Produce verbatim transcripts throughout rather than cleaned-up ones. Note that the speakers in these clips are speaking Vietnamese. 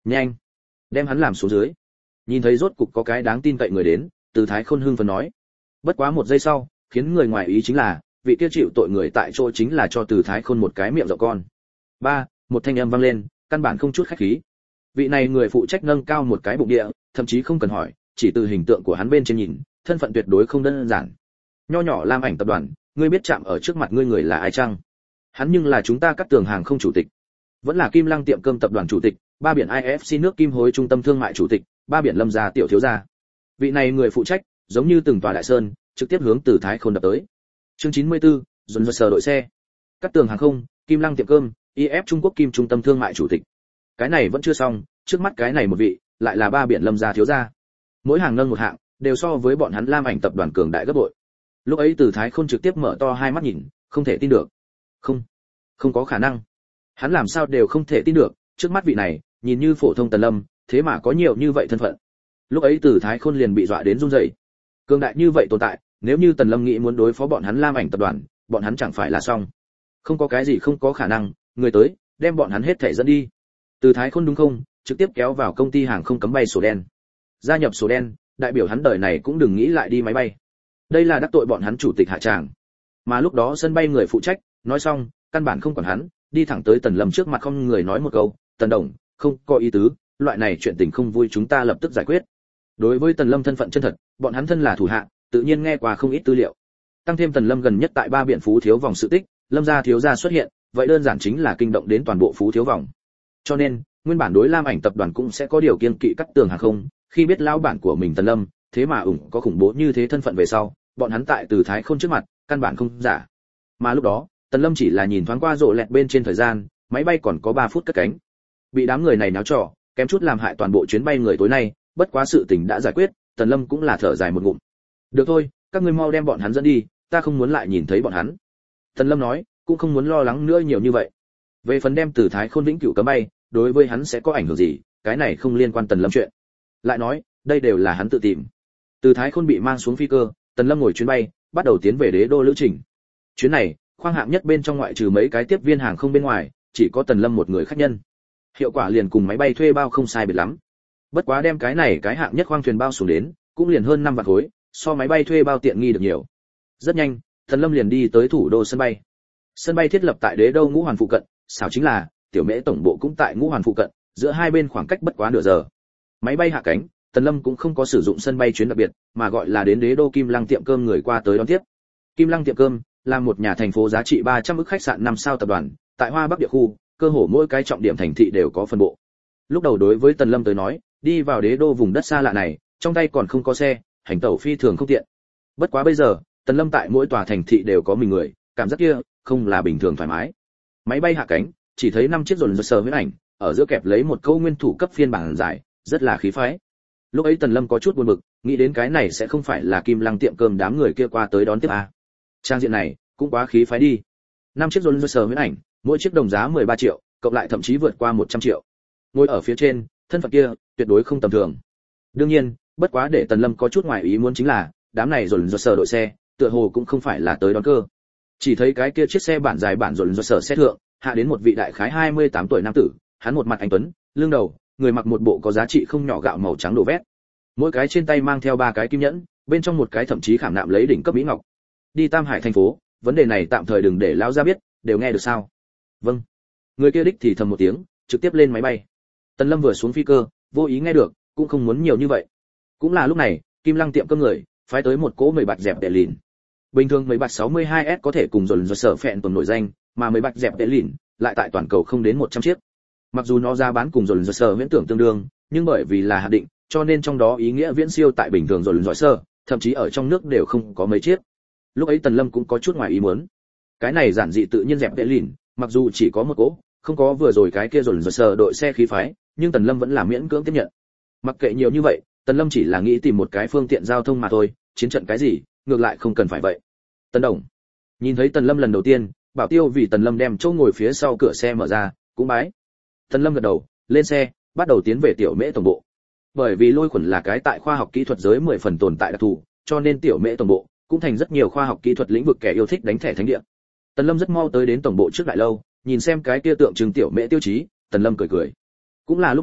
Nhanh, đem hắn làm xuống dưới. Nhìn thấy rốt cục có cái đáng tin cậy người đến, Từ Thái Khôn hưng phấn nói. Bất quá một giây sau, khiến người ngoài ý chính là, vị kia chịu tội người tại chỗ chính là cho Từ Thái Khôn một cái miệng rộng con. Ba, một thanh âm vang lên, căn bản không chút khách khí. Vị này người phụ trách nâng cao một cái bụng địa, thậm chí không cần hỏi, chỉ từ hình tượng của hắn bên trên nhìn, thân phận tuyệt đối không đơn giản. Nho nhỏ Lam Ảnh tập đoàn, ngươi biết chạm ở trước mặt ngươi người là ai chăng? Hắn nhưng là chúng ta Cát Tường hàng không chủ tịch, vẫn là Kim Lăng tiệm cơm tập đoàn chủ tịch, ba biển i ép xê nước Kim Hối trung tâm thương mại chủ tịch, ba biển Lâm gia tiểu thiếu gia. Vị này người phụ trách, giống như từng tòa đại sơn, trực tiếp hướng Từ Thái Khôn đập tới. Chương chín mươi tư, dồn dồn sờ đội xe. Cát Tường hàng không, Kim Lăng tiệm cơm, i ép Trung Quốc Kim trung tâm thương mại chủ tịch. Cái này vẫn chưa xong, trước mắt cái này một vị, lại là ba biển Lâm gia thiếu gia. Mỗi hàng nâng một hạng, đều so với bọn hắn Lam Ảnh tập đoàn cường đại gấp bội. Lúc ấy Từ Thái Khôn trực tiếp mở to hai mắt nhìn, không thể tin được. Không, không có khả năng. Hắn làm sao đều không thể tin được, trước mắt vị này, nhìn như phổ thông Tần Lâm, thế mà có nhiều như vậy thân phận. Lúc ấy Từ Thái Khôn liền bị dọa đến run rẩy. Cường đại như vậy tồn tại, nếu như Tần Lâm nghĩ muốn đối phó bọn hắn Lam Ảnh tập đoàn, bọn hắn chẳng phải là xong. Không có cái gì không có khả năng, người tới, đem bọn hắn hết thảy dẫn đi. Từ Thái Khôn đúng không, trực tiếp kéo vào công ty hàng không cấm bay sổ đen. Gia nhập sổ đen, đại biểu hắn đời này cũng đừng nghĩ lại đi máy bay. Đây là đắc tội bọn hắn chủ tịch hạ tràng. Mà lúc đó sân bay người phụ trách, nói xong, căn bản không quản hắn, đi thẳng tới Tần Lâm trước mặt không người nói một câu, "Tần đồng, không có ý tứ, loại này chuyện tình không vui chúng ta lập tức giải quyết." Đối với Tần Lâm thân phận chân thật, bọn hắn thân là thủ hạ, tự nhiên nghe qua không ít tư liệu. Tăng thêm Tần Lâm gần nhất tại ba biển Phú Thiếu vòng sự tích, Lâm gia thiếu gia xuất hiện, vậy đơn giản chính là kinh động đến toàn bộ Phú Thiếu vòng. Cho nên, nguyên bản đối Lam Ảnh tập đoàn cũng sẽ có điều kiên kỵ Cát Tường hàng không, khi biết lão bản của mình Tần Lâm, thế mà ủng có khủng bố như thế thân phận về sau, bọn hắn tại Từ Thái Khôn trước mặt, căn bản không giả. Mà lúc đó, Tần Lâm chỉ là nhìn thoáng qua rộ lẹt bên trên thời gian, máy bay còn có ba phút cất cánh. Bị đám người này náo trò, kém chút làm hại toàn bộ chuyến bay người tối nay, bất quá sự tình đã giải quyết, Tần Lâm cũng là thở dài một ngụm. Được thôi, các ngươi mau đem bọn hắn dẫn đi, ta không muốn lại nhìn thấy bọn hắn. Tần Lâm nói, cũng không muốn lo lắng nữa nhiều như vậy. Về phần đem Từ Thái Khôn vĩnh cửu cấm bay, đối với hắn sẽ có ảnh hưởng gì, cái này không liên quan Tần Lâm chuyện. Lại nói, đây đều là hắn tự tìm. Từ Thái Khôn bị mang xuống phi cơ, Tần Lâm ngồi chuyến bay, bắt đầu tiến về đế đô lữ trình. Chuyến này, khoang hạng nhất bên trong ngoại trừ mấy cái tiếp viên hàng không bên ngoài, chỉ có Tần Lâm một người khách nhân. Hiệu quả liền cùng máy bay thuê bao không sai biệt lắm. Bất quá đem cái này cái hạng nhất khoang thuyền bao xuống đến, cũng liền hơn năm vạn khối, so máy bay thuê bao tiện nghi được nhiều. Rất nhanh, Tần Lâm liền đi tới thủ đô sân bay. Sân bay thiết lập tại đế đô Ngũ Hoàn phụ cận, xảo chính là tiểu mễ tổng bộ cũng tại Ngũ Hoàn phụ cận, giữa hai bên khoảng cách bất quá nửa giờ. Máy bay hạ cánh, Tần Lâm cũng không có sử dụng sân bay chuyến đặc biệt, mà gọi là đến đế đô Kim Lăng tiệm cơm người qua tới đón tiếp. Kim Lăng tiệm cơm là một nhà thành phố giá trị ba trăm ức khách sạn năm sao tập đoàn, tại Hoa Bắc địa khu, cơ hồ mỗi cái trọng điểm thành thị đều có phân bộ. Lúc đầu đối với Tần Lâm tới nói, đi vào đế đô vùng đất xa lạ này, trong tay còn không có xe, hành tẩu phi thường không tiện. Bất quá bây giờ, Tần Lâm tại mỗi tòa thành thị đều có mình người, cảm giác kia không là bình thường thoải mái. Máy bay hạ cánh, chỉ thấy năm chiếc dồn dồn sờ huyết ảnh, ở giữa kẹp lấy một câu nguyên thủ cấp phiên bản dài, rất là khí phái. Lúc ấy Tần Lâm có chút buồn bực, nghĩ đến cái này sẽ không phải là Kim Lăng tiệm cơm đám người kia qua tới đón tiếp à. Trang diện này, cũng quá khí phái đi. Năm chiếc dồn dồn sờ huyết ảnh, mỗi chiếc đồng giá mười ba triệu, cộng lại thậm chí vượt qua một trăm triệu. Ngồi ở phía trên, thân phận kia, tuyệt đối không tầm thường. Đương nhiên, bất quá để Tần Lâm có chút ngoài ý muốn chính là, đám này dồn dồn sờ đội xe, tựa hồ cũng không phải là tới đón cơ. Chỉ thấy cái kia chiếc xe bản dài bản dồn dồn sờ xe thượng, hạ đến một vị đại khái hai mươi tám tuổi nam tử, hắn một mặt anh tuấn, lưng đầu, người mặc một bộ có giá trị không nhỏ gạo màu trắng đồ vét. Mỗi cái trên tay mang theo ba cái kim nhẫn, bên trong một cái thậm chí khảm nạm lấy đỉnh cấp mỹ ngọc. Đi Tam Hải thành phố, vấn đề này tạm thời đừng để lão gia biết, đều nghe được sao? Vâng. Người kia đích thì thầm một tiếng, trực tiếp lên máy bay. Tần Lâm vừa xuống phi cơ, vô ý nghe được, cũng không muốn nhiều như vậy. Cũng là lúc này, Kim Lăng tiệm cơm người phái tới một cỗ mười bạt dẹp tệ lìn. Bình thường mười bạt sáu mươi hai S có thể cùng dồn dồn sở phẹn tuần nổi danh, mà mười bạt dẹp tệ lìn lại tại toàn cầu không đến một trăm chiếc. Mặc dù nó giá bán cùng dồn dồn sở viễn tưởng tương đương, nhưng bởi vì là hạn định, cho nên trong đó ý nghĩa viễn siêu tại bình thường dồn dồn sở, thậm chí ở trong nước đều không có mấy chiếc. Lúc ấy Tần Lâm cũng có chút ngoài ý muốn. Cái này giản dị tự nhiên dẹp tệ lìn, mặc dù chỉ có một cỗ, không có vừa rồi cái kia dồn dồn sở đội xe khí phái, nhưng Tần Lâm vẫn là miễn cưỡng tiếp nhận. Mặc kệ nhiều như vậy, Tần Lâm chỉ là nghĩ tìm một cái phương tiện giao thông mà thôi, chiến trận cái gì, ngược lại không cần phải vậy. Tần đồng. Nhìn thấy Tần Lâm lần đầu tiên, Bảo Tiêu vì Tần Lâm đem chỗ ngồi phía sau cửa xe mở ra, cũng bái. Tần Lâm gật đầu, lên xe, bắt đầu tiến về tiểu mễ tổng bộ. Bởi vì lôi khuẩn là cái tại khoa học kỹ thuật giới mười phần tồn tại đặc thù, cho nên tiểu mễ tổng bộ cũng thành rất nhiều khoa học kỹ thuật lĩnh vực kẻ yêu thích đánh thẻ thánh địa. Tần Lâm rất mau tới đến tổng bộ trước đại lâu, nhìn xem cái kia tượng trưng tiểu mễ tiêu chí, Tần Lâm cười cười. Cũng là lúc này,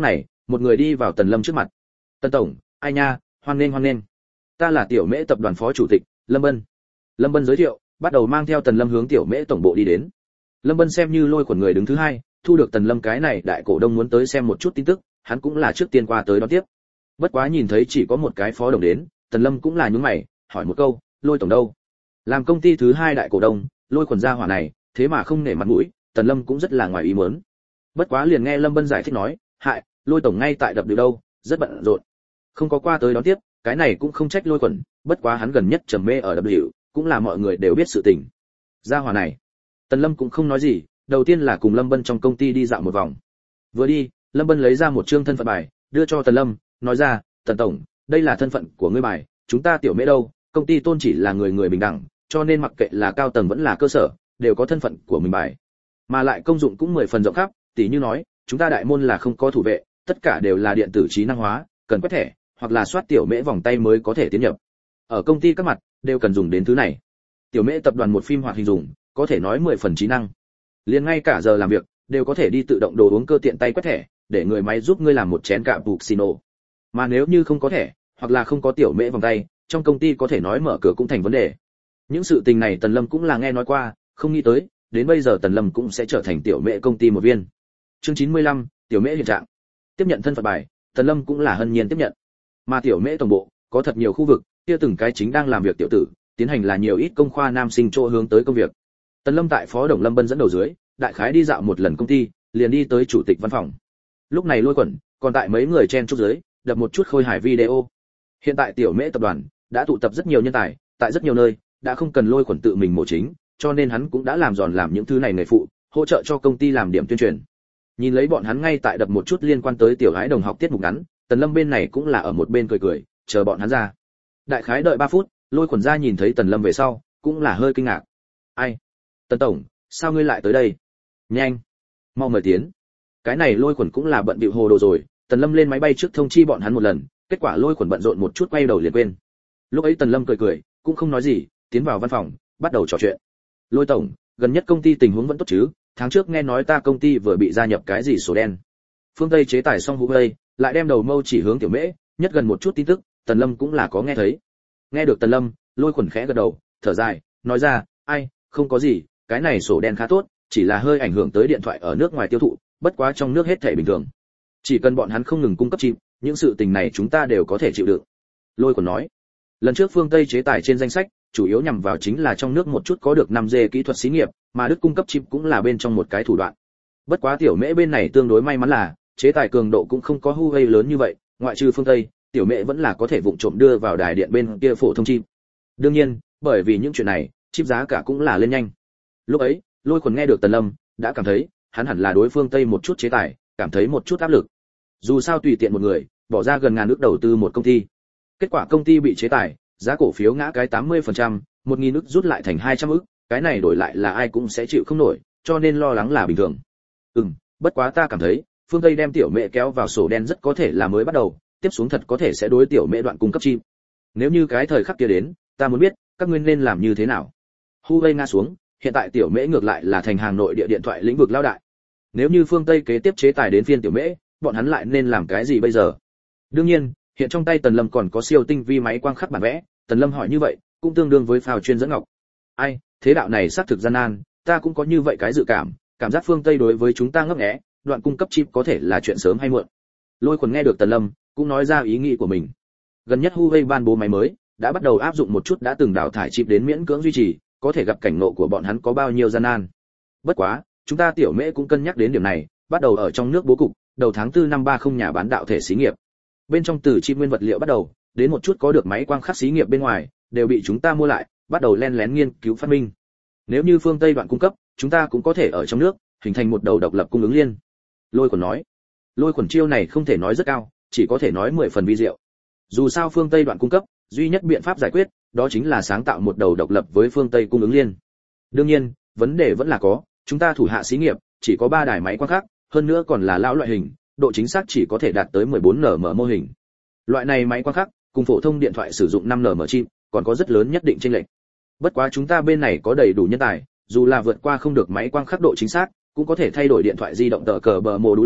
một người đi vào Tần Lâm trước mặt. "Tần tổng, ai nha, hoan nghênh hoan nghênh. Ta là Tiểu Mễ tập đoàn phó chủ tịch, Lâm Bân." Lâm Bân giới thiệu, bắt đầu mang theo Tần Lâm hướng Tiểu Mễ tổng bộ đi đến. Lâm Bân xem như lôi quần người đứng thứ hai, thu được Tần Lâm cái này đại cổ đông muốn tới xem một chút tin tức, hắn cũng là trước tiên qua tới đón tiếp. Bất quá nhìn thấy chỉ có một cái phó đồng đến, Tần Lâm cũng là nhướng mày, hỏi một câu, "Lôi tổng đâu?" Làm công ty thứ hai đại cổ đông, lôi quần gia hỏa này, thế mà không nể mặt mũi, Tần Lâm cũng rất là ngoài ý muốn. Bất quá liền nghe Lâm Bân giải thích nói, "Hại, Lôi tổng ngay tại đập điều đâu, rất bận rộn, không có qua tới đón tiếp, cái này cũng không trách Lôi quần, bất quá hắn gần nhất trầm mê ở đập điều, cũng là mọi người đều biết sự tình." Gia hỏa này, Tần Lâm cũng không nói gì, đầu tiên là cùng Lâm Bân trong công ty đi dạo một vòng. Vừa đi, Lâm Bân lấy ra một trương thân phận bài, đưa cho Tần Lâm, nói ra, "Tần tổng, đây là thân phận của ngươi bài, chúng ta Tiểu Mễ đâu, công ty tôn chỉ là người người bình đẳng, cho nên mặc kệ là cao tầng vẫn là cơ sở, đều có thân phận của mình bài. Mà lại công dụng cũng mười phần rộng khắp, tỉ như nói, chúng ta đại môn là không có thủ vệ, tất cả đều là điện tử trí năng hóa, cần quét thẻ, hoặc là soát Tiểu Mễ vòng tay mới có thể tiến nhập. Ở công ty các mặt đều cần dùng đến thứ này. Tiểu Mễ tập đoàn một phim hoạt hình dùng, có thể nói mười phần trí năng. Liền ngay cả giờ làm việc, đều có thể đi tự động đồ uống cơ tiện tay quét thẻ, để người máy giúp ngươi làm một chén cappuccino. Mà nếu như không có thẻ, hoặc là không có Tiểu Mễ vòng tay, trong công ty có thể nói mở cửa cũng thành vấn đề. Những sự tình này Tần Lâm cũng là nghe nói qua, không nghĩ tới, đến bây giờ Tần Lâm cũng sẽ trở thành Tiểu Mễ công ty một viên. Chương chín mươi lăm, Tiểu Mễ hiện trạng. Tiếp nhận thân phận bài, Tần Lâm cũng là hân nhiên tiếp nhận. Mà Tiểu Mễ tổng bộ có thật nhiều khu vực, kia từng cái chính đang làm việc tiểu tử, tiến hành là nhiều ít công khoa nam sinh chỗ hướng tới công việc. Tần Lâm tại phó đồng Lâm Bân dẫn đầu dưới, đại khái đi dạo một lần công ty, liền đi tới chủ tịch văn phòng. Lúc này Lôi Quẩn còn tại mấy người chen chúc dưới, đập một chút khôi hài video. Hiện tại Tiểu Mễ tập đoàn đã tụ tập rất nhiều nhân tài, tại rất nhiều nơi, đã không cần Lôi Quẩn tự mình mổ chính, cho nên hắn cũng đã làm giòn làm những thứ này nghề phụ, hỗ trợ cho công ty làm điểm tuyên truyền. Nhìn lấy bọn hắn ngay tại đập một chút liên quan tới tiểu gái đồng học tiết mục ngắn, Tần Lâm bên này cũng là ở một bên cười cười, chờ bọn hắn ra. Đại khái đợi ba phút, Lôi Quẩn ra nhìn thấy Tần Lâm về sau, cũng là hơi kinh ngạc. "Ai? Tần tổng, sao ngươi lại tới đây? Nhanh, mau mời tiến." Cái này Lôi Quẩn cũng là bận bịu hồ đồ rồi, Tần Lâm lên máy bay trước thông chi bọn hắn một lần, kết quả Lôi Quẩn bận rộn một chút quay đầu liền quên. Lúc ấy Tần Lâm cười cười, cũng không nói gì, tiến vào văn phòng, bắt đầu trò chuyện. "Lôi tổng, gần nhất công ty tình huống vẫn tốt chứ? Tháng trước nghe nói ta công ty vừa bị gia nhập cái gì sổ đen. Phương Tây chế tài xong Huawei, lại đem đầu mâu chỉ hướng Tiểu Mễ, nhất gần một chút tin tức, Tần Lâm cũng là có nghe thấy." Nghe được Tần Lâm, Lôi Quẩn khẽ gật đầu, thở dài, nói ra, "Ai, không có gì, cái này sổ đen khá tốt, chỉ là hơi ảnh hưởng tới điện thoại ở nước ngoài tiêu thụ, bất quá trong nước hết thảy bình thường. Chỉ cần bọn hắn không ngừng cung cấp chip, những sự tình này chúng ta đều có thể chịu đựng." Lôi Quẩn nói, lần trước Phương Tây chế tài trên danh sách, chủ yếu nhằm vào chính là trong nước một chút có được năm G kỹ thuật xí nghiệp, mà Đức cung cấp chip cũng là bên trong một cái thủ đoạn. Bất quá Tiểu Mễ bên này tương đối may mắn là, chế tài cường độ cũng không có Huawei lớn như vậy, ngoại trừ Phương Tây, Tiểu Mễ vẫn là có thể vụng trộm đưa vào đài điện bên kia phổ thông chip. Đương nhiên, bởi vì những chuyện này, chip giá cả cũng là lên nhanh. Lúc ấy, Lôi Quẩn nghe được Tần Lâm, đã cảm thấy, hắn hẳn là đối Phương Tây một chút chế tài, cảm thấy một chút áp lực. Dù sao tùy tiện một người, bỏ ra gần ngàn ức đầu tư một công ty. Kết quả công ty bị chế tài, giá cổ phiếu ngã cái tám mươi phần trăm, một nghìn ức rút lại thành hai trăm ức, cái này đổi lại là ai cũng sẽ chịu không nổi, cho nên lo lắng là bình thường. Ừm, bất quá ta cảm thấy, Phương Tây đem Tiểu Mễ kéo vào sổ đen rất có thể là mới bắt đầu, tiếp xuống thật có thể sẽ đối Tiểu Mễ đoạn cung cấp chip. Nếu như cái thời khắc kia đến, ta muốn biết, các ngươi nên làm như thế nào. Huawei ngã xuống, hiện tại Tiểu Mễ ngược lại là thành hàng nội địa điện thoại lĩnh vực lao đại. Nếu như Phương Tây kế tiếp chế tài đến phiên Tiểu Mễ, bọn hắn lại nên làm cái gì bây giờ? Đương nhiên, hiện trong tay Tần Lâm còn có siêu tinh vi máy quang khắc bản vẽ, Tần Lâm hỏi như vậy, cũng tương đương với phao chuyên dẫn ngọc. Ai, thế đạo này xác thực gian nan, ta cũng có như vậy cái dự cảm, cảm giác Phương Tây đối với chúng ta ngấp nghé, đoạn cung cấp chip có thể là chuyện sớm hay muộn. Lôi Quần nghe được Tần Lâm, cũng nói ra ý nghĩ của mình. Gần nhất Huawei ban bố máy mới, đã bắt đầu áp dụng một chút đã từng đào thải chip đến miễn cưỡng duy trì, có thể gặp cảnh ngộ của bọn hắn có bao nhiêu gian nan. Bất quá, chúng ta Tiểu Mễ cũng cân nhắc đến điểm này, bắt đầu ở trong nước bố cục, đầu tháng tư năm ba không nhà bán đạo thể xí nghiệp. Bên trong từ chip nguyên vật liệu bắt đầu, đến một chút có được máy quang khắc xí nghiệp bên ngoài, đều bị chúng ta mua lại, bắt đầu len lén nghiên cứu phát minh. Nếu như phương Tây đoạn cung cấp, chúng ta cũng có thể ở trong nước hình thành một đầu độc lập cung ứng liên. Lôi Quần nói. Lôi Quần chiêu này không thể nói rất cao, chỉ có thể nói mười phần vi diệu. Dù sao phương Tây đoạn cung cấp, duy nhất biện pháp giải quyết, đó chính là sáng tạo một đầu độc lập với phương Tây cung ứng liên. Đương nhiên, vấn đề vẫn là có, chúng ta thủ hạ xí nghiệp chỉ có ba đài máy quang khắc, hơn nữa còn là lão loại hình, độ chính xác chỉ có thể đạt tới mười bốn en em mô hình. Loại này máy quang khắc cùng phổ thông điện thoại sử dụng năm en em chip, còn có rất lớn nhất định chênh lệch. Bất quá chúng ta bên này có đầy đủ nhân tài, dù là vượt qua không được máy quang khắc độ chính xác, cũng có thể thay đổi điện thoại di động tờ cờ bờ mồ đú lệ,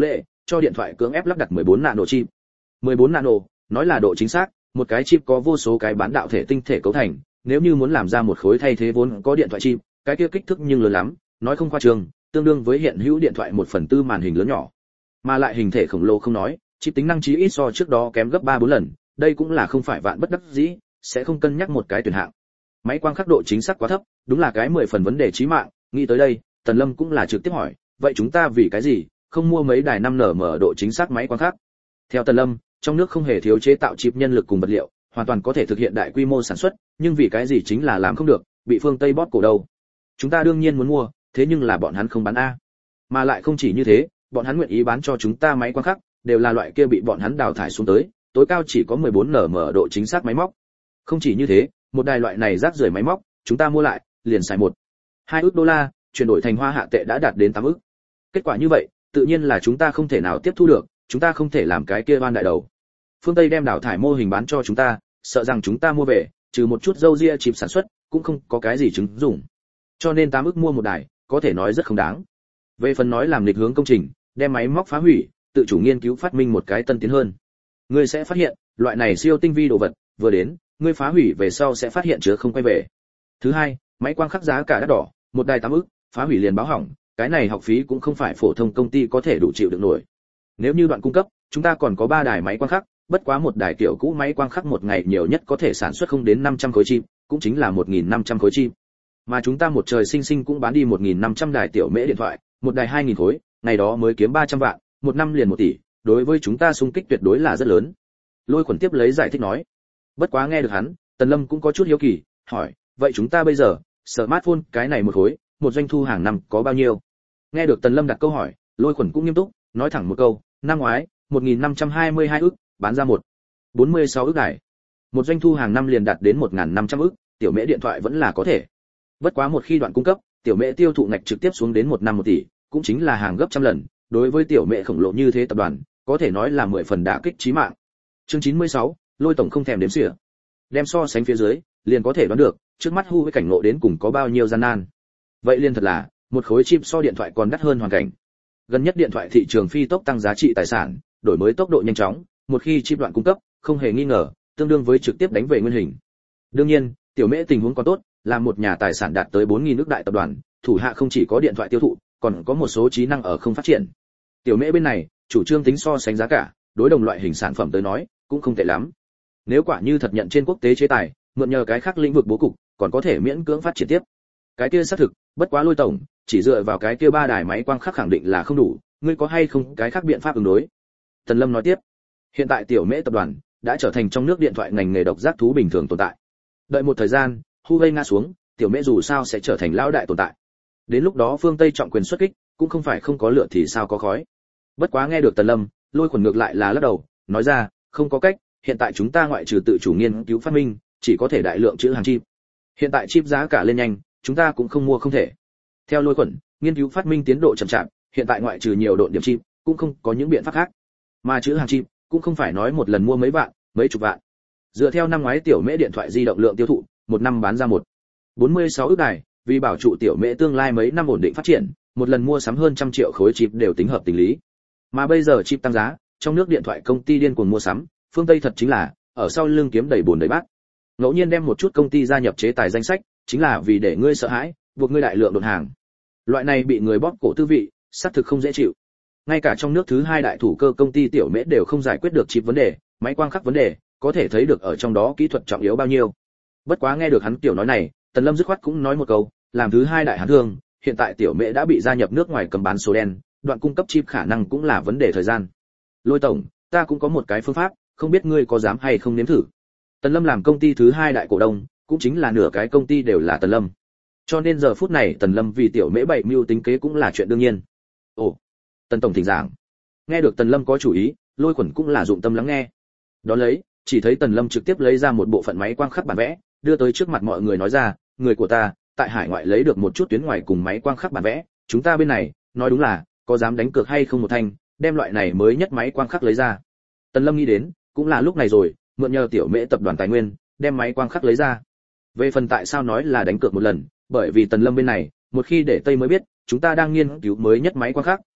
cho điện thoại cưỡng ép lắp đặt mười bốn nano chip. mười bốn nano, nói là độ chính xác, một cái chip có vô số cái bán đạo thể tinh thể cấu thành, nếu như muốn làm ra một khối thay thế vốn có điện thoại chip, cái kia kích thước nhưng lớn lắm, nói không khoa trương, tương đương với hiện hữu điện thoại một phần tư màn hình lớn nhỏ. Mà lại hình thể khổng lồ không nói, chip tính năng chí ít so trước đó kém gấp ba bốn lần, đây cũng là không phải vạn bất đắc dĩ, sẽ không cân nhắc một cái tuyển hạng. Máy quang khắc độ chính xác quá thấp, đúng là cái mười phần vấn đề chí mạng, nghĩ tới đây, Tần Lâm cũng là trực tiếp hỏi, vậy chúng ta vì cái gì không mua mấy đài năm nm độ chính xác máy quang khắc? Theo Tần Lâm, trong nước không hề thiếu chế tạo chip nhân lực cùng vật liệu, hoàn toàn có thể thực hiện đại quy mô sản xuất, nhưng vì cái gì chính là làm không được, bị phương Tây bóp cổ đầu. Chúng ta đương nhiên muốn mua, thế nhưng là bọn hắn không bán a. Mà lại không chỉ như thế, bọn hắn nguyện ý bán cho chúng ta máy quang khắc, đều là loại kia bị bọn hắn đào thải xuống tới, tối cao chỉ có mười bốn nm độ chính xác máy móc. Không chỉ như thế, một đài loại này rác rưởi máy móc, chúng ta mua lại, liền xài một, hai ức đô la, chuyển đổi thành hoa hạ tệ đã đạt đến tám ức. Kết quả như vậy, tự nhiên là chúng ta không thể nào tiếp thu được, chúng ta không thể làm cái kia oan đại đầu. Phương Tây đem đào thải mô hình bán cho chúng ta, sợ rằng chúng ta mua về, trừ một chút dâu ria chip sản xuất, cũng không có cái gì chứng dụng. Cho nên tám ức mua một đài, có thể nói rất không đáng. Về phần nói làm lịch hướng công trình, đem máy móc phá hủy, tự chủ nghiên cứu phát minh một cái tân tiến hơn. Ngươi sẽ phát hiện, loại này siêu tinh vi đồ vật, vừa đến, ngươi phá hủy về sau sẽ phát hiện chứa không quay về. Thứ hai, máy quang khắc giá cả đắt đỏ, một đài tám ức, phá hủy liền báo hỏng, cái này học phí cũng không phải phổ thông công ty có thể đủ chịu được nổi. Nếu như đoạn cung cấp, chúng ta còn có ba đài máy quang khắc, bất quá một đài kiểu cũ máy quang khắc một ngày nhiều nhất có thể sản xuất không đến năm trăm khối chip, cũng chính là một nghìn năm trăm khối chip. Mà chúng ta một trời sinh sinh cũng bán đi một nghìn năm trăm đài tiểu mễ điện thoại, một đài hai nghìn khối, ngày đó mới kiếm ba trăm vạn, một năm liền một tỷ, đối với chúng ta xung kích tuyệt đối là rất lớn. Lôi Quẩn tiếp lấy giải thích nói. Bất quá nghe được hắn, Tần Lâm cũng có chút hiếu kỳ, hỏi, vậy chúng ta bây giờ, smartphone cái này một khối, một doanh thu hàng năm có bao nhiêu? Nghe được Tần Lâm đặt câu hỏi, Lôi Quẩn cũng nghiêm túc, nói thẳng một câu, năm ngoái, một nghìn năm trăm hai mươi hai ức, bán ra một bốn mươi sáu ức đài. Một doanh thu hàng năm liền đạt đến một nghìn năm trăm ức, tiểu mễ điện thoại vẫn là có thể. Bất quá một khi đoạn cung cấp, tiểu mễ tiêu thụ ngạch trực tiếp xuống đến một năm một tỷ, cũng chính là hàng gấp trăm lần, đối với tiểu mễ khổng lồ như thế tập đoàn, có thể nói là mười phần đả kích chí mạng. Chương chín mươi sáu, Lôi tổng không thèm đếm xỉa. Đem so sánh phía dưới, liền có thể đoán được, trước mắt Hu với cảnh ngộ đến cùng có bao nhiêu gian nan. Vậy liền thật là, một khối chip so điện thoại còn đắt hơn hoàn cảnh. Gần nhất điện thoại thị trường phi tốc tăng giá trị tài sản, đổi mới tốc độ nhanh chóng, một khi chip đoạn cung cấp, không hề nghi ngờ, tương đương với trực tiếp đánh về nguyên hình. Đương nhiên, tiểu mễ tình huống còn tốt, là một nhà tài sản đạt tới bốn nghìn nước đại tập đoàn, thủ hạ không chỉ có điện thoại tiêu thụ, còn có một số trí năng ở không phát triển. Tiểu mễ bên này, chủ trương tính so sánh giá cả, đối đồng loại hình sản phẩm tới nói, cũng không tệ lắm. Nếu quả như thật nhận trên quốc tế chế tài, mượn nhờ cái khác lĩnh vực bố cục, còn có thể miễn cưỡng phát triển tiếp. Cái kia xác thực, bất quá Lôi tổng, chỉ dựa vào cái kia ba đài máy quang khắc khẳng định là không đủ, ngươi có hay không cái khác biện pháp ứng đối? Tần Lâm nói tiếp. Hiện tại tiểu mễ tập đoàn đã trở thành trong nước điện thoại ngành nghề độc giác thú bình thường tồn tại. Đợi một thời gian, Huawei ngã xuống, tiểu mễ dù sao sẽ trở thành lão đại tồn tại. Đến lúc đó phương Tây trọng quyền xuất kích, cũng không phải không có lửa thì sao có khói. Bất quá nghe được Tần Lâm, Lôi Quẩn ngược lại là lắc đầu, nói ra, không có cách, hiện tại chúng ta ngoại trừ tự chủ nghiên cứu phát minh, chỉ có thể đại lượng trữ hàng chip. Hiện tại chip giá cả lên nhanh, chúng ta cũng không mua không thể. Theo Lôi Quẩn, nghiên cứu phát minh tiến độ chậm chạp, hiện tại ngoại trừ nhiều độn điểm chip, cũng không có những biện pháp khác. Mà trữ hàng chip cũng không phải nói một lần mua mấy vạn, mấy chục vạn. Dựa theo năm ngoái tiểu mễ điện thoại di động lượng tiêu thụ, một năm bán ra một bốn mươi sáu ức đài, vì bảo trụ tiểu mễ tương lai mấy năm ổn định phát triển, một lần mua sắm hơn trăm triệu khối chip đều tính hợp tình lý. Mà bây giờ chip tăng giá, trong nước điện thoại công ty điên cuồng mua sắm, phương Tây thật chính là ở sau lưng kiếm đầy bồn đầy bát. Ngẫu nhiên đem một chút công ty gia nhập chế tài danh sách, chính là vì để ngươi sợ hãi, buộc ngươi đại lượng đột hàng. Loại này bị người bóp cổ tư vị, xác thực không dễ chịu. Ngay cả trong nước thứ hai đại thủ cơ công ty tiểu mễ đều không giải quyết được chip vấn đề, máy quang khắc vấn đề, có thể thấy được ở trong đó kỹ thuật trọng yếu bao nhiêu. Bất quá nghe được hắn tiểu nói này, Tần Lâm dứt khoát cũng nói một câu, làm thứ hai đại hán thương, hiện tại tiểu mễ đã bị gia nhập nước ngoài cầm bán số đen, đoạn cung cấp chip khả năng cũng là vấn đề thời gian. Lôi tổng, ta cũng có một cái phương pháp, không biết ngươi có dám hay không nếm thử. Tần Lâm làm công ty thứ hai đại cổ đông, cũng chính là nửa cái công ty đều là Tần Lâm. Cho nên giờ phút này Tần Lâm vì tiểu mễ bảy mưu tính kế cũng là chuyện đương nhiên. Ồ, Tần tổng thỉnh giảng. Nghe được Tần Lâm có chủ ý, Lôi Quẩn cũng là dụng tâm lắng nghe. Đó lấy, chỉ thấy Tần Lâm trực tiếp lấy ra một bộ phận máy quang khắc bản vẽ, đưa tới trước mặt mọi người nói ra, người của ta, tại hải ngoại lấy được một chút tuyến ngoài cùng máy quang khắc bản vẽ, chúng ta bên này, nói đúng là, có dám đánh cược hay không một thanh, đem loại này mới nhất máy quang khắc lấy ra. Tần Lâm nghĩ đến, cũng là lúc này rồi, mượn nhờ tiểu mễ tập đoàn tài nguyên, đem máy quang khắc lấy ra. Về phần tại sao nói là đánh cược một lần, bởi vì Tần Lâm bên này, một khi để Tây mới biết, chúng ta đang nghiên cứu mới nhất máy quang khắc,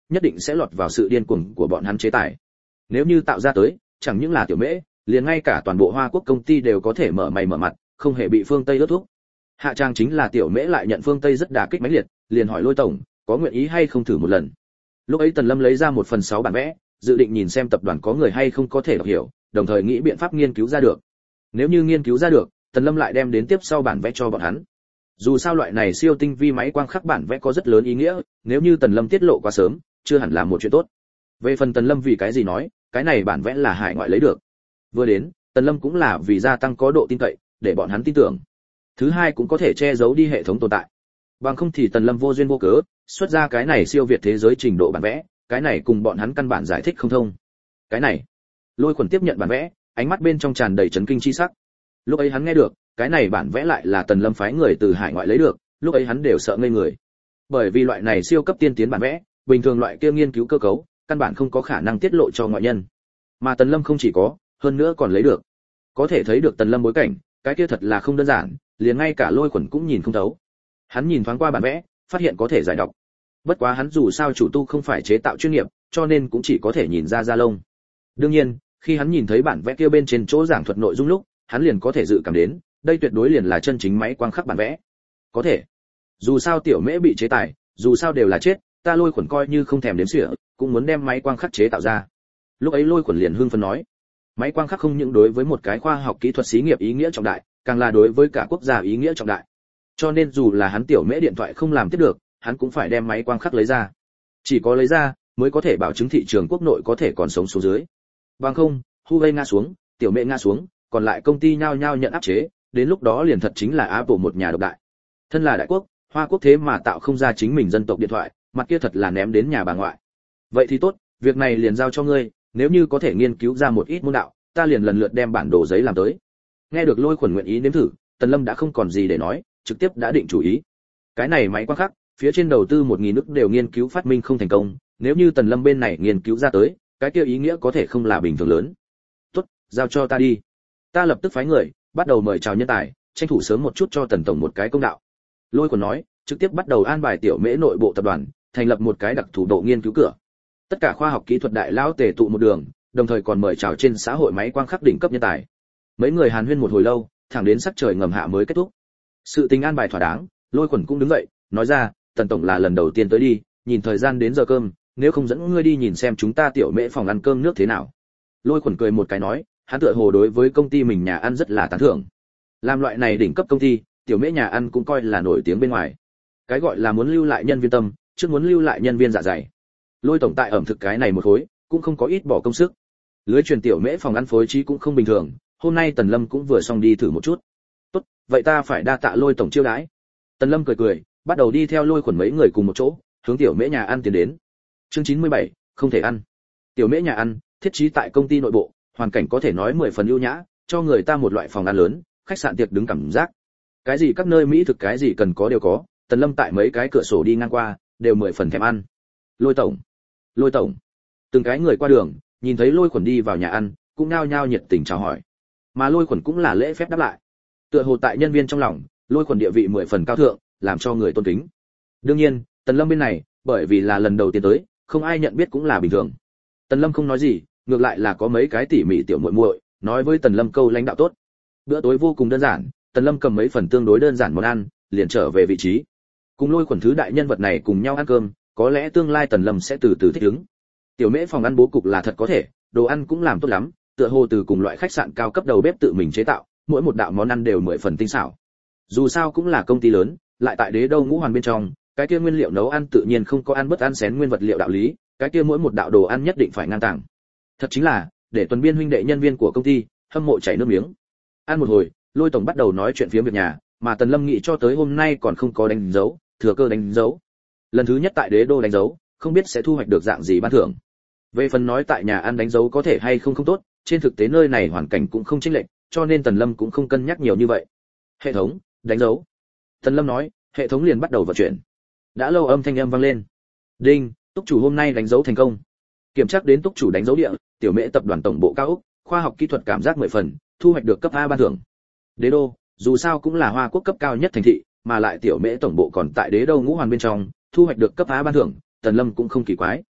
nhất định sẽ lọt vào sự điên cuồng của bọn hắn chế tài. Nếu như tạo ra tới, chẳng những là tiểu mễ, liền ngay cả toàn bộ Hoa Quốc công ty đều có thể mở mày mở mặt, không hề bị phương Tây ướt thuốc. Hạ trang chính là tiểu mễ lại nhận phương Tây rất đả kích mãnh liệt, liền hỏi Lôi tổng, có nguyện ý hay không thử một lần. Lúc ấy Tần Lâm lấy ra một phần sáu bản vẽ, dự định nhìn xem tập đoàn có người hay không có thể đọc hiểu, đồng thời nghĩ biện pháp nghiên cứu ra được. Nếu như nghiên cứu ra được, Tần Lâm lại đem đến tiếp sau bản vẽ cho bọn hắn. Dù sao loại này siêu tinh vi máy quang khắc bản vẽ có rất lớn ý nghĩa, nếu như Tần Lâm tiết lộ quá sớm, chưa hẳn là một chuyện tốt. Về phần Tần Lâm vì cái gì nói, cái này bản vẽ là hải ngoại lấy được. Vừa đến, Tần Lâm cũng là vì gia tăng có độ tin cậy, để bọn hắn tin tưởng. Thứ hai cũng có thể che giấu đi hệ thống tồn tại. Bằng không thì Tần Lâm vô duyên vô cớ xuất ra cái này siêu việt thế giới trình độ bản vẽ, cái này cùng bọn hắn căn bản giải thích không thông. Cái này, Lôi Quần tiếp nhận bản vẽ, ánh mắt bên trong tràn đầy chấn kinh chi sắc. Lúc ấy hắn nghe được, cái này bản vẽ lại là Tần Lâm phái người từ hải ngoại lấy được, lúc ấy hắn đều sợ ngây người. Bởi vì loại này siêu cấp tiên tiến bản vẽ, bình thường loại kia nghiên cứu cơ cấu, căn bản không có khả năng tiết lộ cho ngoại nhân. Mà Tần Lâm không chỉ có, hơn nữa còn lấy được. Có thể thấy được Tần Lâm bối cảnh, cái kia thật là không đơn giản, liền ngay cả Lôi Quần cũng nhìn không thấu. Hắn nhìn thoáng qua bản vẽ, phát hiện có thể giải đọc. Bất quá hắn dù sao chủ tu không phải chế tạo chuyên nghiệp, cho nên cũng chỉ có thể nhìn ra da lông. Đương nhiên, khi hắn nhìn thấy bản vẽ kia bên trên chỗ giảng thuật nội dung lúc, hắn liền có thể dự cảm đến, đây tuyệt đối liền là chân chính máy quang khắc bản vẽ. Có thể. Dù sao tiểu mễ bị chế tài, dù sao đều là chết, ta Lôi Quần coi như không thèm đếm xỉa, cũng muốn đem máy quang khắc chế tạo ra. Lúc ấy Lôi Quần liền hưng phấn nói, máy quang khắc không những đối với một cái khoa học kỹ thuật xí nghiệp ý nghĩa trọng đại, càng là đối với cả quốc gia ý nghĩa trọng đại. Cho nên dù là hắn tiểu mễ điện thoại không làm tiếp được, hắn cũng phải đem máy quang khắc lấy ra. Chỉ có lấy ra mới có thể bảo chứng thị trường quốc nội có thể còn sống xuống dưới. Bằng không, Huawei ngã xuống, tiểu mễ ngã xuống, còn lại công ty nhao nhao nhận áp chế, đến lúc đó liền thật chính là Apple một nhà độc đại. Thân là đại quốc, Hoa Quốc thế mà tạo không ra chính mình dân tộc điện thoại, mặt kia thật là ném đến nhà bà ngoại. Vậy thì tốt, việc này liền giao cho ngươi, nếu như có thể nghiên cứu ra một ít môn đạo, ta liền lần lượt đem bản đồ giấy làm tới. Nghe được Lôi Quần nguyện ý nếm thử, Tần Lâm đã không còn gì để nói, trực tiếp đã định chủ ý. Cái này máy quang khắc, phía trên đầu tư một nghìn nước đều nghiên cứu phát minh không thành công, nếu như Tần Lâm bên này nghiên cứu ra tới, cái kia ý nghĩa có thể không là bình thường lớn. Tốt, giao cho ta đi. Ta lập tức phái người, bắt đầu mời chào nhân tài, tranh thủ sớm một chút cho Tần tổng một cái công đạo. Lôi Quần nói, trực tiếp bắt đầu an bài tiểu mễ nội bộ tập đoàn, thành lập một cái đặc thù độ nghiên cứu cửa. Tất cả khoa học kỹ thuật đại lão tề tụ một đường, đồng thời còn mời chào trên xã hội máy quang khắc đỉnh cấp nhân tài. Mấy người hàn huyên một hồi lâu, thẳng đến sắc trời ngầm hạ mới kết thúc. Sự tình an bài thỏa đáng, Lôi Quần cũng đứng dậy, nói ra, Tần tổng là lần đầu tiên tới đi, nhìn thời gian đến giờ cơm, nếu không dẫn ngươi đi nhìn xem chúng ta tiểu mễ phòng ăn cơm nước thế nào. Lôi Quần cười một cái nói, hắn tựa hồ đối với công ty mình nhà ăn rất là tán thưởng. Làm loại này đỉnh cấp công ty, tiểu mễ nhà ăn cũng coi là nổi tiếng bên ngoài. Cái gọi là muốn lưu lại nhân viên tâm, trước muốn lưu lại nhân viên dạ dày. Lôi tổng tại ẩm thực cái này một khối, cũng không có ít bỏ công sức. Lưới truyền tiểu mễ phòng ăn phối trí cũng không bình thường, hôm nay Tần Lâm cũng vừa xong đi thử một chút. Tốt, vậy ta phải đa tạ Lôi tổng chiêu đãi. Tần Lâm cười cười, bắt đầu đi theo Lôi Quần mấy người cùng một chỗ, hướng tiểu mễ nhà ăn tiến đến. Chương chín mươi bảy, không thể ăn. Tiểu mễ nhà ăn, thiết trí tại công ty nội bộ, hoàn cảnh có thể nói mười phần ưu nhã, cho người ta một loại phòng ăn lớn, khách sạn tiệc đứng cảm giác. Cái gì các nơi mỹ thực cái gì cần có đều có, Tần Lâm tại mấy cái cửa sổ đi ngang qua, đều mười phần thèm ăn. Lôi tổng, Lôi tổng. Từng cái người qua đường, nhìn thấy Lôi Quần đi vào nhà ăn, cũng nhao nhao nhiệt tình chào hỏi. Mà Lôi Quần cũng là lễ phép đáp lại. Tựa hồ tại nhân viên trong lòng, Lôi Quần địa vị mười phần cao thượng, làm cho người tôn kính. Đương nhiên, Tần Lâm bên này, bởi vì là lần đầu tiên tới, không ai nhận biết cũng là bình thường. Tần Lâm không nói gì, ngược lại là có mấy cái tỉ mỉ tiểu muội muội, nói với Tần Lâm câu lãnh đạo tốt. Bữa tối vô cùng đơn giản, Tần Lâm cầm mấy phần tương đối đơn giản món ăn, liền trở về vị trí. Cùng Lôi Quần thứ đại nhân vật này cùng nhau ăn cơm, có lẽ tương lai Tần Lâm sẽ từ từ thích ứng. Tiểu mễ phòng ăn bố cục là thật có thể, đồ ăn cũng làm tốt lắm, tựa hồ từ cùng loại khách sạn cao cấp đầu bếp tự mình chế tạo, mỗi một đạo món ăn đều mười phần tinh xảo. Dù sao cũng là công ty lớn, lại tại Đế Đô Ngũ Hoàn bên trong, cái kia nguyên liệu nấu ăn tự nhiên không có ăn bất ăn xén nguyên vật liệu đạo lý, cái kia mỗi một đạo đồ ăn nhất định phải ngang tàng. Thật chính là, để tuần biên huynh đệ nhân viên của công ty hâm mộ chảy nước miếng. Ăn một hồi, Lôi tổng bắt đầu nói chuyện phía việc nhà, mà Tần Lâm nghĩ cho tới hôm nay còn không có đánh dấu, thừa cơ đánh dấu. Lần thứ nhất tại Đế Đô đánh dấu, không biết sẽ thu hoạch được dạng gì ban thưởng. Về phần nói tại nhà ăn đánh dấu có thể hay không không tốt, trên thực tế nơi này hoàn cảnh cũng không chênh lệch, cho nên Tần Lâm cũng không cân nhắc nhiều như vậy. Hệ thống, đánh dấu. Tần Lâm nói, hệ thống liền bắt đầu vận chuyển. Đã lâu âm thanh âm vang lên. Đinh, túc chủ hôm nay đánh dấu thành công. Kiểm tra đến túc chủ đánh dấu địa, tiểu mễ tập đoàn tổng bộ cao ốc, khoa học kỹ thuật cảm giác mười phần, thu hoạch được cấp A ban thưởng. Đế Đô, dù sao cũng là Hoa Quốc cấp cao nhất thành thị, mà lại tiểu mễ tổng bộ còn tại Đế Đô Ngũ Hoàn bên trong, thu hoạch được cấp A ban thưởng, Tần Lâm cũng không kỳ quái.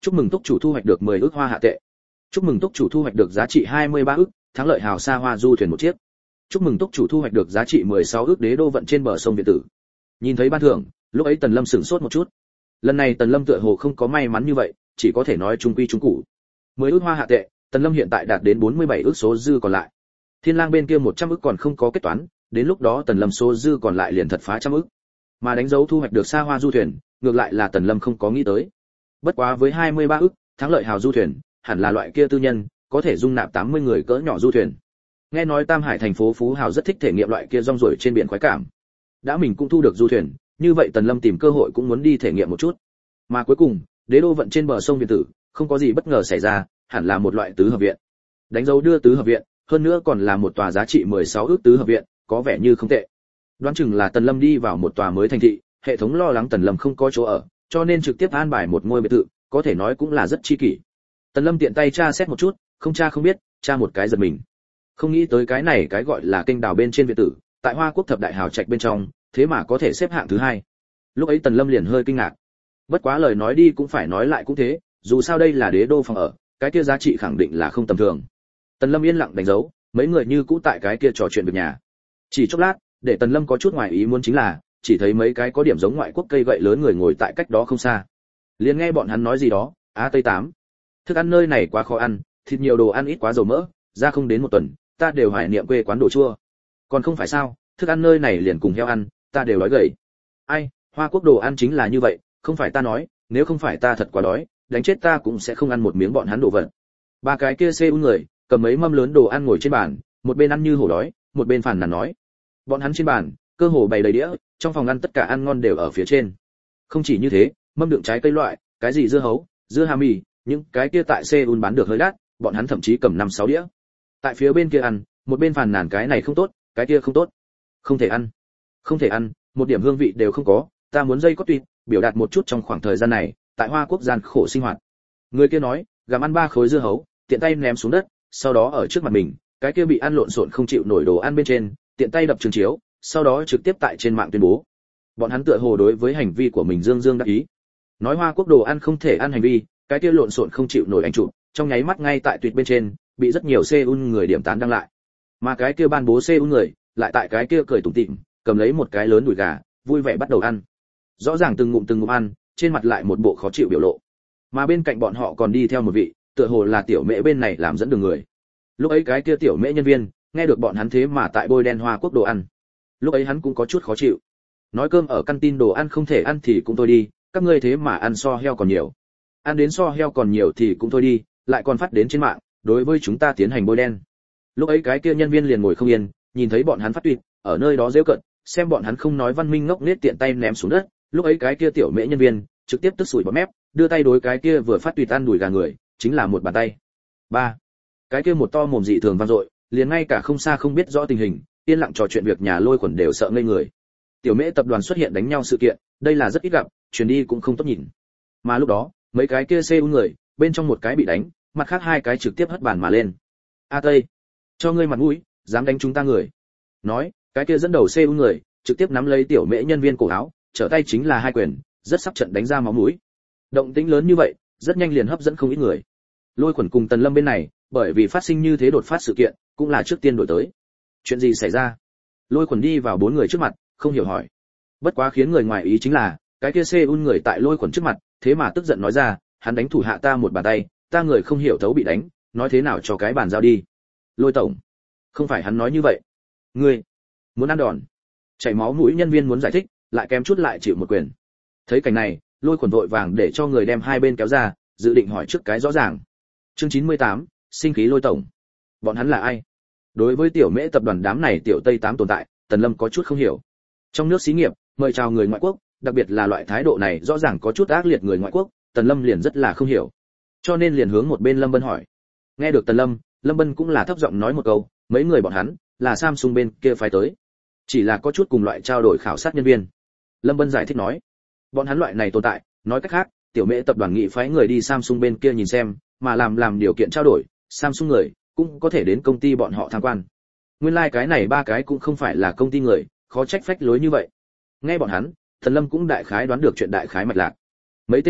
Chúc mừng túc chủ thu hoạch được mười ức hoa hạ tệ. Chúc mừng túc chủ thu hoạch được giá trị hai mươi ba ức, thắng lợi hào xa hoa du thuyền một chiếc. Chúc mừng túc chủ thu hoạch được giá trị mười sáu ức đế đô vận trên bờ sông Việt tử. Nhìn thấy ban thưởng, lúc ấy Tần Lâm sửng sốt một chút. Lần này Tần Lâm tựa hồ không có may mắn như vậy, chỉ có thể nói trung quy trung cụ. mười ức hoa hạ tệ, Tần Lâm hiện tại đạt đến bốn mươi bảy ức số dư còn lại. Thiên Lang bên kia một trăm ức còn không có kết toán, đến lúc đó Tần Lâm số dư còn lại liền thật phá trăm ức. Mà đánh dấu thu hoạch được xa hoa du thuyền, ngược lại là Tần Lâm không có nghĩ tới. Bất quá với hai mươi ba ức, thắng lợi hào du thuyền, hẳn là loại kia tư nhân, có thể dung nạp tám mươi người cỡ nhỏ du thuyền. Nghe nói Tam Hải thành phố Phú Hào rất thích thể nghiệm loại kia rong ruổi trên biển khoái cảm. Đã mình cũng thu được du thuyền, như vậy Tần Lâm tìm cơ hội cũng muốn đi thể nghiệm một chút. Mà cuối cùng, đế đô vận trên bờ sông Việt tử, không có gì bất ngờ xảy ra, hẳn là một loại tứ hợp viện. Đánh dấu đưa tứ hợp viện, hơn nữa còn là một tòa giá trị mười sáu ức tứ hợp viện, có vẻ như không tệ. Đoán chừng là Tần Lâm đi vào một tòa mới thành thị, hệ thống lo lắng Tần Lâm không có chỗ ở, cho nên trực tiếp an bài một ngôi biệt thự, có thể nói cũng là rất chi kỷ. Tần Lâm tiện tay tra xét một chút, không tra không biết, tra một cái giật mình. Không nghĩ tới cái này cái gọi là kênh đào bên trên biệt tử, tại Hoa Quốc thập đại hào trạch bên trong, thế mà có thể xếp hạng thứ hai. Lúc ấy Tần Lâm liền hơi kinh ngạc. Bất quá lời nói đi cũng phải nói lại cũng thế, dù sao đây là đế đô phòng ở, cái kia giá trị khẳng định là không tầm thường. Tần Lâm yên lặng đánh dấu, mấy người như cũ tại cái kia trò chuyện việc nhà. Chỉ chốc lát, để Tần Lâm có chút ngoài ý muốn chính là, chỉ thấy mấy cái có điểm giống ngoại quốc cây gậy lớn người ngồi tại cách đó không xa. Liền nghe bọn hắn nói gì đó, á Tây tám. Thức ăn nơi này quá khó ăn, thịt nhiều đồ ăn ít quá dầu mỡ, ra không đến một tuần, ta đều hoài niệm quê quán đồ chua. Còn không phải sao, thức ăn nơi này liền cùng heo ăn, ta đều đói gầy. Ai, Hoa Quốc đồ ăn chính là như vậy, không phải ta nói, nếu không phải ta thật quá đói, đánh chết ta cũng sẽ không ăn một miếng bọn hắn đồ vật. Ba cái kia Seoul người, cầm mấy mâm lớn đồ ăn ngồi trên bàn, một bên ăn như hổ đói, một bên phàn nàn nói. Bọn hắn trên bàn, cơ hồ bày đầy đĩa, trong phòng ăn tất cả ăn ngon đều ở phía trên. Không chỉ như thế, mâm đựng trái cây loại, cái gì dưa hấu, dưa hà mì, những cái kia tại Seoul bán được hơi đắt, bọn hắn thậm chí cầm năm sáu đĩa. Tại phía bên kia ăn, một bên phàn nàn cái này không tốt, cái kia không tốt. Không thể ăn. Không thể ăn, một điểm hương vị đều không có, ta muốn dây có tuyệt, biểu đạt một chút trong khoảng thời gian này, tại Hoa Quốc gian khổ sinh hoạt. Người kia nói, gặm ăn ba khối dưa hấu, tiện tay ném xuống đất, sau đó ở trước mặt mình, cái kia bị ăn lộn xộn không chịu nổi đồ ăn bên trên, tiện tay đập trường chiếu, sau đó trực tiếp tại trên mạng tuyên bố. Bọn hắn tựa hồ đối với hành vi của mình dương dương đắc ý. Nói Hoa Quốc đồ ăn không thể ăn hành vi, cái kia lộn xộn không chịu nổi ảnh chụp, trong nháy mắt ngay tại tuyệt bên trên, bị rất nhiều Seoul người điểm tán đăng lại. Mà cái kia ban bố Seoul người, lại tại cái kia cười tủm tỉm, cầm lấy một cái lớn đùi gà, vui vẻ bắt đầu ăn. Rõ ràng từng ngụm từng ngụm ăn, trên mặt lại một bộ khó chịu biểu lộ. Mà bên cạnh bọn họ còn đi theo một vị, tựa hồ là tiểu mễ bên này làm dẫn đường người. Lúc ấy cái kia tiểu mễ nhân viên, nghe được bọn hắn thế mà tại bôi đen Hoa Quốc đồ ăn. Lúc ấy hắn cũng có chút khó chịu. Nói cơm ở căn tin đồ ăn không thể ăn thì cũng thôi đi, các ngươi thế mà ăn so heo còn nhiều. Ăn đến so heo còn nhiều thì cũng thôi đi, lại còn phát đến trên mạng, đối với chúng ta tiến hành bôi đen. Lúc ấy cái kia nhân viên liền ngồi không yên, nhìn thấy bọn hắn phát tuyệt, ở nơi đó giễu cợt, xem bọn hắn không nói văn minh ngốc nghếch tiện tay ném xuống đất, lúc ấy cái kia tiểu mễ nhân viên trực tiếp tức sủi bọt mép, đưa tay đối cái kia vừa phát tuyệt ăn đùi gà người, chính là một bàn tay. Ba. Cái kia một to mồm dị thường vang dội, liền ngay cả không xa không biết rõ tình hình, yên lặng trò chuyện việc nhà Lôi Quẩn đều sợ ngây người. Tiểu mễ tập đoàn xuất hiện đánh nhau sự kiện, đây là rất ít gặp, truyền đi cũng không tốt nhìn. Mà lúc đó, mấy cái kia Seoul người, bên trong một cái bị đánh, mặt khác hai cái trực tiếp hất bàn mà lên. A Tây, cho ngươi mặt mũi, dám đánh chúng ta người. Nói, cái kia dẫn đầu Seoul người, trực tiếp nắm lấy tiểu mễ nhân viên cổ áo, trở tay chính là hai quyền, rất sắp trận đánh ra máu mũi. Động tĩnh lớn như vậy, rất nhanh liền hấp dẫn không ít người. Lôi Quẩn cùng Tần Lâm bên này, bởi vì phát sinh như thế đột phát sự kiện, cũng là trước tiên đổi tới. Chuyện gì xảy ra? Lôi Quẩn đi vào bốn người trước mặt, không hiểu hỏi. Bất quá khiến người ngoài ý chính là, cái kia Seoul người tại Lôi Quẩn trước mặt, thế mà tức giận nói ra, hắn đánh thủ hạ ta một bàn tay, ta người không hiểu thấu bị đánh, nói thế nào cho cái bàn giao đi. Lôi tổng, không phải hắn nói như vậy. Ngươi muốn ăn đòn? Chảy máu mũi nhân viên muốn giải thích, lại kém chút lại chịu một quyền. Thấy cảnh này, Lôi Quẩn vội vàng để cho người đem hai bên kéo ra, dự định hỏi trước cái rõ ràng. Chương chín mươi tám, sinh khí Lôi tổng. Bọn hắn là ai? Đối với tiểu mễ tập đoàn đám này tiểu Tây tám tồn tại, Tần Lâm có chút không hiểu. Trong nước xí nghiệp, mời chào người ngoại quốc, đặc biệt là loại thái độ này rõ ràng có chút ác liệt người ngoại quốc, Tần Lâm liền rất là không hiểu. Cho nên liền hướng một bên Lâm Bân hỏi. Nghe được Tần Lâm, Lâm Bân cũng là thấp giọng nói một câu, mấy người bọn hắn là Samsung bên kia phái tới, chỉ là có chút cùng loại trao đổi khảo sát nhân viên. Lâm Bân giải thích nói, bọn hắn loại này tồn tại, nói cách khác, tiểu mễ tập đoàn nghị phái người đi Samsung bên kia nhìn xem, mà làm làm điều kiện trao đổi, Samsung người cũng có thể đến công ty bọn họ tham quan. Nguyên lai like cái này ba cái cũng không phải là công ty người, khó trách phách lối như vậy. Nghe bọn hắn, Thần Lâm cũng đại khái đoán được chuyện đại khái mạch lạc. Mấy tên này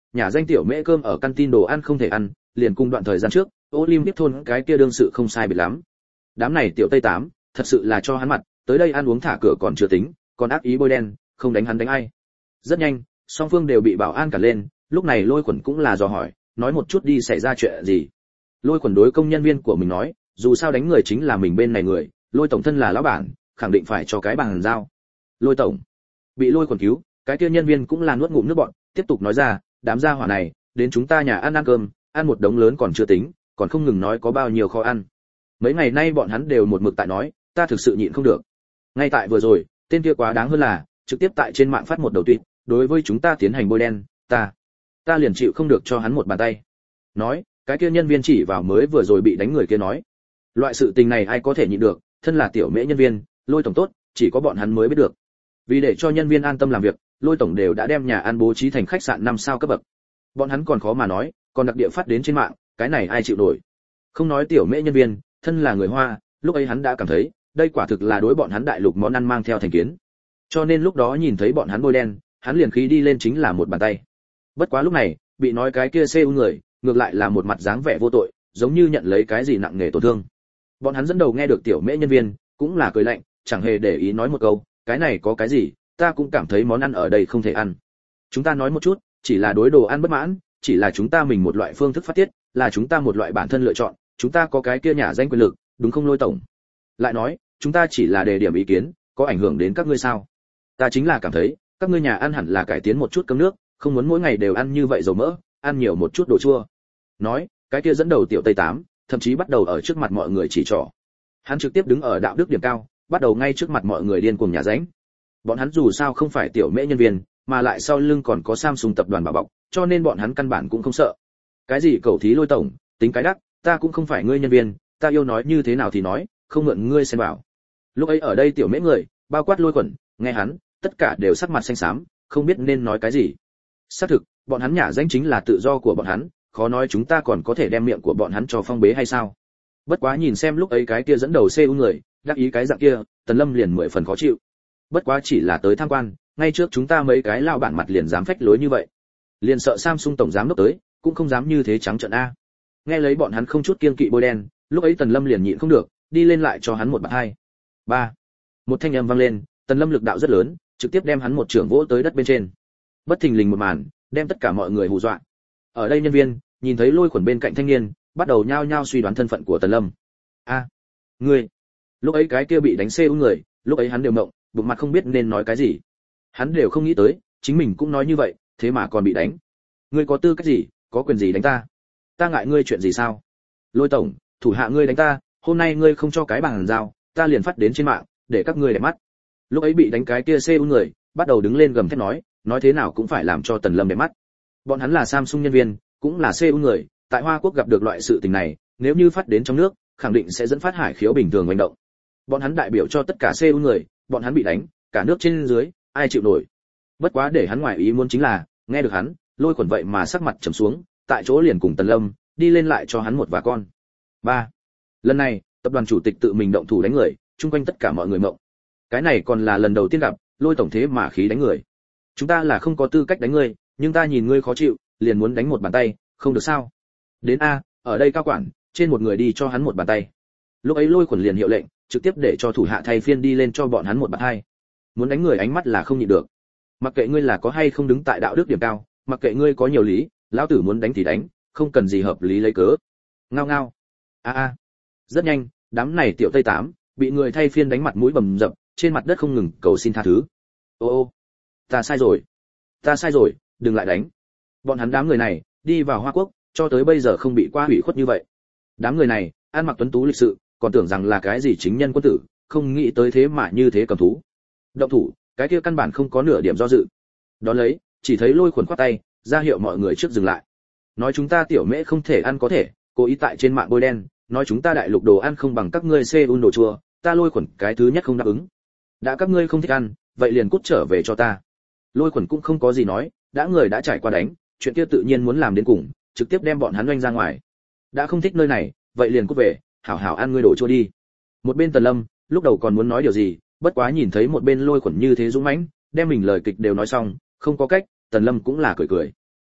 nhà danh tiểu mễ cơm ở căn tin đồ ăn không thể ăn, liền cùng đoạn thời gian trước Olympic thôn cái kia đương sự không sai biệt lắm. Đám này tiểu Tây Tám, thật sự là cho hắn mặt, tới đây ăn uống thả cửa còn chưa tính, còn ác ý bôi đen, không đánh hắn đánh ai. Rất nhanh, song phương đều bị bảo an cản lên, lúc này Lôi Quẩn cũng là dò hỏi, nói một chút đi xảy ra chuyện gì. Lôi Quẩn đối công nhân viên của mình nói, dù sao đánh người chính là mình bên này người, Lôi tổng thân là lão bản, khẳng định phải cho cái bằng giao. Lôi tổng bị Lôi Quẩn cứu, cái kia nhân viên cũng là nuốt ngụm nước bọt, tiếp tục nói ra, đám gia hỏa này, đến chúng ta nhà ăn ăn cơm, ăn một đống lớn còn chưa tính, còn không ngừng nói có bao nhiêu khó ăn. Mấy ngày nay bọn hắn đều một mực tại nói, ta thực sự nhịn không được. Ngay tại vừa rồi, tên kia quá đáng hơn là, trực tiếp tại trên mạng phát một đầu tweet, đối với chúng ta tiến hành bôi đen, ta, ta liền chịu không được cho hắn một bàn tay. Nói, cái kia nhân viên chỉ vào mới vừa rồi bị đánh người kia nói, loại sự tình này ai có thể nhịn được, thân là tiểu mễ nhân viên, Lôi tổng tốt, chỉ có bọn hắn mới biết được. Vì để cho nhân viên an tâm làm việc, Lôi tổng đều đã đem nhà ăn bố trí thành khách sạn năm sao cấp bậc. Bọn hắn còn khó mà nói, còn đặc địa phát đến trên mạng, cái này ai chịu nổi. Không nói tiểu mễ nhân viên, thân là người Hoa, lúc ấy hắn đã cảm thấy, đây quả thực là đối bọn hắn đại lục món ăn mang theo thành kiến. Cho nên lúc đó nhìn thấy bọn hắn bôi đen, hắn liền khí đi lên chính là một bàn tay. Bất quá lúc này, bị nói cái kia xê u người, ngược lại là một mặt dáng vẻ vô tội, giống như nhận lấy cái gì nặng nề tổn thương. Bọn hắn dẫn đầu nghe được tiểu mễ nhân viên, cũng là cười lạnh, chẳng hề để ý nói một câu, cái này có cái gì, ta cũng cảm thấy món ăn ở đây không thể ăn. Chúng ta nói một chút, chỉ là đối đồ ăn bất mãn, chỉ là chúng ta mình một loại phương thức phát tiết, là chúng ta một loại bản thân lựa chọn, chúng ta có cái kia nhà danh quyền lực, đúng không Lôi tổng? Lại nói, chúng ta chỉ là đề điểm ý kiến, có ảnh hưởng đến các ngươi sao? Ta chính là cảm thấy, các ngươi nhà ăn hẳn là cải tiến một chút cơm nước, không muốn mỗi ngày đều ăn như vậy dầu mỡ, ăn nhiều một chút đồ chua. Nói, cái kia dẫn đầu tiểu Tây Tám, thậm chí bắt đầu ở trước mặt mọi người chỉ trỏ. Hắn trực tiếp đứng ở đạo đức điểm cao, bắt đầu ngay trước mặt mọi người điên cuồng nhà ránh. Bọn hắn dù sao không phải tiểu mễ nhân viên, mà lại sau lưng còn có Samsung tập đoàn bảo bọc, cho nên bọn hắn căn bản cũng không sợ. Cái gì cầu thí Lôi tổng, tính cái đắc, ta cũng không phải ngươi nhân viên, ta yêu nói như thế nào thì nói, không mượn ngươi xen vào. Lúc ấy ở đây tiểu mễ người, bao quát Lôi Quẩn, nghe hắn, tất cả đều sắc mặt xanh xám, không biết nên nói cái gì. Xác thực, bọn hắn nhả danh chính là tự do của bọn hắn, khó nói chúng ta còn có thể đem miệng của bọn hắn cho phong bế hay sao? Bất quá nhìn xem lúc ấy cái kia dẫn đầu xê u người, đắc ý cái dạng kia, Tần Lâm liền mười phần khó chịu. Bất quá chỉ là tới tham quan, ngay trước chúng ta mấy cái lao bản mặt liền dám phách lối như vậy. Liền sợ Samsung tổng giám đốc tới, cũng không dám như thế trắng trợn a. Nghe lấy bọn hắn không chút kiêng kỵ bôi đen, lúc ấy Tần Lâm liền nhịn không được, đi lên lại cho hắn một bạt hai. Ba. Một thanh âm vang lên, Tần Lâm lực đạo rất lớn, trực tiếp đem hắn một trưởng vỗ tới đất bên trên. Bất thình lình một màn, đem tất cả mọi người hù dọa. Ở đây nhân viên, nhìn thấy Lôi Quẩn bên cạnh thanh niên, bắt đầu nhao nhao suy đoán thân phận của Tần Lâm. A, ngươi. Lúc ấy cái kia bị đánh xê u người, lúc ấy hắn đều ngộng, bụng mặt không biết nên nói cái gì. Hắn đều không nghĩ tới, chính mình cũng nói như vậy, thế mà còn bị đánh. Ngươi có tư cách gì, có quyền gì đánh ta? Ta ngại ngươi chuyện gì sao? Lôi tổng, thủ hạ ngươi đánh ta, hôm nay ngươi không cho cái bằng giao, ta liền phát đến trên mạng, để các ngươi để mắt. Lúc ấy bị đánh cái kia xê u người, bắt đầu đứng lên gầm thét nói, nói thế nào cũng phải làm cho Tần Lâm để mắt. Bọn hắn là Samsung nhân viên, cũng là xê u người, tại Hoa Quốc gặp được loại sự tình này, nếu như phát đến trong nước, khẳng định sẽ dẫn phát hải khiếu bình thường hành động. Bọn hắn đại biểu cho tất cả xê u người, bọn hắn bị đánh, cả nước trên dưới, ai chịu nổi. Bất quá để hắn ngoài ý muốn chính là, nghe được hắn, Lôi Quẩn vậy mà sắc mặt trầm xuống, tại chỗ liền cùng Tần Lâm đi lên lại cho hắn một và con. Ba. Lần này, tập đoàn chủ tịch tự mình động thủ đánh người, chung quanh tất cả mọi người mộng. Cái này còn là lần đầu tiên gặp, Lôi tổng thế mà khí đánh người. Chúng ta là không có tư cách đánh ngươi, nhưng ta nhìn ngươi khó chịu, liền muốn đánh một bàn tay, không được sao? Đến a, ở đây cao quản, trên một người đi cho hắn một bàn tay. Lúc ấy Lôi Quẩn liền hiệu lệnh, trực tiếp để cho thủ hạ thay phiên đi lên cho bọn hắn một bàn hai. Muốn đánh người ánh mắt là không nhịn được. Mặc kệ ngươi là có hay không đứng tại đạo đức điểm cao, mặc kệ ngươi có nhiều lý, lão tử muốn đánh thì đánh, không cần gì hợp lý lấy cớ. Ngao ngao. A a. Rất nhanh, đám này tiểu Tây Tám bị người thay phiên đánh mặt mũi bầm dập, trên mặt đất không ngừng cầu xin tha thứ. Ô ô, ta sai rồi, ta sai rồi, đừng lại đánh. Bọn hắn đám người này đi vào Hoa Quốc, cho tới bây giờ không bị qua hủy khuất như vậy. Đám người này ăn mặc tuấn tú lịch sự, còn tưởng rằng là cái gì chính nhân quân tử, không nghĩ tới thế mà như thế cầm thú. Động thủ, cái kia căn bản không có nửa điểm do dự. Đó lấy, chỉ thấy Lôi Quẩn khoát tay, ra hiệu mọi người trước dừng lại. Nói chúng ta tiểu mễ không thể ăn có thể, cố ý tại trên mạng bôi đen, nói chúng ta đại lục đồ ăn không bằng các ngươi Seoul đồ chua, ta Lôi Quẩn cái thứ nhất không đáp ứng. Đã các ngươi không thích ăn, vậy liền cút trở về cho ta. Lôi Quẩn cũng không có gì nói, đã người đã trải qua đánh, chuyện kia tự nhiên muốn làm đến cùng, trực tiếp đem bọn hắn oanh ra ngoài. Đã không thích nơi này, vậy liền cút về, hảo hảo ăn ngươi đồ chua đi. Một bên Tần Lâm, lúc đầu còn muốn nói điều gì, bất quá nhìn thấy một bên Lôi Quẩn như thế dũng mãnh, đem mình lời kịch đều nói xong, không có cách, Tần Lâm cũng là cười cười.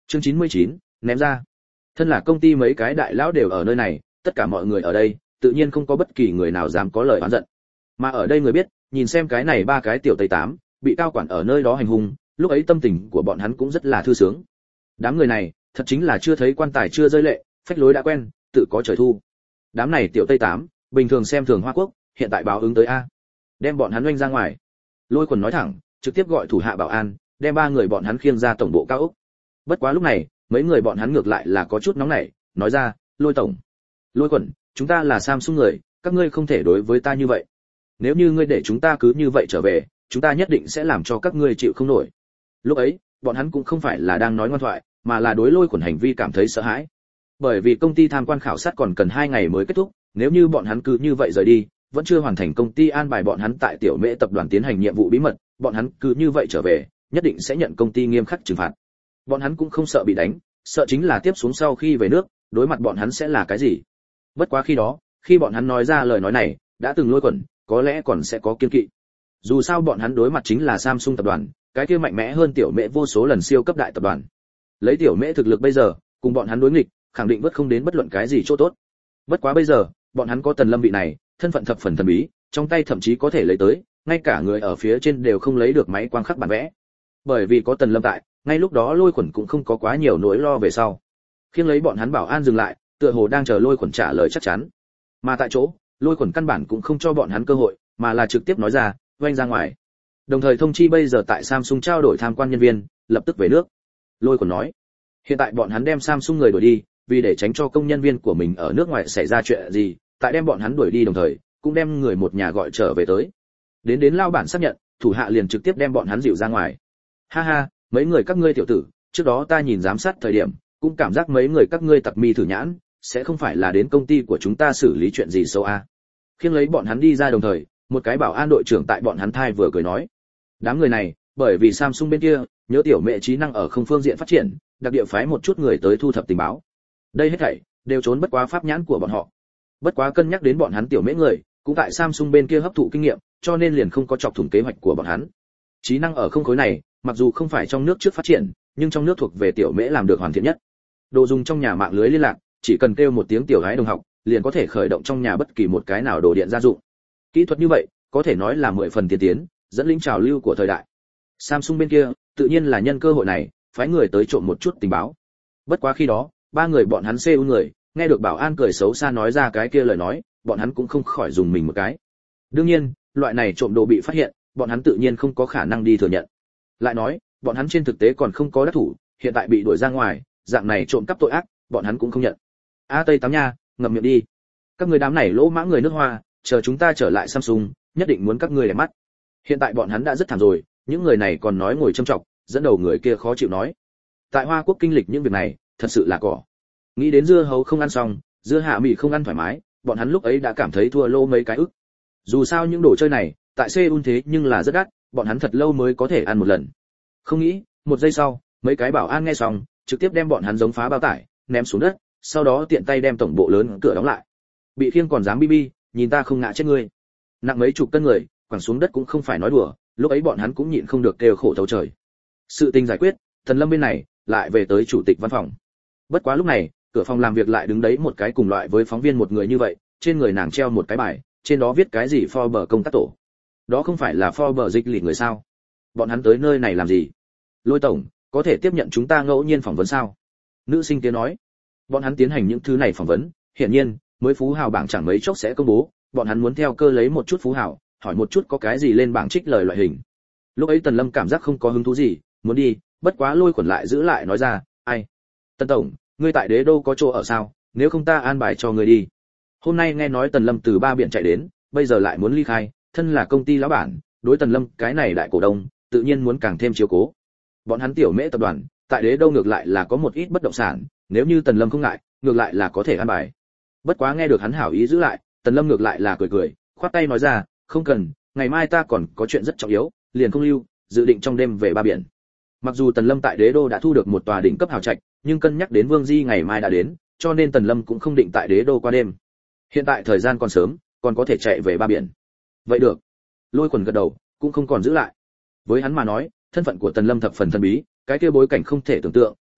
Chương chín mươi chín, ném ra. Thân là công ty mấy cái đại lão đều ở nơi này, tất cả mọi người ở đây, tự nhiên không có bất kỳ người nào dám có lời oán giận. Mà ở đây người biết, nhìn xem cái này ba cái tiểu tây tám, bị cao quản ở nơi đó hành hung, lúc ấy tâm tình của bọn hắn cũng rất là thư sướng. Đám người này, thật chính là chưa thấy quan tài chưa rơi lệ, phách lối đã quen, tự có trời thu. Đám này tiểu tây tám, bình thường xem thường Hoa Quốc, hiện tại báo ứng tới a. Đem bọn hắn oanh ra ngoài. Lôi Quần nói thẳng, trực tiếp gọi thủ hạ bảo an, đem ba người bọn hắn khiêng ra tổng bộ cao ốc. Bất quá lúc này, mấy người bọn hắn ngược lại là có chút nóng nảy, nói ra, Lôi tổng, Lôi Quần, chúng ta là Samsung người, các ngươi không thể đối với ta như vậy. Nếu như ngươi để chúng ta cứ như vậy trở về, chúng ta nhất định sẽ làm cho các ngươi chịu không nổi. Lúc ấy, bọn hắn cũng không phải là đang nói ngoan thoại, mà là đối Lôi Quần hành vi cảm thấy sợ hãi. Bởi vì công ty tham quan khảo sát còn cần hai ngày mới kết thúc, nếu như bọn hắn cứ như vậy rời đi, vẫn chưa hoàn thành công ty an bài bọn hắn tại Tiểu Mễ tập đoàn tiến hành nhiệm vụ bí mật, bọn hắn cứ như vậy trở về, nhất định sẽ nhận công ty nghiêm khắc trừng phạt. Bọn hắn cũng không sợ bị đánh, sợ chính là tiếp xuống sau khi về nước, đối mặt bọn hắn sẽ là cái gì. Bất quá khi đó, khi bọn hắn nói ra lời nói này, đã từng Lôi Quần, có lẽ còn sẽ có kiên kỵ. Dù sao bọn hắn đối mặt chính là Samsung tập đoàn, cái kia mạnh mẽ hơn Tiểu Mễ vô số lần siêu cấp đại tập đoàn. Lấy Tiểu Mễ thực lực bây giờ, cùng bọn hắn đối nghịch, khẳng định vất không đến bất luận cái gì chỗ tốt. Bất quá bây giờ, bọn hắn có Tần Lâm vị này, thân phận thập phần thần bí, trong tay thậm chí có thể lấy tới, ngay cả người ở phía trên đều không lấy được máy quang khắc bản vẽ. Bởi vì có Tần Lâm tại, ngay lúc đó Lôi Quần cũng không có quá nhiều nỗi lo về sau. Khiêng lấy bọn hắn bảo an dừng lại, tựa hồ đang chờ Lôi Quần trả lời chắc chắn. Mà tại chỗ, Lôi Quần căn bản cũng không cho bọn hắn cơ hội, mà là trực tiếp nói ra, oanh ra ngoài. Đồng thời thông chi bây giờ tại Samsung trao đổi tham quan nhân viên, lập tức về nước. Lôi Quần nói, hiện tại bọn hắn đem Samsung người đuổi đi, vì để tránh cho công nhân viên của mình ở nước ngoài xảy ra chuyện gì, tại đem bọn hắn đuổi đi đồng thời, cũng đem người một nhà gọi trở về tới. Đến đến lao bản xác nhận, thủ hạ liền trực tiếp đem bọn hắn dịu ra ngoài. Ha ha, mấy người các ngươi tiểu tử, trước đó ta nhìn giám sát thời điểm, cũng cảm giác mấy người các ngươi tặc mi thử nhãn, sẽ không phải là đến công ty của chúng ta xử lý chuyện gì xấu a. À. Khiêng lấy bọn hắn đi ra đồng thời, một cái bảo an đội trưởng tại bọn hắn thai vừa cười nói. Đám người này, bởi vì Samsung bên kia, nhớ Tiểu Mễ trí năng ở không phương diện phát triển, đặc địa phái một chút người tới thu thập tình báo. Đây hết thảy đều trốn bất quá pháp nhãn của bọn họ. Bất quá cân nhắc đến bọn hắn Tiểu Mễ người, cũng tại Samsung bên kia hấp thụ kinh nghiệm, cho nên liền không có chọc thủng kế hoạch của bọn hắn. Trí năng ở không khối này, mặc dù không phải trong nước trước phát triển, nhưng trong nước thuộc về Tiểu Mễ làm được hoàn thiện nhất. Đồ dùng trong nhà mạng lưới liên lạc, chỉ cần kêu một tiếng tiểu gái đồng học, liền có thể khởi động trong nhà bất kỳ một cái nào đồ điện gia dụng. Kỹ thuật như vậy, có thể nói là mười phần tiên tiến, dẫn lĩnh trào lưu của thời đại. Samsung bên kia, tự nhiên là nhân cơ hội này, phái người tới trộm một chút tình báo. Bất quá khi đó, ba người bọn hắn Seoul người, nghe được bảo an cười xấu xa nói ra cái kia lời nói, bọn hắn cũng không khỏi dùng mình một cái. Đương nhiên, loại này trộm đồ bị phát hiện, bọn hắn tự nhiên không có khả năng đi thừa nhận. Lại nói, bọn hắn trên thực tế còn không có đắc thủ, hiện tại bị đuổi ra ngoài, dạng này trộm cắp tội ác, bọn hắn cũng không nhận. A Tây Tám nha, ngậm miệng đi. Các người đám này lỗ mãng người nước Hoa, chờ chúng ta trở lại Samsung, nhất định muốn các ngươi để mắt. Hiện tại bọn hắn đã rất thảm rồi, những người này còn nói ngồi châm chọc, dẫn đầu người kia khó chịu nói. Tại Hoa Quốc kinh lịch những việc này, thật sự là cỏ. Nghĩ đến dưa hấu không ăn xong, dưa hạ mì không ăn thoải mái, bọn hắn lúc ấy đã cảm thấy thua lô mấy cái ức. Dù sao những đồ chơi này, tại Seoul thế nhưng là rất đắt, bọn hắn thật lâu mới có thể ăn một lần. Không nghĩ, một giây sau, mấy cái bảo an nghe xong, trực tiếp đem bọn hắn giống phá bao tải, ném xuống đất, sau đó tiện tay đem tổng bộ lớn cửa đóng lại. Bị khiêng còn dám bi bi, nhìn ta không ngã chết ngươi. Nặng mấy chục cân người, quẳng xuống đất cũng không phải nói đùa, lúc ấy bọn hắn cũng nhịn không được kêu khổ thấu trời. Sự tình giải quyết, Thần Lâm bên này lại về tới chủ tịch văn phòng. Bất quá lúc này, cửa phòng làm việc lại đứng đấy một cái cùng loại với phóng viên một người như vậy, trên người nàng treo một cái bài, trên đó viết cái gì Forbes công tác tổ. Đó không phải là Forbes dịch lị người sao? Bọn hắn tới nơi này làm gì? Lôi tổng, có thể tiếp nhận chúng ta ngẫu nhiên phỏng vấn sao? Nữ sinh kia nói. Bọn hắn tiến hành những thứ này phỏng vấn, hiển nhiên, mới phú hào bảng chẳng mấy chốc sẽ công bố, bọn hắn muốn theo cơ lấy một chút phú hào, hỏi một chút có cái gì lên bảng trích lời loại hình. Lúc ấy Tần Lâm cảm giác không có hứng thú gì, muốn đi, bất quá Lôi Quẩn lại giữ lại nói ra, ai? Tần tổng, ngươi tại Đế Đô có chỗ ở sao? Nếu không ta an bài cho ngươi đi. Hôm nay nghe nói Tần Lâm từ ba biển chạy đến, bây giờ lại muốn ly khai, thân là công ty lão bản, đối Tần Lâm cái này đại cổ đông, tự nhiên muốn càng thêm chiếu cố. Bọn hắn Tiểu Mễ tập đoàn, tại Đế Đô ngược lại là có một ít bất động sản, nếu như Tần Lâm không ngại, ngược lại là có thể an bài. Bất quá nghe được hắn hảo ý giữ lại, Tần Lâm ngược lại là cười cười, khoát tay nói ra, không cần, ngày mai ta còn có chuyện rất trọng yếu, liền không lưu, dự định trong đêm về ba biển. Mặc dù Tần Lâm tại Đế Đô đã thu được một tòa đỉnh cấp hào trạch, nhưng cân nhắc đến Vương Di ngày mai đã đến, cho nên Tần Lâm cũng không định tại Đế Đô qua đêm. Hiện tại thời gian còn sớm, còn có thể chạy về ba biển. Vậy được. Lôi Quần gật đầu, cũng không còn giữ lại. Với hắn mà nói, thân phận của Tần Lâm thập phần thần bí, cái kia bối cảnh không thể tưởng tượng,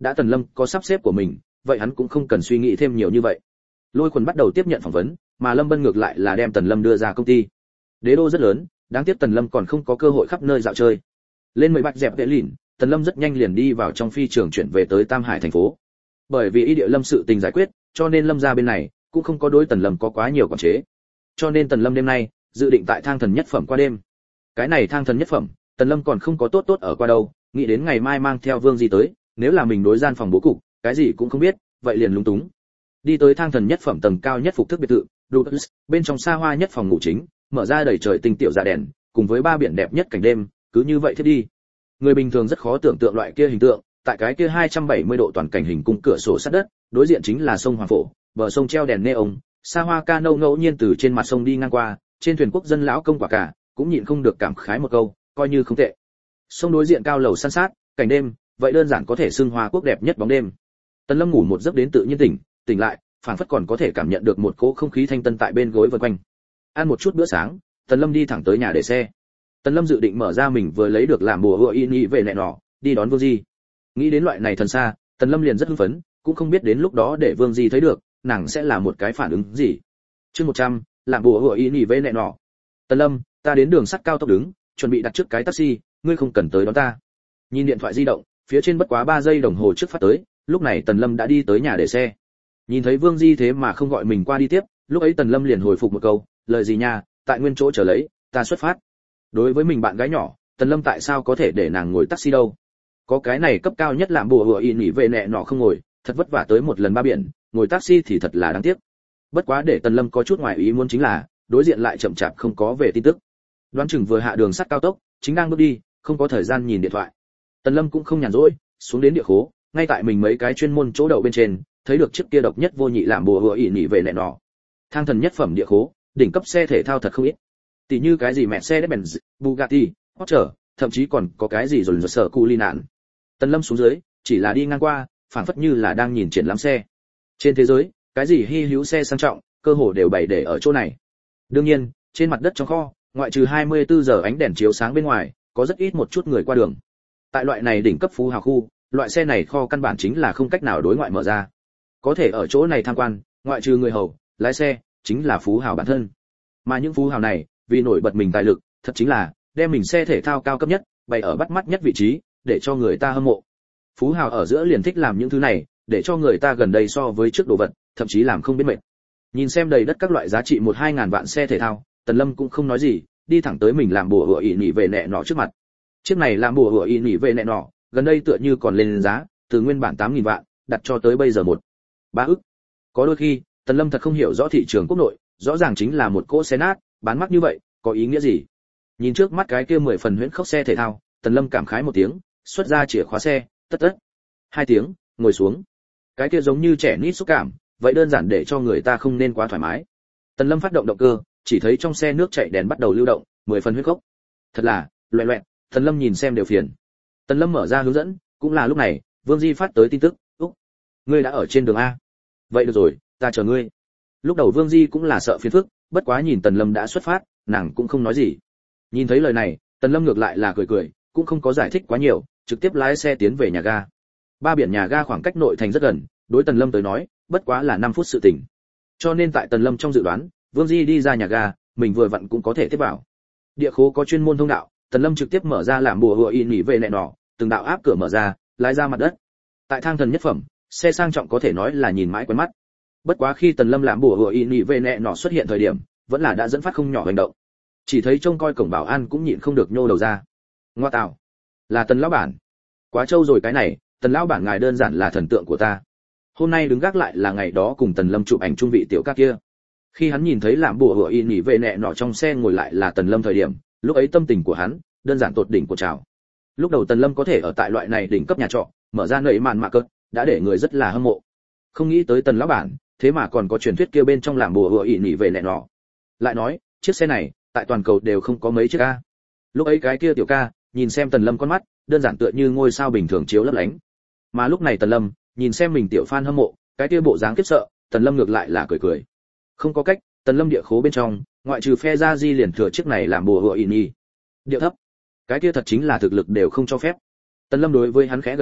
đã Tần Lâm có sắp xếp của mình, vậy hắn cũng không cần suy nghĩ thêm nhiều như vậy. Lôi Quần bắt đầu tiếp nhận phỏng vấn, mà Lâm Bân ngược lại là đem Tần Lâm đưa ra công ty. Đế đô rất lớn, đáng tiếc Tần Lâm còn không có cơ hội khắp nơi dạo chơi. Lên mười bạch dẹp vệ lìn, Tần Lâm rất nhanh liền đi vào trong phi trường chuyển về tới Tam Hải thành phố. Bởi vì y địa Lâm sự tình giải quyết, cho nên Lâm gia bên này cũng không có đối Tần Lâm có quá nhiều quản chế. Cho nên Tần Lâm đêm nay dự định tại Thang Thần Nhất Phẩm qua đêm. Cái này Thang Thần Nhất Phẩm, Tần Lâm còn không có tốt tốt ở qua đâu, nghĩ đến ngày mai mang theo Vương Di tới, nếu là mình đối gian phòng bố cục, cái gì cũng không biết, vậy liền lúng túng. Đi tới Thang Thần Nhất Phẩm tầng cao nhất phục thức biệt thự, Duplex, bên trong xa hoa nhất phòng ngủ chính, mở ra đầy trời tinh tiểu dạ đèn, cùng với ba biển đẹp nhất cảnh đêm, cứ như vậy thiết đi. Người bình thường rất khó tưởng tượng loại kia hình tượng, tại cái kia hai trăm bảy mươi độ toàn cảnh hình cung cửa sổ sát đất, đối diện chính là sông Hoàng Phổ, bờ sông treo đèn neon, xa hoa cano ngẫu nhiên từ trên mặt sông đi ngang qua, trên thuyền quốc dân lão công quả cả, cũng nhịn không được cảm khái một câu, coi như không tệ. Sông đối diện cao lầu san sát, cảnh đêm, vậy đơn giản có thể xưng Hoa quốc đẹp nhất bóng đêm. Tần Lâm ngủ một giấc đến tự nhiên tỉnh, tỉnh lại, phảng phất còn có thể cảm nhận được một cỗ không khí thanh tân tại bên gối vần quanh. Ăn một chút bữa sáng, Tần Lâm đi thẳng tới nhà để xe. Tần Lâm dự định mở ra mình vừa lấy được làm bùa hựa y nhị về nẹ nọ, đi đón Vương Di. Nghĩ đến loại này thần xa, Tần Lâm liền rất hưng phấn, cũng không biết đến lúc đó để Vương Di thấy được, nàng sẽ là một cái phản ứng gì. Chương một trăm, làm bùa hựa y nhị về nẹ nọ. Tần Lâm, ta đến đường sắt cao tốc đứng, chuẩn bị đặt trước cái taxi, ngươi không cần tới đón ta. Nhìn điện thoại di động, phía trên bất quá ba giây đồng hồ trước phát tới, lúc này Tần Lâm đã đi tới nhà để xe. Nhìn thấy Vương Di thế mà không gọi mình qua đi tiếp, lúc ấy Tần Lâm liền hồi phục một câu, lời gì nha, tại nguyên chỗ chờ lấy, ta xuất phát. Đối với mình bạn gái nhỏ, Tần Lâm tại sao có thể để nàng ngồi taxi đâu? Có cái này cấp cao nhất làm bùa hựa y nhỉ về nẹ nọ không ngồi, thật vất vả tới một lần ba biển, ngồi taxi thì thật là đáng tiếc. Bất quá để Tần Lâm có chút ngoài ý muốn chính là, đối diện lại chậm chạp không có về tin tức. Đoán chừng vừa hạ đường sắt cao tốc, chính đang bước đi, không có thời gian nhìn điện thoại. Tần Lâm cũng không nhàn rỗi, xuống đến địa khố, ngay tại mình mấy cái chuyên môn chỗ đậu bên trên, thấy được chiếc kia độc nhất vô nhị làm bùa hựa ỉ nhỉ về nẹ nọ. Thang Thần Nhất Phẩm địa khố, đỉnh cấp xe thể thao thật không ít. Tỷ như cái gì Mercedes-Benz, Bugatti, Porsche, thậm chí còn có cái gì rồi sở cu ly nạn. Tần Lâm xuống dưới, chỉ là đi ngang qua, phảng phất như là đang nhìn triển lãm xe. Trên thế giới, cái gì hy hữu xe sang trọng, cơ hồ đều bày để ở chỗ này. Đương nhiên, trên mặt đất trong kho, ngoại trừ hai mươi bốn giờ ánh đèn chiếu sáng bên ngoài, có rất ít một chút người qua đường. Tại loại này đỉnh cấp phú hào khu, loại xe này kho căn bản chính là không cách nào đối ngoại mở ra. Có thể ở chỗ này tham quan, ngoại trừ người hầu, lái xe, chính là phú hào bản thân. Mà những phú hào này, vì nổi bật mình tài lực, thật chính là đem mình xe thể thao cao cấp nhất, bày ở bắt mắt nhất vị trí, để cho người ta hâm mộ. Phú hào ở giữa liền thích làm những thứ này, để cho người ta gần đây so với trước đồ vật, thậm chí làm không biết mệt. Nhìn xem đầy đất các loại giá trị một hai ngàn vạn xe thể thao, Tần Lâm cũng không nói gì, đi thẳng tới mình làm bùa hựa ỉ nhỉ về nẹ nọ trước mặt. Chiếc này làm bùa hựa ỉ nhỉ về nẹ nọ, gần đây tựa như còn lên giá, từ nguyên bản tám nghìn vạn, đặt cho tới bây giờ một ba ức. Có đôi khi, Tần Lâm thật không hiểu rõ thị trường quốc nội, rõ ràng chính là một cỗ xe nát, bán mắc như vậy, có ý nghĩa gì? Nhìn trước mắt cái kia mười phần huyễn khốc xe thể thao, Tần Lâm cảm khái một tiếng, xuất ra chìa khóa xe, tất tất. Hai tiếng, ngồi xuống. Cái kia giống như trẻ nít xúc cảm, vậy đơn giản để cho người ta không nên quá thoải mái. Tần Lâm phát động động cơ, chỉ thấy trong xe nước chảy đèn bắt đầu lưu động, mười phần huyết khốc. Thật là, loẹt loẹt, Tần Lâm nhìn xem đều phiền. Tần Lâm mở ra hướng dẫn, cũng là lúc này, Vương Di phát tới tin tức, "Úc, ngươi đã ở trên đường a?" "Vậy được rồi, ta chờ ngươi." Lúc đầu Vương Di cũng là sợ phiền phức, bất quá nhìn Tần Lâm đã xuất phát, nàng cũng không nói gì. Nhìn thấy lời này, Tần Lâm ngược lại là cười cười, cũng không có giải thích quá nhiều, trực tiếp lái xe tiến về nhà ga. Ba biển nhà ga khoảng cách nội thành rất gần, đối Tần Lâm tới nói, bất quá là năm phút sự tình. Cho nên tại Tần Lâm trong dự đoán, Vương Di đi ra nhà ga, mình vừa vặn cũng có thể tiếp vào. Địa khố có chuyên môn thông đạo, Tần Lâm trực tiếp mở ra làm bùa hựa y nhỉ về nẹ nọ, từng đạo áp cửa mở ra, lái ra mặt đất. Tại Thang Thần Nhất Phẩm, xe sang trọng có thể nói là nhìn mãi quen mắt. Bất quá khi Tần Lâm làm bùa hựa y nhỉ về nẹ nọ xuất hiện thời điểm, vẫn là đã dẫn phát không nhỏ hành động. Chỉ thấy trông coi cổng bảo an cũng nhịn không được nhô đầu ra. Ngoa tạo, là Tần lão bản. Quá trâu rồi cái này, Tần lão bản ngài đơn giản là thần tượng của ta. Hôm nay đứng gác lại là ngày đó cùng Tần Lâm chụp ảnh chung vị tiểu ca kia. Khi hắn nhìn thấy làm bùa hựa y nhỉ về nẹ nọ trong xe ngồi lại là Tần Lâm thời điểm, lúc ấy tâm tình của hắn đơn giản tột đỉnh của trào. Lúc đầu Tần Lâm có thể ở tại loại này đỉnh cấp nhà trọ, mở ra nảy màn mạ cợt, đã để người rất là hâm mộ. Không nghĩ tới Tần lão bản, thế mà còn có truyền thuyết kia bên trong làm bùa hựa y nhỉ về nẹ nọ. Lại nói, chiếc xe này, tại toàn cầu đều không có mấy chiếc a. Lúc ấy cái kia tiểu ca, nhìn xem Tần Lâm con mắt, đơn giản tựa như ngôi sao bình thường chiếu lấp lánh. Mà lúc này Tần Lâm, nhìn xem mình tiểu fan hâm mộ, cái kia bộ dáng kiếp sợ, Tần Lâm ngược lại là cười cười. Không có cách, Tần Lâm địa khố bên trong, ngoại trừ phe gia di liền thừa chiếc này làm bùa hựa ỉ nhỉ. Điệu thấp. Cái kia thật chính là thực lực đều không cho phép. Tần Lâm đối với hắn khẽ gật đầu,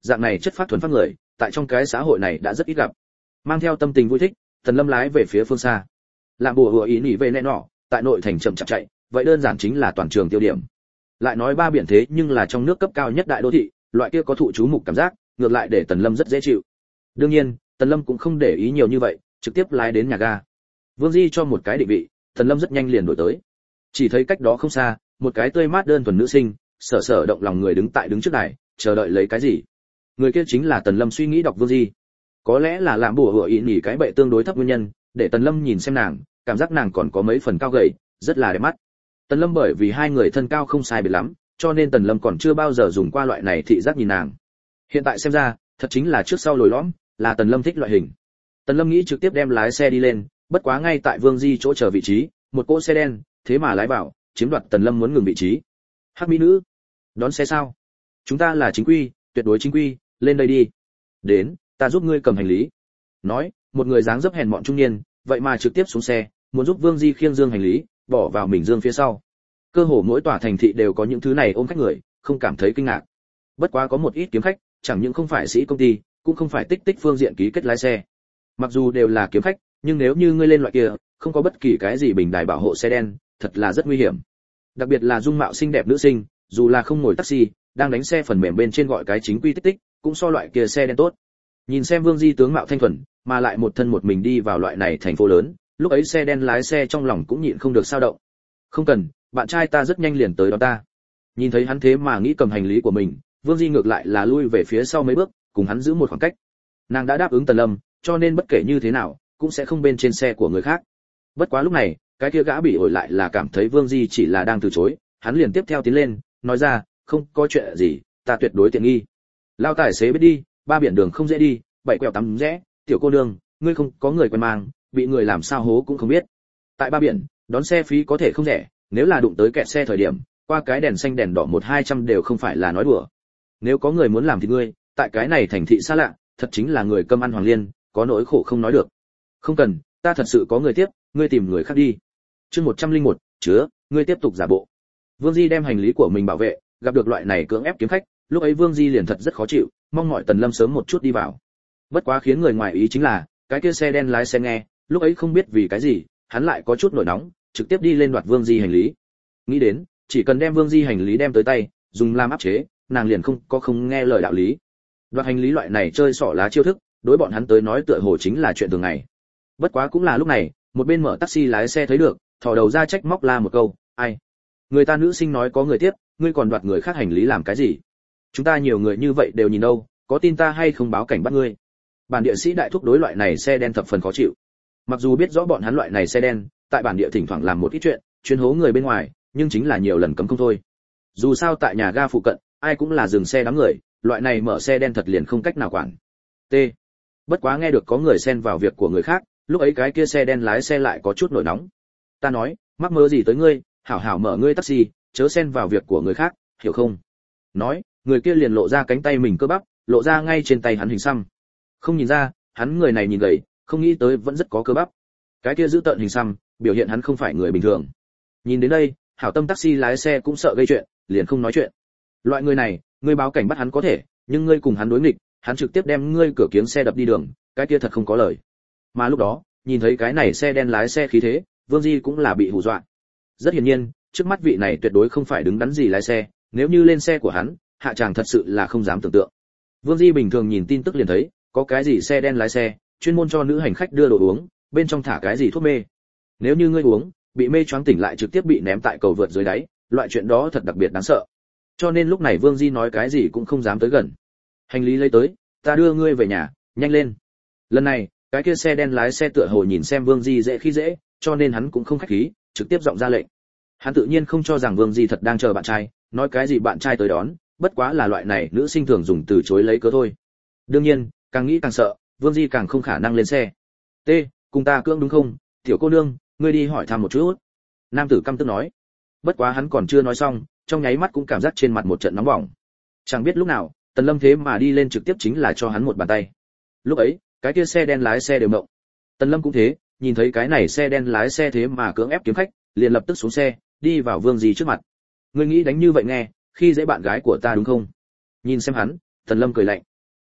dạng này chất phát thuần phát người tại trong cái xã hội này đã rất ít gặp. Mang theo tâm tình vui thích, Tần Lâm lái về phía phương xa. Làm bùa hùa ý nhỉ về nẹ nọ, tại nội thành chậm chạp chạy, vậy đơn giản chính là toàn trường tiêu điểm. Lại nói ba biển thế nhưng là trong nước cấp cao nhất đại đô thị, loại kia có thụ chú mục cảm giác, ngược lại để Tần Lâm rất dễ chịu. Đương nhiên, Tần Lâm cũng không để ý nhiều như vậy, trực tiếp lái đến nhà ga. Vương Di cho một cái định vị, Tần Lâm rất nhanh liền đổi tới. Chỉ thấy cách đó không xa, một cái tươi mát đơn thuần nữ sinh, sở sở động lòng người đứng tại đứng trước đài, chờ đợi lấy cái gì. Người kia chính là Tần Lâm suy nghĩ đọc Vương Di. Có lẽ là làm bùa hựa ý nhỉ cái bệ tương đối thấp nguyên nhân, để Tần Lâm nhìn xem nàng, cảm giác nàng còn có mấy phần cao gầy, rất là đẹp mắt. Tần Lâm bởi vì hai người thân cao không sai biệt lắm, cho nên Tần Lâm còn chưa bao giờ dùng qua loại này thị giác nhìn nàng. Hiện tại xem ra, thật chính là trước sau lồi lõm, là Tần Lâm thích loại hình. Tần Lâm nghĩ trực tiếp đem lái xe đi lên, bất quá ngay tại Vương Di chỗ chờ vị trí, một cỗ xe đen, thế mà lái vào, chiếm đoạt Tần Lâm muốn ngừng vị trí. Hắc mỹ nữ, đón xe sao? Chúng ta là chính quy, tuyệt đối chính quy, lên đây đi. Đến, ta giúp ngươi cầm hành lý. Nói, một người dáng dấp hèn mọn trung niên, vậy mà trực tiếp xuống xe, muốn giúp Vương Di khiêng dương hành lý, bỏ vào mình dương phía sau. Cơ hồ mỗi tòa thành thị đều có những thứ này ôm khách người, không cảm thấy kinh ngạc. Bất quá có một ít kiếm khách, chẳng những không phải sĩ công ty, cũng không phải tích tích phương diện ký kết lái xe. Mặc dù đều là kiếm khách, nhưng nếu như ngươi lên loại kia, không có bất kỳ cái gì bình đài bảo hộ xe đen, thật là rất nguy hiểm. Đặc biệt là dung mạo xinh đẹp nữ sinh, dù là không ngồi taxi, đang đánh xe phần mềm bên trên gọi cái chính quy tích tích, cũng so loại kia xe đen tốt. Nhìn xem Vương Di tướng mạo thanh thuần, mà lại một thân một mình đi vào loại này thành phố lớn, lúc ấy xe đen lái xe trong lòng cũng nhịn không được sao động. Không cần, bạn trai ta rất nhanh liền tới đó ta. Nhìn thấy hắn thế mà nghĩ cầm hành lý của mình, Vương Di ngược lại là lui về phía sau mấy bước, cùng hắn giữ một khoảng cách. Nàng đã đáp ứng Tần Lâm, cho nên bất kể như thế nào, cũng sẽ không bên trên xe của người khác. Bất quá lúc này, cái kia gã bị ổi lại là cảm thấy Vương Di chỉ là đang từ chối, hắn liền tiếp theo tiến lên, nói ra, không có chuyện gì, ta tuyệt đối tiện nghi. Lao tài xế biết đi, ba biển đường không dễ đi, bảy quẹo tắm rẽ, tiểu cô nương, ngươi không có người quen mang, bị người làm sao hố cũng không biết. Tại ba biển, đón xe phí có thể không rẻ, nếu là đụng tới kẹt xe thời điểm, qua cái đèn xanh đèn đỏ một hai trăm đều không phải là nói đùa. Nếu có người muốn làm thì ngươi, tại cái này thành thị xa lạ, thật chính là người cơm ăn hoàng liên, có nỗi khổ không nói được. Không cần, ta thật sự có người tiếp, ngươi tìm người khác đi. Chương một trăm linh một, chứa, ngươi tiếp tục giả bộ. Vương Di đem hành lý của mình bảo vệ, gặp được loại này cưỡng ép kiếm khách, lúc ấy Vương Di liền thật rất khó chịu, mong mọi Tần Lâm sớm một chút đi vào. Bất quá khiến người ngoài ý chính là, cái kia xe đen lái xe nghe, lúc ấy không biết vì cái gì, hắn lại có chút nổi nóng, trực tiếp đi lên đoạt Vương Di hành lý. Nghĩ đến, chỉ cần đem Vương Di hành lý đem tới tay, dùng làm áp chế, nàng liền không có không nghe lời đạo lý. Đoạt hành lý loại này chơi xỏ lá chiêu thức, đối bọn hắn tới nói tựa hồ chính là chuyện thường ngày. Bất quá cũng là lúc này, một bên mở taxi lái xe thấy được, thò đầu ra trách móc la một câu, ai? Người ta nữ sinh nói có người tiếp, ngươi còn đoạt người khác hành lý làm cái gì? Chúng ta nhiều người như vậy đều nhìn đâu, có tin ta hay không báo cảnh bắt ngươi? Bản địa sĩ đại thúc đối loại này xe đen thập phần khó chịu. Mặc dù biết rõ bọn hắn loại này xe đen, tại bản địa thỉnh thoảng làm một ít chuyện, chuyên hố người bên ngoài, nhưng chính là nhiều lần cấm không thôi. Dù sao tại nhà ga phụ cận, ai cũng là dừng xe đám người, loại này mở xe đen thật liền không cách nào quản. T. Bất quá nghe được có người xen vào việc của người khác, lúc ấy cái kia xe đen lái xe lại có chút nổi nóng. Ta nói, mắc mơ gì tới ngươi, hảo hảo mở ngươi taxi, chớ xen vào việc của người khác, hiểu không? Nói, người kia liền lộ ra cánh tay mình cơ bắp, lộ ra ngay trên tay hắn hình xăm. Không nhìn ra, hắn người này nhìn gầy, không nghĩ tới vẫn rất có cơ bắp. Cái kia giữ tợn hình xăm, biểu hiện hắn không phải người bình thường. Nhìn đến đây, hảo tâm taxi lái xe cũng sợ gây chuyện, liền không nói chuyện. Loại người này, ngươi báo cảnh bắt hắn có thể, nhưng ngươi cùng hắn đối nghịch, hắn trực tiếp đem ngươi cửa kiếng xe đập đi đường, cái kia thật không có lời. Mà lúc đó, nhìn thấy cái này xe đen lái xe khí thế, Vương Di cũng là bị hù dọa. Rất hiển nhiên, trước mắt vị này tuyệt đối không phải đứng đắn gì lái xe, nếu như lên xe của hắn, hạ chàng thật sự là không dám tưởng tượng. Vương Di bình thường nhìn tin tức liền thấy, có cái gì xe đen lái xe, chuyên môn cho nữ hành khách đưa đồ uống, bên trong thả cái gì thuốc mê. Nếu như ngươi uống, bị mê choáng tỉnh lại trực tiếp bị ném tại cầu vượt dưới đáy, loại chuyện đó thật đặc biệt đáng sợ. Cho nên lúc này Vương Di nói cái gì cũng không dám tới gần. Hành lý lấy tới, ta đưa ngươi về nhà, nhanh lên. Lần này, cái kia xe đen lái xe tựa hồ nhìn xem Vương Di dễ khi dễ, cho nên hắn cũng không khách khí, trực tiếp giọng ra lệnh. Hắn tự nhiên không cho rằng Vương Di thật đang chờ bạn trai, nói cái gì bạn trai tới đón, bất quá là loại này nữ sinh thường dùng từ chối lấy cớ thôi. Đương nhiên, càng nghĩ càng sợ, Vương Di càng không khả năng lên xe. T, cùng ta cưỡng đúng không, tiểu cô nương, ngươi đi hỏi thăm một chút. Nam tử căm tức nói. Bất quá hắn còn chưa nói xong, trong nháy mắt cũng cảm giác trên mặt một trận nóng bỏng. Chẳng biết lúc nào, Tần Lâm thế mà đi lên trực tiếp chính là cho hắn một bàn tay. Lúc ấy, cái kia xe đen lái xe đều mộng. Tần Lâm cũng thế, nhìn thấy cái này xe đen lái xe thế mà cưỡng ép kiếm khách, liền lập tức xuống xe, đi vào Vương Di trước mặt. Ngươi nghĩ đánh như vậy nghe, khi dễ bạn gái của ta đúng không? Nhìn xem hắn, Tần Lâm cười lạnh.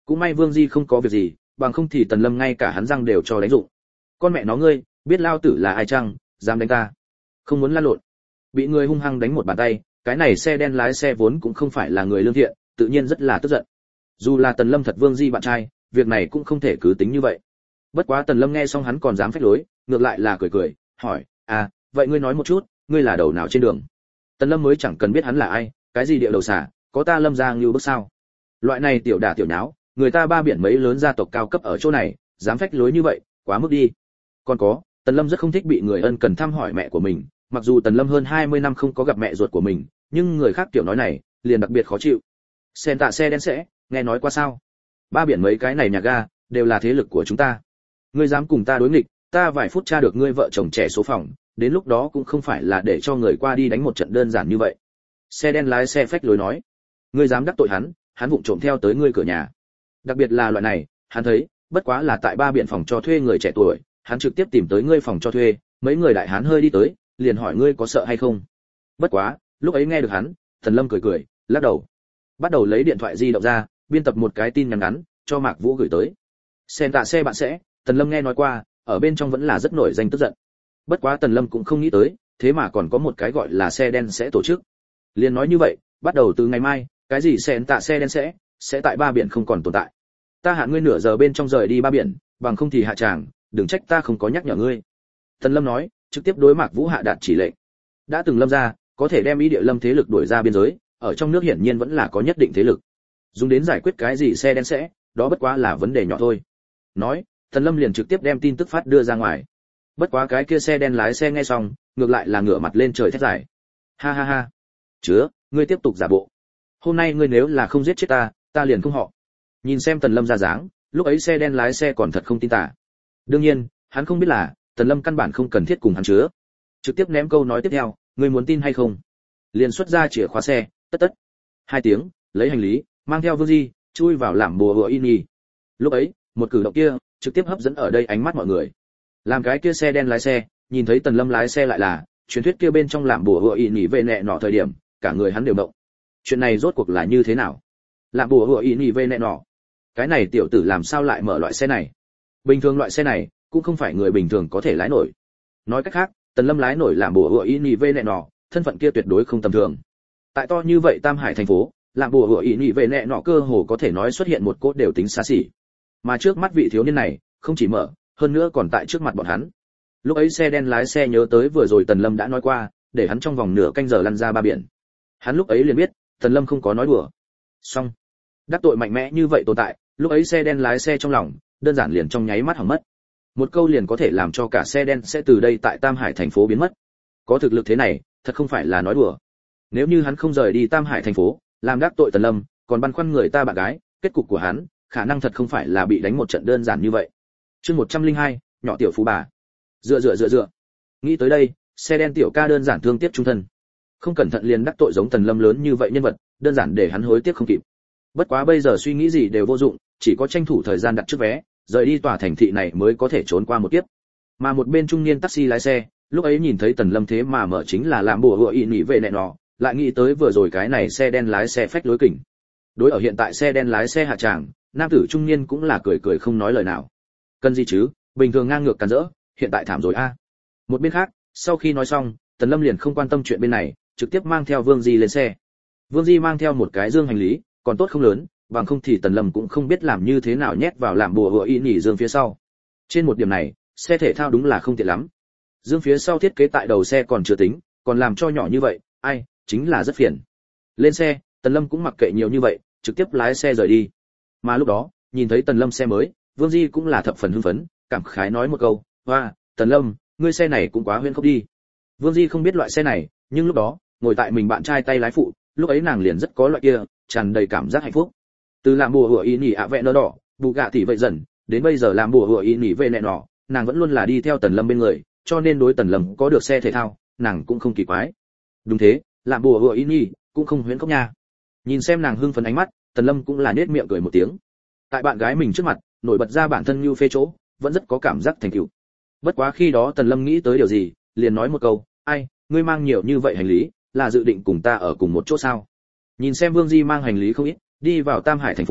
Cũng may Vương Di không có việc gì, bằng không thì Tần Lâm ngay cả hắn răng đều cho đánh rụng. Con mẹ nó ngươi, biết lao tử là ai chăng, dám đánh ta? Không muốn lăn lộn. Bị người hung hăng đánh một bàn tay, cái này xe đen lái xe vốn cũng không phải là người lương thiện, tự nhiên rất là tức giận. Dù là Tần Lâm thật Vương Di bạn trai, việc này cũng không thể cứ tính như vậy. Bất quá Tần Lâm nghe xong hắn còn dám phách lối, ngược lại là cười cười, hỏi, à, vậy ngươi nói một chút, ngươi là đầu nào trên đường? Tần Lâm mới chẳng cần biết hắn là ai, cái gì địa đầu xả, có ta Lâm gia như bước sao? Loại này tiểu đả tiểu nháo, người ta ba biển mấy lớn gia tộc cao cấp ở chỗ này, dám phách lối như vậy, quá mức đi. Còn có, Tần Lâm rất không thích bị người ân cần thăm hỏi mẹ của mình, mặc dù Tần Lâm hơn hai mươi năm không có gặp mẹ ruột của mình, nhưng người khác kiểu nói này, liền đặc biệt khó chịu. Sen tạ xe đen sẽ, nghe nói qua sao? Ba biển mấy cái này nhà ga, đều là thế lực của chúng ta. Ngươi dám cùng ta đối nghịch, ta vài phút tra được ngươi vợ chồng trẻ số phòng, đến lúc đó cũng không phải là để cho người qua đi đánh một trận đơn giản như vậy. Xe đen lái xe phách lối nói, ngươi dám đắc tội hắn, hắn vụng trộm theo tới ngươi cửa nhà. Đặc biệt là loại này, hắn thấy, bất quá là tại ba biển phòng cho thuê người trẻ tuổi, hắn trực tiếp tìm tới ngươi phòng cho thuê, mấy người đại hán hơi đi tới, liền hỏi ngươi có sợ hay không. Bất quá, lúc ấy nghe được hắn, Thần Lâm cười cười, lắc đầu. Bắt đầu lấy điện thoại di động ra, biên tập một cái tin nhắn ngắn, cho Mạc Vũ gửi tới. Sen tạ xe bạn sẽ, Tần Lâm nghe nói qua, ở bên trong vẫn là rất nổi danh tức giận. Bất quá Tần Lâm cũng không nghĩ tới, thế mà còn có một cái gọi là xe đen sẽ tổ chức. Liền nói như vậy, bắt đầu từ ngày mai, cái gì sen tạ xe đen sẽ, sẽ tại ba biển không còn tồn tại. Ta hạn ngươi nửa giờ bên trong rời đi ba biển, bằng không thì hạ tràng, đừng trách ta không có nhắc nhở ngươi. Tần Lâm nói, trực tiếp đối Mạc Vũ hạ đạt chỉ lệnh. Đã từng Lâm gia, có thể đem ý địa Lâm thế lực đuổi ra biên giới, ở trong nước hiển nhiên vẫn là có nhất định thế lực. Dùng đến giải quyết cái gì xe đen sẽ, đó bất quá là vấn đề nhỏ thôi. Nói, Tần Lâm liền trực tiếp đem tin tức phát đưa ra ngoài. Bất quá cái kia xe đen lái xe nghe xong, ngược lại là ngửa mặt lên trời thét giải. Ha ha ha. Chứa, ngươi tiếp tục giả bộ. Hôm nay ngươi nếu là không giết chết ta, ta liền không họ. Nhìn xem Tần Lâm ra dáng, lúc ấy xe đen lái xe còn thật không tin tả. Đương nhiên, hắn không biết là, Tần Lâm căn bản không cần thiết cùng hắn chứa. Trực tiếp ném câu nói tiếp theo, ngươi muốn tin hay không? Liền xuất ra chìa khóa xe, tất tất. Hai tiếng, lấy hành lý, mang theo Vương Di, chui vào làm bùa hựa in nhì. Lúc ấy, một cử động kia, trực tiếp hấp dẫn ở đây ánh mắt mọi người. Làm cái kia xe đen lái xe, nhìn thấy Tần Lâm lái xe lại là, truyền thuyết kia bên trong làm bùa hựa in nhì về nẹ nọ thời điểm, cả người hắn đều động. Chuyện này rốt cuộc là như thế nào? Làm bùa hựa in nhì về nẹ nọ. Cái này tiểu tử làm sao lại mở loại xe này? Bình thường loại xe này, cũng không phải người bình thường có thể lái nổi. Nói cách khác, Tần Lâm lái nổi làm bùa hựa in nhì về nẹ nọ, thân phận kia tuyệt đối không tầm thường. Tại to như vậy Tam Hải thành phố, làm bùa hựa in nhì về nẹ nọ cơ hồ có thể nói xuất hiện một cốt đều tính xa xỉ. Mà trước mắt vị thiếu niên này, không chỉ mở, hơn nữa còn tại trước mặt bọn hắn. Lúc ấy xe đen lái xe nhớ tới vừa rồi Tần Lâm đã nói qua, để hắn trong vòng nửa canh giờ lăn ra ba biển. Hắn lúc ấy liền biết, Tần Lâm không có nói đùa. Xong, đắc tội mạnh mẽ như vậy tồn tại, lúc ấy xe đen lái xe trong lòng, đơn giản liền trong nháy mắt hỏng mất. Một câu liền có thể làm cho cả xe đen sẽ từ đây tại Tam Hải thành phố biến mất. Có thực lực thế này, thật không phải là nói đùa. Nếu như hắn không rời đi Tam Hải thành phố, làm đắc tội Tần Lâm, còn băn khoăn người ta bạn gái, kết cục của hắn, khả năng thật không phải là bị đánh một trận đơn giản như vậy. Chương một trăm lẻ hai, nhỏ tiểu phú bà. Dựa dựa dựa dựa. Nghĩ tới đây, xe đen tiểu ca đơn giản thương tiếc trung thân. Không cẩn thận liền đắc tội giống Tần Lâm lớn như vậy nhân vật, đơn giản để hắn hối tiếc không kịp. Bất quá bây giờ suy nghĩ gì đều vô dụng, chỉ có tranh thủ thời gian đặt trước vé, rời đi tòa thành thị này mới có thể trốn qua một kiếp. Mà một bên trung niên taxi lái xe, lúc ấy nhìn thấy Tần Lâm thế mà mở chính là làm bùa hựa ị nỉ về nẹ nọ, lại nghĩ tới vừa rồi cái này xe đen lái xe phách lối kỉnh. Đối ở hiện tại xe đen lái xe hạ tràng, nam tử trung niên cũng là cười cười không nói lời nào. Cần gì chứ, bình thường ngang ngược càn rỡ, hiện tại thảm rồi a. Một bên khác, sau khi nói xong, Tần Lâm liền không quan tâm chuyện bên này, trực tiếp mang theo Vương Di lên xe. Vương Di mang theo một cái dương hành lý, còn tốt không lớn, bằng không thì Tần Lâm cũng không biết làm như thế nào nhét vào làm bùa hựa y nhỉ dương phía sau. Trên một điểm này, xe thể thao đúng là không tiện lắm. Dương phía sau thiết kế tại đầu xe còn chưa tính, còn làm cho nhỏ như vậy, ai, chính là rất phiền. Lên xe, Tần Lâm cũng mặc kệ nhiều như vậy, trực tiếp lái xe rời đi. Mà lúc đó, nhìn thấy Tần Lâm xe mới, Vương Di cũng là thập phần hưng phấn, cảm khái nói một câu, "Hoa, Tần Lâm, ngươi xe này cũng quá huyễn khốc đi." Vương Di không biết loại xe này, nhưng lúc đó, ngồi tại mình bạn trai tay lái phụ, lúc ấy nàng liền rất có loại kia, tràn đầy cảm giác hạnh phúc. Từ làm bùa hựa y nhỉ ạ vẹ nơ đỏ, bù gạ tỷ vậy dần, đến bây giờ làm bùa hựa y nhỉ về nẹ nọ, nàng vẫn luôn là đi theo Tần Lâm bên người, cho nên đối Tần Lâm có được xe thể thao, nàng cũng không kỳ quái. Đúng thế, làm bùa hựa y nhỉ cũng không huyễn khốc nha. Nhìn xem nàng hưng phấn ánh mắt, Tần Lâm cũng là nhếch miệng cười một tiếng. Tại bạn gái mình trước mặt, nổi bật ra bản thân như phê chỗ, vẫn rất có cảm giác thành tựu. Bất quá khi đó Tần Lâm nghĩ tới điều gì, liền nói một câu, "Ai, ngươi mang nhiều như vậy hành lý, là dự định cùng ta ở cùng một chỗ sao?" Nhìn xem Vương Di mang hành lý không ít, đi vào Tam Hải thành phố,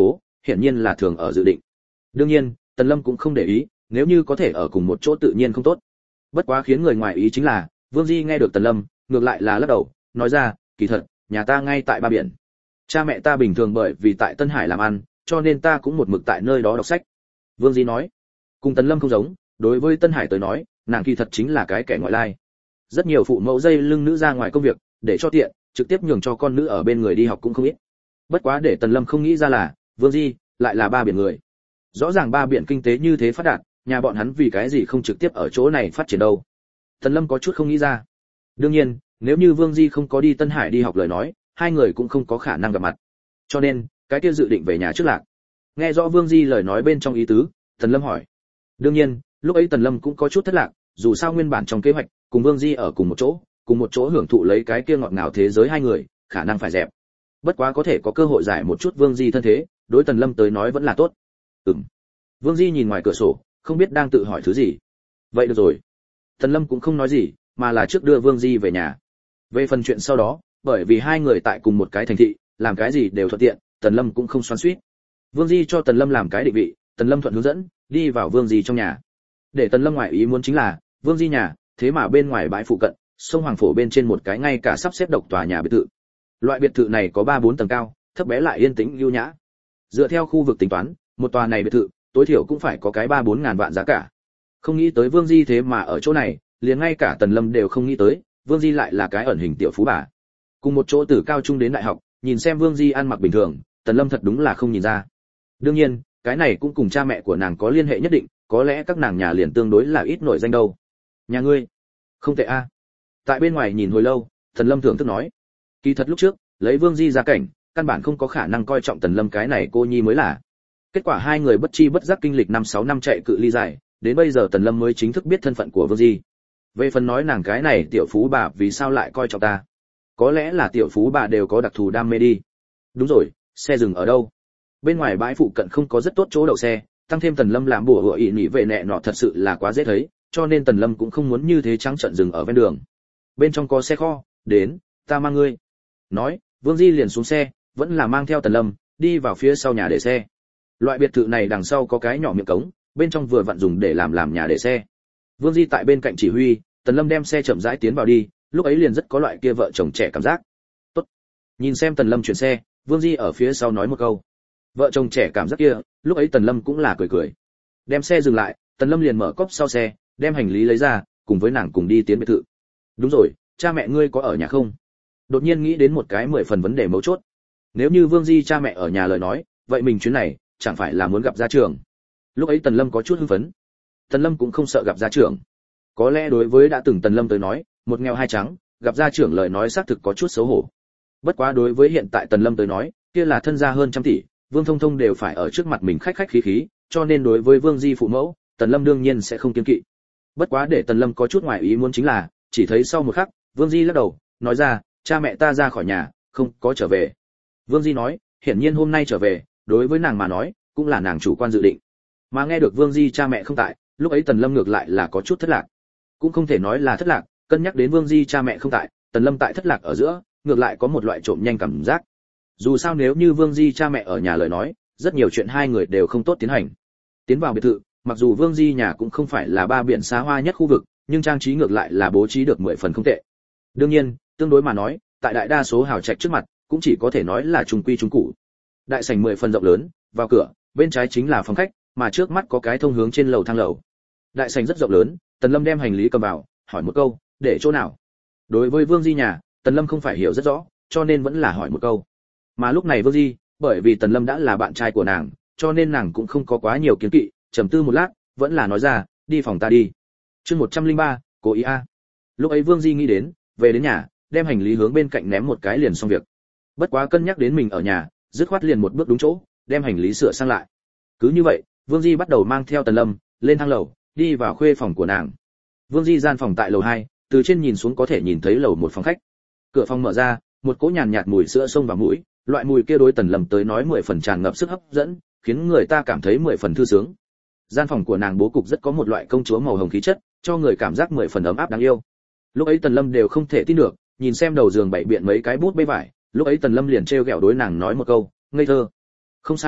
hiển nhiên là thường ở dự định. Đương nhiên, Tần Lâm cũng không để ý, nếu như có thể ở cùng một chỗ tự nhiên không tốt. Bất quá khiến người ngoài ý chính là, Vương Di nghe được Tần Lâm, ngược lại là lắc đầu, nói ra, kỳ thật, nhà ta ngay tại ba biển. Cha mẹ ta bình thường bởi vì tại Tân Hải làm ăn, cho nên ta cũng một mực tại nơi đó đọc sách. Vương Di nói, cùng Tần Lâm không giống, đối với Tân Hải tới nói, nàng kỳ thật chính là cái kẻ ngoại lai. Rất nhiều phụ mẫu dây lưng nữ ra ngoài công việc, để cho tiện, trực tiếp nhường cho con nữ ở bên người đi học cũng không ít. Bất quá để Tần Lâm không nghĩ ra là, Vương Di lại là ba biển người. Rõ ràng ba biển kinh tế như thế phát đạt, nhà bọn hắn vì cái gì không trực tiếp ở chỗ này phát triển đâu? Tần Lâm có chút không nghĩ ra. Đương nhiên, nếu như Vương Di không có đi Tân Hải đi học lời nói, hai người cũng không có khả năng gặp mặt. Cho nên, cái kia dự định về nhà trước lạc. Nghe rõ Vương Di lời nói bên trong ý tứ, Tần Lâm hỏi. Đương nhiên, lúc ấy Tần Lâm cũng có chút thất lạc, dù sao nguyên bản trong kế hoạch, cùng Vương Di ở cùng một chỗ, cùng một chỗ hưởng thụ lấy cái kia ngọt ngào thế giới hai người, khả năng phải dẹp. Bất quá có thể có cơ hội giải một chút Vương Di thân thế, đối Tần Lâm tới nói vẫn là tốt. Ừm. Vương Di nhìn ngoài cửa sổ, không biết đang tự hỏi thứ gì. Vậy được rồi. Tần Lâm cũng không nói gì, mà là trước đưa Vương Di về nhà. Về phần chuyện sau đó, bởi vì hai người tại cùng một cái thành thị, làm cái gì đều thuận tiện, Tần Lâm cũng không xoắn xuýt. Vương Di cho Tần Lâm làm cái định vị, Tần Lâm thuận hướng dẫn, đi vào Vương Di trong nhà. Để Tần Lâm ngoại ý muốn chính là, Vương Di nhà, thế mà bên ngoài bãi phụ cận, sông Hoàng Phổ bên trên một cái ngay cả sắp xếp độc tòa nhà biệt thự. Loại biệt thự này có ba bốn tầng cao, thấp bé lại yên tĩnh lưu nhã. Dựa theo khu vực tính toán, một tòa này biệt thự, tối thiểu cũng phải có cái ba bốn ngàn vạn giá cả. Không nghĩ tới Vương Di thế mà ở chỗ này, liền ngay cả Tần Lâm đều không nghĩ tới, Vương Di lại là cái ẩn hình tiểu phú bà. Cùng một chỗ từ cao trung đến đại học, nhìn xem Vương Di ăn mặc bình thường, Tần Lâm thật đúng là không nhìn ra. Đương nhiên, cái này cũng cùng cha mẹ của nàng có liên hệ nhất định, có lẽ các nàng nhà liền tương đối là ít nổi danh đâu. Nhà ngươi, không tệ a. Tại bên ngoài nhìn hồi lâu, Tần Lâm thưởng thức nói, kỳ thật lúc trước, lấy Vương Di ra cảnh, căn bản không có khả năng coi trọng Tần Lâm cái này cô nhi mới là. Kết quả hai người bất chi bất giác kinh lịch năm sáu năm chạy cự ly dài, đến bây giờ Tần Lâm mới chính thức biết thân phận của Vương Di. Về phần nói nàng cái này tiểu phú bà vì sao lại coi trọng ta, có lẽ là tiểu phú bà đều có đặc thù đam mê đi. Đúng rồi, xe dừng ở đâu? Bên ngoài bãi phụ cận không có rất tốt chỗ đậu xe, tăng thêm Tần Lâm làm bùa hựa ị nhỉ về nẹ nọ thật sự là quá dễ thấy, cho nên Tần Lâm cũng không muốn như thế trắng trợn dừng ở ven đường. Bên trong có xe kho, đến, ta mang ngươi. Nói, Vương Di liền xuống xe, vẫn là mang theo Tần Lâm, đi vào phía sau nhà để xe. Loại biệt thự này đằng sau có cái nhỏ miệng cống, bên trong vừa vặn dùng để làm làm nhà để xe. Vương Di tại bên cạnh chỉ huy, Tần Lâm đem xe chậm rãi tiến vào đi, lúc ấy liền rất có loại kia vợ chồng trẻ cảm giác. Tốt. Nhìn xem Tần Lâm chuyển xe, Vương Di ở phía sau nói một câu. Vợ chồng trẻ cảm giác kia, lúc ấy Tần Lâm cũng là cười cười. Đem xe dừng lại, Tần Lâm liền mở cốp sau xe, đem hành lý lấy ra, cùng với nàng cùng đi tiến biệt thự. Đúng rồi, cha mẹ ngươi có ở nhà không? Đột nhiên nghĩ đến một cái mười phần vấn đề mấu chốt. Nếu như Vương Di cha mẹ ở nhà lời nói, vậy mình chuyến này chẳng phải là muốn gặp gia trưởng. Lúc ấy Tần Lâm có chút hưng phấn. Tần Lâm cũng không sợ gặp gia trưởng. Có lẽ đối với đã từng Tần Lâm tới nói, một nghèo hai trắng, gặp gia trưởng lời nói xác thực có chút xấu hổ. Bất quá đối với hiện tại Tần Lâm tới nói, kia là thân gia hơn trăm tỷ, Vương Thông Thông đều phải ở trước mặt mình khách khách khí khí, cho nên đối với Vương Di phụ mẫu, Tần Lâm đương nhiên sẽ không kiêng kỵ. Bất quá để Tần Lâm có chút ngoài ý muốn chính là, chỉ thấy sau một khắc, Vương Di lắc đầu, nói ra, cha mẹ ta ra khỏi nhà, không có trở về. Vương Di nói, hiển nhiên hôm nay trở về, đối với nàng mà nói, cũng là nàng chủ quan dự định. Mà nghe được Vương Di cha mẹ không tại, lúc ấy Tần Lâm ngược lại là có chút thất lạc. Cũng không thể nói là thất lạc, cân nhắc đến Vương Di cha mẹ không tại, Tần Lâm tại thất lạc ở giữa, ngược lại có một loại trộm nhanh cảm giác. Dù sao nếu như Vương Di cha mẹ ở nhà lời nói, rất nhiều chuyện hai người đều không tốt tiến hành. Tiến vào biệt thự, mặc dù Vương Di nhà cũng không phải là ba biển xa hoa nhất khu vực, nhưng trang trí ngược lại là bố trí được mười phần không tệ. Đương nhiên, tương đối mà nói, tại đại đa số hào trạch trước mặt, cũng chỉ có thể nói là trung quy trung cụ. Đại sảnh mười phần rộng lớn, vào cửa, bên trái chính là phòng khách, mà trước mắt có cái thông hướng trên lầu thang lầu. Đại sảnh rất rộng lớn, Tần Lâm đem hành lý cầm vào, hỏi một câu, để chỗ nào? Đối với Vương Di nhà, Tần Lâm không phải hiểu rất rõ, cho nên vẫn là hỏi một câu. Mà lúc này Vương Di, bởi vì Tần Lâm đã là bạn trai của nàng, cho nên nàng cũng không có quá nhiều kiến kỵ, trầm tư một lát, vẫn là nói ra, đi phòng ta đi. Chương một trăm lẻ ba, cố ý a. Lúc ấy Vương Di nghĩ đến, về đến nhà, đem hành lý hướng bên cạnh ném một cái liền xong việc. Bất quá cân nhắc đến mình ở nhà, dứt khoát liền một bước đúng chỗ, đem hành lý sửa sang lại. Cứ như vậy, Vương Di bắt đầu mang theo Tần Lâm lên thang lầu, đi vào khuê phòng của nàng. Vương Di gian phòng tại lầu hai, từ trên nhìn xuống có thể nhìn thấy lầu một phòng khách. Cửa phòng mở ra, một cỗ nhàn nhạt mùi sữa xông vào mũi, loại mùi kia đối Tần Lâm tới nói mười phần tràn ngập sức hấp dẫn, khiến người ta cảm thấy mười phần thư sướng. Gian phòng của nàng bố cục rất có một loại công chúa màu hồng khí chất, cho người cảm giác mười phần ấm áp đáng yêu. Lúc ấy Tần Lâm đều không thể tin được, nhìn xem đầu giường bày biện mấy cái bút bê vải, lúc ấy Tần Lâm liền trêu ghẹo đối nàng nói một câu, ngây thơ. Không sai,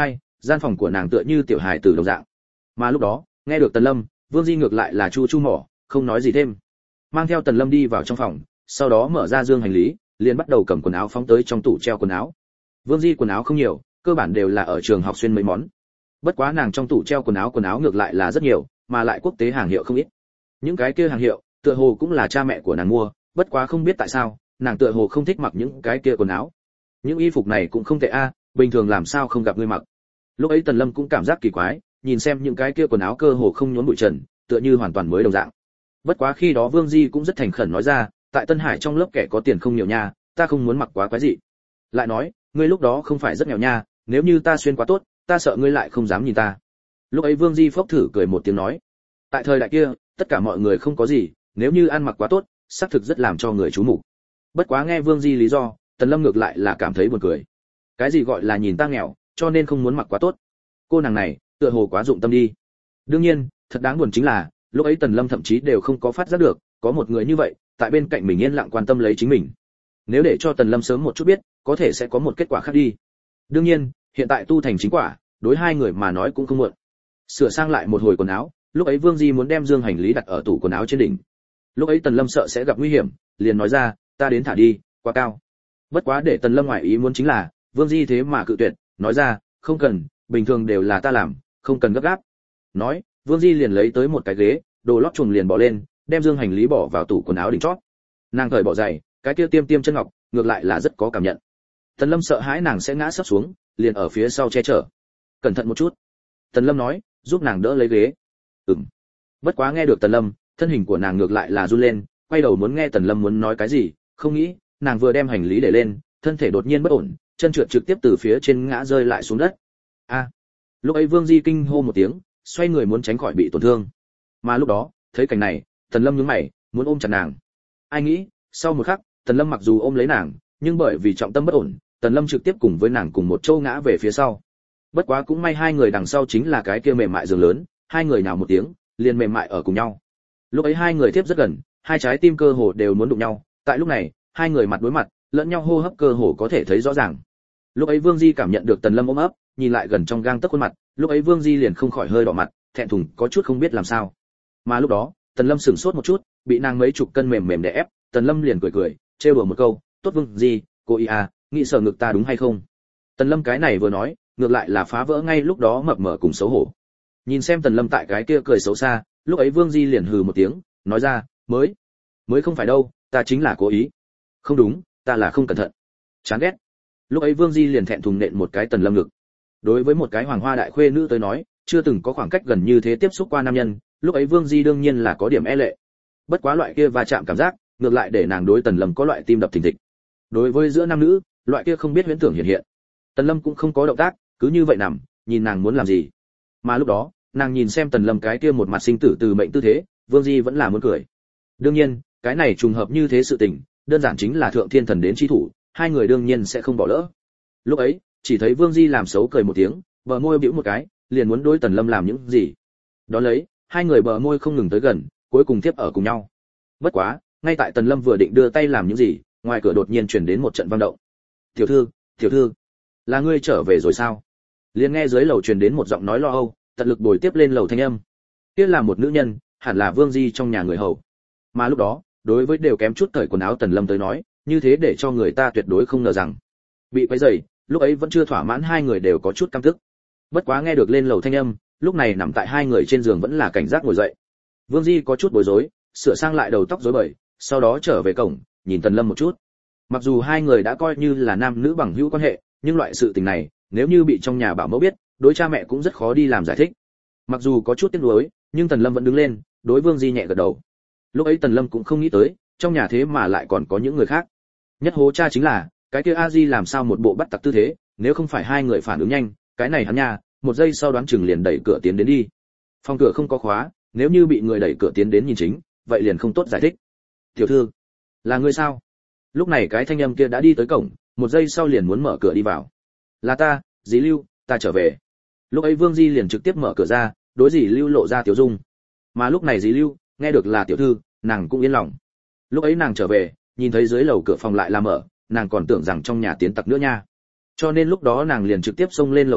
gian phòng của nàng tựa như tiểu hài tử đồng dạng. Mà lúc đó nghe được Tần Lâm, Vương Di ngược lại là chu chu mỏ, không nói gì thêm, mang theo Tần Lâm đi vào trong phòng, sau đó mở ra dương hành lý, liền bắt đầu cầm quần áo phóng tới trong tủ treo quần áo. Vương Di quần áo không nhiều, cơ bản đều là ở trường học xuyên mấy món. Bất quá nàng trong tủ treo quần áo quần áo ngược lại là rất nhiều, mà lại quốc tế hàng hiệu không ít. Những cái kia hàng hiệu, tựa hồ cũng là cha mẹ của nàng mua, bất quá không biết tại sao, nàng tựa hồ không thích mặc những cái kia quần áo. Những y phục này cũng không tệ a, bình thường làm sao không gặp ngươi mặc. Lúc ấy Tần Lâm cũng cảm giác kỳ quái, nhìn xem những cái kia quần áo cơ hồ không nhốn bụi trần, tựa như hoàn toàn mới đồng dạng. Bất quá khi đó Vương Di cũng rất thành khẩn nói ra, tại Tân Hải trong lớp kẻ có tiền không nhiều nha, ta không muốn mặc quá quái dị. Lại nói, ngươi lúc đó không phải rất nghèo nha, nếu như ta xuyên quá tốt, ta sợ ngươi lại không dám nhìn ta. Lúc ấy Vương Di phốc thử cười một tiếng nói, tại thời đại kia, tất cả mọi người không có gì, nếu như ăn mặc quá tốt, xác thực rất làm cho người chú mục. Bất quá nghe Vương Di lý do, Tần Lâm ngược lại là cảm thấy buồn cười. Cái gì gọi là nhìn ta nghèo, cho nên không muốn mặc quá tốt? Cô nàng này, tựa hồ quá dụng tâm đi. Đương nhiên, thật đáng buồn chính là, lúc ấy Tần Lâm thậm chí đều không có phát giác được, có một người như vậy, tại bên cạnh mình yên lặng quan tâm lấy chính mình. Nếu để cho Tần Lâm sớm một chút biết, có thể sẽ có một kết quả khác đi. Đương nhiên, hiện tại tu thành chính quả, đối hai người mà nói cũng không muộn. Sửa sang lại một hồi quần áo, lúc ấy Vương Di muốn đem dương hành lý đặt ở tủ quần áo trên đỉnh. Lúc ấy Tần Lâm sợ sẽ gặp nguy hiểm, liền nói ra, ta đến thả đi, quá cao. Bất quá để Tần Lâm ngoại ý muốn chính là, Vương Di thế mà cự tuyệt, nói ra, không cần, bình thường đều là ta làm, không cần gấp gáp. Nói, Vương Di liền lấy tới một cái ghế, đồ lót chuồng liền bỏ lên, đem dương hành lý bỏ vào tủ quần áo đỉnh chót. Nàng cởi bỏ giày, cái kia tiêm tiêm chân ngọc, ngược lại là rất có cảm nhận. Tần Lâm sợ hãi nàng sẽ ngã sấp xuống, liền ở phía sau che chở. Cẩn thận một chút. Tần Lâm nói, giúp nàng đỡ lấy ghế. Ừm. Bất quá nghe được Tần Lâm, thân hình của nàng ngược lại là run lên, quay đầu muốn nghe Tần Lâm muốn nói cái gì, không nghĩ, nàng vừa đem hành lý để lên, thân thể đột nhiên bất ổn, chân trượt trực tiếp từ phía trên ngã rơi lại xuống đất. A! Lúc ấy Vương Di kinh hô một tiếng, xoay người muốn tránh khỏi bị tổn thương. Mà lúc đó, thấy cảnh này, Tần Lâm nhướng mày, muốn ôm chặt nàng. Ai nghĩ, sau một khắc, Tần Lâm mặc dù ôm lấy nàng, nhưng bởi vì trọng tâm bất ổn, Tần Lâm trực tiếp cùng với nàng cùng một chỗ ngã về phía sau. Bất quá cũng may hai người đằng sau chính là cái kia mềm mại giường lớn, hai người nào một tiếng, liền mềm mại ở cùng nhau. Lúc ấy hai người tiếp rất gần, hai trái tim cơ hồ đều muốn đụng nhau, tại lúc này, hai người mặt đối mặt, lẫn nhau hô hấp cơ hồ có thể thấy rõ ràng. Lúc ấy Vương Di cảm nhận được Tần Lâm ôm ấp, nhìn lại gần trong gang tấc khuôn mặt, lúc ấy Vương Di liền không khỏi hơi đỏ mặt, thẹn thùng có chút không biết làm sao. Mà lúc đó, Tần Lâm sửng sốt một chút, bị nàng mấy chục cân mềm mềm đè ép, Tần Lâm liền cười cười, trêu đùa một câu, "Tốt Vương Di, cô ý à, nghĩ sở ngực ta đúng hay không?" Tần Lâm cái này vừa nói, ngược lại là phá vỡ ngay lúc đó mập mờ cùng xấu hổ. Nhìn xem Tần Lâm tại cái kia cười xấu xa, lúc ấy Vương Di liền hừ một tiếng, nói ra, "Mới, mới không phải đâu, ta chính là cố ý." "Không đúng, ta là không cẩn thận." Chán ghét. Lúc ấy Vương Di liền thẹn thùng nện một cái Tần Lâm ngực. Đối với một cái hoàng hoa đại khuê nữ tới nói, chưa từng có khoảng cách gần như thế tiếp xúc qua nam nhân, lúc ấy Vương Di đương nhiên là có điểm e lệ. Bất quá loại kia va chạm cảm giác, ngược lại để nàng đối Tần Lâm có loại tim đập thình thịch. Đối với giữa nam nữ, loại kia không biết huyễn tưởng hiện hiện. Tần Lâm cũng không có động tác, cứ như vậy nằm, nhìn nàng muốn làm gì. Mà lúc đó, nàng nhìn xem Tần Lâm cái kia một mặt sinh tử từ mệnh tư thế, Vương Di vẫn là muốn cười. Đương nhiên, cái này trùng hợp như thế sự tình, đơn giản chính là thượng thiên thần đến chi thủ, hai người đương nhiên sẽ không bỏ lỡ. Lúc ấy, chỉ thấy Vương Di làm xấu cười một tiếng, bờ môi bĩu một cái, liền muốn đối Tần Lâm làm những gì. Đó lấy, hai người bờ môi không ngừng tới gần, cuối cùng tiếp ở cùng nhau. Bất quá, ngay tại Tần Lâm vừa định đưa tay làm những gì, ngoài cửa đột nhiên truyền đến một trận vang động. "Tiểu thư, tiểu thư, là ngươi trở về rồi sao?" Liền nghe dưới lầu truyền đến một giọng nói lo âu, tận lực bồi tiếp lên lầu thanh âm. Kia là một nữ nhân, hẳn là Vương Di trong nhà người hầu. Mà lúc đó, đối với đều kém chút cởi quần áo Tần Lâm tới nói, như thế để cho người ta tuyệt đối không ngờ rằng bị quấy rầy, lúc ấy vẫn chưa thỏa mãn hai người đều có chút căm tức. Bất quá nghe được lên lầu thanh âm, lúc này nằm tại hai người trên giường vẫn là cảnh giác ngồi dậy. Vương Di có chút bối rối, sửa sang lại đầu tóc rối bời, sau đó trở về cổng, nhìn Tần Lâm một chút. Mặc dù hai người đã coi như là nam nữ bằng hữu quan hệ, nhưng loại sự tình này, nếu như bị trong nhà bảo mẫu biết, đối cha mẹ cũng rất khó đi làm giải thích. Mặc dù có chút tiếc nuối, nhưng Tần Lâm vẫn đứng lên, đối Vương Di nhẹ gật đầu. Lúc ấy Tần Lâm cũng không nghĩ tới, trong nhà thế mà lại còn có những người khác. Nhất hố cha chính là, cái kia A Di làm sao một bộ bắt tặc tư thế, nếu không phải hai người phản ứng nhanh, cái này hắn nha, một giây sau đoán chừng liền đẩy cửa tiến đến đi. Phòng cửa không có khóa, nếu như bị người đẩy cửa tiến đến nhìn chính, vậy liền không tốt giải thích. "Tiểu thư, là ngươi sao?" Lúc này cái thanh âm kia đã đi tới cổng, một giây sau liền muốn mở cửa đi vào. "Là ta, Dì Lưu, ta trở về." Lúc ấy Vương Di liền trực tiếp mở cửa ra, đối Dì Lưu lộ ra tiểu dung. Mà lúc này Dì Lưu nghe được là tiểu thư, nàng cũng yên lòng. Lúc ấy nàng trở về, nhìn thấy dưới lầu cửa phòng lại là mở, nàng còn tưởng rằng trong nhà tiến tặc nữa nha. Cho nên lúc đó nàng liền trực tiếp xông lên lầu hai,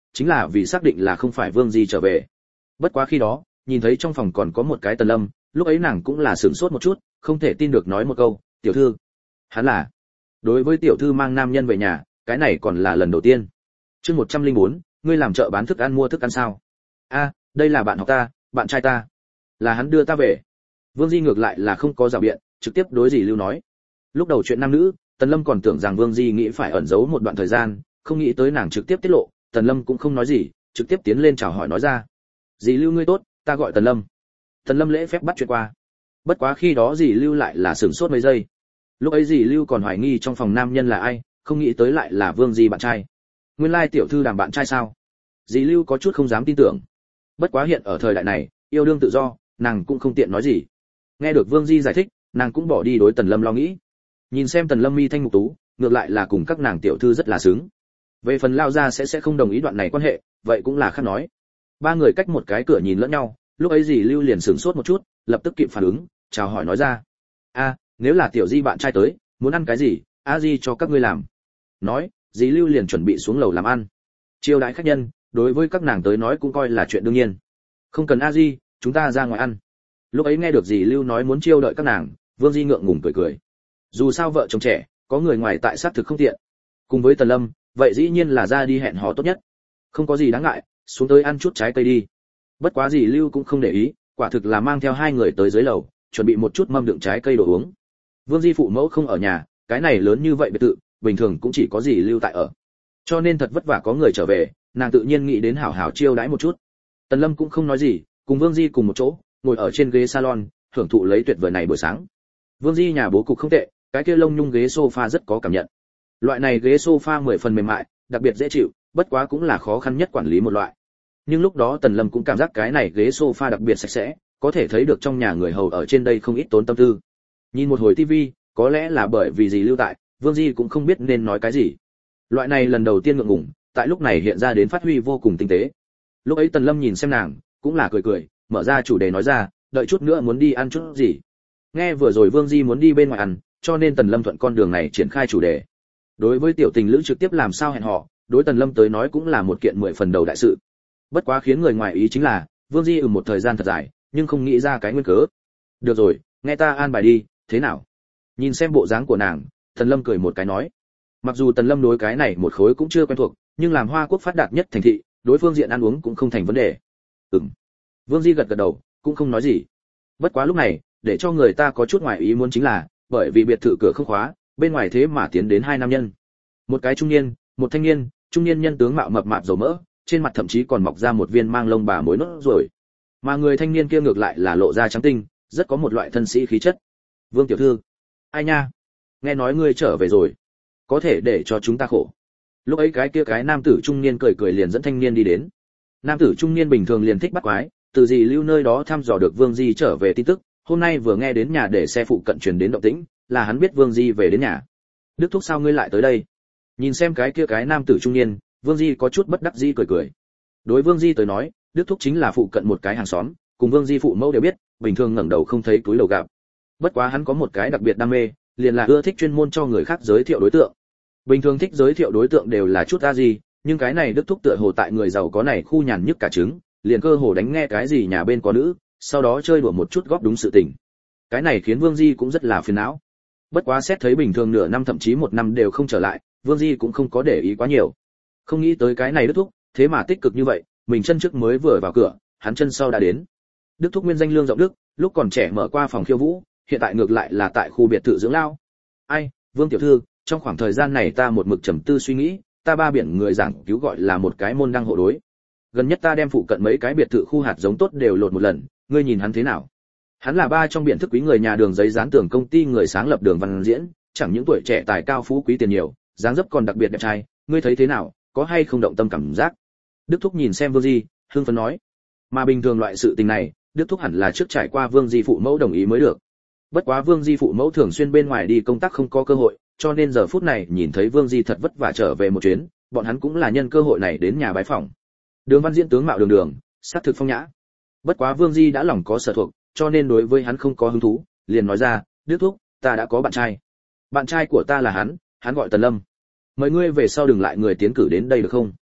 chính là vì xác định là không phải Vương Di trở về. Bất quá khi đó, nhìn thấy trong phòng còn có một cái Tần Lâm, lúc ấy nàng cũng là sửng sốt một chút, không thể tin được nói một câu, "Tiểu thư." Hắn là. Đối với tiểu thư mang nam nhân về nhà, cái này còn là lần đầu tiên. Chương một trăm lẻ bốn, ngươi làm chợ bán thức ăn mua thức ăn sao? A, đây là bạn học ta, bạn trai ta. Là hắn đưa ta về. Vương Di ngược lại là không có giảo biện, trực tiếp đối Dì Lưu nói. Lúc đầu chuyện nam nữ, Tần Lâm còn tưởng rằng Vương Di nghĩ phải ẩn giấu một đoạn thời gian, không nghĩ tới nàng trực tiếp tiết lộ, Tần Lâm cũng không nói gì, trực tiếp tiến lên chào hỏi nói ra. "Dì Lưu ngươi tốt, ta gọi Tần Lâm." Tần Lâm lễ phép bắt chuyện qua. Bất quá khi đó Dì Lưu lại là sửng sốt mấy giây. Lúc ấy Dì Lưu còn hoài nghi trong phòng nam nhân là ai, không nghĩ tới lại là Vương Di bạn trai. Nguyên lai tiểu thư đàm bạn trai sao? Dì Lưu có chút không dám tin tưởng. Bất quá hiện ở thời đại này, yêu đương tự do, nàng cũng không tiện nói gì. Nghe được Vương Di giải thích, nàng cũng bỏ đi đối Tần Lâm lo nghĩ. Nhìn xem Tần Lâm mi thanh mục tú, ngược lại là cùng các nàng tiểu thư rất là sướng. Về phần lao ra sẽ sẽ không đồng ý đoạn này quan hệ, vậy cũng là khác nói. Ba người cách một cái cửa nhìn lẫn nhau, lúc ấy Dì Lưu liền sửng sốt một chút, lập tức kịp phản ứng, chào hỏi nói ra: "A, nếu là tiểu Di bạn trai tới, muốn ăn cái gì, a Di cho các ngươi làm." Nói, Dì Lưu liền chuẩn bị xuống lầu làm ăn. Chiêu đãi khách nhân, đối với các nàng tới nói cũng coi là chuyện đương nhiên. "Không cần a Di, chúng ta ra ngoài ăn." Lúc ấy nghe được Dì Lưu nói muốn chiêu đợi các nàng, Vương Di ngượng ngùng cười cười. Dù sao vợ chồng trẻ, có người ngoài tại sát thực không tiện. Cùng với Tần Lâm, vậy dĩ nhiên là ra đi hẹn hò tốt nhất. Không có gì đáng ngại, xuống tới ăn chút trái cây đi. Bất quá Dì Lưu cũng không để ý, quả thực là mang theo hai người tới dưới lầu, chuẩn bị một chút mâm đựng trái cây đồ uống. Vương Di phụ mẫu không ở nhà, cái này lớn như vậy biệt thự, bình thường cũng chỉ có Dì Lưu tại ở. Cho nên thật vất vả có người trở về, nàng tự nhiên nghĩ đến hảo hảo chiêu đãi một chút. Tần Lâm cũng không nói gì, cùng Vương Di cùng một chỗ, ngồi ở trên ghế salon, hưởng thụ lấy tuyệt vời này buổi sáng. Vương Di nhà bố cục không tệ, cái kia lông nhung ghế sofa rất có cảm nhận. Loại này ghế sofa mười phần mềm mại, đặc biệt dễ chịu, bất quá cũng là khó khăn nhất quản lý một loại. Nhưng lúc đó Tần Lâm cũng cảm giác cái này ghế sofa đặc biệt sạch sẽ, có thể thấy được trong nhà người hầu ở trên đây không ít tốn tâm tư. Nhìn một hồi tivi, có lẽ là bởi vì gì lưu tại, Vương Di cũng không biết nên nói cái gì. Loại này lần đầu tiên ngượng ngùng, tại lúc này hiện ra đến phát huy vô cùng tinh tế. Lúc ấy Tần Lâm nhìn xem nàng, cũng là cười cười, mở ra chủ đề nói ra, đợi chút nữa muốn đi ăn chút gì. Nghe vừa rồi Vương Di muốn đi bên ngoài ăn, cho nên Tần Lâm thuận con đường này triển khai chủ đề. Đối với tiểu tình lữ trực tiếp làm sao hẹn hò, đối Tần Lâm tới nói cũng là một kiện mười phần đầu đại sự. Bất quá khiến người ngoài ý chính là, Vương Di ừ một thời gian thật dài, nhưng không nghĩ ra cái nguyên cớ. Được rồi, nghe ta an bài đi, thế nào? Nhìn xem bộ dáng của nàng, Tần Lâm cười một cái nói. Mặc dù Tần Lâm đối cái này một khối cũng chưa quen thuộc, nhưng làm Hoa Quốc phát đạt nhất thành thị, đối phương diện ăn uống cũng không thành vấn đề. Ừm. Vương Di gật gật đầu, cũng không nói gì. Bất quá lúc này, để cho người ta có chút ngoài ý muốn chính là, bởi vì biệt thự cửa không khóa, bên ngoài thế mà tiến đến hai nam nhân. Một cái trung niên, một thanh niên, trung niên nhân tướng mạo mập mạp dầu mỡ, trên mặt thậm chí còn mọc ra một viên mang lông bà mối nốt rồi. Mà người thanh niên kia ngược lại là lộ ra trắng tinh, rất có một loại thân sĩ khí chất. Vương tiểu thư, ai nha, nghe nói ngươi trở về rồi, có thể để cho chúng ta khổ. Lúc ấy cái kia cái nam tử trung niên cười cười liền dẫn thanh niên đi đến. Nam tử trung niên bình thường liền thích bắt quái, từ gì lưu nơi đó thăm dò được Vương Di trở về tin tức, hôm nay vừa nghe đến nhà để xe phụ cận truyền đến động tĩnh, là hắn biết Vương Di về đến nhà. Đức thúc sao ngươi lại tới đây? Nhìn xem cái kia cái nam tử trung niên, Vương Di có chút bất đắc dĩ cười cười. Đối Vương Di tới nói, Đức thúc chính là phụ cận một cái hàng xóm, cùng Vương Di phụ mẫu đều biết, bình thường ngẩng đầu không thấy túi lầu gặp. Bất quá hắn có một cái đặc biệt đam mê, liền là ưa thích chuyên môn cho người khác giới thiệu đối tượng. Bình thường thích giới thiệu đối tượng đều là chút a gì, nhưng cái này Đức thúc tựa hồ tại người giàu có này khu nhàn nhức cả trứng, liền cơ hồ đánh nghe cái gì nhà bên có nữ, sau đó chơi đùa một chút góp đúng sự tình. Cái này khiến Vương Di cũng rất là phiền não. Bất quá xét thấy bình thường nửa năm thậm chí một năm đều không trở lại, Vương Di cũng không có để ý quá nhiều. Không nghĩ tới cái này Đức thúc, thế mà tích cực như vậy, mình chân trước mới vừa vào cửa, hắn chân sau đã đến. Đức thúc nguyên danh Lương Rộng Đức, lúc còn trẻ mở qua phòng khiêu vũ, hiện tại ngược lại là tại khu biệt thự dưỡng lao. Ai, Vương tiểu thư, trong khoảng thời gian này ta một mực trầm tư suy nghĩ, ta ba biển người giảng cứu gọi là một cái môn đăng hộ đối. Gần nhất ta đem phụ cận mấy cái biệt thự khu hạt giống tốt đều lột một lần, ngươi nhìn hắn thế nào? Hắn là ba trong biển thức quý người nhà đường giấy dán tường công ty người sáng lập Đường Văn Diễn, chẳng những tuổi trẻ tài cao phú quý tiền nhiều, dáng dấp còn đặc biệt đẹp trai, ngươi thấy thế nào, có hay không động tâm cảm giác? Đức thúc nhìn xem Vương Di, hưng phấn nói. Mà bình thường loại sự tình này, Đức thúc hẳn là trước trải qua Vương Di phụ mẫu đồng ý mới được. Bất quá Vương Di phụ mẫu thường xuyên bên ngoài đi công tác không có cơ hội, cho nên giờ phút này nhìn thấy Vương Di thật vất vả trở về một chuyến, bọn hắn cũng là nhân cơ hội này đến nhà bái phỏng. Đường Văn Diễn tướng mạo đường đường, sắc thực phong nhã. Bất quá Vương Di đã lòng có sở thuộc, cho nên đối với hắn không có hứng thú, liền nói ra, Đức thúc, ta đã có bạn trai. Bạn trai của ta là hắn, hắn gọi Tần Lâm. Mời ngươi về sau đừng lại người tiến cử đến đây được không?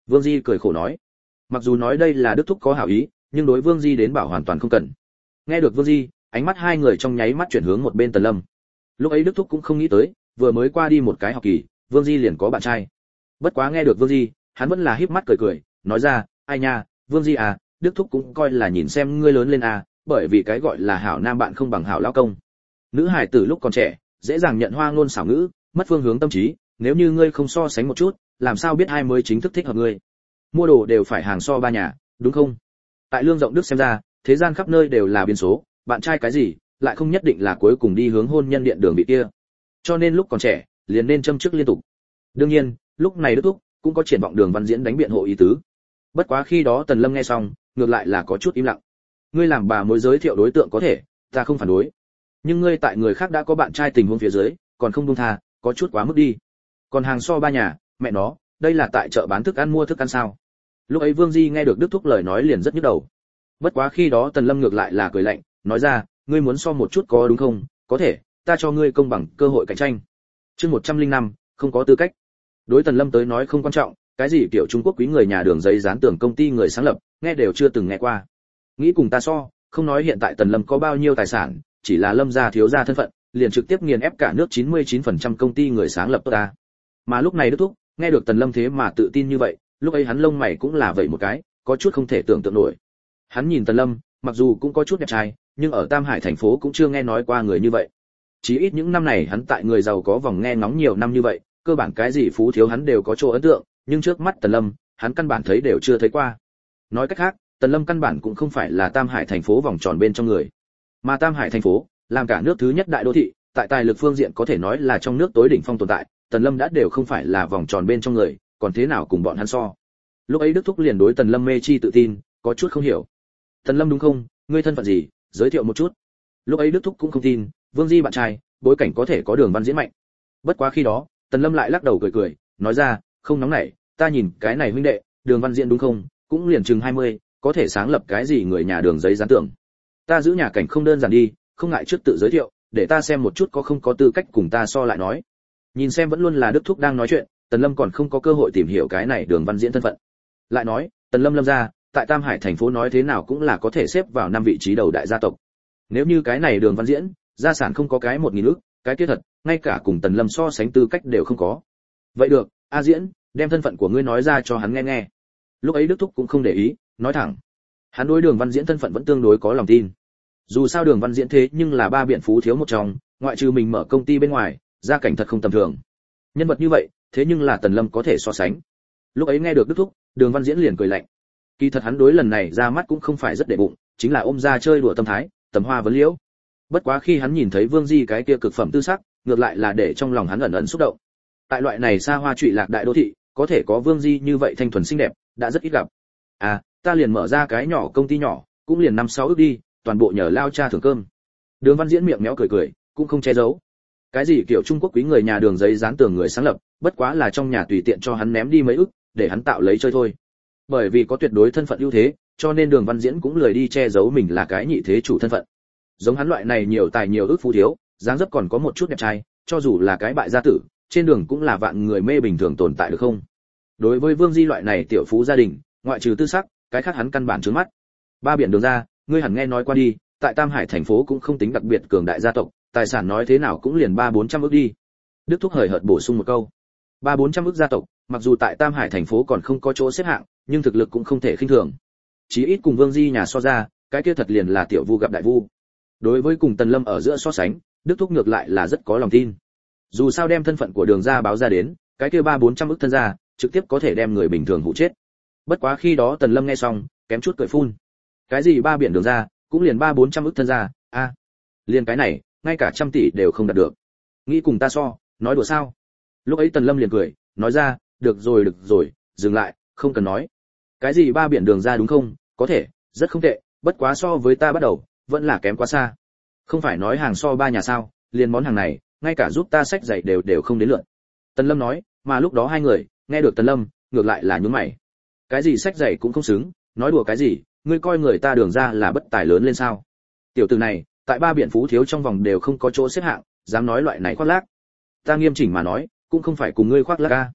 Vương Di cười khổ nói. Mặc dù nói đây là Đức thúc có hảo ý, nhưng đối Vương Di đến bảo hoàn toàn không cần. Nghe được Vương Di, ánh mắt hai người trong nháy mắt chuyển hướng một bên Tần Lâm. Lúc ấy Đức thúc cũng không nghĩ tới, vừa mới qua đi một cái học kỳ, Vương Di liền có bạn trai. Bất quá nghe được Vương Di, hắn vẫn là híp mắt cười cười, nói ra, ai nha, Vương Di à, Đức thúc cũng coi là nhìn xem ngươi lớn lên à, bởi vì cái gọi là hảo nam bạn không bằng hảo lão công. Nữ hải tử lúc còn trẻ, dễ dàng nhận hoa ngôn xảo ngữ, mất phương hướng tâm trí, nếu như ngươi không so sánh một chút, làm sao biết ai mới chính thức thích hợp ngươi. Mua đồ đều phải hàng so ba nhà, đúng không? Tại Lương Rộng Đức xem ra, thế gian khắp nơi đều là biến số, bạn trai cái gì, lại không nhất định là cuối cùng đi hướng hôn nhân điện đường bị kia. Cho nên lúc còn trẻ, liền nên châm trước liên tục. Đương nhiên, lúc này Đức thúc cũng có triển vọng Đường Văn Diễn đánh biện hộ ý tứ. Bất quá khi đó Tần Lâm nghe xong, ngược lại là có chút im lặng. Ngươi làm bà mối giới thiệu đối tượng có thể, ta không phản đối. Nhưng ngươi tại người khác đã có bạn trai tình huống phía dưới, còn không buông tha, có chút quá mức đi. Còn hàng so ba nhà, mẹ nó, đây là tại chợ bán thức ăn mua thức ăn sao? Lúc ấy Vương Di nghe được Đức thúc lời nói liền rất nhức đầu. Bất quá khi đó Tần Lâm ngược lại là cười lạnh, nói ra, ngươi muốn so một chút có đúng không? Có thể, ta cho ngươi công bằng cơ hội cạnh tranh. Chương một trăm linh năm, không có tư cách. Đối Tần Lâm tới nói không quan trọng, cái gì kiểu Trung Quốc quý người nhà đường giấy dán tường công ty người sáng lập, nghe đều chưa từng nghe qua. Nghĩ cùng ta so, không nói hiện tại Tần Lâm có bao nhiêu tài sản, chỉ là Lâm gia thiếu gia thân phận, liền trực tiếp nghiền ép cả nước chín mươi chín phần trăm công ty người sáng lập ta. Mà lúc này Đức thúc, nghe được Tần Lâm thế mà tự tin như vậy, lúc ấy hắn lông mày cũng là vậy một cái, có chút không thể tưởng tượng nổi. Hắn nhìn Tần Lâm, mặc dù cũng có chút đẹp trai, nhưng ở Tam Hải thành phố cũng chưa nghe nói qua người như vậy. Chỉ ít những năm này hắn tại người giàu có vòng nghe ngóng nhiều năm như vậy, cơ bản cái gì phú thiếu hắn đều có chỗ ấn tượng, nhưng trước mắt Tần Lâm, hắn căn bản thấy đều chưa thấy qua. Nói cách khác, Tần Lâm căn bản cũng không phải là Tam Hải thành phố vòng tròn bên trong người. Mà Tam Hải thành phố, làm cả nước thứ nhất đại đô thị, tại tài lực phương diện có thể nói là trong nước tối đỉnh phong tồn tại, Tần Lâm đã đều không phải là vòng tròn bên trong người, còn thế nào cùng bọn hắn so. Lúc ấy Đức thúc liền đối Tần Lâm mê chi tự tin, có chút không hiểu. Tần Lâm đúng không, ngươi thân phận gì, giới thiệu một chút. Lúc ấy Đức thúc cũng không tin, Vương Di bạn trai, bối cảnh có thể có Đường Văn Diễn mạnh. Bất quá khi đó, Tần Lâm lại lắc đầu cười cười, nói ra, không nóng nảy, ta nhìn cái này huynh đệ, Đường Văn Diễn đúng không, cũng liền chừng hai mươi, có thể sáng lập cái gì người nhà đường giấy dán tưởng. Ta giữ nhà cảnh không đơn giản đi, không ngại trước tự giới thiệu, để ta xem một chút có không có tư cách cùng ta so lại nói. Nhìn xem vẫn luôn là Đức thúc đang nói chuyện, Tần Lâm còn không có cơ hội tìm hiểu cái này Đường Văn Diễn thân phận. Lại nói, Tần Lâm Lâm gia, tại Tam Hải thành phố nói thế nào cũng là có thể xếp vào năm vị trí đầu đại gia tộc. Nếu như cái này Đường Văn Diễn, gia sản không có cái một nghìn ức, cái kia thật, ngay cả cùng Tần Lâm so sánh tư cách đều không có. Vậy được, A Diễn, đem thân phận của ngươi nói ra cho hắn nghe nghe. Lúc ấy Đức thúc cũng không để ý, nói thẳng. Hắn đối Đường Văn Diễn thân phận vẫn tương đối có lòng tin. Dù sao Đường Văn Diễn thế nhưng là ba biện phú thiếu một trong, ngoại trừ mình mở công ty bên ngoài, gia cảnh thật không tầm thường. Nhân vật như vậy, thế nhưng là Tần Lâm có thể so sánh. Lúc ấy nghe được Đức thúc, Đường Văn Diễn liền cười lạnh. Kỳ thật hắn đối lần này ra mắt cũng không phải rất để bụng, chính là ôm ra chơi đùa tâm thái, tầm hoa vấn liễu. Bất quá khi hắn nhìn thấy Vương Di cái kia cực phẩm tư sắc, ngược lại là để trong lòng hắn ẩn ẩn xúc động. Tại loại này xa hoa trụy lạc đại đô thị, có thể có Vương Di như vậy thanh thuần xinh đẹp, đã rất ít gặp. À, ta liền mở ra cái nhỏ công ty nhỏ, cũng liền năm sáu ước đi, toàn bộ nhờ lao cha thưởng cơm. Đường Văn Diễn miệng méo cười cười, cũng không che giấu. Cái gì kiểu Trung Quốc quý người nhà đường giấy dán tường người sáng lập, bất quá là trong nhà tùy tiện cho hắn ném đi mấy ức, để hắn tạo lấy chơi thôi. Bởi vì có tuyệt đối thân phận ưu thế, cho nên Đường Văn Diễn cũng lười đi che giấu mình là cái nhị thế chủ thân phận. Giống hắn loại này nhiều tài nhiều ức phú thiếu, dáng dấp còn có một chút đẹp trai, cho dù là cái bại gia tử, trên đường cũng là vạn người mê bình thường tồn tại được không? Đối với Vương Di loại này tiểu phú gia đình, ngoại trừ tư sắc, cái khác hắn căn bản trướng mắt. Ba biển đường ra, ngươi hẳn nghe nói qua đi, tại Tam Hải thành phố cũng không tính đặc biệt cường đại gia tộc, tài sản nói thế nào cũng liền ba bốn trăm ức đi. Đức thúc hời hợt bổ sung một câu. Ba bốn trăm ức gia tộc, mặc dù tại Tam Hải thành phố còn không có chỗ xếp hạng, nhưng thực lực cũng không thể khinh thường. Chí ít cùng Vương Di nhà so ra, cái kia thật liền là tiểu vu gặp đại vu. Đối với cùng Tần Lâm ở giữa so sánh, Đức thúc ngược lại là rất có lòng tin. Dù sao đem thân phận của Đường gia báo ra đến, cái kia ba bốn trăm ức thân gia, trực tiếp có thể đem người bình thường hụ chết. Bất quá khi đó Tần Lâm nghe xong, kém chút cười phun. Cái gì ba biển Đường gia, cũng liền ba bốn trăm ức thân gia, a, à, liền cái này, ngay cả trăm tỷ đều không đạt được. Nghĩ cùng ta so, nói đùa sao? Lúc ấy Tần Lâm liền cười, nói ra, được rồi được rồi, dừng lại, không cần nói. Cái gì ba biển Đường gia đúng không? Có thể, rất không tệ, bất quá so với ta bắt đầu, vẫn là kém quá xa. Không phải nói hàng so ba nhà sao, liền món hàng này, ngay cả giúp ta sách giày đều đều không đến lượt. Tần Lâm nói, mà lúc đó hai người, nghe được Tần Lâm, ngược lại là nhướng mày. Cái gì sách giày cũng không xứng, nói đùa cái gì, ngươi coi người ta Đường ra là bất tài lớn lên sao? Tiểu tử này, tại ba biển phú thiếu trong vòng đều không có chỗ xếp hạng, dám nói loại này khoác lác. Ta nghiêm chỉnh mà nói, cũng không phải cùng ngươi khoác lác a.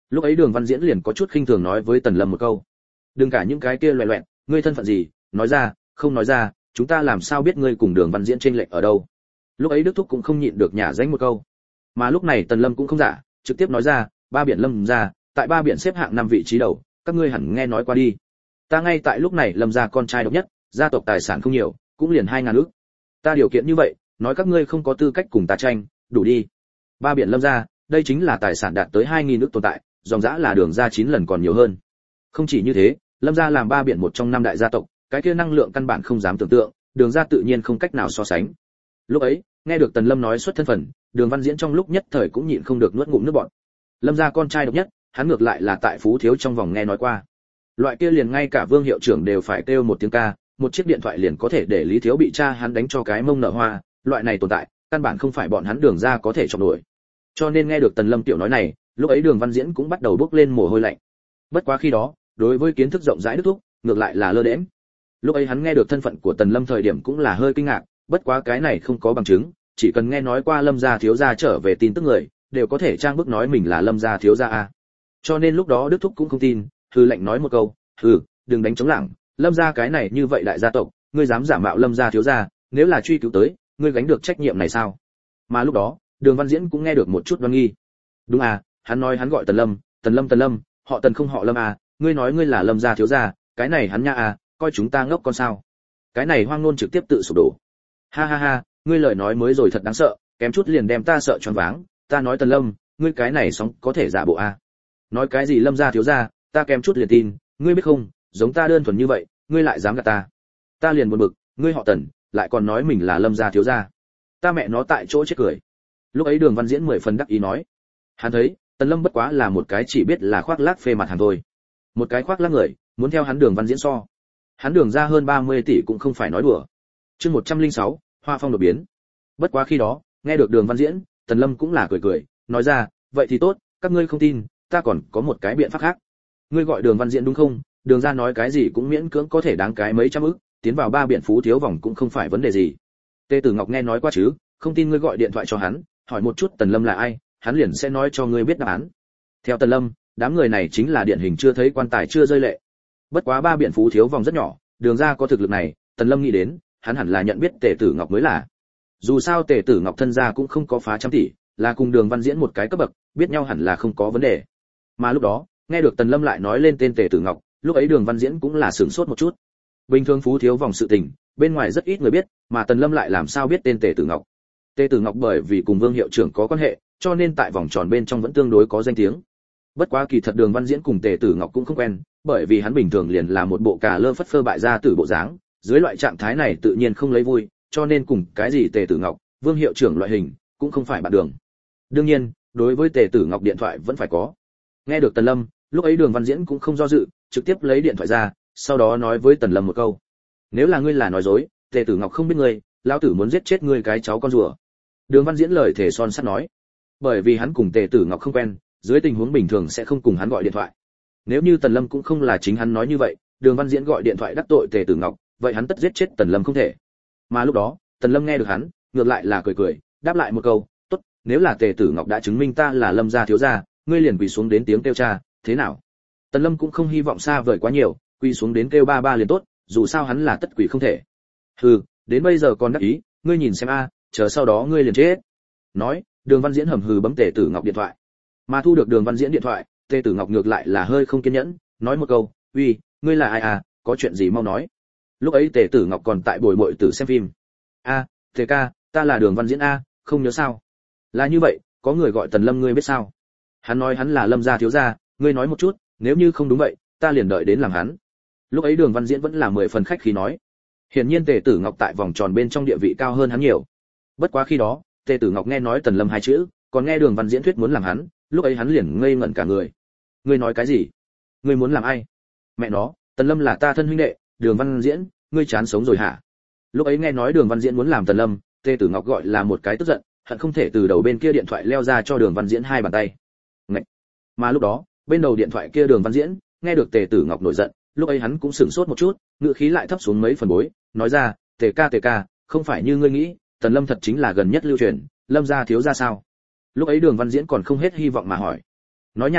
Lúc ấy Đường Văn Diễn liền có chút khinh thường nói với Tần Lâm một câu: "Đừng cả những cái kia loẹt loẹt, ngươi thân phận gì, nói ra, không nói ra, chúng ta làm sao biết ngươi cùng Đường Văn Diễn chênh lệch ở đâu?" Lúc ấy Đức Thúc cũng không nhịn được nhả danh một câu. Mà lúc này Tần Lâm cũng không giả, trực tiếp nói ra: "Ba biển Lâm gia, tại ba biển xếp hạng năm vị trí đầu, các ngươi hẳn nghe nói qua đi. Ta ngay tại lúc này Lâm gia con trai độc nhất, gia tộc tài sản không nhiều, cũng liền hai ngàn ức. Ta điều kiện như vậy, nói các ngươi không có tư cách cùng ta tranh, đủ đi. Ba biển Lâm gia, đây chính là tài sản đạt tới hai nghìn ức tồn tại, dòng dã là Đường gia chín lần còn nhiều hơn. Không chỉ như thế, Lâm gia làm ba biển một trong năm đại gia tộc, cái kia năng lượng căn bản không dám tưởng tượng, Đường gia tự nhiên không cách nào so sánh." Lúc ấy, nghe được Tần Lâm nói xuất thân phận, Đường Văn Diễn trong lúc nhất thời cũng nhịn không được nuốt ngụm nước bọt. Lâm gia con trai độc nhất, hắn ngược lại là tại Phú Thiếu trong vòng nghe nói qua. Loại kia liền ngay cả Vương hiệu trưởng đều phải kêu một tiếng ca, một chiếc điện thoại liền có thể để Lý Thiếu bị cha hắn đánh cho cái mông nở hoa, loại này tồn tại, căn bản không phải bọn hắn Đường gia có thể chọc nổi. Cho nên nghe được Tần Lâm tiểu nói này, lúc ấy Đường Văn Diễn cũng bắt đầu bốc lên mồ hôi lạnh. Bất quá khi đó, đối với kiến thức rộng rãi Đức Thúc, ngược lại là lơ đễnh. Lúc ấy hắn nghe được thân phận của Tần Lâm thời điểm cũng là hơi kinh ngạc, bất quá cái này không có bằng chứng, chỉ cần nghe nói qua Lâm gia thiếu gia trở về tin tức người, đều có thể trang bức nói mình là Lâm gia thiếu gia a. Cho nên lúc đó Đức Thúc cũng không tin, hừ lạnh nói một câu: "Hừ, đừng đánh trống lảng, Lâm gia cái này như vậy đại gia tộc, ngươi dám giả mạo Lâm gia thiếu gia, nếu là truy cứu tới, ngươi gánh được trách nhiệm này sao?" Mà lúc đó, Đường Văn Diễn cũng nghe được một chút đoan nghi. "Đúng à, hắn nói hắn gọi Tần Lâm, Tần Lâm Tần Lâm, họ Tần không họ Lâm à, ngươi nói ngươi là Lâm gia thiếu gia, cái này hắn nha à, coi chúng ta ngốc con sao?" Cái này hoang ngôn trực tiếp tự sụp đổ. "Ha ha ha, ngươi lời nói mới rồi thật đáng sợ, kém chút liền đem ta sợ choáng váng, ta nói Tần Lâm, ngươi cái này sóng có thể giả bộ à? Nói cái gì Lâm gia thiếu gia, ta kém chút liền tin, ngươi biết không, giống ta đơn thuần như vậy, ngươi lại dám gạt ta." Ta liền buồn bực, ngươi họ Tần, lại còn nói mình là Lâm gia thiếu gia. Ta mẹ nó tại chỗ chết cười. Lúc ấy Đường Văn Diễn mười phần đắc ý nói, hắn thấy Tần Lâm bất quá là một cái chỉ biết là khoác lác phê mặt hàng thôi, một cái khoác lác người, muốn theo hắn Đường Văn Diễn so, hắn Đường ra hơn ba mươi tỷ cũng không phải nói đùa. Chương một trăm lẻ sáu, Hoa Phong đột biến. Bất quá khi đó, nghe được Đường Văn Diễn, Tần Lâm cũng là cười cười, nói ra, vậy thì tốt, các ngươi không tin, ta còn có một cái biện pháp khác. Ngươi gọi Đường Văn Diễn đúng không? Đường ra nói cái gì cũng miễn cưỡng có thể đáng cái mấy trăm ức, tiến vào ba biển Phú Thiếu vòng cũng không phải vấn đề gì. Tề Tử Ngọc nghe nói qua chứ, không tin ngươi gọi điện thoại cho hắn, hỏi một chút Tần Lâm là ai, hắn liền sẽ nói cho ngươi biết đáp án. Theo Tần Lâm, đám người này chính là điển hình chưa thấy quan tài chưa rơi lệ. Bất quá ba biển Phú Thiếu vòng rất nhỏ, Đường ra có thực lực này, Tần Lâm nghĩ đến, hắn hẳn là nhận biết Tề Tử Ngọc mới là. Dù sao Tề Tử Ngọc thân gia cũng không có phá trăm tỷ, là cùng Đường Văn Diễn một cái cấp bậc, biết nhau hẳn là không có vấn đề. Mà lúc đó, nghe được Tần Lâm lại nói lên tên Tề Tử Ngọc, lúc ấy Đường Văn Diễn cũng là sửng sốt một chút. Bình thường Phú Thiếu vòng sự tình, bên ngoài rất ít người biết, mà Tần Lâm lại làm sao biết tên Tề Tử Ngọc. Tề Tử Ngọc bởi vì cùng Vương hiệu trưởng có quan hệ, cho nên tại vòng tròn bên trong vẫn tương đối có danh tiếng. Bất quá kỳ thật Đường Văn Diễn cùng Tề Tử Ngọc cũng không quen, bởi vì hắn bình thường liền là một bộ cà lơ phất phơ bại gia tử bộ dáng, dưới loại trạng thái này tự nhiên không lấy vui, cho nên cùng cái gì Tề Tử Ngọc, Vương hiệu trưởng loại hình, cũng không phải bạn đường. Đương nhiên, đối với Tề Tử Ngọc điện thoại vẫn phải có. Nghe được Tần Lâm, lúc ấy Đường Văn Diễn cũng không do dự, trực tiếp lấy điện thoại ra, sau đó nói với Tần Lâm một câu: "Nếu là ngươi là nói dối, Tề Tử Ngọc không biết ngươi, lão tử muốn giết chết ngươi cái cháu con rùa." Đường Văn Diễn lời thể son sắt nói, bởi vì hắn cùng Tề Tử Ngọc không quen, dưới tình huống bình thường sẽ không cùng hắn gọi điện thoại. Nếu như Tần Lâm cũng không là chính hắn nói như vậy, Đường Văn Diễn gọi điện thoại đắc tội Tề Tử Ngọc, vậy hắn tất giết chết Tần Lâm không thể. Mà lúc đó, Tần Lâm nghe được hắn, ngược lại là cười cười, đáp lại một câu, "Tốt, nếu là Tề Tử Ngọc đã chứng minh ta là Lâm gia thiếu gia, ngươi liền quỳ xuống đến tiếng kêu cha, thế nào?" Tần Lâm cũng không hy vọng xa vời quá nhiều, quỳ xuống đến kêu ba ba liền tốt, dù sao hắn là tất quỷ không thể. "Hừ, đến bây giờ còn đắc ý, ngươi nhìn xem a, chờ sau đó ngươi liền chết." Nói, Đường Văn Diễn hầm hừ bấm Tề Tử Ngọc điện thoại. Mà thu được Đường Văn Diễn điện thoại, Tề Tử Ngọc ngược lại là hơi không kiên nhẫn, nói một câu, "Uy, ngươi là ai à, có chuyện gì mau nói." Lúc ấy Tề Tử Ngọc còn tại bồi muội tử xem phim. "A, Tề ca, ta là Đường Văn Diễn a, không nhớ sao?" "Là như vậy, có người gọi Tần Lâm ngươi biết sao? Hắn nói hắn là Lâm gia thiếu gia, ngươi nói một chút, nếu như không đúng vậy, ta liền đợi đến làm hắn." Lúc ấy Đường Văn Diễn vẫn là mười phần khách khí nói. Hiển nhiên Tề Tử Ngọc tại vòng tròn bên trong địa vị cao hơn hắn nhiều. Bất quá khi đó, Tề Tử Ngọc nghe nói Tần Lâm hai chữ, còn nghe Đường Văn Diễn thuyết muốn làm hắn, lúc ấy hắn liền ngây ngẩn cả người. "Ngươi nói cái gì? Ngươi muốn làm ai?" "Mẹ nó, Tần Lâm là ta thân huynh đệ, Đường Văn Diễn, ngươi chán sống rồi hả?" Lúc ấy nghe nói Đường Văn Diễn muốn làm Tần Lâm, Tề Tử Ngọc gọi là một cái tức giận, hận không thể từ đầu bên kia điện thoại leo ra cho Đường Văn Diễn hai bàn tay. Ngậy. Mà lúc đó, bên đầu điện thoại kia Đường Văn Diễn, nghe được Tề Tử Ngọc nổi giận, lúc ấy hắn cũng sửng sốt một chút, ngữ khí lại thấp xuống mấy phần bối, nói ra, "Tề ca Tề ca, không phải như ngươi nghĩ, Tần Lâm thật chính là gần nhất lưu truyền, Lâm gia thiếu gia sao?" Lúc ấy Đường Văn Diễn còn không hết hy vọng mà hỏi. "Nói nhảm,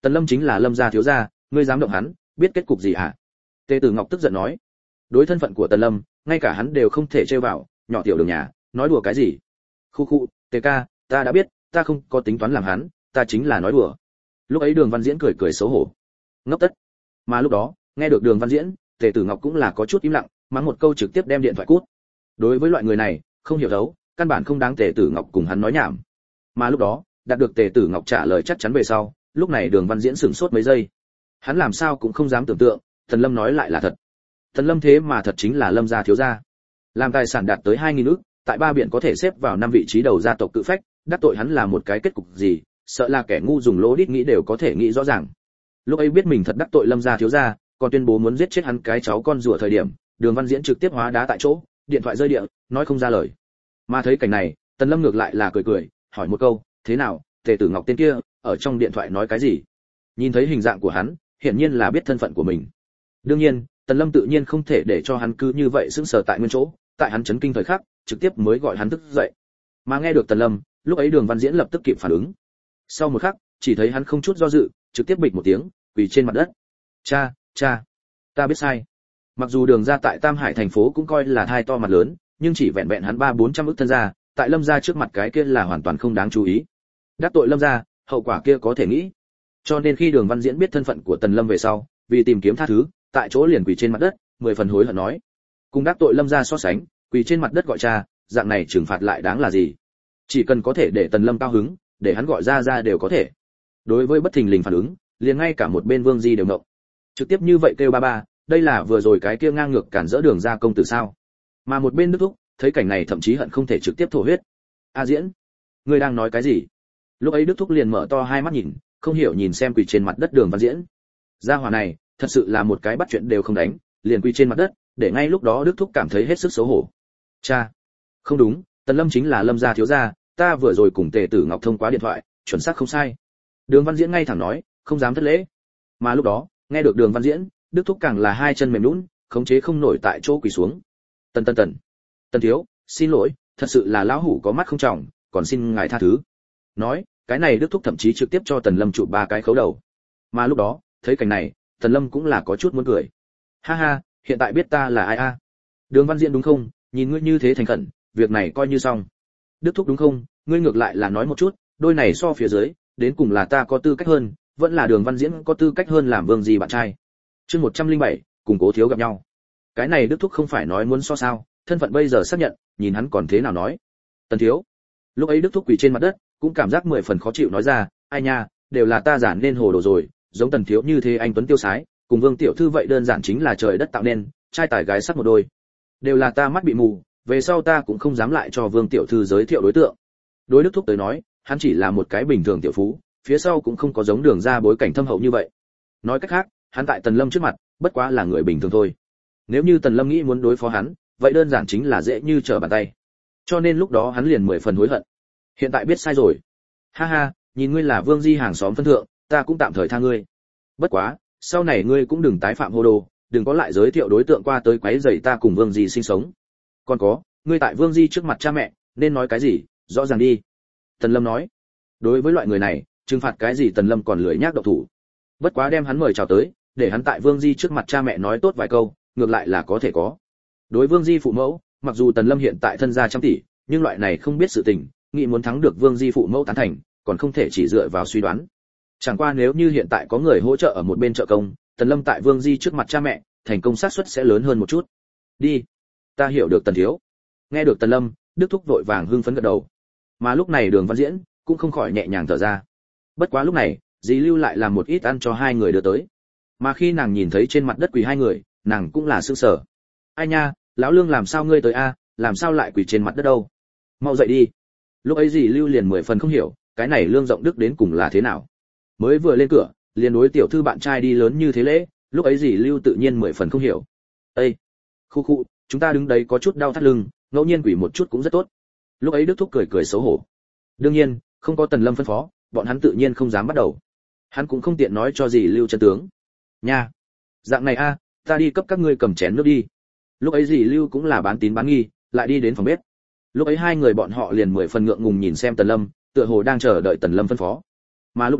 Tần Lâm chính là Lâm gia thiếu gia, ngươi dám động hắn, biết kết cục gì hả? Tề Tử Ngọc tức giận nói. Đối thân phận của Tần Lâm, ngay cả hắn đều không thể trêu vào, nhỏ tiểu đường nhà, nói đùa cái gì? Khu khu, Tề ca, ta đã biết, ta không có tính toán làm hắn, ta chính là nói đùa. Lúc ấy Đường Văn Diễn cười cười xấu hổ. Ngốc tất. Mà lúc đó, nghe được Đường Văn Diễn, Tề Tử Ngọc cũng là có chút im lặng, mắng một câu trực tiếp đem điện thoại cút. Đối với loại người này, không hiểu thấu, căn bản không đáng Tề Tử Ngọc cùng hắn nói nhảm. Mà lúc đó, đạt được Tề Tử Ngọc trả lời chắc chắn về sau, lúc này Đường Văn Diễn sửng sốt mấy giây. Hắn làm sao cũng không dám tưởng tượng, Tần Lâm nói lại là thật. Tần Lâm thế mà thật chính là Lâm gia thiếu gia. Làm tài sản đạt tới hai nghìn ức, tại ba biển có thể xếp vào năm vị trí đầu gia tộc cự phách, đắc tội hắn là một cái kết cục gì, sợ là kẻ ngu dùng lỗ đít nghĩ đều có thể nghĩ rõ ràng. Lúc ấy biết mình thật đắc tội Lâm gia thiếu gia, còn tuyên bố muốn giết chết hắn cái cháu con rùa thời điểm, Đường Văn Diễn trực tiếp hóa đá tại chỗ, điện thoại rơi địa, nói không ra lời. Mà thấy cảnh này, Tần Lâm ngược lại là cười cười, hỏi một câu, thế nào, Tề Tử Ngọc tên kia, ở trong điện thoại nói cái gì? Nhìn thấy hình dạng của hắn, hiển nhiên là biết thân phận của mình. Đương nhiên, Tần Lâm tự nhiên không thể để cho hắn cứ như vậy sững sờ tại nguyên chỗ, tại hắn chấn kinh thời khắc, trực tiếp mới gọi hắn thức dậy. Mà nghe được Tần Lâm, lúc ấy Đường Văn Diễn lập tức kịp phản ứng. Sau một khắc, chỉ thấy hắn không chút do dự, trực tiếp bịch một tiếng, quỳ trên mặt đất. "Cha, cha, ta biết sai." Mặc dù Đường gia tại Tam Hải thành phố cũng coi là thai to mặt lớn, nhưng chỉ vẹn vẹn hắn ba bốn trăm ức thân gia, tại Lâm gia trước mặt cái kia là hoàn toàn không đáng chú ý. Đắc tội Lâm gia, hậu quả kia có thể nghĩ. Cho nên khi Đường Văn Diễn biết thân phận của Tần Lâm về sau, vì tìm kiếm tha thứ, tại chỗ liền quỳ trên mặt đất, mười phần hối hận nói: cùng đắc tội Lâm gia so sánh, quỳ trên mặt đất gọi cha, dạng này trừng phạt lại đáng là gì? Chỉ cần có thể để Tần Lâm cao hứng, để hắn gọi ra ra đều có thể. Đối với bất thình lình phản ứng, liền ngay cả một bên Vương Di đều ngộng. Trực tiếp như vậy kêu ba ba, đây là vừa rồi cái kia ngang ngược cản rỡ Đường gia công tử sao? Mà một bên Đức Thúc, thấy cảnh này thậm chí hận không thể trực tiếp thổ huyết. A Diễn, ngươi đang nói cái gì? Lúc ấy Đức Thúc liền mở to hai mắt nhìn, không hiểu nhìn xem quỳ trên mặt đất Đường Văn Diễn. Gia hỏa này, thật sự là một cái bắt chuyện đều không đánh, liền quỳ trên mặt đất, để ngay lúc đó Đức Thúc cảm thấy hết sức xấu hổ. Cha, không đúng, Tần Lâm chính là Lâm gia thiếu gia, ta vừa rồi cùng Tề Tử Ngọc thông qua điện thoại, chuẩn xác không sai. Đường Văn Diễn ngay thẳng nói, không dám thất lễ. Mà lúc đó, nghe được Đường Văn Diễn, Đức Thúc càng là hai chân mềm nhũn, khống chế không nổi tại chỗ quỳ xuống. Tần Tần Tần, Tần thiếu, xin lỗi, thật sự là lão hủ có mắt không trọng, còn xin ngài tha thứ. Nói, cái này Đức Thúc thậm chí trực tiếp cho Tần Lâm chụp ba cái khấu đầu. Mà lúc đó, thấy cảnh này, Tần Lâm cũng là có chút muốn cười. Ha ha, hiện tại biết ta là ai a? Đường Văn Diễn đúng không? Nhìn ngươi như thế thành khẩn, việc này coi như xong. Đức Thúc đúng không? Ngươi ngược lại là nói một chút, đôi này so phía dưới, đến cùng là ta có tư cách hơn, vẫn là Đường Văn Diễn có tư cách hơn làm Vương Di bạn trai. Chương một trăm linh bảy, cùng Cố thiếu gặp nhau. Cái này Đức Thúc không phải nói muốn so sao, thân phận bây giờ xác nhận, nhìn hắn còn thế nào nói. Tần thiếu. Lúc ấy Đức Thúc quỳ trên mặt đất, cũng cảm giác mười phần khó chịu nói ra, ai nha, đều là ta giản nên hồ đồ rồi, giống Tần thiếu như thế anh tuấn tiêu sái, cùng Vương tiểu thư vậy đơn giản chính là trời đất tạo nên, trai tài gái sắc một đôi. Đều là ta mắt bị mù, về sau ta cũng không dám lại cho Vương tiểu thư giới thiệu đối tượng. Đối Đức Thúc tới nói, hắn chỉ là một cái bình thường tiểu phú, phía sau cũng không có giống Đường ra bối cảnh thâm hậu như vậy. Nói cách khác, hắn tại Tần Lâm trước mặt, bất quá là người bình thường thôi. Nếu như Tần Lâm nghĩ muốn đối phó hắn, vậy đơn giản chính là dễ như trở bàn tay. Cho nên lúc đó hắn liền mười phần hối hận. Hiện tại biết sai rồi. Ha ha, nhìn ngươi là Vương Di hàng xóm phân thượng, ta cũng tạm thời tha ngươi. Bất quá, sau này ngươi cũng đừng tái phạm hồ đồ, đừng có lại giới thiệu đối tượng qua tới quấy rầy ta cùng Vương Di sinh sống. Còn có, ngươi tại Vương Di trước mặt cha mẹ, nên nói cái gì, rõ ràng đi. Tần Lâm nói. Đối với loại người này, trừng phạt cái gì Tần Lâm còn lười nhác động thủ. Bất quá đem hắn mời chào tới, để hắn tại Vương Di trước mặt cha mẹ nói tốt vài câu, ngược lại là có thể có. Đối Vương Di phụ mẫu, mặc dù Tần Lâm hiện tại thân gia trăm tỷ, nhưng loại này không biết sự tình, nghĩ muốn thắng được Vương Di phụ mẫu tán thành, còn không thể chỉ dựa vào suy đoán. Chẳng qua nếu như hiện tại có người hỗ trợ ở một bên trợ công, Tần Lâm tại Vương Di trước mặt cha mẹ, thành công xác suất sẽ lớn hơn một chút. Đi, ta hiểu được Tần thiếu. Nghe được Tần Lâm, Đức Thúc vội vàng hưng phấn gật đầu. Mà lúc này Đường Văn Diễn cũng không khỏi nhẹ nhàng thở ra. Bất quá lúc này, dì Lưu lại làm một ít ăn cho hai người đưa tới. Mà khi nàng nhìn thấy trên mặt đất quỳ hai người, nàng cũng là sửng sở. Ai nha, lão Lương làm sao ngươi tới a, làm sao lại quỳ trên mặt đất đâu? Mau dậy đi. Lúc ấy dì Lưu liền mười phần không hiểu, cái này Lương Rộng Đức đến cùng là thế nào. Mới vừa lên cửa, liền đối tiểu thư bạn trai đi lớn như thế lễ, lúc ấy dì Lưu tự nhiên mười phần không hiểu. Ê, khu khu, chúng ta đứng đấy có chút đau thắt lưng, ngẫu nhiên quỳ một chút cũng rất tốt. Lúc ấy Đức Thúc cười cười xấu hổ. Đương nhiên, không có Tần Lâm phân phó, bọn hắn tự nhiên không dám bắt đầu. Hắn cũng không tiện nói cho dì Lưu chân tướng. Nha, dạng này a, ta đi cấp các ngươi cầm chén nước đi. Lúc ấy dì Lưu cũng là bán tín bán nghi, lại đi đến phòng bếp. Lúc ấy hai người bọn họ liền mười phần ngượng ngùng nhìn xem Tần Lâm, tựa hồ đang chờ đợi Tần Lâm phân phó. Mà lúc đó,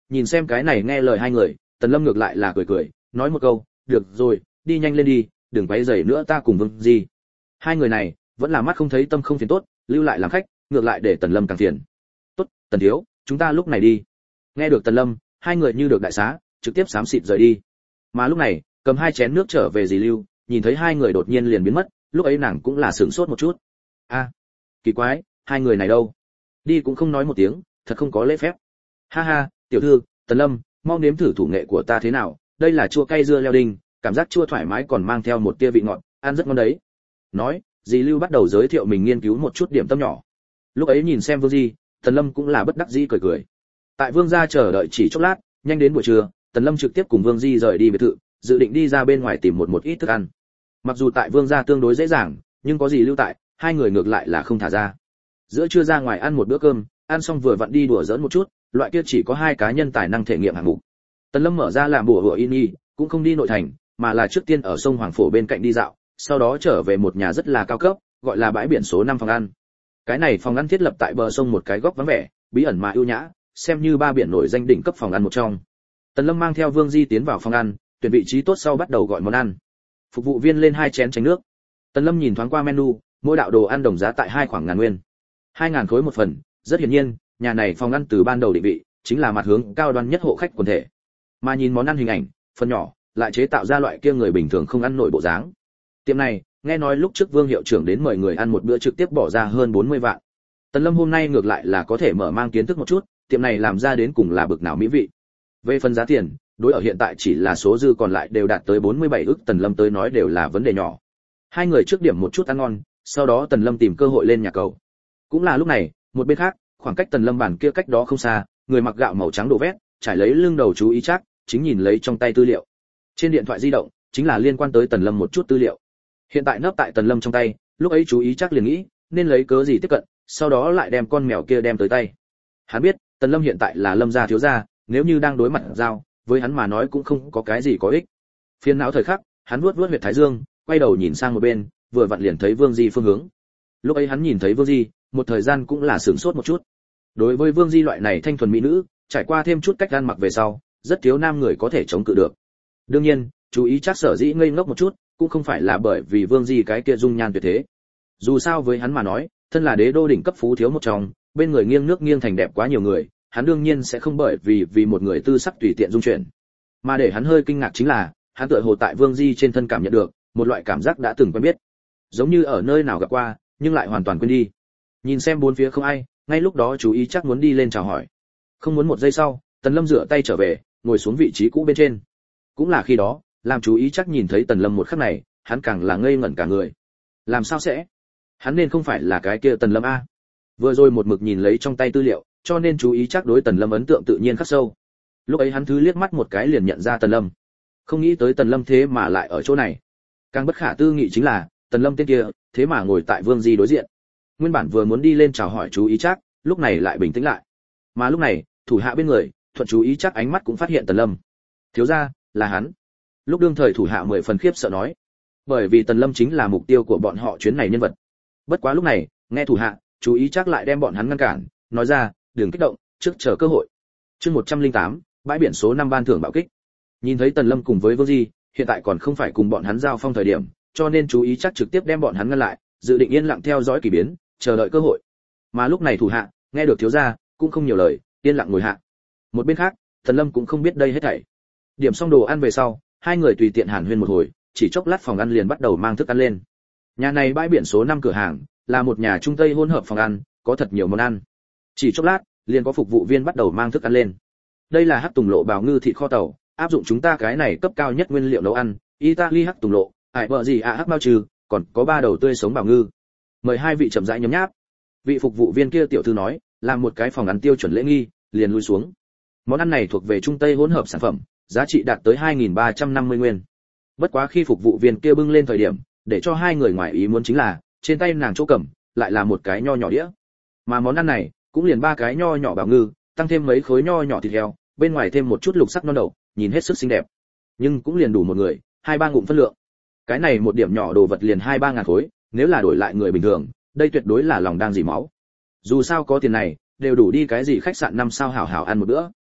nhìn xem cái này nghe lời hai người, Tần Lâm ngược lại là cười cười, nói một câu, "Được rồi, đi nhanh lên đi, đừng quấy rầy nữa ta cùng Vương Di." Hai người này, vẫn là mắt không thấy tâm không phiền tốt, lưu lại làm khách, ngược lại để Tần Lâm càng phiền. "Tốt, Tần thiếu, chúng ta lúc này đi." Nghe được Tần Lâm, hai người như được đại xá, trực tiếp xám xịt rời đi. Mà lúc này, cầm hai chén nước trở về dì Lưu, nhìn thấy hai người đột nhiên liền biến mất, lúc ấy nàng cũng là sửng sốt một chút. A, kỳ quái, hai người này đâu? Đi cũng không nói một tiếng, thật không có lễ phép. Ha ha, tiểu thư, Tần Lâm, mau nếm thử thủ nghệ của ta thế nào, đây là chua cay dưa leo đinh, cảm giác chua thoải mái còn mang theo một tia vị ngọt, ăn rất ngon đấy. Nói, dì Lưu bắt đầu giới thiệu mình nghiên cứu một chút điểm tâm nhỏ. Lúc ấy nhìn xem Vương Di, Tần Lâm cũng là bất đắc dĩ cười cười. Tại Vương gia chờ đợi chỉ chốc lát, nhanh đến buổi trưa, Tần Lâm trực tiếp cùng Vương Di rời đi biệt thự, dự định đi ra bên ngoài tìm một một ít thức ăn. Mặc dù tại Vương gia tương đối dễ dàng, nhưng có gì lưu tại, hai người ngược lại là không thả ra. Giữa trưa ra ngoài ăn một bữa cơm, ăn xong vừa vặn đi đùa giỡn một chút, loại kia chỉ có hai cá nhân tài năng thể nghiệm hạng mục. Tần Lâm mở ra làm bùa hựa in y, cũng không đi nội thành, mà là trước tiên ở sông Hoàng Phổ bên cạnh đi dạo, sau đó trở về một nhà rất là cao cấp, gọi là bãi biển số năm phòng ăn. Cái này phòng ăn thiết lập tại bờ sông một cái góc vắng vẻ, bí ẩn mà ưu nhã, xem như ba biển nổi danh đỉnh cấp phòng ăn một trong. Tần Lâm mang theo Vương Di tiến vào phòng ăn, tuyển vị trí tốt sau bắt đầu gọi món ăn. Phục vụ viên lên hai chén chén nước. Tần Lâm nhìn thoáng qua menu, mỗi đạo đồ ăn đồng giá tại hai khoảng ngàn nguyên. Hai ngàn khối một phần, rất hiển nhiên, nhà này phòng ăn từ ban đầu định vị chính là mặt hướng cao đoan nhất hộ khách quần thể. Mà nhìn món ăn hình ảnh, phần nhỏ, lại chế tạo ra loại kia người bình thường không ăn nổi bộ dáng. Tiệm này, nghe nói lúc trước Vương hiệu trưởng đến mời người ăn một bữa trực tiếp bỏ ra hơn bốn mươi vạn. Tần Lâm hôm nay ngược lại là có thể mở mang kiến thức một chút, tiệm này làm ra đến cùng là bực nào mỹ vị. Về phần giá tiền, đối ở hiện tại chỉ là số dư còn lại đều đạt tới bốn mươi bảy ức, Tần Lâm tới nói đều là vấn đề nhỏ. Hai người trước điểm một chút ăn ngon, sau đó Tần Lâm tìm cơ hội lên nhà cầu. Cũng là lúc này, một bên khác, khoảng cách Tần Lâm bàn kia cách đó không xa, người mặc gạo màu trắng đồ vét, trải lấy lưng đầu chú ý chắc, chính nhìn lấy trong tay tư liệu. Trên điện thoại di động, chính là liên quan tới Tần Lâm một chút tư liệu. Hiện tại nấp tại Tần Lâm trong tay, lúc ấy chú ý chắc liền nghĩ, nên lấy cớ gì tiếp cận, sau đó lại đem con mèo kia đem tới tay. Hắn biết, Tần Lâm hiện tại là Lâm gia thiếu gia, nếu như đang đối mặt giao, với hắn mà nói cũng không có cái gì có ích. Phiền não thời khắc, hắn vuốt vuốt huyệt thái dương, quay đầu nhìn sang một bên, vừa vặn liền thấy Vương Di phương hướng. Lúc ấy hắn nhìn thấy Vương Di, một thời gian cũng là sửng sốt một chút. Đối với Vương Di loại này thanh thuần mỹ nữ, trải qua thêm chút cách ăn mặc về sau, rất thiếu nam người có thể chống cự được. Đương nhiên, chú ý chắc sở dĩ ngây ngốc một chút, cũng không phải là bởi vì Vương Di cái kia dung nhan tuyệt thế. Dù sao với hắn mà nói, thân là đế đô đỉnh cấp phú thiếu một trong, bên người nghiêng nước nghiêng thành đẹp quá nhiều người, hắn đương nhiên sẽ không bởi vì vì một người tư sắc tùy tiện dung chuyển. Mà để hắn hơi kinh ngạc chính là, hắn tựa hồ tại Vương Di trên thân cảm nhận được một loại cảm giác đã từng quen biết, giống như ở nơi nào gặp qua, nhưng lại hoàn toàn quên đi. Nhìn xem bốn phía không ai, ngay lúc đó chú ý chắc muốn đi lên chào hỏi. Không muốn một giây sau, Tần Lâm rửa tay trở về, ngồi xuống vị trí cũ bên trên. Cũng là khi đó, làm chú ý chắc nhìn thấy Tần Lâm một khắc này, hắn càng là ngây ngẩn cả người. Làm sao sẽ? Hắn nên không phải là cái kia Tần Lâm a? Vừa rồi một mực nhìn lấy trong tay tư liệu, cho nên chú ý chắc đối Tần Lâm ấn tượng tự nhiên khắc sâu. Lúc ấy hắn thứ liếc mắt một cái liền nhận ra Tần Lâm. Không nghĩ tới Tần Lâm thế mà lại ở chỗ này. Càng bất khả tư nghị chính là, Tần Lâm tên kia, thế mà ngồi tại Vương Di đối diện. Nguyên bản vừa muốn đi lên chào hỏi chú ý chắc, lúc này lại bình tĩnh lại. Mà lúc này, thủ hạ bên người, thuận chú ý chắc ánh mắt cũng phát hiện Tần Lâm. Thiếu gia, là hắn. Lúc đương thời thủ hạ mười phần khiếp sợ nói, bởi vì Tần Lâm chính là mục tiêu của bọn họ chuyến này nhân vật. Bất quá lúc này, nghe thủ hạ, chú ý chắc lại đem bọn hắn ngăn cản, nói ra, đừng kích động, trước chờ cơ hội. Chương một trăm lẻ tám, bãi biển số năm ban thưởng bạo kích. Nhìn thấy Tần Lâm cùng với Vương Di, hiện tại còn không phải cùng bọn hắn giao phong thời điểm, cho nên chú ý chắc trực tiếp đem bọn hắn ngăn lại, dự định yên lặng theo dõi kỳ biến, chờ đợi cơ hội. Mà lúc này thủ hạ, nghe được thiếu gia, cũng không nhiều lời, yên lặng ngồi hạ. Một bên khác, Tần Lâm cũng không biết đây hết thảy. Điểm xong đồ ăn về sau, hai người tùy tiện hàn huyên một hồi, chỉ chốc lát phòng ăn liền bắt đầu mang thức ăn lên. Nhà này bãi biển số năm cửa hàng, là một nhà trung tây hỗn hợp phòng ăn, có thật nhiều món ăn. Chỉ chốc lát, liền có phục vụ viên bắt đầu mang thức ăn lên. Đây là hắc tùng lộ bào ngư thịt kho tàu, áp dụng chúng ta cái này cấp cao nhất nguyên liệu nấu ăn, Italy hắc tùng lộ, ải bợ gì à hắc bao trừ, còn có ba đầu tươi sống bào ngư. Mời hai vị chậm rãi nhấm nháp. Vị phục vụ viên kia tiểu thư nói, làm một cái phòng ăn tiêu chuẩn lễ nghi, liền lui xuống. Món ăn này thuộc về trung tây hỗn hợp sản phẩm, giá trị đạt tới hai nghìn ba trăm năm mươi nguyên. Bất quá khi phục vụ viên kia bưng lên thời điểm, để cho hai người ngoài ý muốn chính là, trên tay nàng chỗ cầm, lại là một cái nho nhỏ đĩa. Mà món ăn này, cũng liền ba cái nho nhỏ bào ngư, tăng thêm mấy khối nho nhỏ thịt heo, bên ngoài thêm một chút lục sắc non đậu, nhìn hết sức xinh đẹp. Nhưng cũng liền đủ một người, hai ba ngụm phân lượng. Cái này một điểm nhỏ đồ vật liền hai ba ngàn khối, nếu là đổi lại người bình thường, đây tuyệt đối là lòng đang dỉ máu. Dù sao có tiền này, đều đủ đi cái gì khách sạn năm sao hảo hảo ăn một bữa.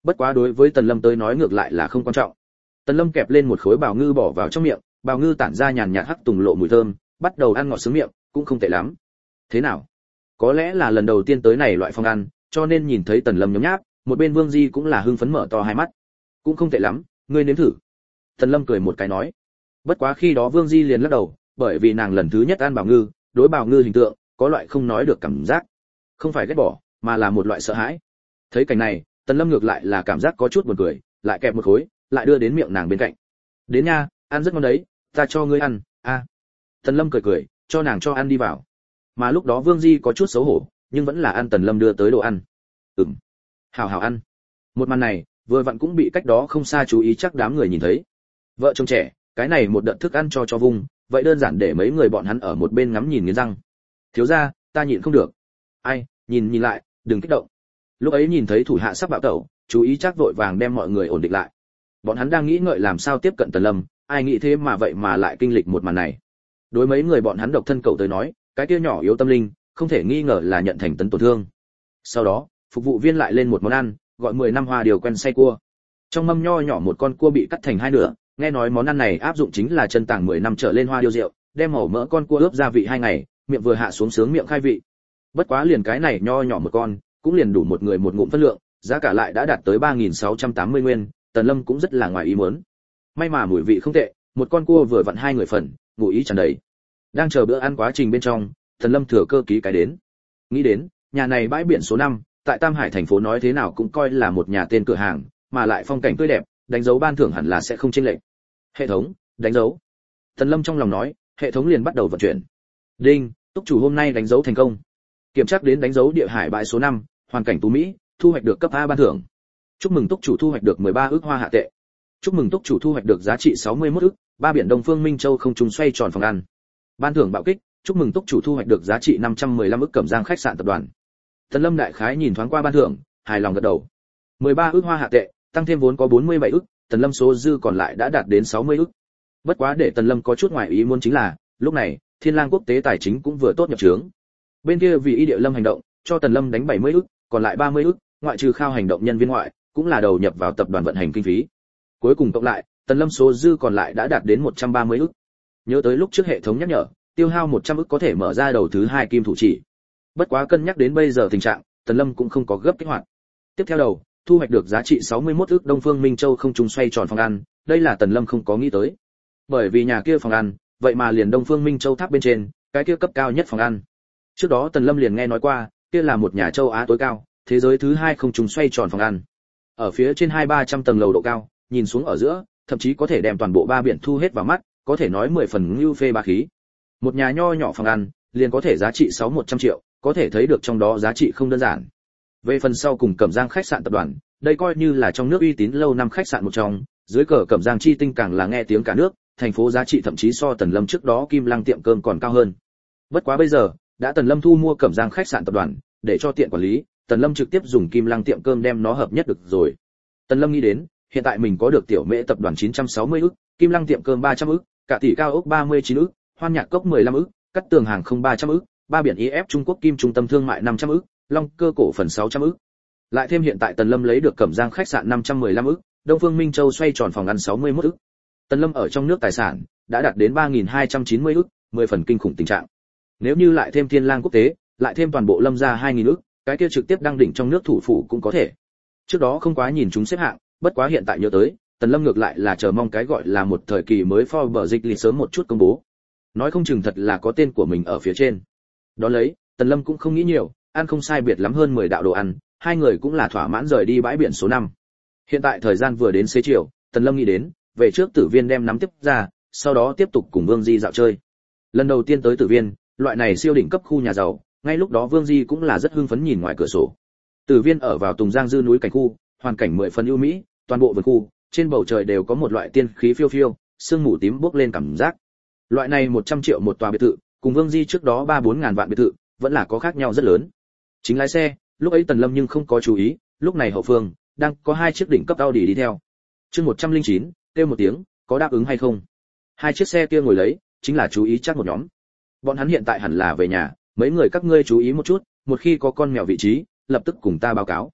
bất quá đối với Tần Lâm tới nói ngược lại là không quan trọng. Tần Lâm kẹp lên một khối bào ngư bỏ vào trong miệng, bào ngư tản ra nhàn nhạt hắc tùng lộ mùi thơm, bắt đầu ăn ngọt sướng miệng, cũng không tệ lắm. Thế nào? Có lẽ là lần đầu tiên tới này loại phòng ăn, cho nên nhìn thấy Tần Lâm nhấm nháp, một bên Vương Di cũng là hưng phấn mở to hai mắt. Cũng không tệ lắm, ngươi nếm thử. Tần Lâm cười một cái nói. Bất quá khi đó Vương Di liền lắc đầu, bởi vì nàng lần thứ nhất ăn bào ngư, đối bào ngư hình tượng có loại không nói được cảm giác, không phải ghét bỏ, mà là một loại sợ hãi. Thấy cảnh này, Tần Lâm ngược lại là cảm giác có chút buồn cười, lại kẹp một khối, lại đưa đến miệng nàng bên cạnh. Đến nha, ăn rất ngon đấy, ta cho ngươi ăn. A. À. Tần Lâm cười cười, cho nàng cho ăn đi vào. Mà lúc đó Vương Di có chút xấu hổ, nhưng vẫn là ăn Tần Lâm đưa tới đồ ăn. Ừm. Hảo hảo ăn. Một màn này, vừa vặn cũng bị cách đó không xa chú ý chắc đám người nhìn thấy. Vợ chồng trẻ, cái này một đợt thức ăn cho cho vùng, vậy đơn giản để mấy người bọn hắn ở một bên ngắm nhìn nghiến răng. Thiếu gia, ta nhịn không được. Ai, nhìn nhìn lại, đừng kích động. Lúc ấy nhìn thấy thủ hạ sắp bạo tẩu, chú ý chắc vội vàng đem mọi người ổn định lại. Bọn hắn đang nghĩ ngợi làm sao tiếp cận Tần Lâm, ai nghĩ thế mà vậy mà lại kinh lịch một màn này. Đối mấy người bọn hắn độc thân cậu tới nói, cái kia nhỏ yếu tâm linh, không thể nghi ngờ là nhận thành tấn tổn thương. Sau đó, phục vụ viên lại lên một món ăn, gọi mười năm hoa điều quen xay cua. Trong mâm nho nhỏ một con cua bị cắt thành hai nửa, nghe nói món ăn này áp dụng chính là chân tàng mười năm trở lên hoa điều rượu, đem màu mỡ con cua ướp gia vị hai ngày, miệng vừa hạ xuống sướng miệng khai vị. Bất quá liền cái này nho nhỏ một con, cũng liền đủ một người một ngụm phân lượng, giá cả lại đã đạt tới ba nghìn sáu trăm tám mươi nguyên, Tần Lâm cũng rất là ngoài ý muốn. May mà mùi vị không tệ, một con cua vừa vặn hai người phần, ngụ ý tràn đầy. Đang chờ bữa ăn quá trình bên trong, Tần Lâm thừa cơ ký cái đến. Nghĩ đến, nhà này bãi biển số năm, tại Tam Hải thành phố nói thế nào cũng coi là một nhà tên cửa hàng, mà lại phong cảnh tươi đẹp, đánh dấu ban thưởng hẳn là sẽ không chênh lệch. Hệ thống, đánh dấu. Tần Lâm trong lòng nói, hệ thống liền bắt đầu vận chuyển. Đinh, túc chủ hôm nay đánh dấu thành công. Kiểm tra đến đánh dấu địa hải bãi số năm, hoàn cảnh tú mỹ, thu hoạch được cấp A ban thưởng. Chúc mừng túc chủ thu hoạch được mười ba ức hoa hạ tệ. Chúc mừng túc chủ thu hoạch được giá trị sáu mươi mốt ức, ba biển Đông Phương Minh Châu không trùng xoay tròn phòng ăn. Ban thưởng bạo kích, chúc mừng túc chủ thu hoạch được giá trị năm trăm mười lăm ức Cẩm Giang khách sạn tập đoàn. Tần Lâm đại khái nhìn thoáng qua ban thưởng, hài lòng gật đầu. mười ba ức hoa hạ tệ, tăng thêm vốn có bốn mươi bảy ức, Tần Lâm số dư còn lại đã đạt đến sáu mươi ức. Bất quá để Tần Lâm có chút ngoài ý muốn chính là, lúc này, Thiên Lang quốc tế tài chính cũng vừa tốt nhập trướng. Bên kia vì Y Địa Lâm hành động, cho Tần Lâm đánh bảy mươi ức, còn lại ba mươi ức, ngoại trừ khao hành động nhân viên ngoại, cũng là đầu nhập vào tập đoàn vận hành kinh phí. Cuối cùng cộng lại, Tần Lâm số dư còn lại đã đạt đến một trăm ba mươi ức. Nhớ tới lúc trước hệ thống nhắc nhở, tiêu hao một trăm ức có thể mở ra đầu thứ hai kim thủ chỉ. Bất quá cân nhắc đến bây giờ tình trạng, Tần Lâm cũng không có gấp kích hoạt. Tiếp theo đầu, thu hoạch được giá trị sáu mươi mốt ức Đông Phương Minh Châu không trùng xoay tròn phòng ăn, đây là Tần Lâm không có nghĩ tới. Bởi vì nhà kia phòng ăn, vậy mà liền Đông Phương Minh Châu tháp bên trên, cái kia cấp cao nhất phòng ăn. Trước đó Tần Lâm liền nghe nói qua, kia là một nhà châu Á tối cao, thế giới thứ hai không trùng xoay tròn phòng ăn. Ở phía trên hai ba trăm tầng lầu độ cao, nhìn xuống ở giữa, thậm chí có thể đem toàn bộ ba biển thu hết vào mắt, có thể nói mười phần lưu phê ba khí. Một nhà nho nhỏ phòng ăn, liền có thể giá trị sáu một trăm triệu, có thể thấy được trong đó giá trị không đơn giản. Về phần sau cùng Cẩm Giang khách sạn tập đoàn, đây coi như là trong nước uy tín lâu năm khách sạn một trong, dưới cờ Cẩm Giang chi tinh càng là nghe tiếng cả nước, thành phố giá trị thậm chí so Tần Lâm trước đó Kim Lăng tiệm cơm còn cao hơn. Bất quá bây giờ, đã Tần Lâm thu mua Cẩm Giang khách sạn tập đoàn, để cho tiện quản lý, Tần Lâm trực tiếp dùng Kim Lăng tiệm cơm đem nó hợp nhất được rồi. Tần Lâm nghĩ đến, hiện tại mình có được Tiểu Mễ tập đoàn chín trăm sáu mươi ức, Kim Lăng tiệm cơm ba trăm ức, cả tỷ cao ốc ba mươi chín ức, Hoan Nhạc Cốc mười lăm ức, Cắt Tường hàng không ba trăm ức, ba biển i ép Trung Quốc Kim Trung tâm thương mại năm trăm ức, Long Cơ cổ phần sáu trăm ức. Lại thêm hiện tại Tần Lâm lấy được Cẩm Giang khách sạn năm trăm mười lăm ức, Đông Phương Minh Châu xoay tròn phòng ăn sáu mươi mốt ức. Tần Lâm ở trong nước tài sản đã đạt đến ba nghìn hai trăm chín mươi ức, mười phần kinh khủng tình trạng. Nếu như lại thêm Thiên Lang quốc tế, lại thêm toàn bộ Lâm gia hai nghìn ức, cái kia trực tiếp đăng đỉnh trong nước thủ phủ cũng có thể. Trước đó không quá nhìn chúng xếp hạng, bất quá hiện tại nhớ tới, Tần Lâm ngược lại là chờ mong cái gọi là một thời kỳ mới Forbes dịch lịch sớm một chút công bố. Nói không chừng thật là có tên của mình ở phía trên. Đó lấy, Tần Lâm cũng không nghĩ nhiều, ăn không sai biệt lắm hơn mười đạo đồ ăn, hai người cũng là thỏa mãn rời đi bãi biển số năm. Hiện tại thời gian vừa đến xế chiều, Tần Lâm nghĩ đến, về trước Tử Viên đem nắm tiếp ra, sau đó tiếp tục cùng Vương Di dạo chơi. Lần đầu tiên tới Tử Viên, loại này siêu đỉnh cấp khu nhà giàu, ngay lúc đó Vương Di cũng là rất hưng phấn nhìn ngoài cửa sổ. Tử Viên ở vào Tùng Giang dư núi cảnh khu, hoàn cảnh mười phần ưu mỹ, toàn bộ vườn khu, trên bầu trời đều có một loại tiên khí phiêu phiêu, sương mù tím bốc lên cảm giác. Loại này một trăm triệu một tòa biệt thự, cùng Vương Di trước đó ba bốn ngàn vạn biệt thự, vẫn là có khác nhau rất lớn. Chính lái xe, lúc ấy Tần Lâm nhưng không có chú ý, lúc này hậu phương đang có hai chiếc đỉnh cấp Audi đi theo. Chương một trăm lẻ chín, kêu một tiếng, có đáp ứng hay không? Hai chiếc xe kia ngồi lấy, chính là chú ý chắc một nhóm. Bọn hắn hiện tại hẳn là về nhà, mấy người các ngươi chú ý một chút, một khi có con mèo vị trí, lập tức cùng ta báo cáo.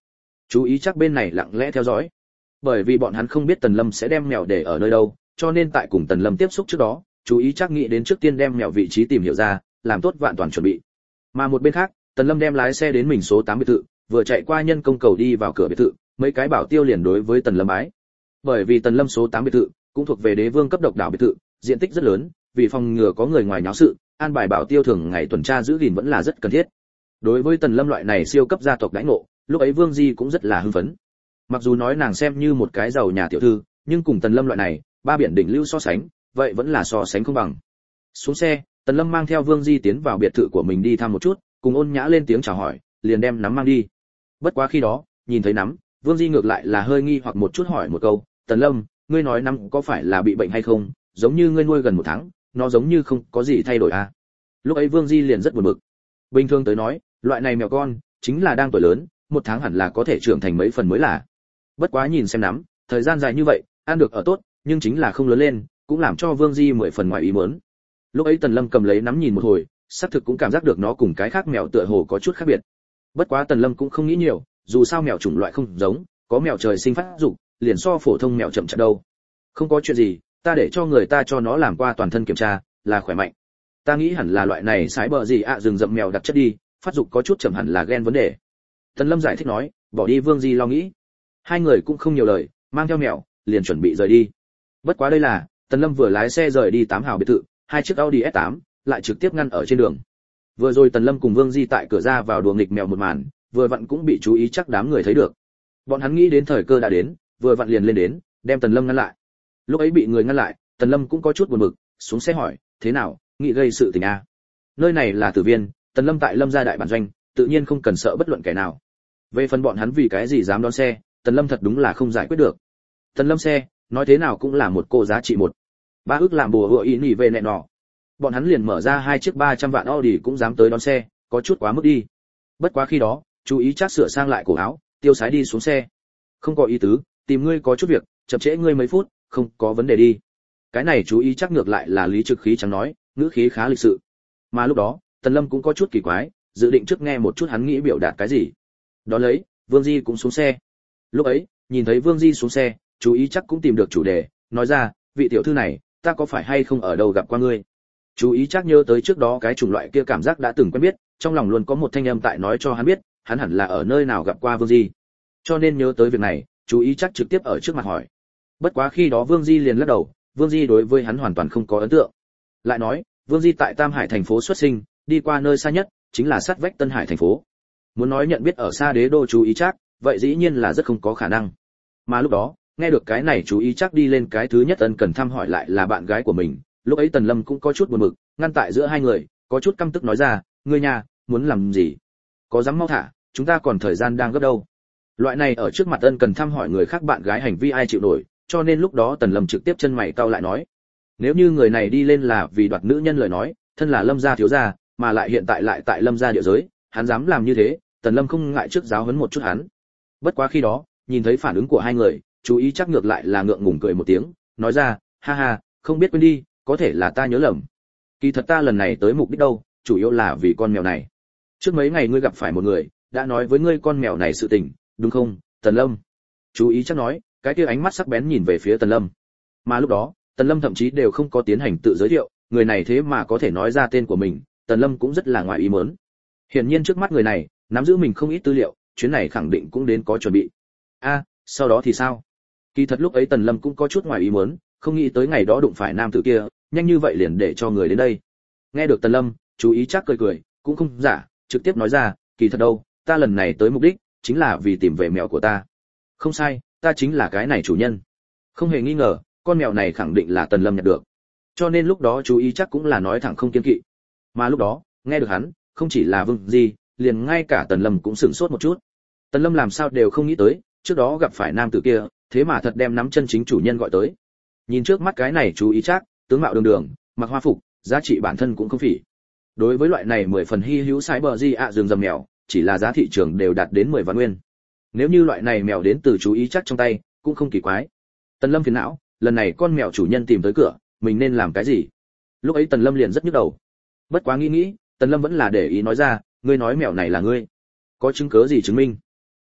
Chú ý chắc bên này lặng lẽ theo dõi, bởi vì bọn hắn không biết Tần Lâm sẽ đem mèo để ở nơi đâu, cho nên tại cùng Tần Lâm tiếp xúc trước đó, chú ý chắc nghĩ đến trước tiên đem mèo vị trí tìm hiểu ra, làm tốt vạn toàn chuẩn bị. Mà một bên khác, Tần Lâm đem lái xe đến mình số tám biệt thự, vừa chạy qua nhân công cầu đi vào cửa biệt thự, mấy cái bảo tiêu liền đối với Tần Lâm bái. Bởi vì Tần Lâm số tám biệt thự cũng thuộc về đế vương cấp độc đảo biệt thự, diện tích rất lớn, vì phòng ngừa có người ngoài nháo sự, an bài bảo tiêu thường ngày tuần tra giữ gìn vẫn là rất cần thiết. Đối với Tần Lâm loại này siêu cấp gia tộc đãi ngộ, lúc ấy Vương Di cũng rất là hưng phấn. Mặc dù nói nàng xem như một cái giàu nhà tiểu thư, nhưng cùng Tần Lâm loại này, ba biển đỉnh lưu so sánh, vậy vẫn là so sánh không bằng. Xuống xe, Tần Lâm mang theo Vương Di tiến vào biệt thự của mình đi thăm một chút, cùng Ôn Nhã lên tiếng chào hỏi, liền đem nắm mang đi. Bất quá khi đó, nhìn thấy nắm, Vương Di ngược lại là hơi nghi hoặc một chút hỏi một câu, "Tần Lâm, ngươi nói nắm có phải là bị bệnh hay không? Giống như ngươi nuôi gần một tháng, nó giống như không có gì thay đổi à?" Lúc ấy Vương Di liền rất buồn bực. Bình thường tới nói, loại này mèo con chính là đang tuổi lớn, một tháng hẳn là có thể trưởng thành mấy phần mới là. Bất quá nhìn xem nắm, thời gian dài như vậy, ăn được ở tốt, nhưng chính là không lớn lên, cũng làm cho Vương Di mười phần ngoài ý muốn. Lúc ấy Tần Lâm cầm lấy nắm nhìn một hồi, xác thực cũng cảm giác được nó cùng cái khác mèo tựa hồ có chút khác biệt. Bất quá Tần Lâm cũng không nghĩ nhiều, dù sao mèo chủng loại không giống, có mèo trời sinh phát dục, liền so phổ thông mèo chậm chạp đâu. Không có chuyện gì, ta để cho người ta cho nó làm qua toàn thân kiểm tra, là khỏe mạnh. Ta nghĩ hẳn là loại này sái bờ gì ạ à, rừng rậm mèo đặc chất đi, phát dục có chút chậm hẳn là ghen vấn đề. Tần Lâm giải thích nói, bỏ đi Vương Di lo nghĩ. Hai người cũng không nhiều lời, mang theo mèo, liền chuẩn bị rời đi. Bất quá đây là, Tần Lâm vừa lái xe rời đi tám hào biệt thự, hai chiếc Audi S tám lại trực tiếp ngăn ở trên đường. Vừa rồi Tần Lâm cùng Vương Di tại cửa ra vào đùa nghịch mèo một màn, vừa vặn cũng bị chú ý chắc đám người thấy được. Bọn hắn nghĩ đến thời cơ đã đến, vừa vặn liền lên đến, đem Tần Lâm ngăn lại. Lúc ấy bị người ngăn lại, Tần Lâm cũng có chút buồn bực, xuống xe hỏi, "Thế nào, nghĩ gây sự tình à?" Nơi này là Tử Viên, Tần Lâm tại Lâm gia đại bản doanh, tự nhiên không cần sợ bất luận kẻ nào. Về phần bọn hắn vì cái gì dám đón xe, Tần Lâm thật đúng là không giải quyết được. Tần Lâm xe, nói thế nào cũng là một cô giá trị một ba ước làm bùa hựa ý nhỉ về nẹ nọ. Bọn hắn liền mở ra hai chiếc ba trăm vạn Audi cũng dám tới đón xe, có chút quá mức đi. Bất quá khi đó, chú ý chắc sửa sang lại cổ áo, tiêu sái đi xuống xe. "Không có ý tứ, tìm ngươi có chút việc, chậm trễ ngươi mấy phút, không có vấn đề đi." Cái này chú ý chắc ngược lại là lý trực khí chẳng nói, ngữ khí khá lịch sự. Mà lúc đó, Tần Lâm cũng có chút kỳ quái, dự định trước nghe một chút hắn nghĩ biểu đạt cái gì. Đó lấy, Vương Di cũng xuống xe. Lúc ấy, nhìn thấy Vương Di xuống xe, chú ý chắc cũng tìm được chủ đề, nói ra, "Vị tiểu thư này, ta có phải hay không ở đâu gặp qua ngươi?" Chú ý chắc nhớ tới trước đó cái chủng loại kia cảm giác đã từng quen biết, trong lòng luôn có một thanh âm tại nói cho hắn biết, hắn hẳn là ở nơi nào gặp qua Vương Di. Cho nên nhớ tới việc này, chú ý chắc trực tiếp ở trước mặt hỏi. Bất quá khi đó Vương Di liền lắc đầu, Vương Di đối với hắn hoàn toàn không có ấn tượng. Lại nói, Vương Di tại Tam Hải thành phố xuất sinh, đi qua nơi xa nhất chính là sát vách Tân Hải thành phố. Muốn nói nhận biết ở xa đế đô chú ý chắc, vậy dĩ nhiên là rất không có khả năng. Mà lúc đó, nghe được cái này chú ý chắc đi lên cái thứ nhất ân cần thăm hỏi lại là bạn gái của mình, lúc ấy Tần Lâm cũng có chút buồn bực, ngăn tại giữa hai người, có chút căm tức nói ra, "Ngươi nhà, muốn làm gì? Có dám mau thả, chúng ta còn thời gian đang gấp đâu." Loại này ở trước mặt ân cần thăm hỏi người khác bạn gái hành vi ai chịu nổi, cho nên lúc đó Tần Lâm trực tiếp chân mày cau lại nói, nếu như người này đi lên là vì đoạt nữ nhân lời nói, thân là Lâm gia thiếu gia, mà lại hiện tại lại tại Lâm gia địa giới, hắn dám làm như thế, Tần Lâm không ngại trước giáo huấn một chút hắn. Bất quá khi đó, nhìn thấy phản ứng của hai người, chú ý chắc ngược lại là ngượng ngùng cười một tiếng, nói ra, "Ha ha, không biết quên đi, có thể là ta nhớ lầm. Kỳ thật ta lần này tới mục đích đâu, chủ yếu là vì con mèo này. Trước mấy ngày ngươi gặp phải một người, đã nói với ngươi con mèo này sự tình, đúng không, Tần Lâm?" Chú ý chắc nói, cái kia ánh mắt sắc bén nhìn về phía Tần Lâm. Mà lúc đó, Tần Lâm thậm chí đều không có tiến hành tự giới thiệu, người này thế mà có thể nói ra tên của mình, Tần Lâm cũng rất là ngoài ý muốn. Hiển nhiên trước mắt người này, nắm giữ mình không ít tư liệu, chuyến này khẳng định cũng đến có chuẩn bị. A, sau đó thì sao? Kỳ thật lúc ấy Tần Lâm cũng có chút ngoài ý muốn, không nghĩ tới ngày đó đụng phải nam tử kia, nhanh như vậy liền để cho người đến đây. Nghe được Tần Lâm, chú ý chắc cười cười, cũng không giả, trực tiếp nói ra, "Kỳ thật đâu, ta lần này tới mục đích chính là vì tìm về mèo của ta." "Không sai, ta chính là cái này chủ nhân." Không hề nghi ngờ, con mèo này khẳng định là Tần Lâm nhặt được. Cho nên lúc đó chú ý chắc cũng là nói thẳng không kiêng kỵ. Mà lúc đó, nghe được hắn, không chỉ là Vương Di, liền ngay cả Tần Lâm cũng sửng sốt một chút. Tần Lâm làm sao đều không nghĩ tới, trước đó gặp phải nam tử kia, thế mà thật đem nắm chân chính chủ nhân gọi tới. Nhìn trước mắt cái này chú ý chắc, tướng mạo đường đường, mặc hoa phục, giá trị bản thân cũng không phỉ. Đối với loại này mười phần hy hữu sái bờ di ạ rừng rầm mèo, chỉ là giá thị trường đều đạt đến mười vạn nguyên. Nếu như loại này mèo đến từ chú ý chắc trong tay, cũng không kỳ quái. Tần Lâm phiền não, lần này con mèo chủ nhân tìm tới cửa, mình nên làm cái gì? Lúc ấy Tần Lâm liền rất nhức đầu. Bất quá nghĩ nghĩ, Tần Lâm vẫn là để ý nói ra, "Ngươi nói mèo này là ngươi, có chứng cứ gì chứng minh?"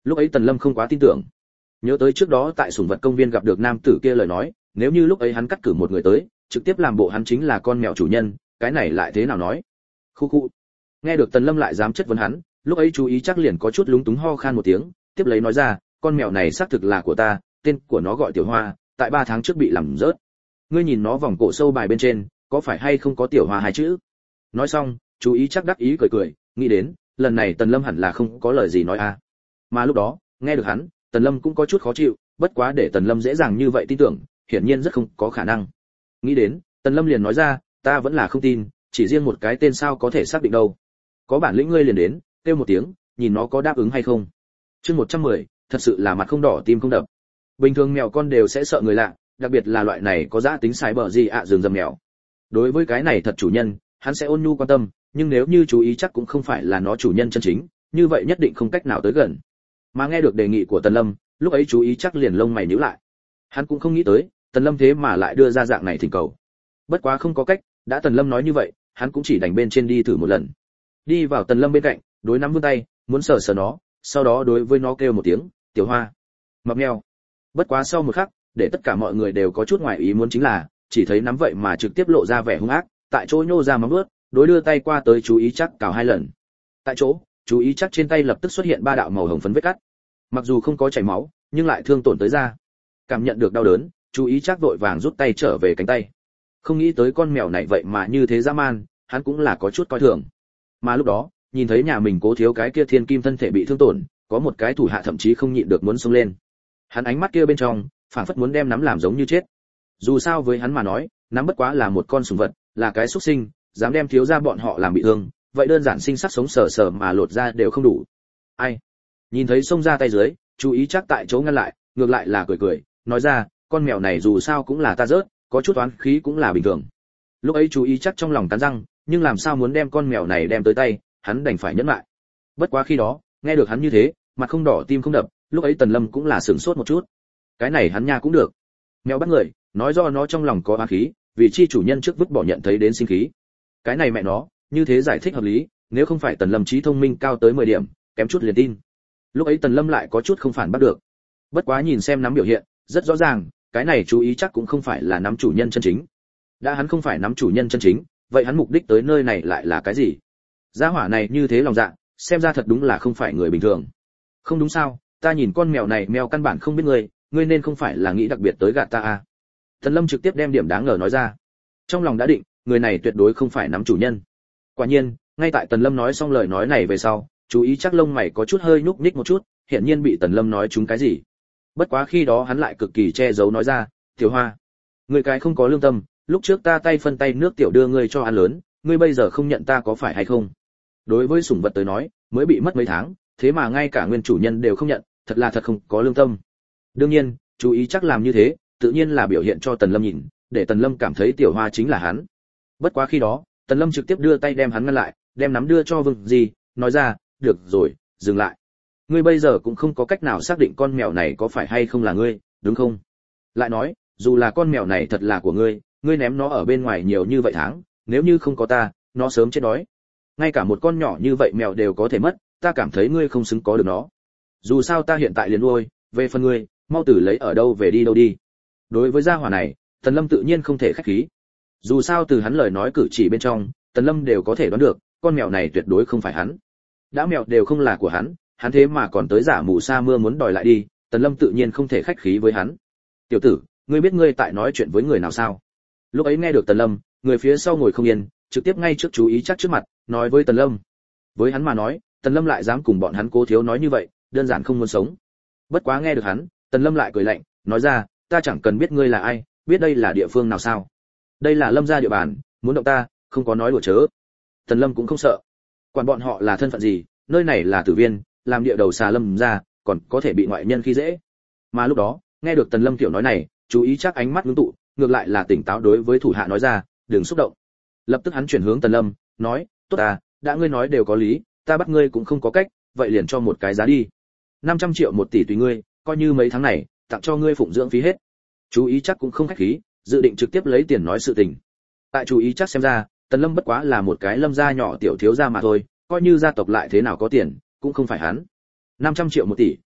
Lúc ấy Tần Lâm không quá tin tưởng. Nhớ tới trước đó tại sủng vật công viên gặp được nam tử kia lời nói, nếu như lúc ấy hắn cắt cử một người tới, trực tiếp làm bộ hắn chính là con mèo chủ nhân, cái này lại thế nào nói? Khu khu. Nghe được Tần Lâm lại dám chất vấn hắn, lúc ấy chú ý chắc liền có chút lúng túng ho khan một tiếng, tiếp lấy nói ra, con mèo này xác thực là của ta, tên của nó gọi Tiểu Hoa, tại ba tháng trước bị làm rớt. Ngươi nhìn nó vòng cổ sâu bài bên trên, có phải hay không có Tiểu Hoa hai chữ? Nói xong, chú ý chắc đắc ý cười cười, nghĩ đến, lần này Tần Lâm hẳn là không có lời gì nói a. À. Mà lúc đó, nghe được hắn, Tần Lâm cũng có chút khó chịu, bất quá để Tần Lâm dễ dàng như vậy tin tưởng, hiển nhiên rất không có khả năng. Nghĩ đến, Tần Lâm liền nói ra, ta vẫn là không tin, chỉ riêng một cái tên sao có thể xác định đâu. Có bản lĩnh ngươi liền đến, kêu một tiếng, nhìn nó có đáp ứng hay không. Chương một trăm mười, thật sự là mặt không đỏ tim không đập. Bình thường mèo con đều sẽ sợ người lạ, đặc biệt là loại này có giá tính sai bờ gì ạ rừng rầm mèo. Đối với cái này thật chủ nhân, hắn sẽ ôn nhu quan tâm, nhưng nếu như chú ý chắc cũng không phải là nó chủ nhân chân chính, như vậy nhất định không cách nào tới gần. Mà nghe được đề nghị của Tần Lâm, lúc ấy chú ý chắc liền lông mày nhíu lại. Hắn cũng không nghĩ tới, Tần Lâm thế mà lại đưa ra dạng này thỉnh cầu. Bất quá không có cách, đã Tần Lâm nói như vậy, hắn cũng chỉ đành bên trên đi thử một lần. Đi vào Tần Lâm bên cạnh, đối nắm vươn tay, muốn sờ sờ nó, sau đó đối với nó kêu một tiếng, Tiểu Hoa. Mập mèo. Bất quá sau một khắc, để tất cả mọi người đều có chút ngoài ý muốn chính là, chỉ thấy nắm vậy mà trực tiếp lộ ra vẻ hung ác, tại chỗ nhô ra móng vuốt, đối đưa tay qua tới chú ý chắc cào hai lần. Tại chỗ, chú ý chắc trên tay lập tức xuất hiện ba đạo màu hồng phấn vết cắt. Mặc dù không có chảy máu, nhưng lại thương tổn tới da. Cảm nhận được đau đớn, chú ý chắc vội vàng rút tay trở về cánh tay. Không nghĩ tới con mèo này vậy mà như thế dã man, hắn cũng là có chút coi thường. Mà lúc đó, nhìn thấy nhà mình Cố thiếu cái kia thiên kim thân thể bị thương tổn, có một cái thủ hạ thậm chí không nhịn được muốn xông lên. Hắn ánh mắt kia bên trong, phảng phất muốn đem nắm làm giống như chết. Dù sao với hắn mà nói, nắm bất quá là một con sủng vật, là cái xuất sinh, dám đem thiếu gia bọn họ làm bị thương, vậy đơn giản sinh sắc sống sờ sờ mà lột ra đều không đủ. Ai? Nhìn thấy xông ra tay dưới, chú ý chắc tại chỗ ngăn lại, ngược lại là cười cười, nói ra, con mèo này dù sao cũng là ta rớt, có chút oán khí cũng là bình thường. Lúc ấy chú ý chắc trong lòng cắn răng, nhưng làm sao muốn đem con mèo này đem tới tay, hắn đành phải nhẫn lại. Bất quá khi đó, nghe được hắn như thế, mặt không đỏ tim không đập, lúc ấy Tần Lâm cũng là sửng sốt một chút. Cái này hắn nha cũng được. Mèo bắt người, nói do nó trong lòng có oán khí, vì chi chủ nhân trước vứt bỏ nhận thấy đến sinh khí. Cái này mẹ nó, như thế giải thích hợp lý, nếu không phải Tần Lâm trí thông minh cao tới mười điểm, kém chút liền tin. Lúc ấy Tần Lâm lại có chút không phản bắt được. Bất quá nhìn xem nắm biểu hiện, rất rõ ràng, cái này chú ý chắc cũng không phải là nắm chủ nhân chân chính. Đã hắn không phải nắm chủ nhân chân chính, vậy hắn mục đích tới nơi này lại là cái gì? Gia hỏa này như thế lòng dạ, xem ra thật đúng là không phải người bình thường. Không đúng sao, ta nhìn con mèo này mèo căn bản không biết ngươi, ngươi nên không phải là nghĩ đặc biệt tới gạt ta à? Tần Lâm trực tiếp đem điểm đáng ngờ nói ra. Trong lòng đã định, người này tuyệt đối không phải nắm chủ nhân. Quả nhiên, ngay tại Tần Lâm nói xong lời nói này về sau, chú ý chắc lông mày có chút hơi nhúc nhích một chút, hiển nhiên bị Tần Lâm nói trúng cái gì. Bất quá khi đó hắn lại cực kỳ che giấu nói ra, "Tiểu Hoa, ngươi cái không có lương tâm, lúc trước ta tay phân tay nước tiểu đưa ngươi cho ăn lớn, ngươi bây giờ không nhận ta có phải hay không?" Đối với sủng vật tới nói, mới bị mất mấy tháng, thế mà ngay cả nguyên chủ nhân đều không nhận, thật là thật không có lương tâm. Đương nhiên, chú ý chắc làm như thế, tự nhiên là biểu hiện cho Tần Lâm nhìn, để Tần Lâm cảm thấy Tiểu Hoa chính là hắn. Bất quá khi đó, Tần Lâm trực tiếp đưa tay đem hắn ngăn lại, đem nắm đưa cho Vương Di, nói ra, "Được rồi, dừng lại. Ngươi bây giờ cũng không có cách nào xác định con mèo này có phải hay không là ngươi, đúng không? Lại nói, dù là con mèo này thật là của ngươi, ngươi ném nó ở bên ngoài nhiều như vậy tháng, nếu như không có ta, nó sớm chết đói. Ngay cả một con nhỏ như vậy mèo đều có thể mất, ta cảm thấy ngươi không xứng có được nó. Dù sao ta hiện tại liền nuôi, về phần ngươi, mau tử lấy ở đâu về đi đâu đi." Đối với gia hỏa này, Tần Lâm tự nhiên không thể khách khí. Dù sao từ hắn lời nói cử chỉ bên trong, Tần Lâm đều có thể đoán được, con mèo này tuyệt đối không phải hắn. Đã mèo đều không là của hắn, hắn thế mà còn tới giả mù sa mưa muốn đòi lại đi, Tần Lâm tự nhiên không thể khách khí với hắn. "Tiểu tử, ngươi biết ngươi tại nói chuyện với người nào sao?" Lúc ấy nghe được Tần Lâm, người phía sau ngồi không yên, trực tiếp ngay trước chú ý chắc trước mặt, nói với Tần Lâm. Với hắn mà nói, Tần Lâm lại dám cùng bọn hắn Cố thiếu nói như vậy, đơn giản không muốn sống. Bất quá nghe được hắn, Tần Lâm lại cười lạnh, nói ra, "Ta chẳng cần biết ngươi là ai, biết đây là địa phương nào sao? Đây là Lâm gia địa bàn, muốn động ta, không có nói đùa chớ." Tần Lâm cũng không sợ. Quản bọn họ là thân phận gì, nơi này là Tử Viên, làm địa đầu xà Lâm gia, còn có thể bị ngoại nhân khi dễ. Mà lúc đó, nghe được Tần Lâm tiểu nói này, chú ý chắc ánh mắt ngưng tụ, ngược lại là tỉnh táo đối với thủ hạ nói ra, "Đừng xúc động." Lập tức hắn chuyển hướng Tần Lâm, nói, "Tốt à, đã ngươi nói đều có lý, ta bắt ngươi cũng không có cách, vậy liền cho một cái giá đi. năm trăm triệu một tỷ tùy ngươi, coi như mấy tháng này, tặng cho ngươi phụng dưỡng phí hết." Chú ý chắc cũng không khách khí, dự định trực tiếp lấy tiền nói sự tình. Tại chú ý chắc xem ra, Tần Lâm bất quá là một cái Lâm gia nhỏ tiểu thiếu gia mà thôi, coi như gia tộc lại thế nào có tiền, cũng không phải hắn. năm trăm triệu một tỷ,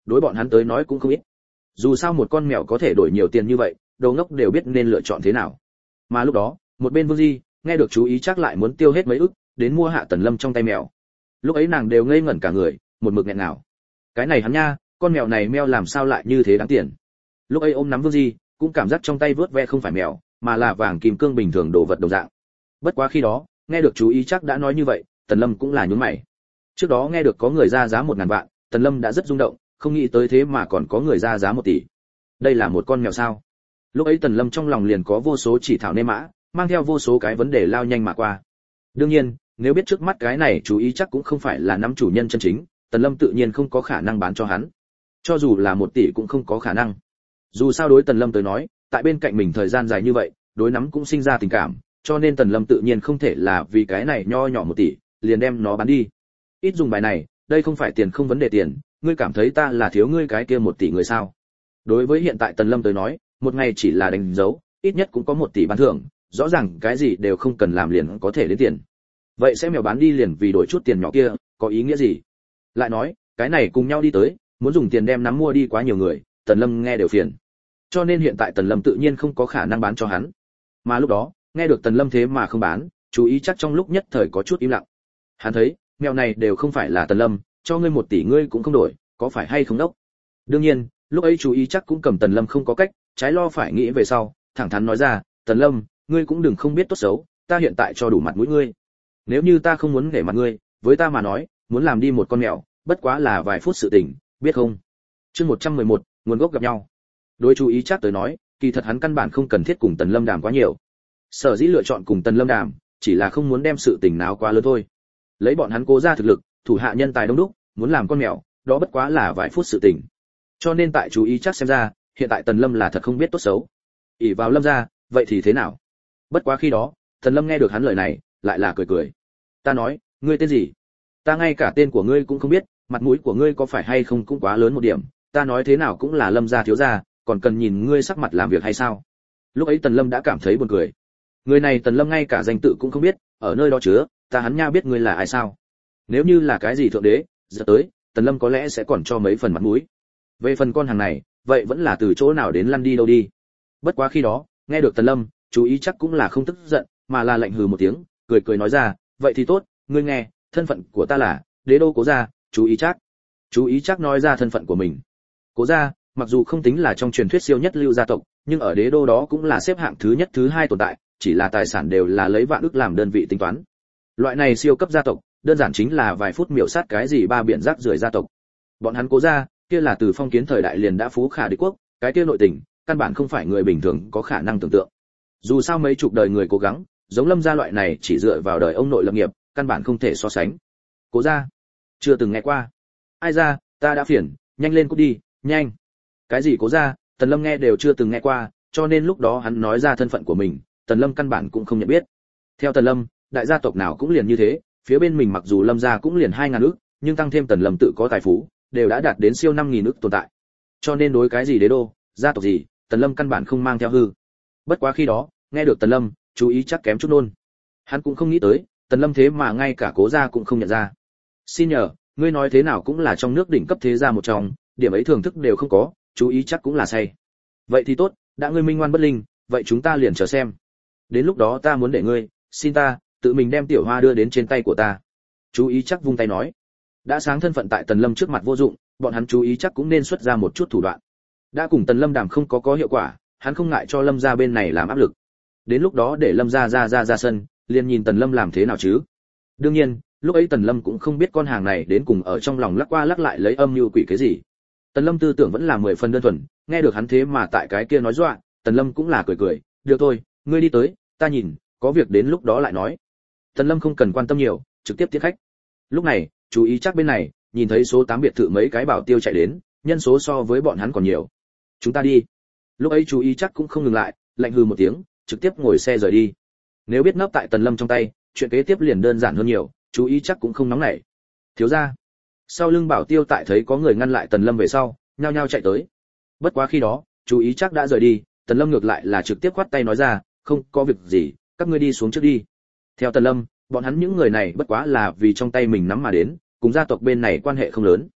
đối bọn hắn tới nói cũng không ít. Dù sao một con mèo có thể đổi nhiều tiền như vậy, đầu ngốc đều biết nên lựa chọn thế nào. Mà lúc đó, một bên Vương Di, nghe được chú ý chắc lại muốn tiêu hết mấy ức, đến mua Hạ Tần Lâm trong tay mèo. Lúc ấy nàng đều ngây ngẩn cả người, một mực nghẹn nào. Cái này hắn nha, con mèo này meo làm sao lại như thế đáng tiền. Lúc ấy ôm nắm Vương Di, cũng cảm giác trong tay vớt ve không phải mèo, mà là vàng kim cương bình thường đồ vật đồng dạng. Bất quá khi đó, nghe được chú ý chắc đã nói như vậy, Tần Lâm cũng là nhướng mày. Trước đó nghe được có người ra giá một ngàn vạn, Tần Lâm đã rất rung động, không nghĩ tới thế mà còn có người ra giá một tỷ. Đây là một con mèo sao? Lúc ấy Tần Lâm trong lòng liền có vô số chỉ thảo nê mã, mang theo vô số cái vấn đề lao nhanh mà qua. Đương nhiên, nếu biết trước mắt cái này chú ý chắc cũng không phải là nắm chủ nhân chân chính, Tần Lâm tự nhiên không có khả năng bán cho hắn. Cho dù là một tỷ cũng không có khả năng. Dù sao đối Tần Lâm tới nói, tại bên cạnh mình thời gian dài như vậy, đối nắm cũng sinh ra tình cảm, cho nên Tần Lâm tự nhiên không thể là vì cái này nho nhỏ một tỷ, liền đem nó bán đi. Ít dùng bài này, đây không phải tiền không vấn đề tiền, ngươi cảm thấy ta là thiếu ngươi cái kia một tỷ người sao? Đối với hiện tại Tần Lâm tới nói, một ngày chỉ là đánh dấu, ít nhất cũng có một tỷ bán thưởng, rõ ràng cái gì đều không cần làm liền có thể đến tiền. Vậy sẽ mèo bán đi liền vì đổi chút tiền nhỏ kia, có ý nghĩa gì? Lại nói, cái này cùng nhau đi tới, muốn dùng tiền đem nắm mua đi quá nhiều người, Tần Lâm nghe đều phiền. Cho nên hiện tại Tần Lâm tự nhiên không có khả năng bán cho hắn. Mà lúc đó, nghe được Tần Lâm thế mà không bán, chú ý chắc trong lúc nhất thời có chút im lặng. Hắn thấy, mèo này đều không phải là Tần Lâm, cho ngươi một tỷ ngươi cũng không đổi, có phải hay không đốc? Đương nhiên, lúc ấy chú ý chắc cũng cầm Tần Lâm không có cách, trái lo phải nghĩ về sau, thẳng thắn nói ra, Tần Lâm, ngươi cũng đừng không biết tốt xấu, ta hiện tại cho đủ mặt mũi ngươi. Nếu như ta không muốn để mặt ngươi, với ta mà nói, muốn làm đi một con mèo, bất quá là vài phút sự tình, biết không? Chương một trăm mười một, nguồn gốc gặp nhau. Đối chú ý chắc tới nói, kỳ thật hắn căn bản không cần thiết cùng Tần Lâm đàm quá nhiều. Sở dĩ lựa chọn cùng Tần Lâm đàm, chỉ là không muốn đem sự tình náo quá lớn thôi. Lấy bọn hắn cố ra thực lực, thủ hạ nhân tài đông đúc, muốn làm con mèo, đó bất quá là vài phút sự tình. Cho nên tại chú ý chắc xem ra, hiện tại Tần Lâm là thật không biết tốt xấu. ỷ vào Lâm gia, vậy thì thế nào? Bất quá khi đó, Tần Lâm nghe được hắn lời này, lại là cười cười. Ta nói, ngươi tên gì? Ta ngay cả tên của ngươi cũng không biết, mặt mũi của ngươi có phải hay không cũng quá lớn một điểm, ta nói thế nào cũng là Lâm gia thiếu gia, còn cần nhìn ngươi sắc mặt làm việc hay sao? Lúc ấy Tần Lâm đã cảm thấy buồn cười. Người này Tần Lâm ngay cả danh tự cũng không biết, ở nơi đó chứa, ta hắn nha biết ngươi là ai sao? Nếu như là cái gì thượng đế, giờ tới, Tần Lâm có lẽ sẽ còn cho mấy phần mặt mũi. Về phần con hàng này, vậy vẫn là từ chỗ nào đến lăn đi đâu đi. Bất quá khi đó, nghe được Tần Lâm, chú ý chắc cũng là không tức giận, mà là lạnh hừ một tiếng, cười cười nói ra, vậy thì tốt, ngươi nghe, thân phận của ta là Đế đô Cố gia, chú ý chắc. Chú ý chắc nói ra thân phận của mình. Cố gia, mặc dù không tính là trong truyền thuyết siêu nhất lưu gia tộc, nhưng ở đế đô đó cũng là xếp hạng thứ nhất thứ hai tồn tại, chỉ là tài sản đều là lấy vạn ức làm đơn vị tính toán. Loại này siêu cấp gia tộc, đơn giản chính là vài phút miểu sát cái gì ba biển rác rưởi gia tộc. Bọn hắn Cố gia, kia là từ phong kiến thời đại liền đã phú khả địch quốc, cái kia nội tình, căn bản không phải người bình thường có khả năng tưởng tượng. Dù sao mấy chục đời người cố gắng, giống Lâm gia loại này chỉ dựa vào đời ông nội lập nghiệp, căn bản không thể so sánh. Cố gia, chưa từng nghe qua. Ai ra, ta đã phiền, nhanh lên cút đi, nhanh. Cái gì Cố gia, Tần Lâm nghe đều chưa từng nghe qua, cho nên lúc đó hắn nói ra thân phận của mình, Tần Lâm căn bản cũng không nhận biết. Theo Tần Lâm, đại gia tộc nào cũng liền như thế, phía bên mình mặc dù Lâm gia cũng liền hai ngàn ức, nhưng tăng thêm Tần Lâm tự có tài phú, đều đã đạt đến siêu năm nghìn ức tồn tại. Cho nên đối cái gì đế đô, gia tộc gì, Tần Lâm căn bản không mang theo hư. Bất quá khi đó, nghe được Tần Lâm, chú ý chắc kém chút nôn. Hắn cũng không nghĩ tới, Tần Lâm thế mà ngay cả Cố gia cũng không nhận ra. Xin nhờ, ngươi nói thế nào cũng là trong nước đỉnh cấp thế gia một trong, điểm ấy thưởng thức đều không có, chú ý chắc cũng là say. Vậy thì tốt, đã ngươi minh ngoan bất linh, vậy chúng ta liền chờ xem. Đến lúc đó ta muốn để ngươi, xin ta, tự mình đem tiểu hoa đưa đến trên tay của ta. Chú ý chắc vung tay nói. Đã sáng thân phận tại Tần Lâm trước mặt vô dụng, bọn hắn chú ý chắc cũng nên xuất ra một chút thủ đoạn. Đã cùng Tần Lâm đàm không có có hiệu quả, hắn không ngại cho Lâm gia bên này làm áp lực. Đến lúc đó để Lâm gia ra ra ra sân, liền nhìn Tần Lâm làm thế nào chứ. Đương nhiên, lúc ấy Tần Lâm cũng không biết con hàng này đến cùng ở trong lòng lắc qua lắc lại lấy âm mưu quỷ cái gì. Tần Lâm tư tưởng vẫn là mười phần đơn thuần, nghe được hắn thế mà tại cái kia nói dọa, Tần Lâm cũng là cười cười, được thôi, ngươi đi tới, ta nhìn, có việc đến lúc đó lại nói. Tần Lâm không cần quan tâm nhiều, trực tiếp tiếp khách. Lúc này, chú ý chắc bên này, nhìn thấy số tám biệt thự mấy cái bảo tiêu chạy đến, nhân số so với bọn hắn còn nhiều. Chúng ta đi. Lúc ấy chú ý chắc cũng không ngừng lại, lạnh hừ một tiếng, trực tiếp ngồi xe rời đi. Nếu biết nấp tại Tần Lâm trong tay, chuyện kế tiếp liền đơn giản hơn nhiều, chú ý chắc cũng không nóng nảy. Thiếu gia. Sau lưng bảo tiêu tại thấy có người ngăn lại Tần Lâm về sau, nhao nhao chạy tới. Bất quá khi đó, chú ý chắc đã rời đi, Tần Lâm ngược lại là trực tiếp khoát tay nói ra, không có việc gì, các ngươi đi xuống trước đi. Theo Tần Lâm, bọn hắn những người này bất quá là vì trong tay mình nắm mà đến, cùng gia tộc bên này quan hệ không lớn.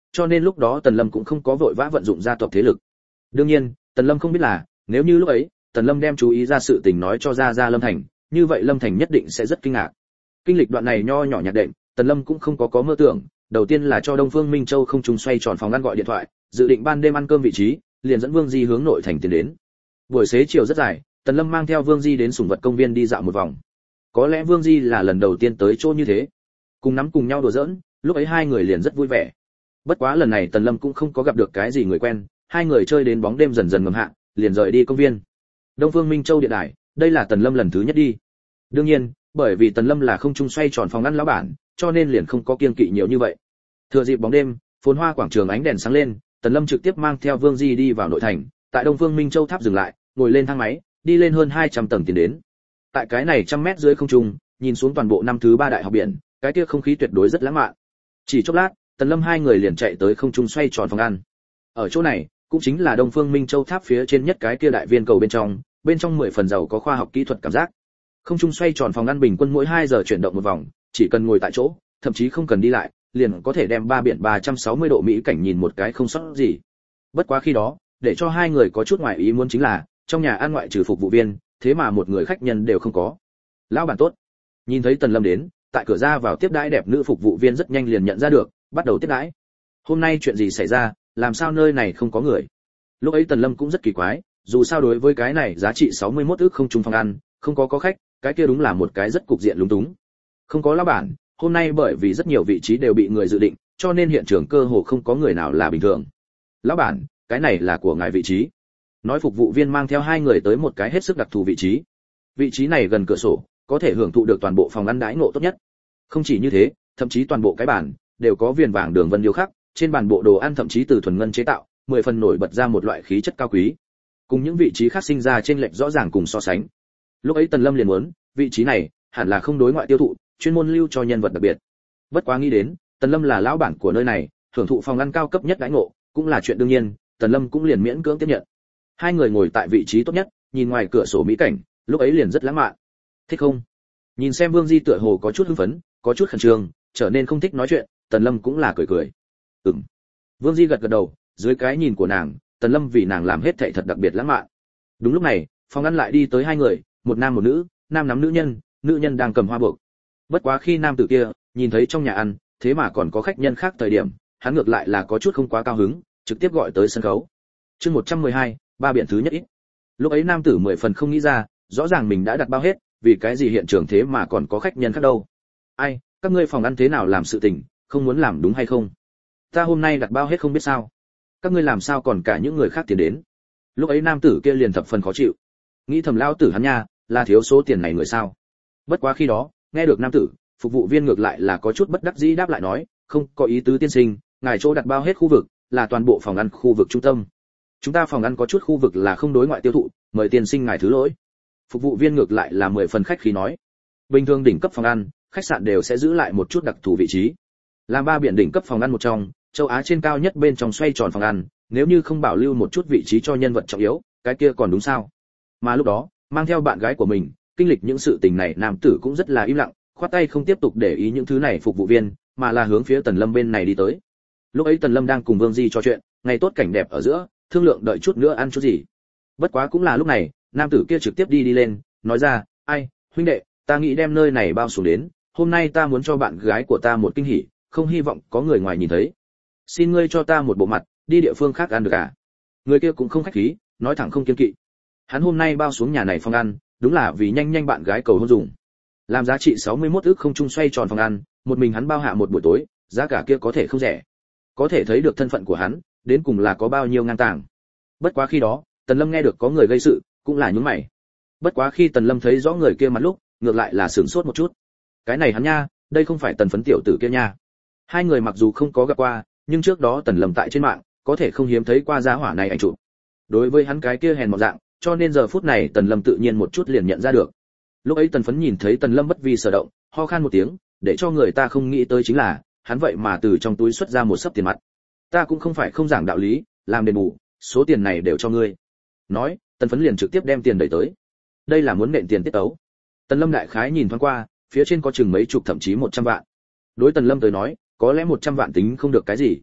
cho nên lúc đó Tần Lâm cũng không có vội vã vận dụng gia tộc thế lực. Đương nhiên, Tần Lâm không biết là, nếu như lúc ấy, Tần Lâm đem chú ý ra sự tình nói cho ra ra Lâm Thành, như vậy Lâm Thành nhất định sẽ rất kinh ngạc. Kinh lịch đoạn này nho nhỏ nhạt đệm, Tần Lâm cũng không có có mơ tưởng, đầu tiên là cho Đông Phương Minh Châu không trùng xoay tròn phòng ăn gọi điện thoại, dự định ban đêm ăn cơm vị trí, liền dẫn Vương Di hướng nội thành tiến đến. Buổi xế chiều rất dài, Tần Lâm mang theo Vương Di đến sủng vật công viên đi dạo một vòng. Có lẽ Vương Di là lần đầu tiên tới chỗ như thế, cùng nắm cùng nhau đùa giỡn, lúc ấy hai người liền rất vui vẻ. Bất quá lần này Tần Lâm cũng không có gặp được cái gì người quen, hai người chơi đến bóng đêm dần dần ngầm hạ, liền rời đi công viên. Đông Phương Minh Châu điện đài, đây là Tần Lâm lần thứ nhất đi. Đương nhiên, bởi vì Tần Lâm là không trung xoay tròn phòng ăn lão bản, cho nên liền không có kiêng kỵ nhiều như vậy. Thừa dịp bóng đêm, phồn hoa quảng trường ánh đèn sáng lên, Tần Lâm trực tiếp mang theo Vương Di đi vào nội thành, tại Đông Phương Minh Châu tháp dừng lại, ngồi lên thang máy, đi lên hơn hai trăm tầng tiến đến. Tại cái này trăm mét dưới không trung, nhìn xuống toàn bộ năm thứ ba đại học biển, cái kia không khí tuyệt đối rất lãng mạn. Chỉ chốc lát, Tần Lâm hai người liền chạy tới không trung xoay tròn phòng ăn. Ở chỗ này, cũng chính là Đông Phương Minh Châu tháp phía trên nhất cái kia đại viên cầu bên trong, bên trong mười phần giàu có khoa học kỹ thuật cảm giác. Không trung xoay tròn phòng ăn bình quân mỗi hai giờ chuyển động một vòng, chỉ cần ngồi tại chỗ, thậm chí không cần đi lại, liền có thể đem ba biển ba trăm sáu mươi độ mỹ cảnh nhìn một cái không sót gì. Bất quá khi đó, để cho hai người có chút ngoài ý muốn chính là, trong nhà ăn ngoại trừ phục vụ viên, thế mà một người khách nhân đều không có. Lão bản tốt. Nhìn thấy Tần Lâm đến, tại cửa ra vào tiếp đãi đẹp nữ phục vụ viên rất nhanh liền nhận ra được, bắt đầu tiếp đãi. Hôm nay chuyện gì xảy ra, làm sao nơi này không có người? Lúc ấy Tần Lâm cũng rất kỳ quái, dù sao đối với cái này giá trị sáu mươi mốt ức không trung phòng ăn, không có có khách, cái kia đúng là một cái rất cục diện lúng túng. Không có lão bản, hôm nay bởi vì rất nhiều vị trí đều bị người dự định, cho nên hiện trường cơ hồ không có người nào là bình thường. Lão bản, cái này là của ngài vị trí. Nói phục vụ viên mang theo hai người tới một cái hết sức đặc thù vị trí. Vị trí này gần cửa sổ, có thể hưởng thụ được toàn bộ phòng ăn đãi ngộ tốt nhất. Không chỉ như thế, thậm chí toàn bộ cái bàn đều có viền vàng đường vân điêu khắc, trên bàn bộ đồ ăn thậm chí từ thuần ngân chế tạo, mười phần nổi bật ra một loại khí chất cao quý. Cùng những vị trí khác sinh ra trên lệch rõ ràng cùng so sánh. Lúc ấy Tần Lâm liền muốn, vị trí này hẳn là không đối ngoại tiêu thụ, chuyên môn lưu cho nhân vật đặc biệt. Bất quá nghĩ đến, Tần Lâm là lão bản của nơi này, hưởng thụ phòng ăn cao cấp nhất đãi ngộ, cũng là chuyện đương nhiên, Tần Lâm cũng liền miễn cưỡng tiếp nhận. Hai người ngồi tại vị trí tốt nhất, nhìn ngoài cửa sổ mỹ cảnh, lúc ấy liền rất lãng mạn. Thích không? Nhìn xem Vương Di tựa hồ có chút hưng phấn, có chút khẩn trương, trở nên không thích nói chuyện, Tần Lâm cũng là cười cười. Ừm. Vương Di gật gật đầu, dưới cái nhìn của nàng, Tần Lâm vì nàng làm hết thảy thật đặc biệt lãng mạn. Đúng lúc này, phòng ăn lại đi tới hai người, một nam một nữ, nam nắm nữ nhân, nữ nhân đang cầm hoa buộc. Bất quá khi nam tử kia nhìn thấy trong nhà ăn, thế mà còn có khách nhân khác thời điểm, hắn ngược lại là có chút không quá cao hứng, trực tiếp gọi tới sân khấu. Chương một trăm mười hai, ba biện thứ nhất ít. Lúc ấy nam tử mười phần không nghĩ ra, rõ ràng mình đã đặt bao hết, vì cái gì hiện trường thế mà còn có khách nhân khác đâu? Ai, các ngươi phòng ăn thế nào làm sự tình, không muốn làm đúng hay không? Ta hôm nay đặt bao hết không biết sao? Các ngươi làm sao còn cả những người khác tiền đến? Lúc ấy nam tử kia liền thập phần khó chịu. Nghĩ thầm lao tử hắn nha, là thiếu số tiền này người sao? Bất quá khi đó, nghe được nam tử, phục vụ viên ngược lại là có chút bất đắc dĩ đáp lại nói, không có ý tứ tiên sinh, ngài chỗ đặt bao hết khu vực là toàn bộ phòng ăn khu vực trung tâm. Chúng ta phòng ăn có chút khu vực là không đối ngoại tiêu thụ, mời tiên sinh ngài thứ lỗi. Phục vụ viên ngược lại là mười phần khách khí nói, bình thường đỉnh cấp phòng ăn, khách sạn đều sẽ giữ lại một chút đặc thù vị trí. Làm ba biển đỉnh cấp phòng ăn một trong, châu Á trên cao nhất bên trong xoay tròn phòng ăn, nếu như không bảo lưu một chút vị trí cho nhân vật trọng yếu, cái kia còn đúng sao? Mà lúc đó, mang theo bạn gái của mình, kinh lịch những sự tình này nam tử cũng rất là im lặng, khoát tay không tiếp tục để ý những thứ này phục vụ viên, mà là hướng phía Tần Lâm bên này đi tới. Lúc ấy Tần Lâm đang cùng Vương Di trò chuyện, ngày tốt cảnh đẹp ở giữa, thương lượng đợi chút nữa ăn chút gì. Bất quá cũng là lúc này, nam tử kia trực tiếp đi đi lên, nói ra, ai, huynh đệ, ta nghĩ đem nơi này bao xuống đến, hôm nay ta muốn cho bạn gái của ta một kinh hỉ, không hy vọng có người ngoài nhìn thấy. Xin ngươi cho ta một bộ mặt, đi địa phương khác ăn được à? Người kia cũng không khách khí, nói thẳng không kiêng kỵ. Hắn hôm nay bao xuống nhà này phòng ăn, đúng là vì nhanh nhanh bạn gái cầu hôn dùng. Làm giá trị sáu mươi mốt ức không trung xoay tròn phòng ăn, một mình hắn bao hạ một buổi tối, giá cả kia có thể không rẻ. Có thể thấy được thân phận của hắn, đến cùng là có bao nhiêu ngang tàng. Bất quá khi đó, Tần Lâm nghe được có người gây sự, cũng là nhướng mày. Bất quá khi Tần Lâm thấy rõ người kia mặt lúc, ngược lại là sửng sốt một chút. Cái này hắn nha, đây không phải Tần Phấn tiểu tử kia nha. Hai người mặc dù không có gặp qua, nhưng trước đó Tần Lâm tại trên mạng, có thể không hiếm thấy qua giá hỏa này ảnh chụp. Đối với hắn cái kia hèn mọn dạng, cho nên giờ phút này Tần Lâm tự nhiên một chút liền nhận ra được. Lúc ấy Tần Phấn nhìn thấy Tần Lâm bất vi sở động, ho khan một tiếng, để cho người ta không nghĩ tới chính là, hắn vậy mà từ trong túi xuất ra một xấp tiền mặt. Ta cũng không phải không giảng đạo lý, làm đền bù, số tiền này đều cho ngươi. Nói, Tần Phấn liền trực tiếp đem tiền đẩy tới. Đây là muốn nện tiền tiết tấu. Tần Lâm đại khái nhìn thoáng qua, phía trên có chừng mấy chục thậm chí một trăm vạn. Đối Tần Lâm tới nói, có lẽ một trăm vạn tính không được cái gì.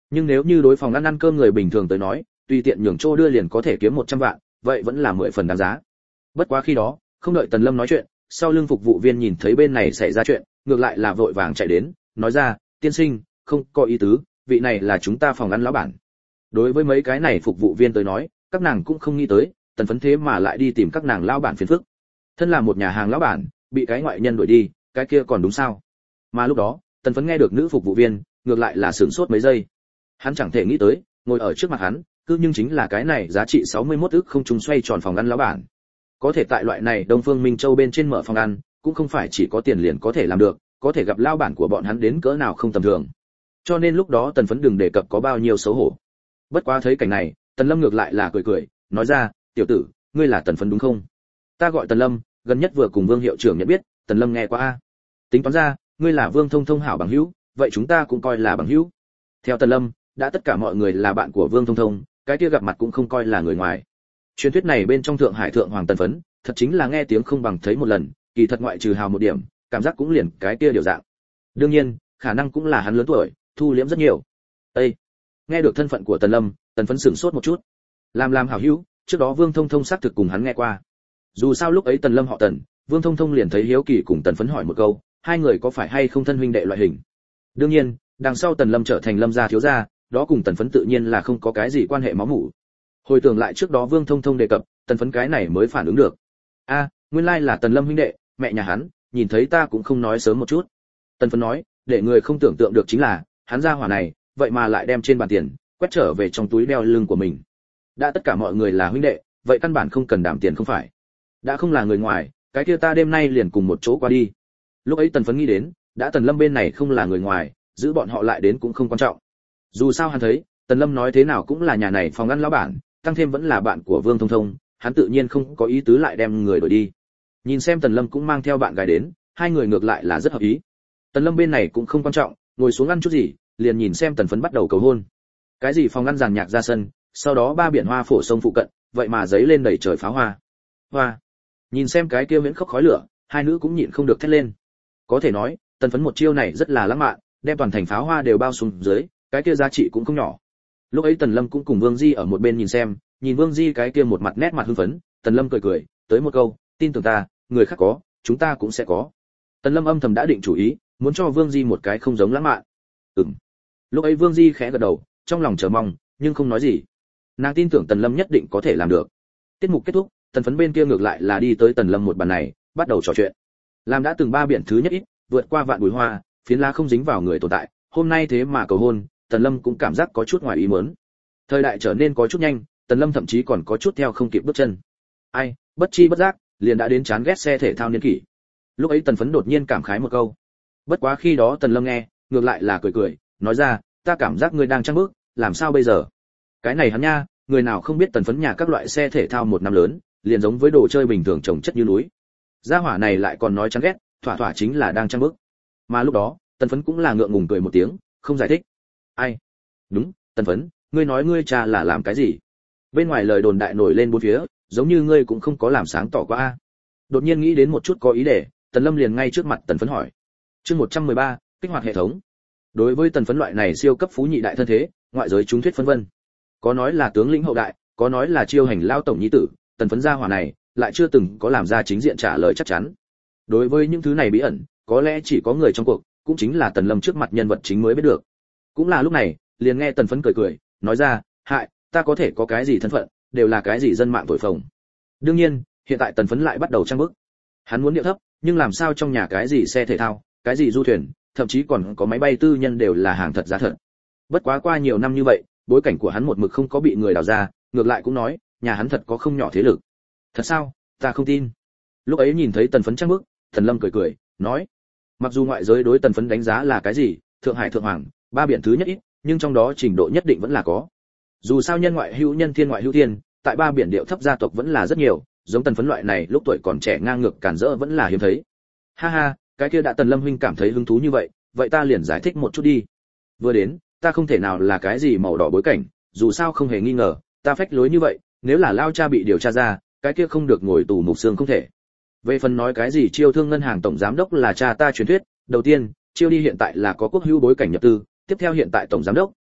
Nhưng nếu như đối phòng ăn ăn cơm người bình thường tới nói, tùy tiện nhường chỗ đưa liền có thể kiếm một trăm vạn, vậy vẫn là mười phần đáng giá. Bất quá khi đó, không đợi Tần Lâm nói chuyện, sau lưng phục vụ viên nhìn thấy bên này xảy ra chuyện, ngược lại là vội vàng chạy đến, nói ra, tiên sinh, không có ý tứ, vị này là chúng ta phòng ăn lão bản. Đối với mấy cái này phục vụ viên tới nói, các nàng cũng không nghĩ tới, Tần Phấn thế mà lại đi tìm các nàng lão bản phiền phức. Thân là một nhà hàng lão bản, bị cái ngoại nhân đuổi đi, cái kia còn đúng sao? Mà lúc đó, Tần Phấn nghe được nữ phục vụ viên, ngược lại là sửng sốt mấy giây. Hắn chẳng thể nghĩ tới, ngồi ở trước mặt hắn, cứ nhưng chính là cái này giá trị sáu mươi mốt ức không trùng xoay tròn phòng ăn lão bản. Có thể tại loại này Đông Phương Minh Châu bên trên mở phòng ăn, cũng không phải chỉ có tiền liền có thể làm được, có thể gặp lão bản của bọn hắn đến cỡ nào không tầm thường. Cho nên lúc đó Tần Phấn đừng đề cập có bao nhiêu xấu hổ. Bất quá thấy cảnh này, Tần Lâm ngược lại là cười cười, nói ra, "Tiểu tử, ngươi là Tần Phấn đúng không?" "Ta gọi Tần Lâm, gần nhất vừa cùng Vương hiệu trưởng nhận biết." Tần Lâm nghe qua a. "Tính toán ra, ngươi là Vương Thông Thông hảo bằng hữu, vậy chúng ta cũng coi là bằng hữu." Theo Tần Lâm, đã tất cả mọi người là bạn của Vương Thông Thông, cái kia gặp mặt cũng không coi là người ngoài. Truyền thuyết này bên trong Thượng Hải thượng hoàng Tần Phấn, thật chính là nghe tiếng không bằng thấy một lần, kỳ thật ngoại trừ hào một điểm, cảm giác cũng liền cái kia điều dạng. Đương nhiên, khả năng cũng là hắn lớn tuổi, thu liễm rất nhiều. Ê! Nghe được thân phận của Tần Lâm, Tần Phấn sửng sốt một chút. Làm làm hảo hữu, trước đó Vương Thông Thông xác thực cùng hắn nghe qua. Dù sao lúc ấy Tần Lâm họ Tần, Vương Thông Thông liền thấy hiếu kỳ cùng Tần Phấn hỏi một câu, hai người có phải hay không thân huynh đệ loại hình. Đương nhiên, đằng sau Tần Lâm trở thành Lâm gia thiếu gia, đó cùng Tần Phấn tự nhiên là không có cái gì quan hệ máu mủ. Hồi tưởng lại trước đó Vương Thông Thông đề cập, Tần Phấn cái này mới phản ứng được. A, nguyên lai là Tần Lâm huynh đệ, mẹ nhà hắn, nhìn thấy ta cũng không nói sớm một chút. Tần Phấn nói, để người không tưởng tượng được chính là, hắn gia hỏa này, vậy mà lại đem trên bàn tiền quét trở về trong túi đeo lưng của mình. Đã tất cả mọi người là huynh đệ, vậy căn bản không cần đảm tiền không phải. Đã không là người ngoài, cái kia ta đêm nay liền cùng một chỗ qua đi. Lúc ấy Tần Phấn nghĩ đến, đã Tần Lâm bên này không là người ngoài, giữ bọn họ lại đến cũng không quan trọng. Dù sao hắn thấy, Tần Lâm nói thế nào cũng là nhà này phòng ăn lão bản, tăng thêm vẫn là bạn của Vương Thông Thông, hắn tự nhiên không có ý tứ lại đem người đuổi đi. Nhìn xem Tần Lâm cũng mang theo bạn gái đến, hai người ngược lại là rất hợp ý. Tần Lâm bên này cũng không quan trọng, ngồi xuống ăn chút gì, liền nhìn xem Tần Phấn bắt đầu cầu hôn. Cái gì phòng ăn giàn nhạc ra sân, sau đó ba biển hoa phổ sông phụ cận, vậy mà giấy lên đầy trời pháo hoa. Hoa. Nhìn xem cái kia miễn khóc khói lửa, hai nữ cũng nhịn không được thét lên. Có thể nói, Tần Phấn một chiêu này rất là lãng mạn, đem toàn thành pháo hoa đều bao xuống dưới, cái kia giá trị cũng không nhỏ. Lúc ấy Tần Lâm cũng cùng Vương Di ở một bên nhìn xem, nhìn Vương Di cái kia một mặt nét mặt hưng phấn, Tần Lâm cười cười, tới một câu, tin tưởng ta, người khác có, chúng ta cũng sẽ có. Tần Lâm âm thầm đã định chủ ý, muốn cho Vương Di một cái không giống lãng mạn. Ừm. Lúc ấy Vương Di khẽ gật đầu, trong lòng chờ mong, nhưng không nói gì. Nàng tin tưởng Tần Lâm nhất định có thể làm được. Tiết mục kết thúc, Tần Phấn bên kia ngược lại là đi tới Tần Lâm một bàn này, bắt đầu trò chuyện. Làm đã từng ba biển thứ nhất ít, vượt qua vạn bùi hoa, phiến lá không dính vào người tồn tại, hôm nay thế mà cầu hôn, Tần Lâm cũng cảm giác có chút ngoài ý muốn. Thời đại trở nên có chút nhanh, Tần Lâm thậm chí còn có chút theo không kịp bước chân. Ai, bất chi bất giác, liền đã đến chán ghét xe thể thao niên kỷ. Lúc ấy Tần Phấn đột nhiên cảm khái một câu. Bất quá khi đó Tần Lâm nghe, ngược lại là cười cười, nói ra, ta cảm giác ngươi đang trăng bước, làm sao bây giờ? Cái này hắn nha, người nào không biết Tần Phấn nhà các loại xe thể thao một năm lớn, liền giống với đồ chơi bình thường trồng chất như núi. Gia hỏa này lại còn nói chán ghét, thỏa thỏa chính là đang trăng bước. Mà lúc đó, Tần Phấn cũng là ngượng ngùng cười một tiếng, không giải thích. Ai? Đúng, Tần Phấn, ngươi nói ngươi cha là làm cái gì? Bên ngoài lời đồn đại nổi lên bốn phía, giống như ngươi cũng không có làm sáng tỏ qua a. Đột nhiên nghĩ đến một chút có ý để, Tần Lâm liền ngay trước mặt Tần Phấn hỏi. Chương một trăm mười ba, kích hoạt hệ thống. Đối với Tần Phấn loại này siêu cấp phú nhị đại thân thế, ngoại giới chúng thuyết phân vân. Có nói là tướng lĩnh hậu đại, có nói là chiêu hành lao tổng nhi tử, Tần Phấn gia hỏa này lại chưa từng có làm ra chính diện trả lời chắc chắn. Đối với những thứ này bí ẩn, có lẽ chỉ có người trong cuộc, cũng chính là Tần Lâm trước mặt nhân vật chính mới biết được. Cũng là lúc này, liền nghe Tần Phấn cười cười, nói ra, hại, ta có thể có cái gì thân phận, đều là cái gì dân mạng thổi phồng. Đương nhiên, hiện tại Tần Phấn lại bắt đầu trang bức. Hắn muốn điệu thấp, nhưng làm sao trong nhà cái gì xe thể thao, cái gì du thuyền, thậm chí còn có máy bay tư nhân đều là hàng thật giá thật. Bất quá qua nhiều năm như vậy, bối cảnh của hắn một mực không có bị người đào ra, ngược lại cũng nói, nhà hắn thật có không nhỏ thế lực. Thật sao? Ta không tin. Lúc ấy nhìn thấy Tần Phấn trang bức, Tần Lâm cười cười, nói, mặc dù ngoại giới đối Tần Phấn đánh giá là cái gì, Thượng Hải thượng hoàng, ba biển thứ nhất ít, nhưng trong đó trình độ nhất định vẫn là có. Dù sao nhân ngoại hữu nhân thiên ngoại hữu thiên, tại ba biển điệu thấp gia tộc vẫn là rất nhiều, giống Tần Phấn loại này lúc tuổi còn trẻ ngang ngược cản rỡ vẫn là hiếm thấy. Ha ha, cái kia đã Tần Lâm huynh cảm thấy hứng thú như vậy, vậy ta liền giải thích một chút đi. Vừa đến, ta không thể nào là cái gì màu đỏ bối cảnh, dù sao không hề nghi ngờ, ta phách lối như vậy, nếu là lao cha bị điều tra ra, cái kia không được ngồi tù mục xương không thể. Về phần nói cái gì Chiêu Thương ngân hàng tổng giám đốc là cha ta truyền thuyết, đầu tiên, Chiêu đi hiện tại là có quốc hữu bối cảnh nhập tư, tiếp theo hiện tại tổng giám đốc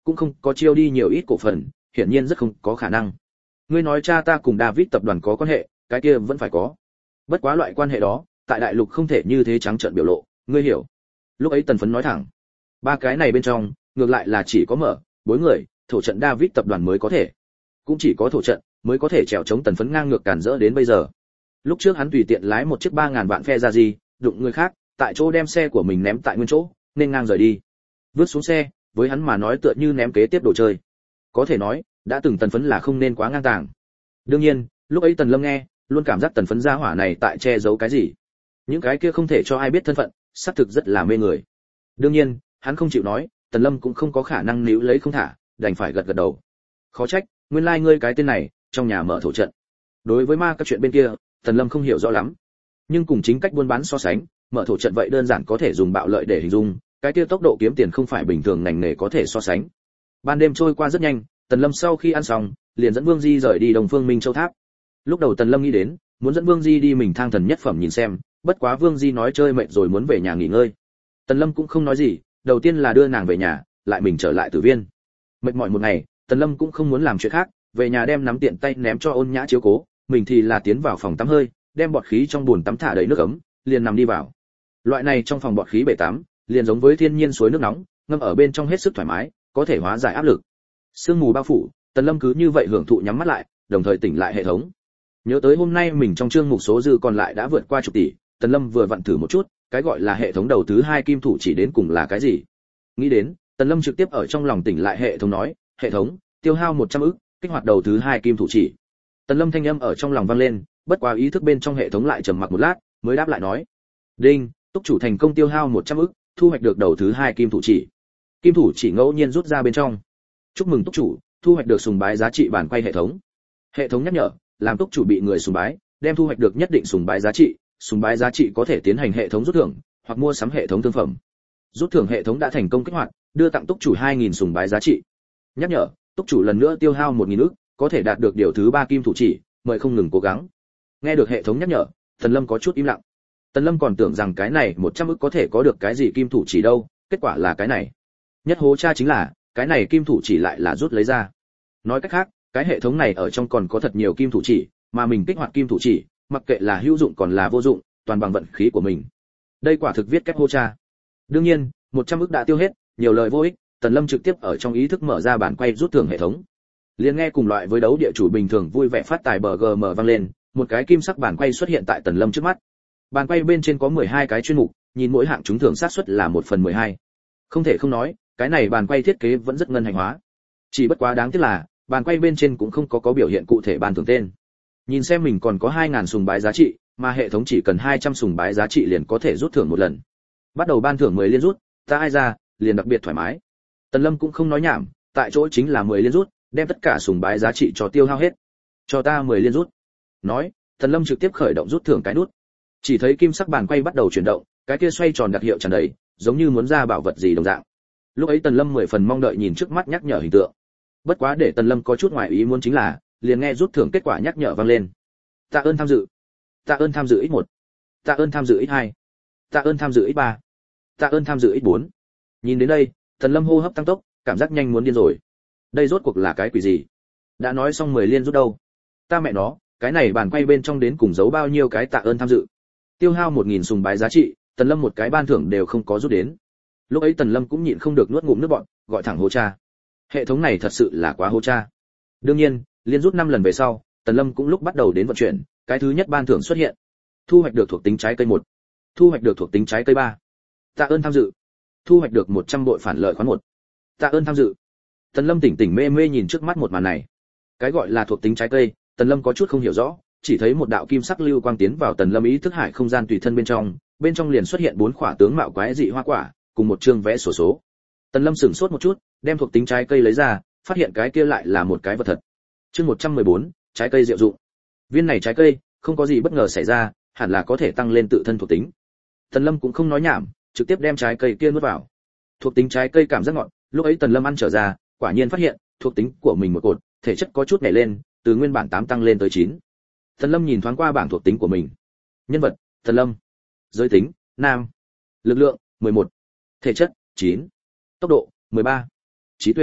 cũng không có chiêu đi nhiều ít cổ phần, hiển nhiên rất không có khả năng. Ngươi nói cha ta cùng David tập đoàn có quan hệ, cái kia vẫn phải có. Bất quá loại quan hệ đó, tại đại lục không thể như thế trắng trợn biểu lộ, ngươi hiểu. Lúc ấy Tần Phấn nói thẳng, ba cái này bên trong, ngược lại là chỉ có mở, bối người, thổ trận David tập đoàn mới có thể. Cũng chỉ có thổ trận mới có thể trèo chống Tần Phấn ngang ngược cản rỡ đến bây giờ. Lúc trước hắn tùy tiện lái một chiếc ba ngàn vạn phe ra gì, đụng người khác, tại chỗ đem xe của mình ném tại nguyên chỗ, nên ngang rời đi. Vứt xuống xe, với hắn mà nói tựa như ném kế tiếp đồ chơi. Có thể nói, đã từng Tần Phấn là không nên quá ngang tàng. Đương nhiên, lúc ấy Tần Lâm nghe, luôn cảm giác Tần Phấn gia hỏa này tại che giấu cái gì. Những cái kia không thể cho ai biết thân phận, xác thực rất là mê người. Đương nhiên, hắn không chịu nói, Tần Lâm cũng không có khả năng níu lấy không thả, đành phải gật gật đầu. Khó trách, nguyên lai like ngươi cái tên này, trong nhà mở thổ trận. Đối với ma các chuyện bên kia, Tần Lâm không hiểu rõ lắm, nhưng cùng chính cách buôn bán so sánh, mở thổ trận vậy đơn giản có thể dùng bạo lợi để hình dung, cái kia tốc độ kiếm tiền không phải bình thường ngành nghề có thể so sánh. Ban đêm trôi qua rất nhanh, Tần Lâm sau khi ăn xong, liền dẫn Vương Di rời đi Đồng Phương Minh Châu Tháp. Lúc đầu Tần Lâm nghĩ đến, muốn dẫn Vương Di đi mình thang thần nhất phẩm nhìn xem, bất quá Vương Di nói chơi mệt rồi muốn về nhà nghỉ ngơi. Tần Lâm cũng không nói gì, đầu tiên là đưa nàng về nhà, lại mình trở lại Tử Viên. Mệt mỏi một ngày, Tần Lâm cũng không muốn làm chuyện khác, về nhà đem nắm tiện tay ném cho Ôn Nhã chiếu cố, mình thì là tiến vào phòng tắm hơi, đem bọt khí trong bồn tắm thả đầy nước ấm, liền nằm đi vào. Loại này trong phòng bọt khí bể tắm, liền giống với thiên nhiên suối nước nóng, ngâm ở bên trong hết sức thoải mái, có thể hóa giải áp lực. Sương mù bao phủ, Tần Lâm cứ như vậy hưởng thụ nhắm mắt lại, đồng thời tỉnh lại hệ thống. Nhớ tới hôm nay mình trong chương mục số dư còn lại đã vượt qua chục tỷ, Tần Lâm vừa vặn thử một chút, cái gọi là hệ thống đầu thứ hai kim thủ chỉ đến cùng là cái gì. Nghĩ đến, Tần Lâm trực tiếp ở trong lòng tỉnh lại hệ thống nói, hệ thống, tiêu hao một trăm ức, kích hoạt đầu thứ hai kim thủ chỉ. Tần Lâm thanh âm ở trong lòng vang lên, bất quá ý thức bên trong hệ thống lại trầm mặc một lát, mới đáp lại nói, đinh, túc chủ thành công tiêu hao một trăm ức, thu hoạch được đầu thứ hai kim thủ chỉ. Kim thủ chỉ ngẫu nhiên rút ra bên trong. Chúc mừng túc chủ, thu hoạch được sùng bái giá trị bản quay hệ thống. Hệ thống nhắc nhở, làm túc chủ bị người sùng bái, đem thu hoạch được nhất định sùng bái giá trị, sùng bái giá trị có thể tiến hành hệ thống rút thưởng, hoặc mua sắm hệ thống thương phẩm. Rút thưởng hệ thống đã thành công kích hoạt, đưa tặng túc chủ hai nghìn sùng bái giá trị. Nhắc nhở, túc chủ lần nữa tiêu hao một nghìn ức, có thể đạt được điều thứ ba kim thủ chỉ, mời không ngừng cố gắng. Nghe được hệ thống nhắc nhở, Tần Lâm có chút im lặng. Tần Lâm còn tưởng rằng cái này một trăm ức có thể có được cái gì kim thủ chỉ đâu, kết quả là cái này. Nhất hố cha chính là, cái này kim thủ chỉ lại là rút lấy ra. Nói cách khác, cái hệ thống này ở trong còn có thật nhiều kim thủ chỉ, mà mình kích hoạt kim thủ chỉ, mặc kệ là hữu dụng còn là vô dụng, toàn bằng vận khí của mình. Đây quả thực viết kép hô cha. Đương nhiên, một trăm ức đã tiêu hết, nhiều lời vô ích, Tần Lâm trực tiếp ở trong ý thức mở ra bản quay rút thưởng hệ thống. Liền nghe cùng loại với đấu địa chủ bình thường vui vẻ phát tài bờ gm vang lên, một cái kim sắc bản quay xuất hiện tại Tần Lâm trước mắt. Bản quay bên trên có mười hai cái chuyên mục, nhìn mỗi hạng trúng thưởng xác suất là một phần mười hai. Không thể không nói, cái này bản quay thiết kế vẫn rất ngân hành hóa. Chỉ bất quá đáng tiếc là, bản quay bên trên cũng không có có biểu hiện cụ thể ban thưởng tên. Nhìn xem mình còn có hai nghìn sùng bái giá trị, mà hệ thống chỉ cần hai trăm sùng bái giá trị liền có thể rút thưởng một lần. Bắt đầu ban thưởng mười liên rút, ta ai ra, liền đặc biệt thoải mái. Tần Lâm cũng không nói nhảm, tại chỗ chính là mười liên rút, đem tất cả sùng bái giá trị cho tiêu hao hết. Cho ta mười liên rút. Nói, Tần Lâm trực tiếp khởi động rút thưởng cái nút. Chỉ thấy kim sắc bàn quay bắt đầu chuyển động, cái kia xoay tròn đặc hiệu tràn đầy, giống như muốn ra bảo vật gì đồng dạng. Lúc ấy Tần Lâm mười phần mong đợi nhìn trước mắt nhắc nhở hình tượng. Bất quá để Tần Lâm có chút ngoài ý muốn chính là, liền nghe rút thưởng kết quả nhắc nhở vang lên. Tạ ơn tham dự. Tạ ơn tham dự x một. Tạ ơn tham dự x hai. Tạ ơn tham dự x ba. Tạ ơn tham dự x bốn. Nhìn đến đây, Tần Lâm hô hấp tăng tốc, cảm giác nhanh muốn điên rồi. Đây rốt cuộc là cái quỷ gì? Đã nói xong mười liên rút đâu? Ta mẹ nó, cái này bàn quay bên trong đến cùng giấu bao nhiêu cái tạ ơn tham dự? Tiêu hao một nghìn sùng bái giá trị, Tần Lâm một cái ban thưởng đều không có rút đến. Lúc ấy Tần Lâm cũng nhịn không được nuốt ngụm nước bọt, gọi thẳng hô cha. Hệ thống này thật sự là quá hô cha. Đương nhiên, liên rút năm lần về sau, Tần Lâm cũng lúc bắt đầu đến vận chuyển, cái thứ nhất ban thưởng xuất hiện. Thu hoạch được thuộc tính trái cây một. Thu hoạch được thuộc tính trái cây ba. Tạ ơn tham dự. Thu hoạch được một trăm bội phản lợi khoán một. Tạ ơn tham dự. Tần Lâm tỉnh tỉnh mê mê nhìn trước mắt một màn này. Cái gọi là thuộc tính trái cây, Tần Lâm có chút không hiểu rõ, chỉ thấy một đạo kim sắc lưu quang tiến vào Tần Lâm ý thức hải không gian tùy thân bên trong, bên trong liền xuất hiện bốn khỏa tướng mạo quái dị hoa quả, cùng một chương vẽ sổ số. Tần Lâm sửng sốt một chút, đem thuộc tính trái cây lấy ra, phát hiện cái kia lại là một cái vật thật. Chương một trăm mười bốn, trái cây diệu dụng. Viên này trái cây, không có gì bất ngờ xảy ra, hẳn là có thể tăng lên tự thân thuộc tính. Tần Lâm cũng không nói nhảm, trực tiếp đem trái cây kia nuốt vào. Thuộc tính trái cây cảm giác ngọt, lúc ấy Tần Lâm ăn trở ra, quả nhiên phát hiện, thuộc tính của mình một cột, thể chất có chút nhảy lên, từ nguyên bản tám tăng lên tới chín. Tần Lâm nhìn thoáng qua bảng thuộc tính của mình. Nhân vật, Tần Lâm. Giới tính, nam. Lực lượng, mười một. Thể chất, chín. Tốc độ, mười ba. Trí tuệ,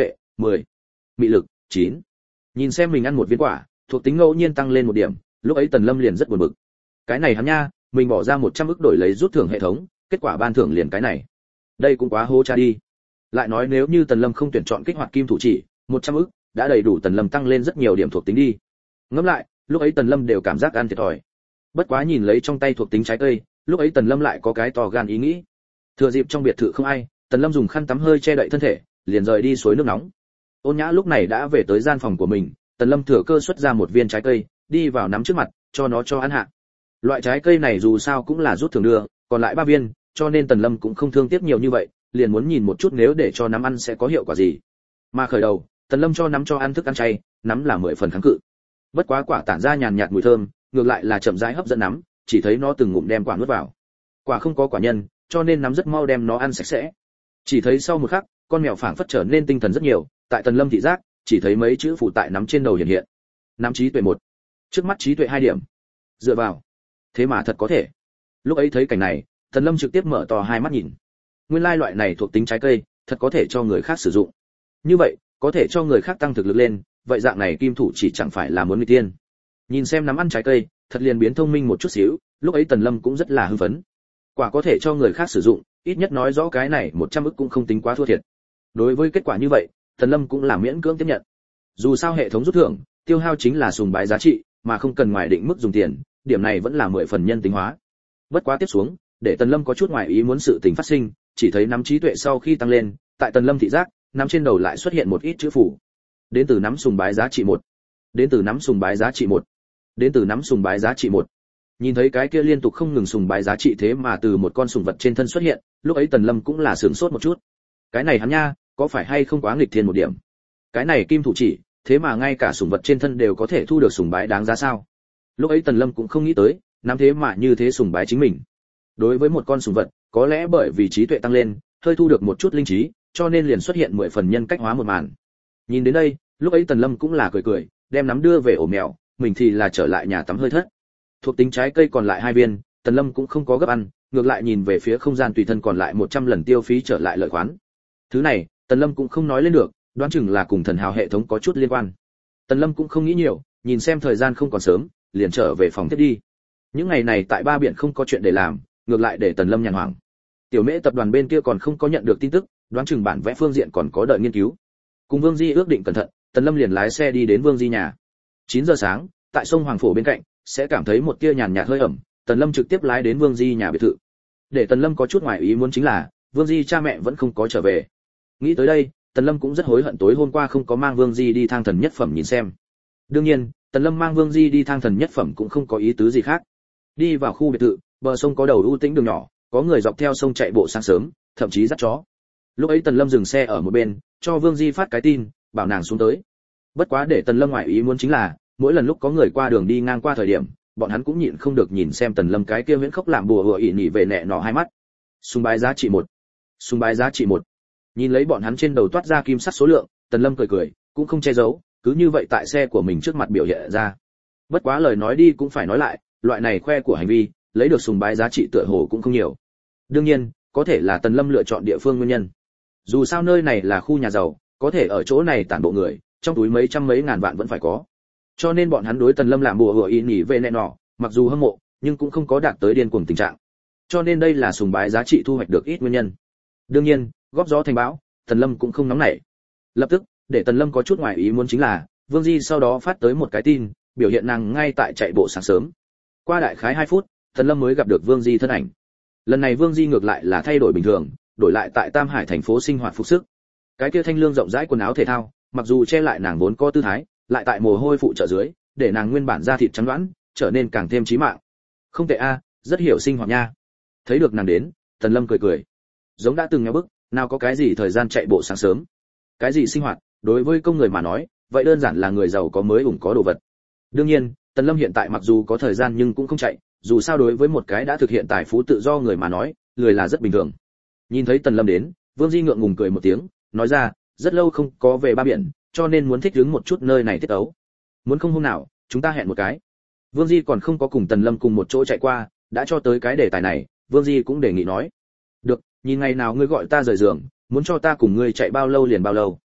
mười. Mị lực chín. Nhìn xem mình ăn một viên quả, thuộc tính ngẫu nhiên tăng lên một điểm, lúc ấy Tần Lâm liền rất buồn bực. Cái này hắn nha, mình bỏ ra một trăm ức đổi lấy rút thưởng hệ thống, kết quả ban thưởng liền cái này. Đây cũng quá hố cha đi. Lại nói nếu như Tần Lâm không tuyển chọn kích hoạt kim thủ chỉ, một trăm ức đã đầy đủ Tần Lâm tăng lên rất nhiều điểm thuộc tính đi. Ngẫm lại, lúc ấy Tần Lâm đều cảm giác ăn thiệt thòi. Bất quá nhìn lấy trong tay thuộc tính trái cây, lúc ấy Tần Lâm lại có cái to gan ý nghĩ. Thừa dịp trong biệt thự không ai, Tần Lâm dùng khăn tắm hơi che đậy thân thể, liền rời đi suối nước nóng. Ôn Nhã lúc này đã về tới gian phòng của mình, Tần Lâm thừa cơ xuất ra một viên trái cây, đi vào nắm trước mặt, cho nó cho ăn hạ. Loại trái cây này dù sao cũng là rút thưởng đưa, còn lại ba viên, cho nên Tần Lâm cũng không thương tiếc nhiều như vậy, liền muốn nhìn một chút nếu để cho nắm ăn sẽ có hiệu quả gì. Mà khởi đầu, Tần Lâm cho nắm cho ăn thức ăn chay, nắm là mười phần kháng cự. Bất quá quả tản ra nhàn nhạt mùi thơm, ngược lại là chậm rãi hấp dẫn nắm, chỉ thấy nó từng ngụm đem quả nuốt vào. Quả không có quả nhân, cho nên nắm rất mau đem nó ăn sạch sẽ. Chỉ thấy sau một khắc, con mèo phảng phất trở nên tinh thần rất nhiều, tại Tần Lâm thị giác, chỉ thấy mấy chữ phụ tại nắm trên đầu hiện hiện. Nắm trí tuệ một, trước mắt trí tuệ hai điểm. Dựa vào, thế mà thật có thể. Lúc ấy thấy cảnh này, Tần Lâm trực tiếp mở to hai mắt nhìn. Nguyên lai loại này thuộc tính trái cây, thật có thể cho người khác sử dụng. Như vậy, có thể cho người khác tăng thực lực lên, vậy dạng này kim thủ chỉ chẳng phải là muốn nguy tiên. Nhìn xem nắm ăn trái cây, thật liền biến thông minh một chút xíu, lúc ấy Tần Lâm cũng rất là hưng phấn. Quả có thể cho người khác sử dụng, ít nhất nói rõ cái này một trăm ức cũng không tính quá thua thiệt. Đối với kết quả như vậy, Tần Lâm cũng là miễn cưỡng tiếp nhận. Dù sao hệ thống rút thưởng, tiêu hao chính là sùng bái giá trị, mà không cần ngoài định mức dùng tiền, điểm này vẫn là mười phần nhân tính hóa. Bất quá tiếp xuống, để Tần Lâm có chút ngoài ý muốn sự tình phát sinh, chỉ thấy nắm trí tuệ sau khi tăng lên, tại Tần Lâm thị giác, nắm trên đầu lại xuất hiện một ít chữ phù. Đến từ nắm sùng bái giá trị một, đến từ nắm sùng bái giá trị một, đến từ nắm sùng bái giá trị một. Nhìn thấy cái kia liên tục không ngừng sùng bái giá trị thế mà từ một con sùng vật trên thân xuất hiện, lúc ấy Tần Lâm cũng là sửng sốt một chút. Cái này hắn nha, có phải hay không quá nghịch thiên một điểm? Cái này kim thủ chỉ, thế mà ngay cả sùng vật trên thân đều có thể thu được sùng bái đáng giá sao? Lúc ấy Tần Lâm cũng không nghĩ tới, nắm thế mà như thế sùng bái chính mình. Đối với một con sùng vật, có lẽ bởi vì trí tuệ tăng lên, hơi thu được một chút linh trí, cho nên liền xuất hiện mười phần nhân cách hóa một màn. Nhìn đến đây, lúc ấy Tần Lâm cũng là cười cười, đem nắm đưa về ổ mèo, mình thì là trở lại nhà tắm hơi thất. Thuộc tính trái cây còn lại hai viên, Tần Lâm cũng không có gấp ăn, ngược lại nhìn về phía không gian tùy thân còn lại một trăm lần tiêu phí trở lại lợi khoán. Thứ này, Tần Lâm cũng không nói lên được, đoán chừng là cùng thần hào hệ thống có chút liên quan. Tần Lâm cũng không nghĩ nhiều, nhìn xem thời gian không còn sớm, liền trở về phòng tiếp đi. Những ngày này tại ba biển không có chuyện để làm, ngược lại để Tần Lâm nhàn hoảng. Tiểu Mễ tập đoàn bên kia còn không có nhận được tin tức, đoán chừng bản vẽ phương diện còn có đợi nghiên cứu. Cùng Vương Di ước định cẩn thận, Tần Lâm liền lái xe đi đến Vương Di nhà. chín giờ sáng, tại sông Hoàng Phổ bên cạnh, sẽ cảm thấy một tia nhàn nhạt hơi ẩm, Tần Lâm trực tiếp lái đến Vương Di nhà biệt thự. Để Tần Lâm có chút ngoài ý muốn chính là, Vương Di cha mẹ vẫn không có trở về. Nghĩ tới đây, Tần Lâm cũng rất hối hận tối hôm qua không có mang Vương Di đi thang thần nhất phẩm nhìn xem. Đương nhiên, Tần Lâm mang Vương Di đi thang thần nhất phẩm cũng không có ý tứ gì khác. Đi vào khu biệt thự, bờ sông có đầu ưu tĩnh đường nhỏ, có người dọc theo sông chạy bộ sáng sớm, thậm chí dắt chó. Lúc ấy Tần Lâm dừng xe ở một bên, cho Vương Di phát cái tin, bảo nàng xuống tới. Bất quá để Tần Lâm ngoại ý muốn chính là, mỗi lần lúc có người qua đường đi ngang qua thời điểm, bọn hắn cũng nhịn không được nhìn xem Tần Lâm cái kia huyễn khốc làm bùa hựa ỉ nhỉ về nẹ nọ hai mắt. Sùng bái giá trị một, sùng bái giá trị một. Nhìn lấy bọn hắn trên đầu toát ra kim sắc số lượng, Tần Lâm cười cười, cũng không che giấu, cứ như vậy tại xe của mình trước mặt biểu hiện ra. Bất quá lời nói đi cũng phải nói lại, loại này khoe của hành vi, lấy được sùng bái giá trị tựa hồ cũng không nhiều. Đương nhiên, có thể là Tần Lâm lựa chọn địa phương nguyên nhân. Dù sao nơi này là khu nhà giàu, có thể ở chỗ này tản bộ người, trong túi mấy trăm mấy ngàn vạn vẫn phải có. Cho nên bọn hắn đối Tần Lâm làm bùa hựa ý nhỉ về nẹ nọ, mặc dù hâm mộ, nhưng cũng không có đạt tới điên cuồng tình trạng. Cho nên đây là sùng bái giá trị thu hoạch được ít nguyên nhân. Đương nhiên, góp gió thành bão, Tần Lâm cũng không nóng nảy. Lập tức, để Tần Lâm có chút ngoài ý muốn chính là, Vương Di sau đó phát tới một cái tin, biểu hiện nàng ngay tại chạy bộ sáng sớm. Qua đại khái hai phút, Tần Lâm mới gặp được Vương Di thân ảnh. Lần này Vương Di ngược lại là thay đổi bình thường, đổi lại tại Tam Hải thành phố sinh hoạt phục sức. Cái kia thanh lương rộng rãi quần áo thể thao, mặc dù che lại nàng vốn có tư thái, lại tại mồ hôi phụ trợ dưới, để nàng nguyên bản da thịt trắng đoán, trở nên càng thêm chí mạng. Không tệ a, rất hiểu sinh hoạt nha. Thấy được nàng đến, Tần Lâm cười cười. Giống đã từng nghe bức, nào có cái gì thời gian chạy bộ sáng sớm. Cái gì sinh hoạt, đối với công người mà nói, vậy đơn giản là người giàu có mới ủng có đồ vật. Đương nhiên, Tần Lâm hiện tại mặc dù có thời gian nhưng cũng không chạy, dù sao đối với một cái đã thực hiện tài phú tự do người mà nói, lười là rất bình thường. Nhìn thấy Tần Lâm đến, Vương Di ngượng ngùng cười một tiếng, nói ra, rất lâu không có về ba biển, cho nên muốn thích ứng một chút nơi này tiết tấu. Muốn không hôm nào, chúng ta hẹn một cái. Vương Di còn không có cùng Tần Lâm cùng một chỗ chạy qua, đã cho tới cái đề tài này, Vương Di cũng đề nghị nói. Được, nhìn ngày nào ngươi gọi ta rời giường, muốn cho ta cùng ngươi chạy bao lâu liền bao lâu.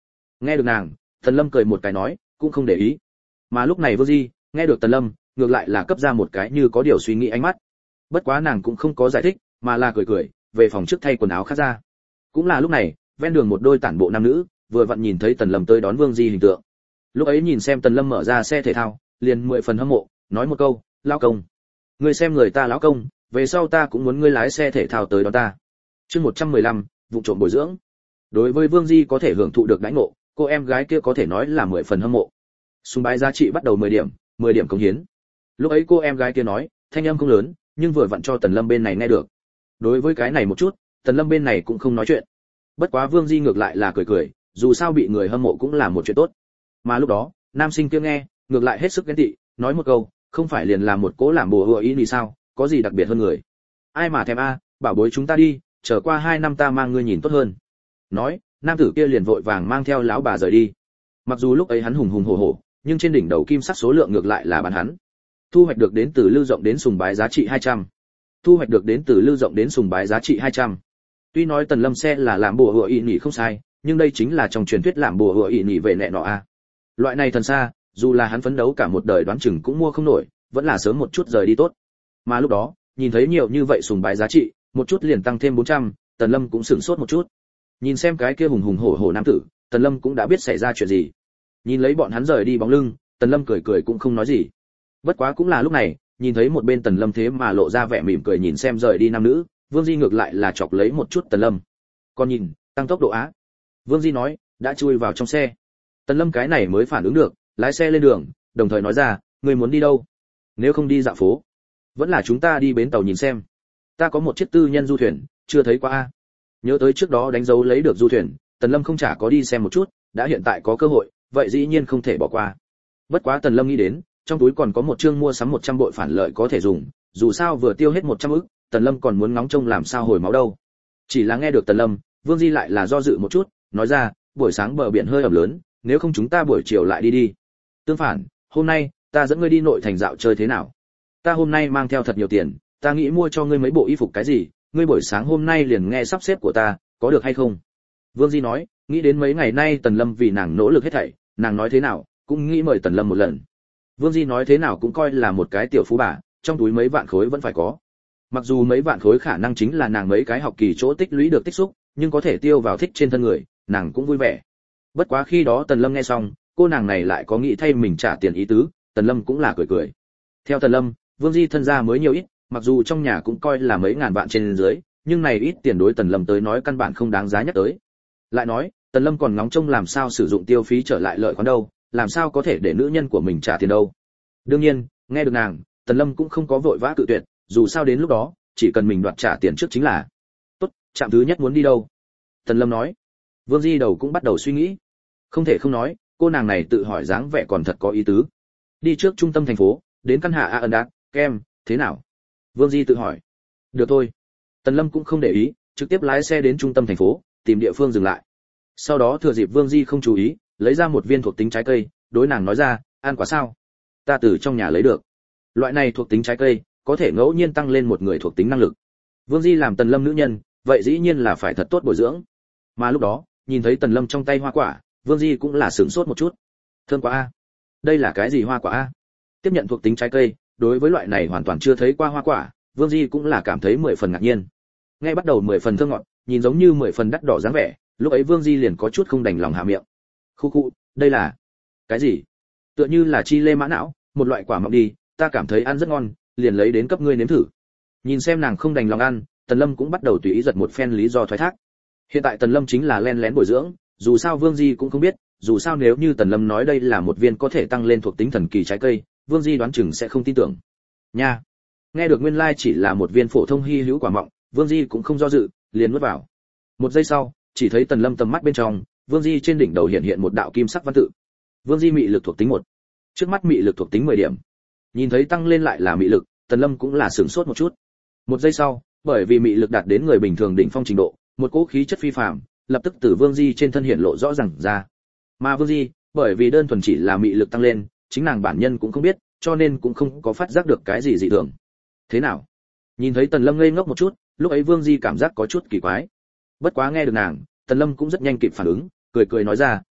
Nghe được nàng, Tần Lâm cười một cái nói, cũng không để ý. Mà lúc này Vương Di, nghe được Tần Lâm, ngược lại là cấp ra một cái như có điều suy nghĩ ánh mắt. Bất quá nàng cũng không có giải thích, mà là cười cười, về phòng trước thay quần áo khác ra. Cũng là lúc này, ven đường một đôi tản bộ nam nữ, vừa vặn nhìn thấy Tần Lâm tới đón Vương Di hình tượng. Lúc ấy nhìn xem Tần Lâm mở ra xe thể thao, liền mười phần hâm mộ, nói một câu, lão công, ngươi xem người ta lão công, về sau ta cũng muốn ngươi lái xe thể thao tới đón ta. Chương một trăm mười lăm, vụ trộm bồi dưỡng. Đối với Vương Di có thể hưởng thụ được đãi ngộ, cô em gái kia có thể nói là mười phần hâm mộ. Sùng bái giá trị bắt đầu mười điểm, mười điểm cống hiến. Lúc ấy cô em gái kia nói, thanh âm không lớn, nhưng vừa vặn cho Tần Lâm bên này nghe được. Đối với cái này một chút, Tần Lâm bên này cũng không nói chuyện. Bất quá Vương Di ngược lại là cười cười, dù sao bị người hâm mộ cũng là một chuyện tốt. Mà lúc đó, nam sinh kia nghe, ngược lại hết sức ghen tị, nói một câu, không phải liền làm một cố làm bùa hùa ý gì sao, có gì đặc biệt hơn người. Ai mà thèm a, bảo bối chúng ta đi, chờ qua hai năm ta mang ngươi nhìn tốt hơn. Nói, nam tử kia liền vội vàng mang theo lão bà rời đi. Mặc dù lúc ấy hắn hùng hùng hổ hổ, nhưng trên đỉnh đầu kim sắc số lượng ngược lại là bán hắn. Thu hoạch được đến từ lưu rộng đến sùng bái giá trị hai trăm. Thu hoạch được đến từ lưu rộng đến sùng bái giá trị hai trăm. Tuy nói Tần Lâm xe là làm bùa hùa ý nhỉ không sai, nhưng đây chính là trong truyền thuyết làm bùa hùa ý nhỉ về nẹ nọ a. Loại này thần xa, dù là hắn phấn đấu cả một đời đoán chừng cũng mua không nổi, vẫn là sớm một chút rời đi tốt. Mà lúc đó, nhìn thấy nhiều như vậy sùng bái giá trị, một chút liền tăng thêm bốn trăm, Tần Lâm cũng sửng sốt một chút. Nhìn xem cái kia hùng hùng hổ hổ nam tử, Tần Lâm cũng đã biết xảy ra chuyện gì. Nhìn lấy bọn hắn rời đi bóng lưng, Tần Lâm cười cười cũng không nói gì. Bất quá cũng là lúc này, nhìn thấy một bên Tần Lâm thế mà lộ ra vẻ mỉm cười nhìn xem rời đi nam nữ, Vương Di ngược lại là chọc lấy một chút Tần Lâm. Còn nhìn, tăng tốc độ á. Vương Di nói, đã chui vào trong xe. Tần Lâm cái này mới phản ứng được, lái xe lên đường, đồng thời nói ra, người muốn đi đâu? Nếu không đi dạo phố, vẫn là chúng ta đi bến tàu nhìn xem. Ta có một chiếc tư nhân du thuyền, chưa thấy qua a. Nhớ tới trước đó đánh dấu lấy được du thuyền, Tần Lâm không chả có đi xem một chút, đã hiện tại có cơ hội, vậy dĩ nhiên không thể bỏ qua. Bất quá Tần Lâm nghĩ đến, trong túi còn có một chương mua sắm một trăm bội phản lợi có thể dùng, dù sao vừa tiêu hết một trăm ức, Tần Lâm còn muốn ngóng trông làm sao hồi máu đâu. Chỉ là nghe được Tần Lâm, Vương Di lại là do dự một chút, nói ra, buổi sáng bờ biển hơi ẩm lớn, nếu không chúng ta buổi chiều lại đi đi. Tương phản, hôm nay, ta dẫn ngươi đi nội thành dạo chơi thế nào? Ta hôm nay mang theo thật nhiều tiền, ta nghĩ mua cho ngươi mấy bộ y phục cái gì, ngươi buổi sáng hôm nay liền nghe sắp xếp của ta, có được hay không? Vương Di nói, nghĩ đến mấy ngày nay Tần Lâm vì nàng nỗ lực hết thảy, nàng nói thế nào, cũng nghĩ mời Tần Lâm một lần. Vương Di nói thế nào cũng coi là một cái tiểu phú bà, trong túi mấy vạn khối vẫn phải có. Mặc dù mấy vạn khối khả năng chính là nàng mấy cái học kỳ chỗ tích lũy được tích xúc, nhưng có thể tiêu vào thích trên thân người, nàng cũng vui vẻ. Bất quá khi đó Tần Lâm nghe xong, cô nàng này lại có nghĩ thay mình trả tiền ý tứ, Tần Lâm cũng là cười cười. Theo Tần Lâm, Vương Di thân gia mới nhiều ít, mặc dù trong nhà cũng coi là mấy ngàn vạn trên dưới, nhưng này ít tiền đối Tần Lâm tới nói căn bản không đáng giá nhắc tới. Lại nói, Tần Lâm còn ngóng trông làm sao sử dụng tiêu phí trở lại lợi khoản đâu, làm sao có thể để nữ nhân của mình trả tiền đâu. Đương nhiên, nghe được nàng, Tần Lâm cũng không có vội vã cự tuyệt, dù sao đến lúc đó, chỉ cần mình đoạt trả tiền trước chính là. Tốt, trạm thứ nhất muốn đi đâu? Tần Lâm nói. Vương Di đầu cũng bắt đầu suy nghĩ. Không thể không nói, cô nàng này tự hỏi dáng vẻ còn thật có ý tứ. Đi trước trung tâm thành phố, đến căn hạ A ân đạc, kem, thế nào? Vương Di tự hỏi. Được thôi. Tần Lâm cũng không để ý, trực tiếp lái xe đến trung tâm thành phố, tìm địa phương dừng lại. Sau đó thừa dịp Vương Di không chú ý, lấy ra một viên thuộc tính trái cây, đối nàng nói ra, ăn quả sao? Ta từ trong nhà lấy được. Loại này thuộc tính trái cây, có thể ngẫu nhiên tăng lên một người thuộc tính năng lực. Vương Di làm Tần Lâm nữ nhân, vậy dĩ nhiên là phải thật tốt bồi dưỡng. Mà lúc đó, nhìn thấy Tần Lâm trong tay hoa quả, Vương Di cũng là sửng sốt một chút. Thơm quá a. Đây là cái gì hoa quả a? Tiếp nhận thuộc tính trái cây, đối với loại này hoàn toàn chưa thấy qua hoa quả, Vương Di cũng là cảm thấy mười phần ngạc nhiên. Ngay bắt đầu mười phần thơm ngọt, nhìn giống như mười phần đắt đỏ dáng vẻ, lúc ấy Vương Di liền có chút không đành lòng hạ miệng. Khu khu, đây là cái gì? Tựa như là chi lê mã não, một loại quả mọng đi, ta cảm thấy ăn rất ngon, liền lấy đến cấp ngươi nếm thử. Nhìn xem nàng không đành lòng ăn, Tần Lâm cũng bắt đầu tùy ý giật một phen lý do thoái thác. Hiện tại Tần Lâm chính là len lén bồi dưỡng, dù sao Vương Di cũng không biết, dù sao nếu như Tần Lâm nói đây là một viên có thể tăng lên thuộc tính thần kỳ trái cây, Vương Di đoán chừng sẽ không tin tưởng. Nha. Nghe được nguyên lai chỉ là một viên phổ thông hy hữu quả mọng, Vương Di cũng không do dự, liền nuốt vào. Một giây sau, chỉ thấy Tần Lâm tầm mắt bên trong, Vương Di trên đỉnh đầu hiện hiện một đạo kim sắc văn tự. Vương Di mị lực thuộc tính một. Trước mắt mị lực thuộc tính mười điểm. Nhìn thấy tăng lên lại là mị lực, Tần Lâm cũng là sửng sốt một chút. Một giây sau, bởi vì mị lực đạt đến người bình thường đỉnh phong trình độ, một cỗ khí chất phi phàm, lập tức từ Vương Di trên thân hiện lộ rõ ràng ra. Mà Vương Di, bởi vì đơn thuần chỉ là mị lực tăng lên, chính nàng bản nhân cũng không biết, cho nên cũng không có phát giác được cái gì dị thường. Thế nào? Nhìn thấy Tần Lâm ngây ngốc một chút, lúc ấy Vương Di cảm giác có chút kỳ quái. Bất quá nghe được nàng, Tần Lâm cũng rất nhanh kịp phản ứng, cười cười nói ra,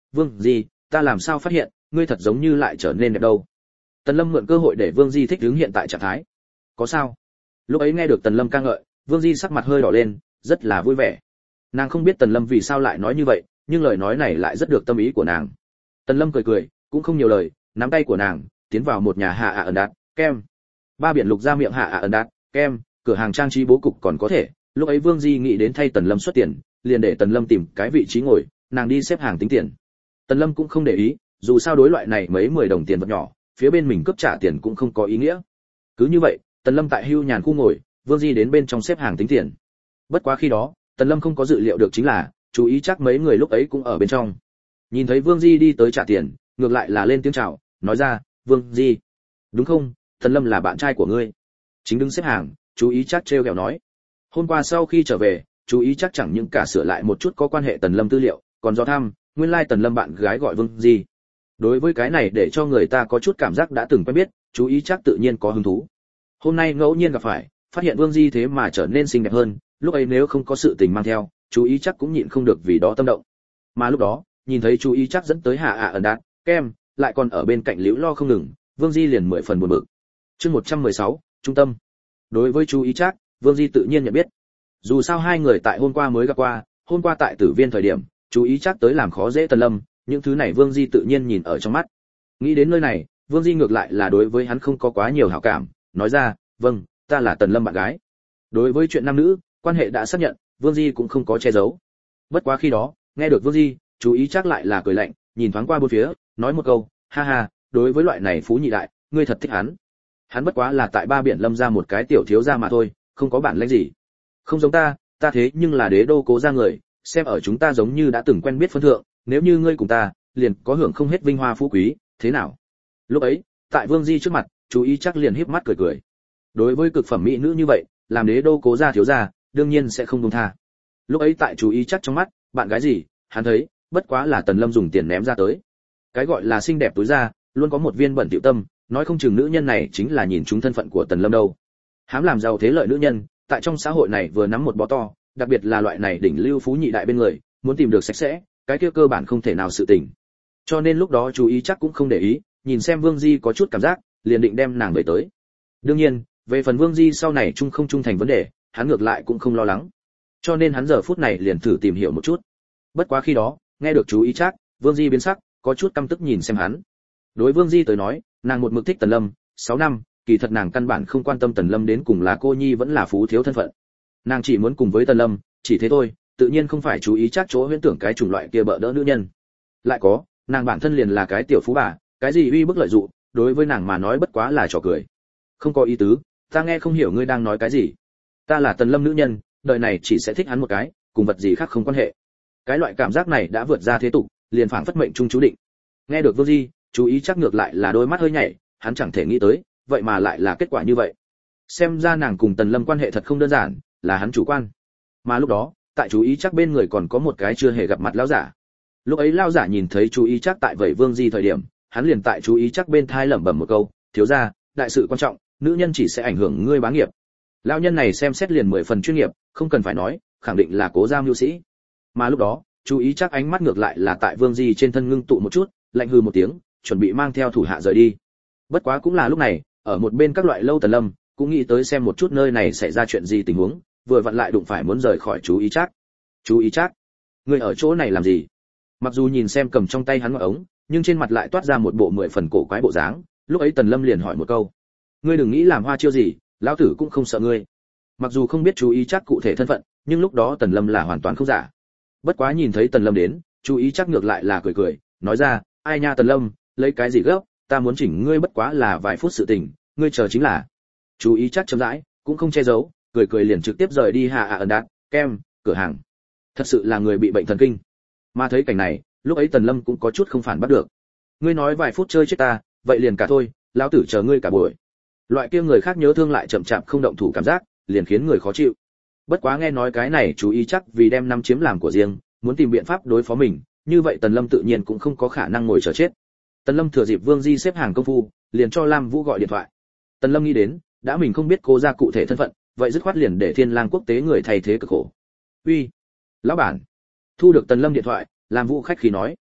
vương di, ta làm sao phát hiện ngươi thật giống như lại trở nên đẹp đâu. Tần Lâm mượn cơ hội để Vương Di thích ứng hiện tại trạng thái. Có sao? Lúc ấy nghe được Tần Lâm ca ngợi, Vương Di sắc mặt hơi đỏ lên, rất là vui vẻ. Nàng không biết Tần Lâm vì sao lại nói như vậy, nhưng lời nói này lại rất được tâm ý của nàng. Tần Lâm cười cười, cũng không nhiều lời, nắm tay của nàng, tiến vào một nhà hạ ạ ẩn đạt, kem. Ba biển lục ra miệng hạ ạ ẩn đạt, kem, cửa hàng trang trí bố cục còn có thể. Lúc ấy Vương Di nghĩ đến thay Tần Lâm xuất tiền, liền để Tần Lâm tìm cái vị trí ngồi, nàng đi xếp hàng tính tiền. Tần Lâm cũng không để ý, dù sao đối loại này mấy mười đồng tiền vật nhỏ, phía bên mình cướp trả tiền cũng không có ý nghĩa. Cứ như vậy, Tần Lâm tại hưu nhàn khu ngồi, Vương Di đến bên trong xếp hàng tính tiền. Bất quá khi đó, Tần Lâm không có dự liệu được chính là, chú ý chắc mấy người lúc ấy cũng ở bên trong. Nhìn thấy Vương Di đi tới trả tiền, ngược lại là lên tiếng chào, nói ra, "Vương Di, đúng không? Tần Lâm là bạn trai của ngươi." Chính đứng xếp hàng, chú ý chắc trêu ghẹo nói. Hôm qua sau khi trở về, chú ý chắc chẳng những cả sửa lại một chút có quan hệ Tần Lâm tư liệu, còn do thăm, nguyên lai like Tần Lâm bạn gái gọi Vương Di. Đối với cái này để cho người ta có chút cảm giác đã từng quen biết, chú ý chắc tự nhiên có hứng thú. Hôm nay ngẫu nhiên gặp phải, phát hiện Vương Di thế mà trở nên xinh đẹp hơn, lúc ấy nếu không có sự tình mang theo, chú ý chắc cũng nhịn không được vì đó tâm động. Mà lúc đó, nhìn thấy chú ý chắc dẫn tới hạ ạ ẩn đạt, kem, lại còn ở bên cạnh liễu lo không ngừng, Vương Di liền mười phần buồn bực. Chương một trăm mười sáu, trung tâm. Đối với chú ý chắc, Vương Di tự nhiên nhận biết. Dù sao hai người tại hôm qua mới gặp qua, hôm qua tại Tử Viên thời điểm, chú ý chắc tới làm khó dễ Tần Lâm, những thứ này Vương Di tự nhiên nhìn ở trong mắt. Nghĩ đến nơi này, Vương Di ngược lại là đối với hắn không có quá nhiều hảo cảm, nói ra, "Vâng, ta là Tần Lâm bạn gái." Đối với chuyện nam nữ, quan hệ đã xác nhận, Vương Di cũng không có che giấu. Bất quá khi đó, nghe được Vương Di, chú ý chắc lại là cười lạnh, nhìn thoáng qua bốn phía, nói một câu, "Ha ha, đối với loại này phú nhị đại, ngươi thật thích hắn. Hắn bất quá là tại Ba Biển Lâm ra một cái tiểu thiếu gia mà thôi, không có bản lĩnh gì. Không giống ta, ta thế nhưng là đế đô Cố gia người, xem ở chúng ta giống như đã từng quen biết phân thượng, nếu như ngươi cùng ta, liền có hưởng không hết vinh hoa phú quý, thế nào?" Lúc ấy, tại Vương Di trước mặt, chú ý chắc liền híp mắt cười cười. Đối với cực phẩm mỹ nữ như vậy, làm đế đô Cố gia thiếu gia, đương nhiên sẽ không buông tha. Lúc ấy tại chú ý chắc trong mắt, bạn gái gì, hắn thấy, bất quá là Tần Lâm dùng tiền ném ra tới. Cái gọi là xinh đẹp túi ra, luôn có một viên bẩn tiểu tâm, nói không chừng nữ nhân này chính là nhìn trúng thân phận của Tần Lâm đâu. Hám làm giàu thế lợi nữ nhân, tại trong xã hội này vừa nắm một bó to, đặc biệt là loại này đỉnh lưu phú nhị đại bên người, muốn tìm được sạch sẽ, cái kia cơ bản không thể nào sự tình. Cho nên lúc đó chú ý chắc cũng không để ý, nhìn xem Vương Di có chút cảm giác, liền định đem nàng về tới. Đương nhiên, về phần Vương Di sau này chung không chung thành vấn đề, hắn ngược lại cũng không lo lắng. Cho nên hắn giờ phút này liền thử tìm hiểu một chút. Bất quá khi đó, nghe được chú ý chắc, Vương Di biến sắc, có chút căm tức nhìn xem hắn. Đối Vương Di tới nói, nàng một mực thích Tần Lâm, sáu năm, kỳ thật nàng căn bản không quan tâm Tần Lâm đến cùng là cô nhi vẫn là phú thiếu thân phận. Nàng chỉ muốn cùng với Tần Lâm, chỉ thế thôi, tự nhiên không phải chú ý chắc chỗ huyễn tưởng cái chủng loại kia bợ đỡ nữ nhân. Lại có, nàng bản thân liền là cái tiểu phú bà, cái gì uy bức lợi dụng, đối với nàng mà nói bất quá là trò cười. Không có ý tứ, ta nghe không hiểu ngươi đang nói cái gì. Ta là Tần Lâm nữ nhân, đời này chỉ sẽ thích hắn một cái, cùng vật gì khác không quan hệ. Cái loại cảm giác này đã vượt ra thế tục, liền phảng phất mệnh trung chú định. Nghe được Vương Di, chú ý chắc ngược lại là đôi mắt hơi nhảy, hắn chẳng thể nghĩ tới, vậy mà lại là kết quả như vậy. Xem ra nàng cùng Tần Lâm quan hệ thật không đơn giản, là hắn chủ quan. Mà lúc đó, tại chú ý chắc bên người còn có một cái chưa hề gặp mặt lão giả. Lúc ấy lão giả nhìn thấy chú ý chắc tại vậy Vương Di thời điểm, hắn liền tại chú ý chắc bên thai lẩm bẩm một câu, "Thiếu gia, đại sự quan trọng, nữ nhân chỉ sẽ ảnh hưởng ngươi bá nghiệp." Lão nhân này xem xét liền mười phần chuyên nghiệp, không cần phải nói, khẳng định là Cố gia mưu sĩ. Mà lúc đó, chú ý chắc ánh mắt ngược lại là tại Vương Di trên thân ngưng tụ một chút, lạnh hừ một tiếng, chuẩn bị mang theo thủ hạ rời đi. Bất quá cũng là lúc này, ở một bên các loại lâu Tần Lâm cũng nghĩ tới xem một chút nơi này xảy ra chuyện gì tình huống, vừa vặn lại đụng phải muốn rời khỏi chú ý chắc. "Chú ý chắc, ngươi ở chỗ này làm gì?" Mặc dù nhìn xem cầm trong tay hắn ngọn ống, nhưng trên mặt lại toát ra một bộ mười phần cổ quái bộ dáng. Lúc ấy Tần Lâm liền hỏi một câu, "Ngươi đừng nghĩ làm hoa chiêu gì, lão tử cũng không sợ ngươi." Mặc dù không biết chú ý chắc cụ thể thân phận, nhưng lúc đó Tần Lâm là hoàn toàn không giả. Bất quá nhìn thấy Tần Lâm đến, chú ý chắc ngược lại là cười cười, nói ra, "Ai nha Tần Lâm, lấy cái gì gấp, ta muốn chỉnh ngươi bất quá là vài phút sự tình, ngươi chờ chính là." Chú ý chắc chậm rãi, cũng không che giấu, cười cười liền trực tiếp rời đi hạ ạ ẩn đạt, kem, cửa hàng. Thật sự là người bị bệnh thần kinh. Mà thấy cảnh này, lúc ấy Tần Lâm cũng có chút không phản bắt được. "Ngươi nói vài phút chơi chết ta, vậy liền cả thôi, lão tử chờ ngươi cả buổi." Loại kia người khác nhớ thương lại chậm chạp không động thủ cảm giác, liền khiến người khó chịu. Bất quá nghe nói cái này chú ý chắc vì đem năm chiếm làm của riêng, muốn tìm biện pháp đối phó mình, như vậy Tần Lâm tự nhiên cũng không có khả năng ngồi chờ chết. Tần Lâm thừa dịp Vương Di xếp hàng công phu, liền cho Lam Vũ gọi điện thoại. Tần Lâm nghĩ đến, đã mình không biết Cố gia cụ thể thân phận, vậy dứt khoát liền để Thiên Lang quốc tế người thay thế cực khổ. "Uy, lão bản." Thu được Tần Lâm điện thoại, Lam Vũ khách khí nói,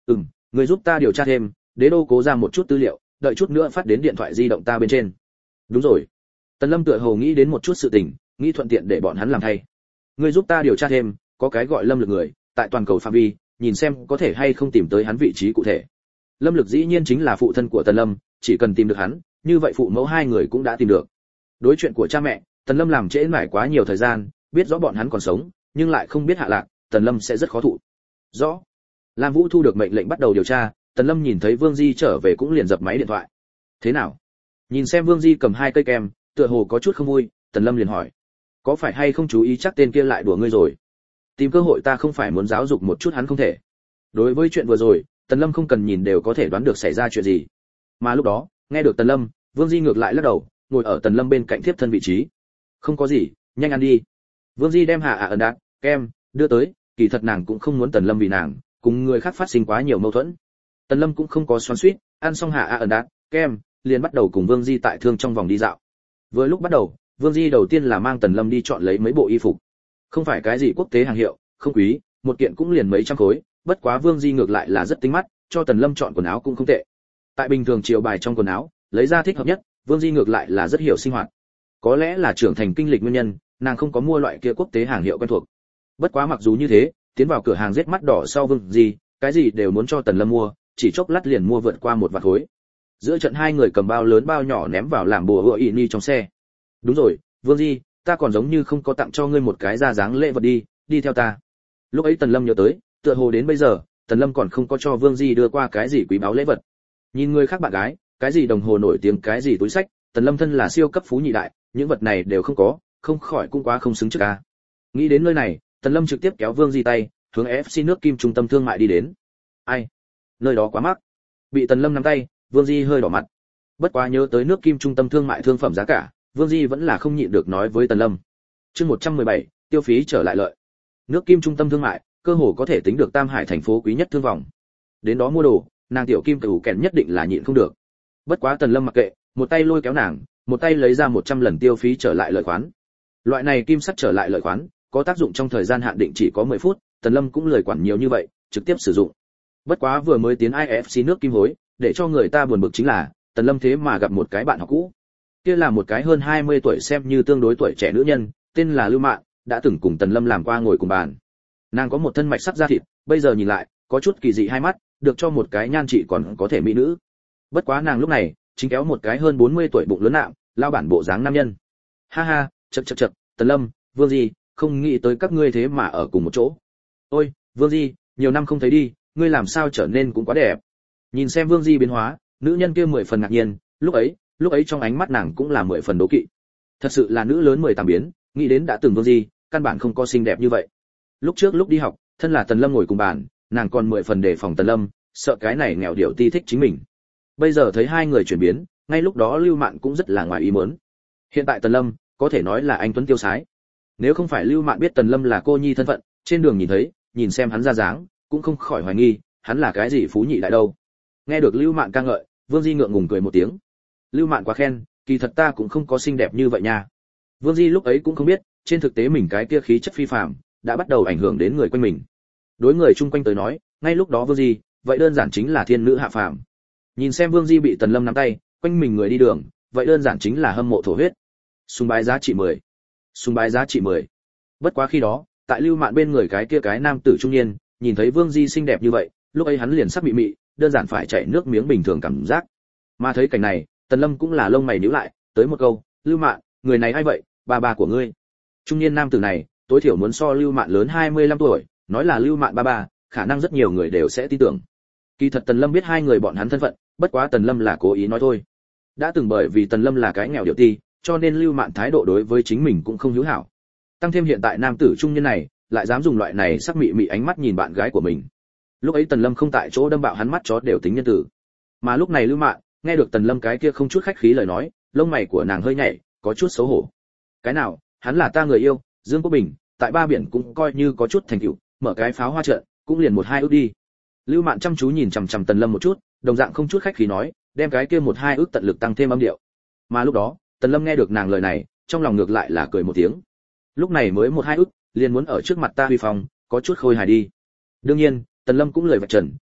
Ừm, người giúp ta điều tra thêm, đế đô cố ra một chút tư liệu, đợi chút nữa phát đến điện thoại di động ta bên trên. Đúng rồi. Tần Lâm tựa hồ nghĩ đến một chút sự tình, nghĩ thuận tiện để bọn hắn làm thay. Người giúp ta điều tra thêm, có cái gọi Lâm Lực người, tại toàn cầu phạm vi, nhìn xem có thể hay không tìm tới hắn vị trí cụ thể. Lâm Lực dĩ nhiên chính là phụ thân của Tần Lâm, chỉ cần tìm được hắn, như vậy phụ mẫu hai người cũng đã tìm được. Đối chuyện của cha mẹ, Tần Lâm làm trễ mãi quá nhiều thời gian, biết rõ bọn hắn còn sống, nhưng lại không biết hạ lạc, Tần Lâm sẽ rất khó thụ. Rõ. Lam Vũ thu được mệnh lệnh bắt đầu điều tra, Tần Lâm nhìn thấy Vương Di trở về cũng liền dập máy điện thoại. Thế nào? Nhìn xem Vương Di cầm hai cây kem, tựa hồ có chút không vui, Tần Lâm liền hỏi: có phải hay không chú ý chắc tên kia lại đùa ngươi rồi? Tìm cơ hội ta không phải muốn giáo dục một chút hắn không thể. Đối với chuyện vừa rồi, Tần Lâm không cần nhìn đều có thể đoán được xảy ra chuyện gì. Mà lúc đó, nghe được Tần Lâm, Vương Di ngược lại lắc đầu, ngồi ở Tần Lâm bên cạnh tiếp thân vị trí. Không có gì, nhanh ăn đi. Vương Di đem hạ ạ ẩn đạn, kem đưa tới, kỳ thật nàng cũng không muốn Tần Lâm vì nàng cùng người khác phát sinh quá nhiều mâu thuẫn. Tần Lâm cũng không có xoắn xuýt, ăn xong hạ ạ ẩn đạn, kem liền bắt đầu cùng Vương Di tại thương trong vòng đi dạo. Vừa lúc bắt đầu, Vương Di đầu tiên là mang Tần Lâm đi chọn lấy mấy bộ y phục. Không phải cái gì quốc tế hàng hiệu, không quý, một kiện cũng liền mấy trăm khối, bất quá Vương Di ngược lại là rất tính mắt, cho Tần Lâm chọn quần áo cũng không tệ. Tại bình thường chiều bài trong quần áo, lấy ra thích hợp nhất, Vương Di ngược lại là rất hiểu sinh hoạt. Có lẽ là trưởng thành kinh lịch nguyên nhân, nàng không có mua loại kia quốc tế hàng hiệu quen thuộc. Bất quá mặc dù như thế, tiến vào cửa hàng giết mắt đỏ sau Vương Di, cái gì đều muốn cho Tần Lâm mua, chỉ chốc lát liền mua vượt qua một vạn khối. Giữa trận hai người cầm bao lớn bao nhỏ ném vào làm bùa hựa ỉ ni trong xe. Đúng rồi, Vương Di, ta còn giống như không có tặng cho ngươi một cái ra dáng lễ vật đi, đi theo ta. Lúc ấy Tần Lâm nhớ tới, tựa hồ đến bây giờ, Tần Lâm còn không có cho Vương Di đưa qua cái gì quý báu lễ vật. Nhìn người khác bạn gái, cái gì đồng hồ nổi tiếng, cái gì túi sách, Tần Lâm thân là siêu cấp phú nhị đại, những vật này đều không có, không khỏi cũng quá không xứng trước a. Nghĩ đến nơi này, Tần Lâm trực tiếp kéo Vương Di tay, hướng ép xê nước Kim trung tâm thương mại đi đến. Ai? Nơi đó quá mắc. Bị Tần Lâm nắm tay, Vương Di hơi đỏ mặt. Bất quá nhớ tới nước Kim trung tâm thương mại thương phẩm giá cả, Vương Di vẫn là không nhịn được nói với Tần Lâm. Chương một trăm mười bảy, tiêu phí trở lại lợi. Nước Kim trung tâm thương mại, cơ hồ có thể tính được Tam Hải thành phố quý nhất thương vòng. Đến đó mua đồ, nàng tiểu Kim Cửu kèn nhất định là nhịn không được. Bất quá Tần Lâm mặc kệ, một tay lôi kéo nàng, một tay lấy ra một trăm lần tiêu phí trở lại lợi khoán. Loại này kim sắt trở lại lợi khoán, có tác dụng trong thời gian hạn định chỉ có mười phút, Tần Lâm cũng lười quản nhiều như vậy, trực tiếp sử dụng. Bất quá vừa mới tiến i ép xê nước Kim hối, để cho người ta buồn bực chính là, Tần Lâm thế mà gặp một cái bạn học cũ. Kia là một cái hơn hai mươi tuổi xem như tương đối tuổi trẻ nữ nhân, tên là Lưu Mạn, đã từng cùng Tần Lâm làm qua ngồi cùng bàn. Nàng có một thân mạch sắc da thịt, bây giờ nhìn lại, có chút kỳ dị hai mắt, được cho một cái nhan trị còn có thể mỹ nữ. Bất quá nàng lúc này, chính kéo một cái hơn bốn mươi tuổi bụng lớn nạm, lao bản bộ dáng nam nhân. Ha ha, chậc chậc chậc, Tần Lâm, Vương Di, không nghĩ tới các ngươi thế mà ở cùng một chỗ. Ôi, Vương Di, nhiều năm không thấy đi, ngươi làm sao trở nên cũng quá đẹp. Nhìn xem Vương Di biến hóa, nữ nhân kia mười phần ngạc nhiên, lúc ấy, lúc ấy trong ánh mắt nàng cũng là mười phần đố kỵ. Thật sự là nữ lớn mười tám biến, nghĩ đến đã từng Vương Di, căn bản không có xinh đẹp như vậy. Lúc trước lúc đi học, thân là Tần Lâm ngồi cùng bàn, nàng còn mười phần đề phòng Tần Lâm, sợ cái này nghèo điệu ti thích chính mình. Bây giờ thấy hai người chuyển biến, ngay lúc đó Lưu Mạn cũng rất là ngoài ý muốn. Hiện tại Tần Lâm, có thể nói là anh tuấn tiêu sái. Nếu không phải Lưu Mạn biết Tần Lâm là cô nhi thân phận, trên đường nhìn thấy, nhìn xem hắn ra dáng, cũng không khỏi hoài nghi, hắn là cái gì phú nhị đại đâu. Nghe được Lưu Mạn ca ngợi, Vương Di ngượng ngùng cười một tiếng. Lưu Mạn quá khen, kỳ thật ta cũng không có xinh đẹp như vậy nha. Vương Di lúc ấy cũng không biết, trên thực tế mình cái kia khí chất phi phàm, đã bắt đầu ảnh hưởng đến người quanh mình. Đối người chung quanh tới nói, ngay lúc đó Vương Di, vậy đơn giản chính là thiên nữ hạ phàm. Nhìn xem Vương Di bị Tần Lâm nắm tay, quanh mình người đi đường, vậy đơn giản chính là hâm mộ thổ huyết. Sùng bái giá trị mười. Sùng bái giá trị mười. Bất quá khi đó, tại Lưu Mạn bên người cái kia cái nam tử trung niên, nhìn thấy Vương Di xinh đẹp như vậy, lúc ấy hắn liền sắp bị mị, đơn giản phải chảy nước miếng bình thường cảm giác. Mà thấy cảnh này, Tần Lâm cũng là lông mày nhíu lại, tới một câu, "Lưu Mạn, người này ai vậy, ba ba của ngươi?" Trung niên nam tử này, tối thiểu muốn so Lưu Mạn lớn hai mươi lăm tuổi, nói là Lưu Mạn ba ba, khả năng rất nhiều người đều sẽ tin tưởng. Kỳ thật Tần Lâm biết hai người bọn hắn thân phận, bất quá Tần Lâm là cố ý nói thôi. Đã từng bởi vì Tần Lâm là cái nghèo điệu ti, cho nên Lưu Mạn thái độ đối với chính mình cũng không hữu hảo. Tăng thêm hiện tại nam tử trung niên này, lại dám dùng loại này sắc mị mị ánh mắt nhìn bạn gái của mình. Lúc ấy Tần Lâm không tại chỗ đâm bạo hắn mắt chó đều tính nhân tử. Mà lúc này Lưu Mạn, nghe được Tần Lâm cái kia không chút khách khí lời nói, lông mày của nàng hơi nhảy, có chút xấu hổ. Cái nào, hắn là ta người yêu, Dương Quốc Bình, tại ba biển cũng coi như có chút thành tựu, mở cái pháo hoa trận, cũng liền một hai ước đi. Lưu Mạn chăm chú nhìn chằm chằm Tần Lâm một chút, đồng dạng không chút khách khí nói, đem cái kia một hai ước tận lực tăng thêm âm điệu. Mà lúc đó, Tần Lâm nghe được nàng lời này, trong lòng ngược lại là cười một tiếng. Lúc này mới một hai ước, liền muốn ở trước mặt ta huy phong, có chút khôi hài đi. Đương nhiên, Tần Lâm cũng lời vạch trần,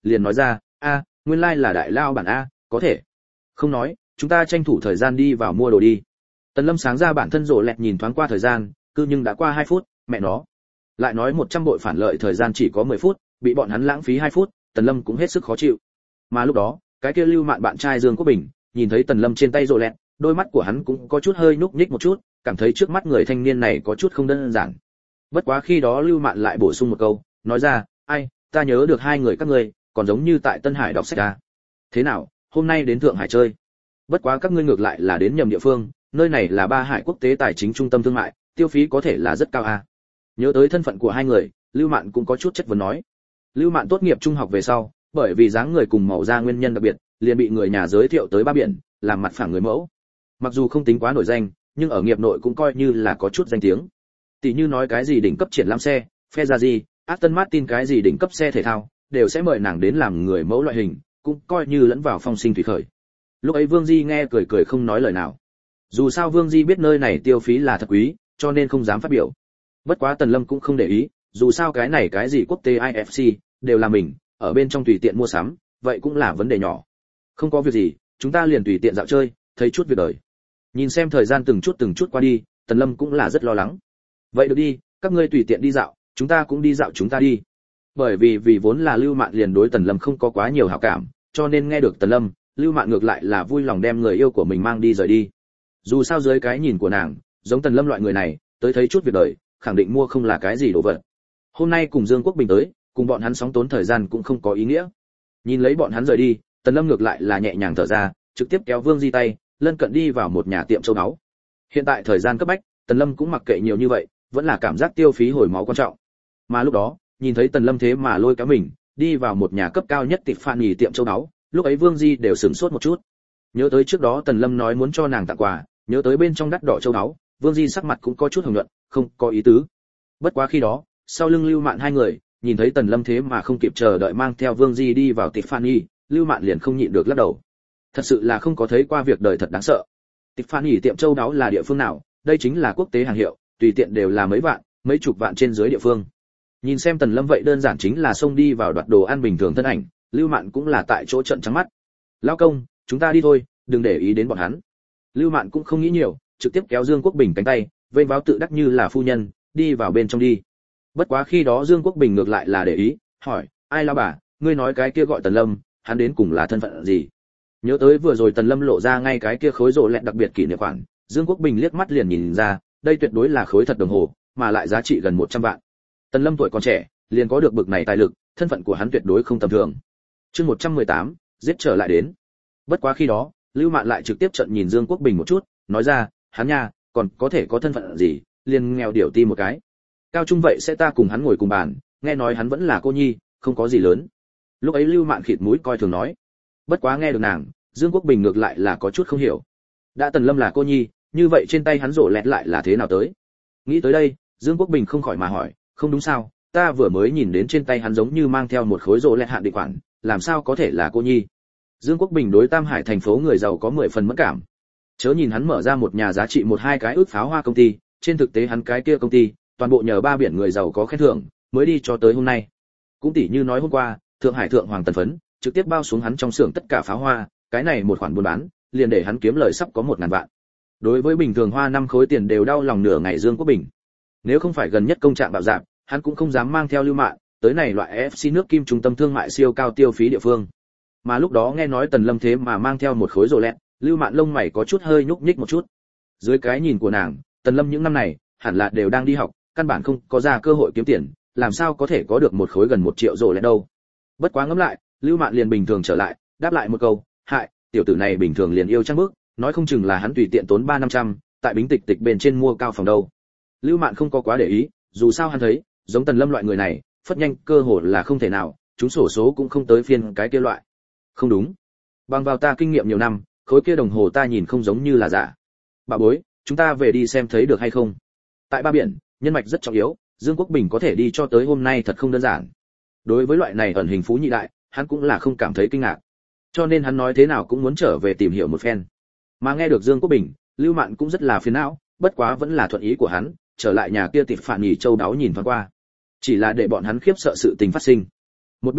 liền nói ra, a, nguyên lai là đại lao bản a, có thể. Không nói, chúng ta tranh thủ thời gian đi vào mua đồ đi. Tần Lâm sáng ra bản thân rồ lẹt nhìn thoáng qua thời gian, cứ nhưng đã qua hai phút, mẹ nó. Lại nói một trăm bội phản lợi thời gian chỉ có mười phút, bị bọn hắn lãng phí hai phút, Tần Lâm cũng hết sức khó chịu. Mà lúc đó, cái kia Lưu Mạn bạn trai Dương Quốc Bình, nhìn thấy Tần Lâm trên tay rồ lẹt, đôi mắt của hắn cũng có chút hơi nhúc nhích một chút, cảm thấy trước mắt người thanh niên này có chút không đơn giản. Bất quá khi đó Lưu Mạn lại bổ sung một câu, nói ra, ai, ta nhớ được hai người các ngươi, còn giống như tại Tân Hải đọc sách à. Thế nào, hôm nay đến Thượng Hải chơi? Bất quá các ngươi ngược lại là đến nhầm địa phương, nơi này là Ba Hải quốc tế tài chính trung tâm thương mại, tiêu phí có thể là rất cao à. Nhớ tới thân phận của hai người, Lưu Mạn cũng có chút chất vấn nói. Lưu Mạn tốt nghiệp trung học về sau, bởi vì dáng người cùng màu da nguyên nhân đặc biệt, liền bị người nhà giới thiệu tới Ba Biển, làm mặt phẳng người mẫu. Mặc dù không tính quá nổi danh, nhưng ở nghiệp nội cũng coi như là có chút danh tiếng. Tỷ như nói cái gì đỉnh cấp triển lãm xe, Ferrari, Aston Martin cái gì đỉnh cấp xe thể thao, đều sẽ mời nàng đến làm người mẫu loại hình, cũng coi như lẫn vào phong sinh thủy khởi. Lúc ấy Vương Di nghe cười cười không nói lời nào. Dù sao Vương Di biết nơi này tiêu phí là thật quý, cho nên không dám phát biểu. Bất quá Tần Lâm cũng không để ý, dù sao cái này cái gì quốc tế i ép xê đều là mình, ở bên trong tùy tiện mua sắm, vậy cũng là vấn đề nhỏ. Không có việc gì, chúng ta liền tùy tiện dạo chơi, thấy chút việc đời. Nhìn xem thời gian từng chút từng chút qua đi, Tần Lâm cũng là rất lo lắng. Vậy được đi, các ngươi tùy tiện đi dạo, chúng ta cũng đi dạo chúng ta đi. Bởi vì vì vốn là Lưu Mạn liền đối Tần Lâm không có quá nhiều hảo cảm, cho nên nghe được Tần Lâm, Lưu Mạn ngược lại là vui lòng đem người yêu của mình mang đi rời đi. Dù sao dưới cái nhìn của nàng, giống Tần Lâm loại người này, tới thấy chút việc đời, khẳng định mua không là cái gì đồ vật. Hôm nay cùng Dương Quốc Bình tới, cùng bọn hắn sóng tốn thời gian cũng không có ý nghĩa. Nhìn lấy bọn hắn rời đi, Tần Lâm ngược lại là nhẹ nhàng thở ra, trực tiếp kéo Vương Di tay, lân cận đi vào một nhà tiệm châu báu. Hiện tại thời gian cấp bách, Tần Lâm cũng mặc kệ nhiều như vậy, vẫn là cảm giác tiêu phí hồi máu quan trọng. Mà lúc đó, nhìn thấy Tần Lâm thế mà lôi kéo mình, đi vào một nhà cấp cao nhất tịch phan nhì tiệm châu báu, lúc ấy Vương Di đều sửng sốt một chút. Nhớ tới trước đó Tần Lâm nói muốn cho nàng tặng quà, nhớ tới bên trong đắt đỏ châu báu, Vương Di sắc mặt cũng có chút hồng nhuận, không có ý tứ. Bất quá khi đó, sau lưng Lưu Mạn hai người, nhìn thấy Tần Lâm thế mà không kịp chờ đợi mang theo Vương Di đi vào Tiffany, Lưu Mạn liền không nhịn được lắc đầu. Thật sự là không có thấy qua việc đời thật đáng sợ. Tiffany tiệm châu đáo là địa phương nào? Đây chính là quốc tế hàng hiệu, tùy tiện đều là mấy vạn, mấy chục vạn trên dưới địa phương. Nhìn xem Tần Lâm vậy đơn giản chính là xông đi vào đoạt đồ ăn bình thường thân ảnh, Lưu Mạn cũng là tại chỗ trợn trắng mắt. Lão công, chúng ta đi thôi, đừng để ý đến bọn hắn. Lưu Mạn cũng không nghĩ nhiều, trực tiếp kéo Dương Quốc Bình cánh tay, vênh váo tự đắc như là phu nhân, đi vào bên trong đi. Bất quá khi đó Dương Quốc Bình ngược lại là để ý, hỏi, ai lão bà, ngươi nói cái kia gọi Tần Lâm, hắn đến cùng là thân phận gì? Nhớ tới vừa rồi Tần Lâm lộ ra ngay cái kia khối rổ lẹt đặc biệt kỷ niệm khoản, Dương Quốc Bình liếc mắt liền nhìn ra, đây tuyệt đối là khối thật đồng hồ, mà lại giá trị gần một trăm vạn. Tần Lâm tuổi còn trẻ, liền có được bực này tài lực, thân phận của hắn tuyệt đối không tầm thường. Chương một trăm mười tám, giết trở lại đến. Bất quá khi đó, Lưu Mạn lại trực tiếp trợn nhìn Dương Quốc Bình một chút, nói ra, hắn nha, còn có thể có thân phận gì, liền nghèo điểu ti một cái. Cao trung vậy sẽ ta cùng hắn ngồi cùng bàn, nghe nói hắn vẫn là cô nhi, không có gì lớn. Lúc ấy Lưu Mạn khịt mũi coi thường nói. Bất quá nghe được nàng, Dương Quốc Bình ngược lại là có chút không hiểu. Đã Tần Lâm là cô nhi, như vậy trên tay hắn rổ lẹt lại là thế nào tới? Nghĩ tới đây, Dương Quốc Bình không khỏi mà hỏi, không đúng sao, ta vừa mới nhìn đến trên tay hắn giống như mang theo một khối rổ lẹt hạn định khoản, làm sao có thể là cô nhi? Dương Quốc Bình đối Tam Hải thành phố người giàu có mười phần mẫn cảm. Chớ nhìn hắn mở ra một nhà giá trị một hai cái ước pháo hoa công ty, trên thực tế hắn cái kia công ty, toàn bộ nhờ ba biển người giàu có khen thưởng, mới đi cho tới hôm nay. Cũng tỷ như nói hôm qua, Thượng Hải thượng hoàng tần phấn, trực tiếp bao xuống hắn trong xưởng tất cả pháo hoa, cái này một khoản buôn bán, liền để hắn kiếm lời sắp có một ngàn vạn. Đối với bình thường hoa năm khối tiền đều đau lòng nửa ngày Dương Quốc Bình. Nếu không phải gần nhất công trạng bạo dạn, hắn cũng không dám mang theo Lưu Mạn, tới này loại ép xê nước kim trung tâm thương mại siêu cao tiêu phí địa phương. Mà lúc đó nghe nói Tần Lâm thế mà mang theo một khối rổ lẹt, Lưu Mạn lông mày có chút hơi nhúc nhích một chút. Dưới cái nhìn của nàng, Tần Lâm những năm này, hẳn là đều đang đi học, căn bản không có ra cơ hội kiếm tiền, làm sao có thể có được một khối gần một triệu rổ lẹt đâu. Bất quá ngẫm lại, Lưu Mạn liền bình thường trở lại, đáp lại một câu, hại, tiểu tử này bình thường liền yêu trăng bước, nói không chừng là hắn tùy tiện tốn ba năm trăm, tại Bính Tịch Tịch bên trên mua cao phòng đâu. Lưu Mạn không có quá để ý, dù sao hắn thấy, giống Tần Lâm loại người này, phất nhanh cơ hội là không thể nào, chúng sổ số cũng không tới phiên cái kia loại. Không đúng, bằng vào ta kinh nghiệm nhiều năm, khối kia đồng hồ ta nhìn không giống như là giả. Bà bối, chúng ta về đi xem thấy được hay không? Tại Ba Biển, nhân mạch rất trọng yếu, Dương Quốc Bình có thể đi cho tới hôm nay thật không đơn giản. Đối với loại này ẩn hình phú nhị đại, hắn cũng là không cảm thấy kinh ngạc. Cho nên hắn nói thế nào cũng muốn trở về tìm hiểu một phen. Mà nghe được Dương Quốc Bình, Lưu Mạn cũng rất là phiền não, bất quá vẫn là thuận ý của hắn, trở lại nhà kia tịp phản nhì châu đáo nhìn thoáng qua. Chỉ là để bọn hắn khiếp sợ sự tình phát sinh. Một bên khác,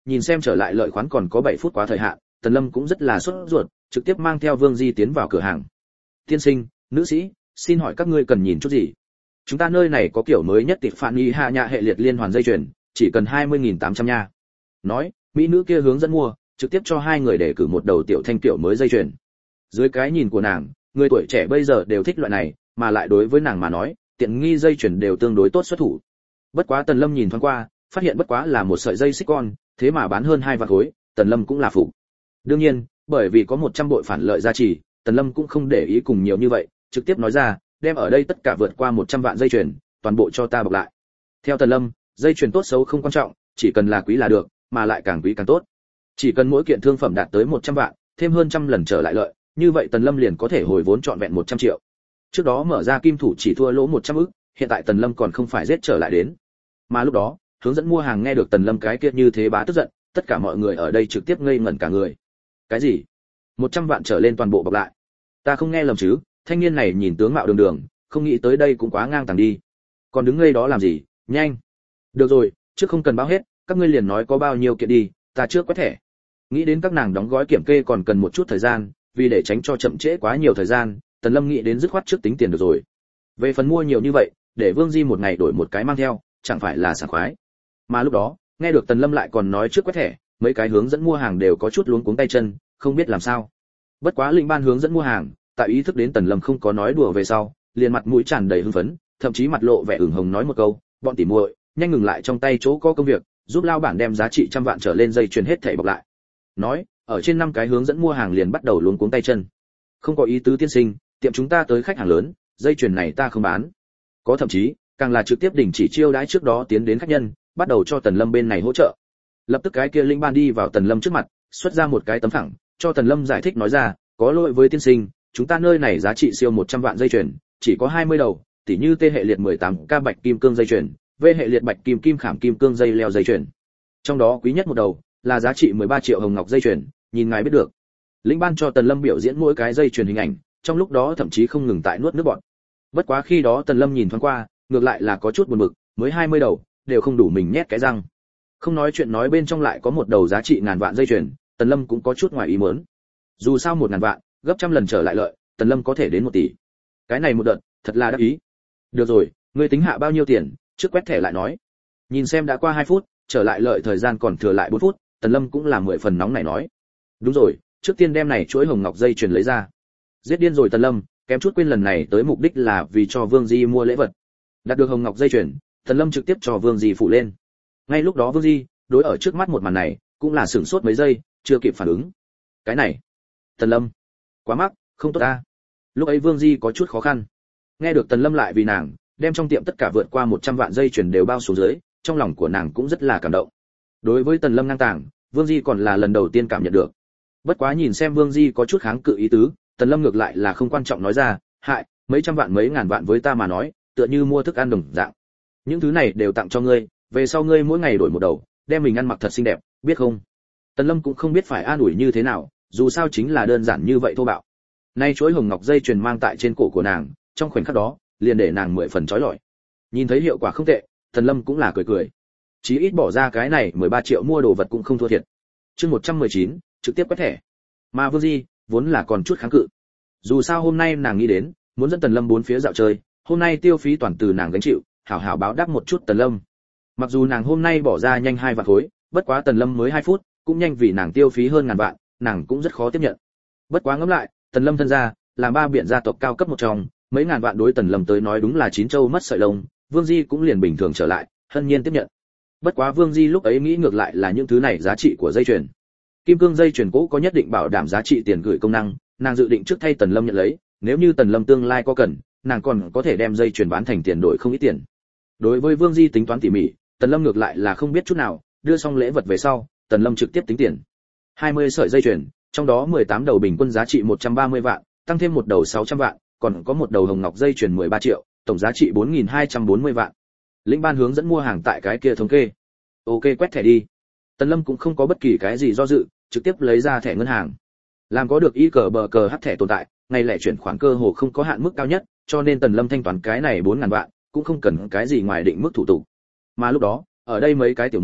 nhìn xem trở lại lợi khoán còn có bảy phút quá thời hạn, Tần Lâm cũng rất là sốt ruột, trực tiếp mang theo Vương Di tiến vào cửa hàng. "Tiên sinh, nữ sĩ, xin hỏi các ngươi cần nhìn chút gì? Chúng ta nơi này có kiểu mới nhất tịp phản y hạ nhạ hệ liệt liên hoàn dây chuyền, chỉ cần hai mươi nghìn tám trăm nha." Nói, mỹ nữ kia hướng dẫn mua, trực tiếp cho hai người để cử một đầu tiểu thanh kiểu mới dây chuyền. Dưới cái nhìn của nàng, người tuổi trẻ bây giờ đều thích loại này, mà lại đối với nàng mà nói, tiện nghi dây chuyền đều tương đối tốt xuất thủ. Bất quá Tần Lâm nhìn thoáng qua, phát hiện bất quá là một sợi dây xích con, thế mà bán hơn hai vạn khối, Tần Lâm cũng là phục. Đương nhiên, bởi vì có một trăm bội phản lợi gia trì, Tần Lâm cũng không để ý cùng nhiều như vậy, trực tiếp nói ra, đem ở đây tất cả vượt qua một trăm vạn dây chuyền, toàn bộ cho ta bọc lại. Theo Tần Lâm, dây chuyền tốt xấu không quan trọng, chỉ cần là quý là được, mà lại càng quý càng tốt. Chỉ cần mỗi kiện thương phẩm đạt tới một trăm vạn, thêm hơn trăm lần trở lại lợi, như vậy Tần Lâm liền có thể hồi vốn trọn vẹn một trăm triệu. Trước đó mở ra kim thủ chỉ thua lỗ một trăm ức, hiện tại Tần Lâm còn không phải giết trở lại đến. Mà lúc đó, hướng dẫn mua hàng nghe được Tần Lâm cái kia như thế bá tức giận, tất cả mọi người ở đây trực tiếp ngây ngẩn cả người. Cái gì? một trăm vạn trở lên toàn bộ bọc lại? Ta không nghe lầm chứ? Thanh niên này nhìn tướng mạo đường đường, không nghĩ tới đây cũng quá ngang tàng đi. Còn đứng ngây đó làm gì? Nhanh. Được rồi, trước không cần báo hết, các ngươi liền nói có bao nhiêu kiện đi, ta trước quét thẻ. Nghĩ đến các nàng đóng gói kiểm kê còn cần một chút thời gian, vì để tránh cho chậm trễ quá nhiều thời gian, Tần Lâm nghĩ đến dứt khoát trước tính tiền được rồi. Về phần mua nhiều như vậy, để Vương Di một ngày đổi một cái mang theo, chẳng phải là sảng khoái. Mà lúc đó, nghe được Tần Lâm lại còn nói trước quét thẻ, mấy cái hướng dẫn mua hàng đều có chút luống cuống tay chân, không biết làm sao. Bất quá linh ban hướng dẫn mua hàng, tại ý thức đến Tần Lâm không có nói đùa về sau, liền mặt mũi tràn đầy hưng phấn, thậm chí mặt lộ vẻ ửng hồng nói một câu, "Bọn tỉ muội, nhanh ngừng lại trong tay chỗ có công việc, giúp lao bản đem giá trị trăm vạn trở lên dây chuyền hết thảy bọc lại." Nói, ở trên năm cái hướng dẫn mua hàng liền bắt đầu luống cuống tay chân. "Không có ý tứ tiên sinh, tiệm chúng ta tới khách hàng lớn, dây chuyền này ta không bán." Có thậm chí, càng là trực tiếp đình chỉ chiêu đãi trước đó tiến đến khách nhân, bắt đầu cho Tần Lâm bên này hỗ trợ. Lập tức cái kia linh ban đi vào Tần Lâm trước mặt, xuất ra một cái tấm phẳng, cho Tần Lâm giải thích nói ra, "Có lỗi với tiên sinh, chúng ta nơi này giá trị siêu một trăm vạn dây chuyền, chỉ có hai mươi đầu, tỉ như T hệ liệt mười tám K bạch kim cương dây chuyền, V hệ liệt bạch kim kim khảm kim cương dây leo dây chuyền. Trong đó quý nhất một đầu là giá trị mười ba triệu hồng ngọc dây chuyền, nhìn ngài biết được." Lĩnh ban cho Tần Lâm biểu diễn mỗi cái dây chuyền hình ảnh, trong lúc đó thậm chí không ngừng tại nuốt nước bọt. Bất quá khi đó Tần Lâm nhìn thoáng qua, ngược lại là có chút buồn bực, mới hai mươi đầu, đều không đủ mình nhét cái răng. Không nói chuyện nói bên trong lại có một đầu giá trị ngàn vạn dây chuyền, Tần Lâm cũng có chút ngoài ý muốn. Dù sao một ngàn vạn, gấp trăm lần trở lại lợi, Tần Lâm có thể đến một tỷ. Cái này một đợt, thật là đắc ý. "Được rồi, ngươi tính hạ bao nhiêu tiền, trước quét thẻ lại nói." Nhìn xem đã qua hai phút, trở lại lợi thời gian còn thừa lại bốn phút, Tần Lâm cũng là mười phần nóng này nói. "Đúng rồi, trước tiên đem này chuỗi hồng ngọc dây chuyền lấy ra." Giết điên rồi Tần Lâm, kém chút quên lần này tới mục đích là vì cho Vương Di mua lễ vật. Đạt được hồng ngọc dây chuyền, Tần Lâm trực tiếp cho Vương Di phụ lên. Ngay lúc đó Vương Di, đối ở trước mắt một màn này, cũng là sửng sốt mấy giây, chưa kịp phản ứng. Cái này, Tần Lâm, quá mắc, không tốt ta. Lúc ấy Vương Di có chút khó khăn. Nghe được Tần Lâm lại vì nàng, đem trong tiệm tất cả vượt qua một trăm vạn dây chuyền đều bao xuống dưới, trong lòng của nàng cũng rất là cảm động. Đối với Tần Lâm ngang tàng, Vương Di còn là lần đầu tiên cảm nhận được. Bất quá nhìn xem Vương Di có chút kháng cự ý tứ, Tần Lâm ngược lại là không quan trọng nói ra, "Hại, mấy trăm vạn mấy ngàn vạn với ta mà nói, tựa như mua thức ăn đồng dạng. Những thứ này đều tặng cho ngươi, về sau ngươi mỗi ngày đổi một đầu, đem mình ăn mặc thật xinh đẹp, biết không?" Tần Lâm cũng không biết phải an ủi như thế nào, dù sao chính là đơn giản như vậy thô bạo. Nay chuỗi hồng ngọc dây chuyền mang tại trên cổ của nàng, trong khoảnh khắc đó, liền để nàng mười phần chói lọi. Nhìn thấy hiệu quả không tệ, Tần Lâm cũng là cười cười. Chí ít bỏ ra cái này mười ba triệu mua đồ vật cũng không thua thiệt. Chương một trăm mười chín, trực tiếp quét thẻ. Mà Vương Di, vốn là còn chút kháng cự. Dù sao hôm nay nàng nghĩ đến, muốn dẫn Tần Lâm bốn phía dạo chơi, hôm nay tiêu phí toàn từ nàng gánh chịu, hảo hảo báo đáp một chút Tần Lâm. Mặc dù nàng hôm nay bỏ ra nhanh hai vạn khối, bất quá Tần Lâm mới hai phút, cũng nhanh vì nàng tiêu phí hơn ngàn vạn, nàng cũng rất khó tiếp nhận. Bất quá ngẫm lại, Tần Lâm thân gia, làm ba biển gia tộc cao cấp một trong, mấy ngàn vạn đối Tần Lâm tới nói đúng là chín châu mất sợi lông, Vương Di cũng liền bình thường trở lại, hân nhiên tiếp nhận. Bất quá Vương Di lúc ấy nghĩ ngược lại là những thứ này giá trị của dây chuyền. Kim cương dây chuyền cũ có nhất định bảo đảm giá trị tiền gửi công năng, nàng dự định trước thay Tần Lâm nhận lấy, nếu như Tần Lâm tương lai có cần, nàng còn có thể đem dây chuyền bán thành tiền đổi không ít tiền. Đối với Vương Di tính toán tỉ mỉ, Tần Lâm ngược lại là không biết chút nào, đưa xong lễ vật về sau, Tần Lâm trực tiếp tính tiền. hai mươi sợi dây chuyền, trong đó mười tám đầu bình quân giá trị một trăm ba mươi vạn, tăng thêm một đầu sáu trăm vạn, còn có một đầu hồng ngọc dây chuyền mười ba triệu, tổng giá trị bốn nghìn hai trăm bốn mươi vạn. Lĩnh ban hướng dẫn mua hàng tại cái kia thống kê. Ok, quét thẻ đi. Tần Lâm cũng không có bất kỳ cái gì do dự, trực tiếp lấy ra thẻ ngân hàng. Làm có được y cờ bờ cờ hắc thẻ tồn tại, ngày lẻ chuyển khoản cơ hồ không có hạn mức cao nhất, cho nên Tần Lâm thanh toán cái này bốn ngàn vạn, cũng không cần cái gì ngoài định mức thủ tục. Mà lúc đó, ở đây mấy cái tiểu muội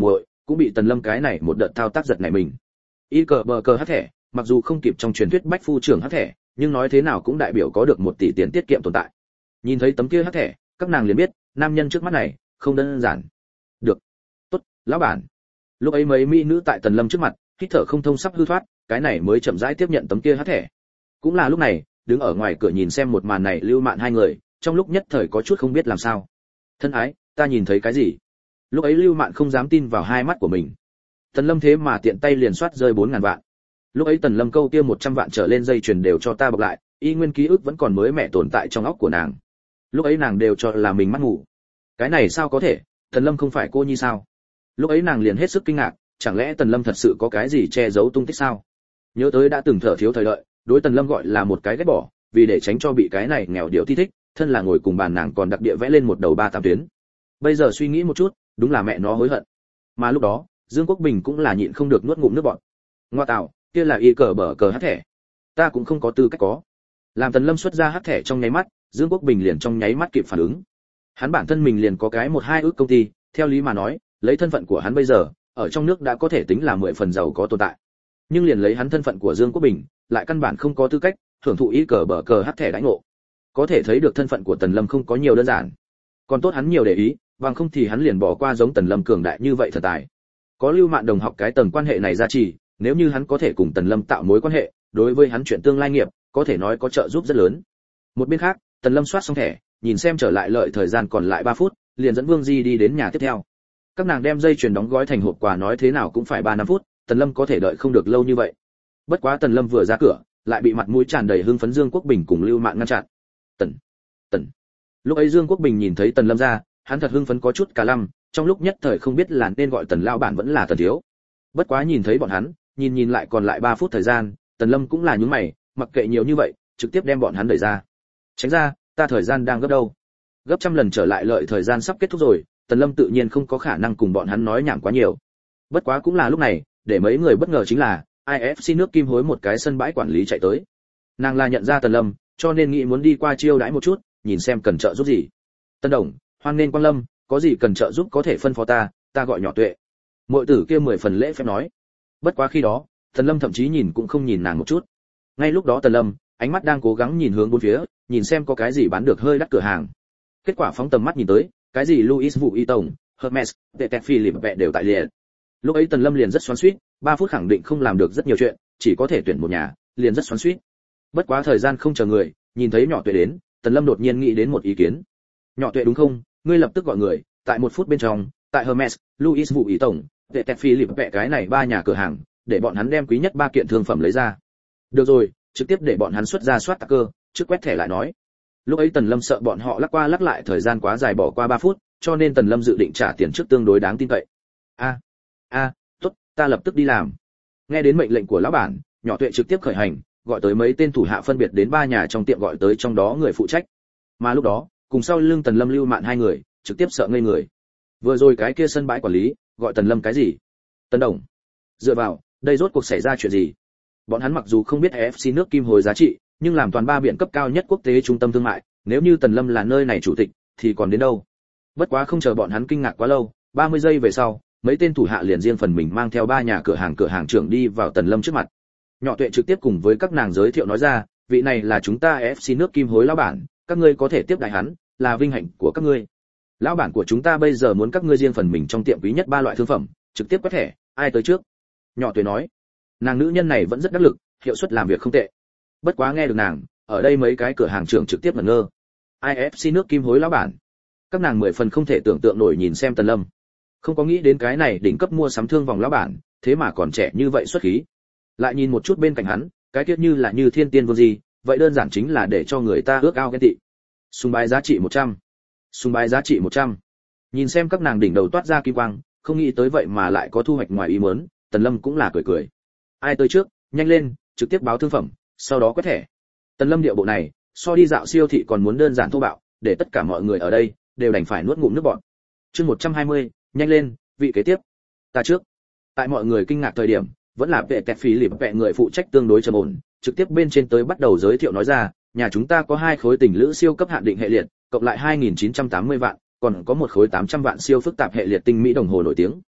cũng bị Tần Lâm cái này một đợt thao tác giật nảy mình. Y cờ bờ cờ hắc thẻ, mặc dù không kịp trong truyền thuyết bách phu trưởng hắc thẻ, nhưng nói thế nào cũng đại biểu có được một tỷ tiền tiết kiệm tồn tại. Nhìn thấy tấm kia hắc thẻ, các nàng liền biết, nam nhân trước mắt này không đơn giản. Được, tốt, lão bản. Lúc ấy mấy mỹ nữ tại Tần Lâm trước mặt, hít thở không thông sắp hư thoát, cái này mới chậm rãi tiếp nhận tấm kia hắc thẻ. Cũng là lúc này, đứng ở ngoài cửa nhìn xem một màn này Lưu Mạn hai người, trong lúc nhất thời có chút không biết làm sao. Thân ái, ta nhìn thấy cái gì? Lúc ấy Lưu Mạn không dám tin vào hai mắt của mình. Tần Lâm thế mà tiện tay liền soát rơi bốn ngàn vạn. Lúc ấy Tần Lâm câu kia một trăm vạn trở lên dây chuyền đều cho ta bọc lại, y nguyên ký ức vẫn còn mới mẻ tồn tại trong óc của nàng. Lúc ấy nàng đều cho là mình mắt ngủ. Cái này sao có thể, Tần Lâm không phải cô nhi sao? Lúc ấy nàng liền hết sức kinh ngạc, chẳng lẽ Tần Lâm thật sự có cái gì che giấu tung tích sao? Nhớ tới đã từng thở thiếu thời đợi, đối Tần Lâm gọi là một cái ghét bỏ, vì để tránh cho bị cái này nghèo điệu thi thích, thân là ngồi cùng bàn nàng còn đặc địa vẽ lên một đầu ba tam tuyến. Bây giờ suy nghĩ một chút, đúng là mẹ nó hối hận. Mà lúc đó, Dương Quốc Bình cũng là nhịn không được nuốt ngụm nước bọt. Ngoa tạo, kia là y cờ bờ cờ hắc thẻ. Ta cũng không có tư cách có. Làm Tần Lâm xuất ra hắc thẻ trong nháy mắt, Dương Quốc Bình liền trong nháy mắt kịp phản ứng. Hắn bản thân mình liền có cái một hai ước công ty, theo lý mà nói, lấy thân phận của hắn bây giờ, ở trong nước đã có thể tính là mười phần giàu có tồn tại. Nhưng liền lấy hắn thân phận của Dương Quốc Bình, lại căn bản không có tư cách hưởng thụ y cờ bờ cờ hắc thẻ đãi ngộ. Có thể thấy được thân phận của Tần Lâm không có nhiều đơn giản. Còn tốt hắn nhiều để ý, bằng không thì hắn liền bỏ qua giống Tần Lâm cường đại như vậy thần tài. Có Lưu Mạn đồng học cái tầng quan hệ này ra chỉ, nếu như hắn có thể cùng Tần Lâm tạo mối quan hệ, đối với hắn chuyện tương lai nghiệp, có thể nói có trợ giúp rất lớn. Một bên khác, Tần Lâm soát xong thẻ, nhìn xem trở lại lợi thời gian còn lại ba phút, liền dẫn Vương Di đi đến nhà tiếp theo. Các nàng đem dây chuyền đóng gói thành hộp quà nói thế nào cũng phải ba năm phút, Tần Lâm có thể đợi không được lâu như vậy. Bất quá Tần Lâm vừa ra cửa, lại bị mặt mũi tràn đầy hưng phấn Dương Quốc Bình cùng Lưu Mạn ngăn chặn. Tần, Tần. Lúc ấy Dương Quốc Bình nhìn thấy Tần Lâm ra, hắn thật hưng phấn có chút cả lăm, trong lúc nhất thời không biết là nên gọi Tần lão bản vẫn là Tần thiếu. Bất quá nhìn thấy bọn hắn, nhìn nhìn lại còn lại ba phút thời gian, Tần Lâm cũng là nhướng mày, mặc kệ nhiều như vậy, trực tiếp đem bọn hắn đẩy ra. Tránh ra, ta thời gian đang gấp đâu. Gấp trăm lần trở lại lợi thời gian sắp kết thúc rồi, Tần Lâm tự nhiên không có khả năng cùng bọn hắn nói nhảm quá nhiều. Bất quá cũng là lúc này, để mấy người bất ngờ chính là i ép xê nước Kim hối một cái sân bãi quản lý chạy tới. Nàng là nhận ra Tần Lâm, cho nên nghĩ muốn đi qua chiêu đãi một chút, nhìn xem cần trợ giúp gì. Tân đồng, hoan nên Quang Lâm, có gì cần trợ giúp có thể phân phó ta, ta gọi Nhỏ Tuệ. Muội tử kia mười phần lễ phép nói. Bất quá khi đó, Tần Lâm thậm chí nhìn cũng không nhìn nàng một chút. Ngay lúc đó Tần Lâm, ánh mắt đang cố gắng nhìn hướng bốn phía, nhìn xem có cái gì bán được hơi đắt cửa hàng. Kết quả phóng tầm mắt nhìn tới, cái gì Louis Vuitton, Hermes, Patek Philippe vẽ đều tại liệt. Lúc ấy Tần Lâm liền rất xoắn xuýt, ba phút khẳng định không làm được rất nhiều chuyện, chỉ có thể tuyển một nhà, liền rất xoắn xuýt. Bất quá thời gian không chờ người, nhìn thấy Nhỏ Tuệ đến, Tần Lâm đột nhiên nghĩ đến một ý kiến. Nhỏ Tuệ đúng không? Ngươi lập tức gọi người, tại một phút bên trong, tại Hermes, Louis Vuitton, Patek Philippe vẽ cái này ba nhà cửa hàng, để bọn hắn đem quý nhất ba kiện thương phẩm lấy ra. Được rồi, trực tiếp để bọn hắn xuất ra soát tạc cơ, trước quét thẻ lại nói. Lúc ấy Tần Lâm sợ bọn họ lắc qua lắc lại thời gian quá dài bỏ qua ba phút, cho nên Tần Lâm dự định trả tiền trước tương đối đáng tin cậy. A, a, tốt, ta lập tức đi làm. Nghe đến mệnh lệnh của lão bản, Nhỏ Tuệ trực tiếp khởi hành, gọi tới mấy tên thủ hạ phân biệt đến ba nhà trong tiệm gọi tới trong đó người phụ trách. Mà lúc đó, cùng sau lưng Tần Lâm Lưu Mạn hai người, trực tiếp sợ ngây người. Vừa rồi cái kia sân bãi quản lý, gọi Tần Lâm cái gì? Tần đồng. Dựa vào, đây rốt cuộc xảy ra chuyện gì? Bọn hắn mặc dù không biết i ép xê nước Kim hồi giá trị, nhưng làm toàn ba biển cấp cao nhất quốc tế trung tâm thương mại, nếu như Tần Lâm là nơi này chủ tịch, thì còn đến đâu? Bất quá không chờ bọn hắn kinh ngạc quá lâu, ba mươi giây về sau, mấy tên thủ hạ liền riêng phần mình mang theo ba nhà cửa hàng cửa hàng trưởng đi vào Tần Lâm trước mặt. Nhỏ Tuệ trực tiếp cùng với các nàng giới thiệu nói ra, vị này là chúng ta i ép xê nước Kim hối lão bản, các ngươi có thể tiếp đãi hắn, là vinh hạnh của các ngươi. Lão bản của chúng ta bây giờ muốn các ngươi riêng phần mình trong tiệm quý nhất ba loại thương phẩm, trực tiếp quét thẻ, ai tới trước? Nhỏ Tuệ nói. Nàng nữ nhân này vẫn rất đắc lực, hiệu suất làm việc không tệ. Bất quá nghe được nàng, ở đây mấy cái cửa hàng trưởng trực tiếp ngẩn ngơ. i ép xê nước Kim hối lão bản. Các nàng mười phần không thể tưởng tượng nổi nhìn xem Tần Lâm. Không có nghĩ đến cái này đỉnh cấp mua sắm thương vòng lão bản, thế mà còn trẻ như vậy xuất khí. Lại nhìn một chút bên cạnh hắn, cái tiết như là như thiên tiên vô gì, vậy đơn giản chính là để cho người ta ước ao ghen tị. Sùng bái giá trị một trăm. Sùng bái giá trị một trăm. Nhìn xem các nàng đỉnh đầu toát ra kim quang, không nghĩ tới vậy mà lại có thu hoạch ngoài ý muốn, Tần Lâm cũng là cười cười. Ai tới trước, nhanh lên, trực tiếp báo thương phẩm, sau đó quét thẻ. Tần Lâm điệu bộ này, so đi dạo siêu thị còn muốn đơn giản thô bạo, để tất cả mọi người ở đây đều đành phải nuốt ngụm nước bọt. Chương một trăm hai mươi, nhanh lên, vị kế tiếp. Ta trước. Tại mọi người kinh ngạc thời điểm, vẫn là vệ tẹt phí lịp vệ người phụ trách tương đối trầm ổn, trực tiếp bên trên tới bắt đầu giới thiệu nói ra, nhà chúng ta có hai khối tình lữ siêu cấp hạn định hệ liệt, cộng lại hai nghìn chín trăm tám mươi vạn, còn có một khối tám trăm vạn siêu phức tạp hệ liệt tinh mỹ đồng hồ nổi tiếng.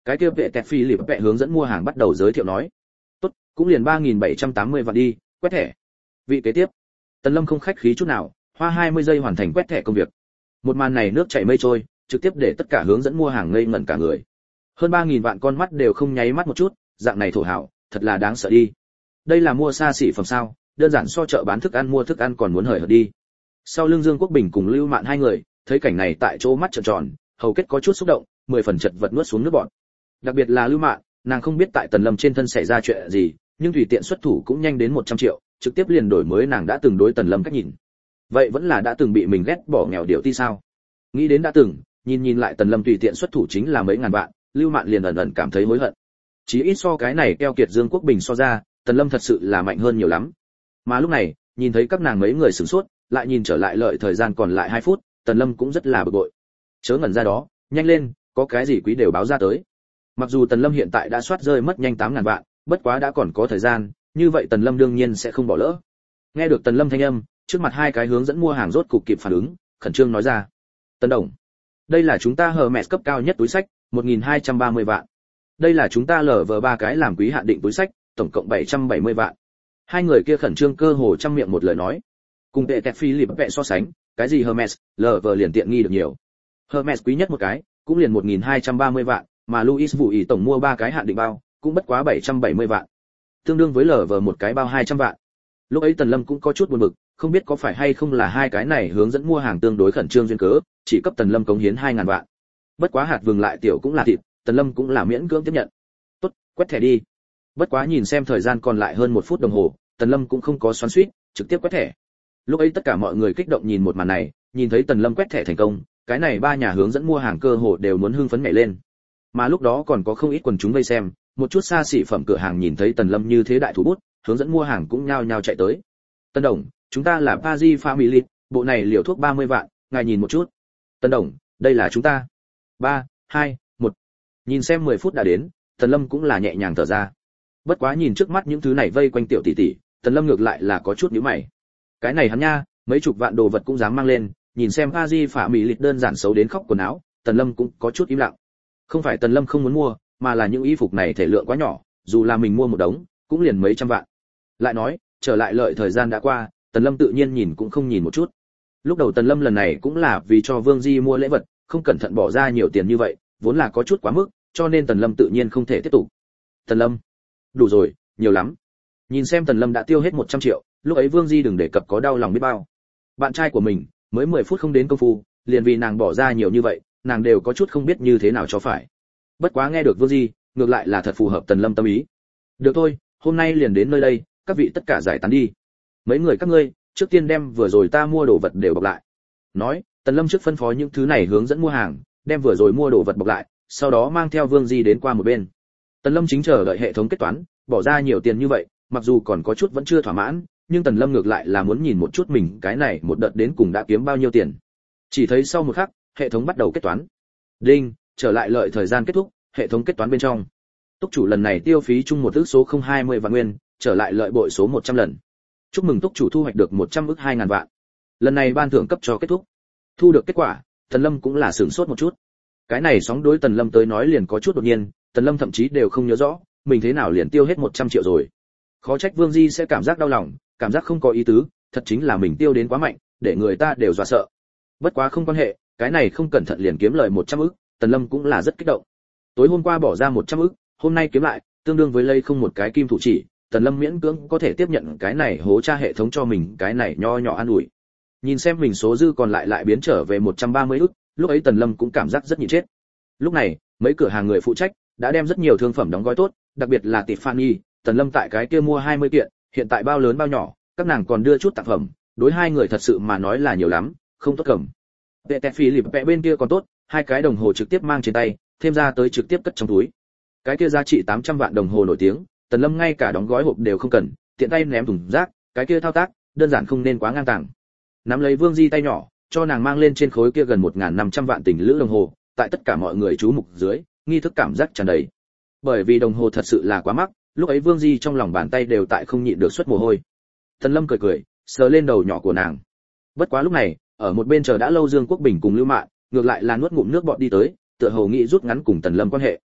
Cái kia vệ tẹt phi lịp vẹ hướng dẫn mua hàng bắt đầu giới thiệu nói. Tốt, cũng liền ba nghìn bảy trăm tám mươi vạn đi, quét thẻ. Vị kế tiếp. Tần Lâm không khách khí chút nào, hoa hai mươi giây hoàn thành quét thẻ công việc. Một màn này nước chảy mây trôi, trực tiếp để tất cả hướng dẫn mua hàng ngây ngẩn cả người. Hơn ba nghìn vạn con mắt đều không nháy mắt một chút, dạng này thổ hảo, thật là đáng sợ đi. Đây là mua xa xỉ phẩm sao, đơn giản so chợ bán thức ăn mua thức ăn còn muốn hời hợt đi. Sau lưng Dương Quốc Bình cùng Lưu Mạn hai người, thấy cảnh này tại chỗ mắt trợn tròn, hầu kết có chút xúc động, mười phần chật vật nuốt xuống nước bọt. Đặc biệt là Lưu Mạn, nàng không biết tại Tần Lâm trên thân xảy ra chuyện gì, nhưng tùy tiện xuất thủ cũng nhanh đến một trăm triệu, trực tiếp liền đổi mới nàng đã từng đối Tần Lâm cách nhìn. Vậy vẫn là đã từng bị mình ghét bỏ nghèo điệu ti sao? Nghĩ đến đã từng, nhìn nhìn lại Tần Lâm tùy tiện xuất thủ chính là mấy ngàn vạn, Lưu Mạn liền ẩn ẩn cảm thấy hối hận. Chí ít so cái này keo kiệt Dương Quốc Bình so ra, Tần Lâm thật sự là mạnh hơn nhiều lắm. Mà lúc này, nhìn thấy các nàng mấy người sửng sốt, lại nhìn trở lại lợi thời gian còn lại hai phút, Tần Lâm cũng rất là bực bội. Chớ ngẩn ra đó, nhanh lên, có cái gì quý đều báo ra tới. Mặc dù Tần Lâm hiện tại đã soát rơi mất nhanh tám ngàn vạn, bất quá đã còn có thời gian, như vậy Tần Lâm đương nhiên sẽ không bỏ lỡ. Nghe được Tần Lâm thanh âm, trước mặt hai cái hướng dẫn mua hàng rốt cục kịp phản ứng, khẩn trương nói ra: "Tần đồng, đây là chúng ta Hermes cấp cao nhất túi sách, một nghìn hai trăm ba mươi vạn. Đây là chúng ta lờ vờ ba cái làm quý hạn định túi sách, tổng cộng bảy trăm bảy mươi vạn." Hai người kia khẩn trương cơ hồ trăm miệng một lời nói. Cùng vệ tẹt phi lịp vẹ so sánh, cái gì Hermes, lờ vờ liền tiện nghi được nhiều. Hermes quý nhất một cái, cũng liền một nghìn hai trăm ba mươi vạn, mà Louis Vuitton tổng mua ba cái hạn định bao, cũng bất quá bảy trăm bảy mươi vạn. Tương đương với lờ vờ một cái bao hai trăm vạn. Lúc ấy Tần Lâm cũng có chút buồn bực, không biết có phải hay không là hai cái này hướng dẫn mua hàng tương đối khẩn trương duyên cớ, chỉ cấp Tần Lâm cống hiến hai ngàn vạn. Bất quá hạt vừng lại tiểu cũng là thịt, Tần Lâm cũng là miễn cưỡng tiếp nhận. Tốt, quét thẻ đi. Bất quá nhìn xem thời gian còn lại hơn một phút đồng hồ, Tần Lâm cũng không có xoắn xuýt, trực tiếp quét thẻ. Lúc ấy tất cả mọi người kích động nhìn một màn này, nhìn thấy Tần Lâm quét thẻ thành công, cái này ba nhà hướng dẫn mua hàng cơ hồ đều muốn hưng phấn nhảy lên. Mà lúc đó còn có không ít quần chúng vây xem, một chút xa xỉ phẩm cửa hàng nhìn thấy Tần Lâm như thế đại thủ bút, hướng dẫn mua hàng cũng nhao nhao chạy tới. Tân đồng, chúng ta là Paris Family, bộ này liều thuốc ba mươi vạn, ngài nhìn một chút. Tân đồng, đây là chúng ta. ba, hai, một. Nhìn xem mười phút đã đến, Tần Lâm cũng là nhẹ nhàng thở ra. Bất quá nhìn trước mắt những thứ này vây quanh tiểu tỷ tỷ, Tần Lâm ngược lại là có chút nhíu mày. Cái này hắn nha, mấy chục vạn đồ vật cũng dám mang lên, nhìn xem Paris Family đơn giản xấu đến khóc quần áo, Tần Lâm cũng có chút im lặng. Không phải Tần Lâm không muốn mua, mà là những y phục này thể lượng quá nhỏ, dù là mình mua một đống, cũng liền mấy trăm vạn. Lại nói, trở lại lợi thời gian đã qua, Tần Lâm tự nhiên nhìn cũng không nhìn một chút. Lúc đầu Tần Lâm lần này cũng là vì cho Vương Di mua lễ vật, không cẩn thận bỏ ra nhiều tiền như vậy, vốn là có chút quá mức, cho nên Tần Lâm tự nhiên không thể tiếp tục. Tần Lâm, đủ rồi, nhiều lắm. Nhìn xem Tần Lâm đã tiêu hết một trăm triệu, lúc ấy Vương Di đừng đề cập có đau lòng biết bao. Bạn trai của mình, mới mười phút không đến công phu, liền vì nàng bỏ ra nhiều như vậy, nàng đều có chút không biết như thế nào cho phải. Bất quá nghe được Vương Di, ngược lại là thật phù hợp Tần Lâm tâm ý. Được thôi, hôm nay liền đến nơi đây, các vị tất cả giải tán đi. Mấy người các ngươi, trước tiên đem vừa rồi ta mua đồ vật đều bọc lại. Nói, Tần Lâm trước phân phó những thứ này hướng dẫn mua hàng, đem vừa rồi mua đồ vật bọc lại, sau đó mang theo Vương Di đến qua một bên. Tần Lâm chính chờ đợi hệ thống kết toán, bỏ ra nhiều tiền như vậy, mặc dù còn có chút vẫn chưa thỏa mãn, nhưng Tần Lâm ngược lại là muốn nhìn một chút mình cái này một đợt đến cùng đã kiếm bao nhiêu tiền. Chỉ thấy sau một khắc, hệ thống bắt đầu kết toán. Đinh, trở lại lợi thời gian kết thúc, hệ thống kết toán bên trong. Túc chủ lần này tiêu phí chung một ức số không hai mươi vạn nguyên, trở lại lợi bội số một trăm lần. Chúc mừng Túc chủ thu hoạch được một trăm ức hai ngàn vạn. Lần này ban thưởng cấp cho kết thúc. Thu được kết quả, Tần Lâm cũng là sửng sốt một chút. Cái này sóng đối Tần Lâm tới nói liền có chút đột nhiên, Tần Lâm thậm chí đều không nhớ rõ, mình thế nào liền tiêu hết một trăm triệu rồi. Khó trách Vương Di sẽ cảm giác đau lòng, cảm giác không có ý tứ, thật chính là mình tiêu đến quá mạnh, để người ta đều dọa sợ. Bất quá không quan hệ, cái này không cẩn thận liền kiếm lời một trăm ức, Tần Lâm cũng là rất kích động. Tối hôm qua bỏ ra một trăm ức, hôm nay kiếm lại, tương đương với lây không một cái kim thủ chỉ, Tần Lâm miễn cưỡng có thể tiếp nhận cái này hố tra hệ thống cho mình cái này nho nhỏ an ủi. Nhìn xem mình số dư còn lại lại biến trở về một trăm ba mươi ức, lúc ấy Tần Lâm cũng cảm giác rất nhịn chết. Lúc này, mấy cửa hàng người phụ trách đã đem rất nhiều thương phẩm đóng gói tốt, đặc biệt là Tiffany, Tần Lâm tại cái kia mua hai mươi kiện, hiện tại bao lớn bao nhỏ, các nàng còn đưa chút tặng phẩm, đối hai người thật sự mà nói là nhiều lắm, không tốt cầm. Vệ tẹt phi lịp vẽ bên kia còn tốt, hai cái đồng hồ trực tiếp mang trên tay, thêm ra tới trực tiếp cất trong túi. Cái kia giá trị tám trăm vạn đồng hồ nổi tiếng, Tần Lâm ngay cả đóng gói hộp đều không cần, tiện tay ném thùng rác, cái kia thao tác, đơn giản không nên quá ngang tàng. Nắm lấy Vương Di tay nhỏ, cho nàng mang lên trên khối kia gần một nghìn năm trăm vạn tình lữ đồng hồ, tại tất cả mọi người chú mục dưới, nghi thức cảm giác tràn đầy. Bởi vì đồng hồ thật sự là quá mắc, lúc ấy Vương Di trong lòng bàn tay đều tại không nhịn được xuất mồ hôi. Tần Lâm cười cười, sờ lên đầu nhỏ của nàng. Bất quá lúc này, ở một bên chờ đã lâu Dương Quốc Bình cùng Lưu Mạn, ngược lại là nuốt ngụm nước bọt đi tới, tựa hồ nghĩ rút ngắn cùng Tần Lâm quan hệ.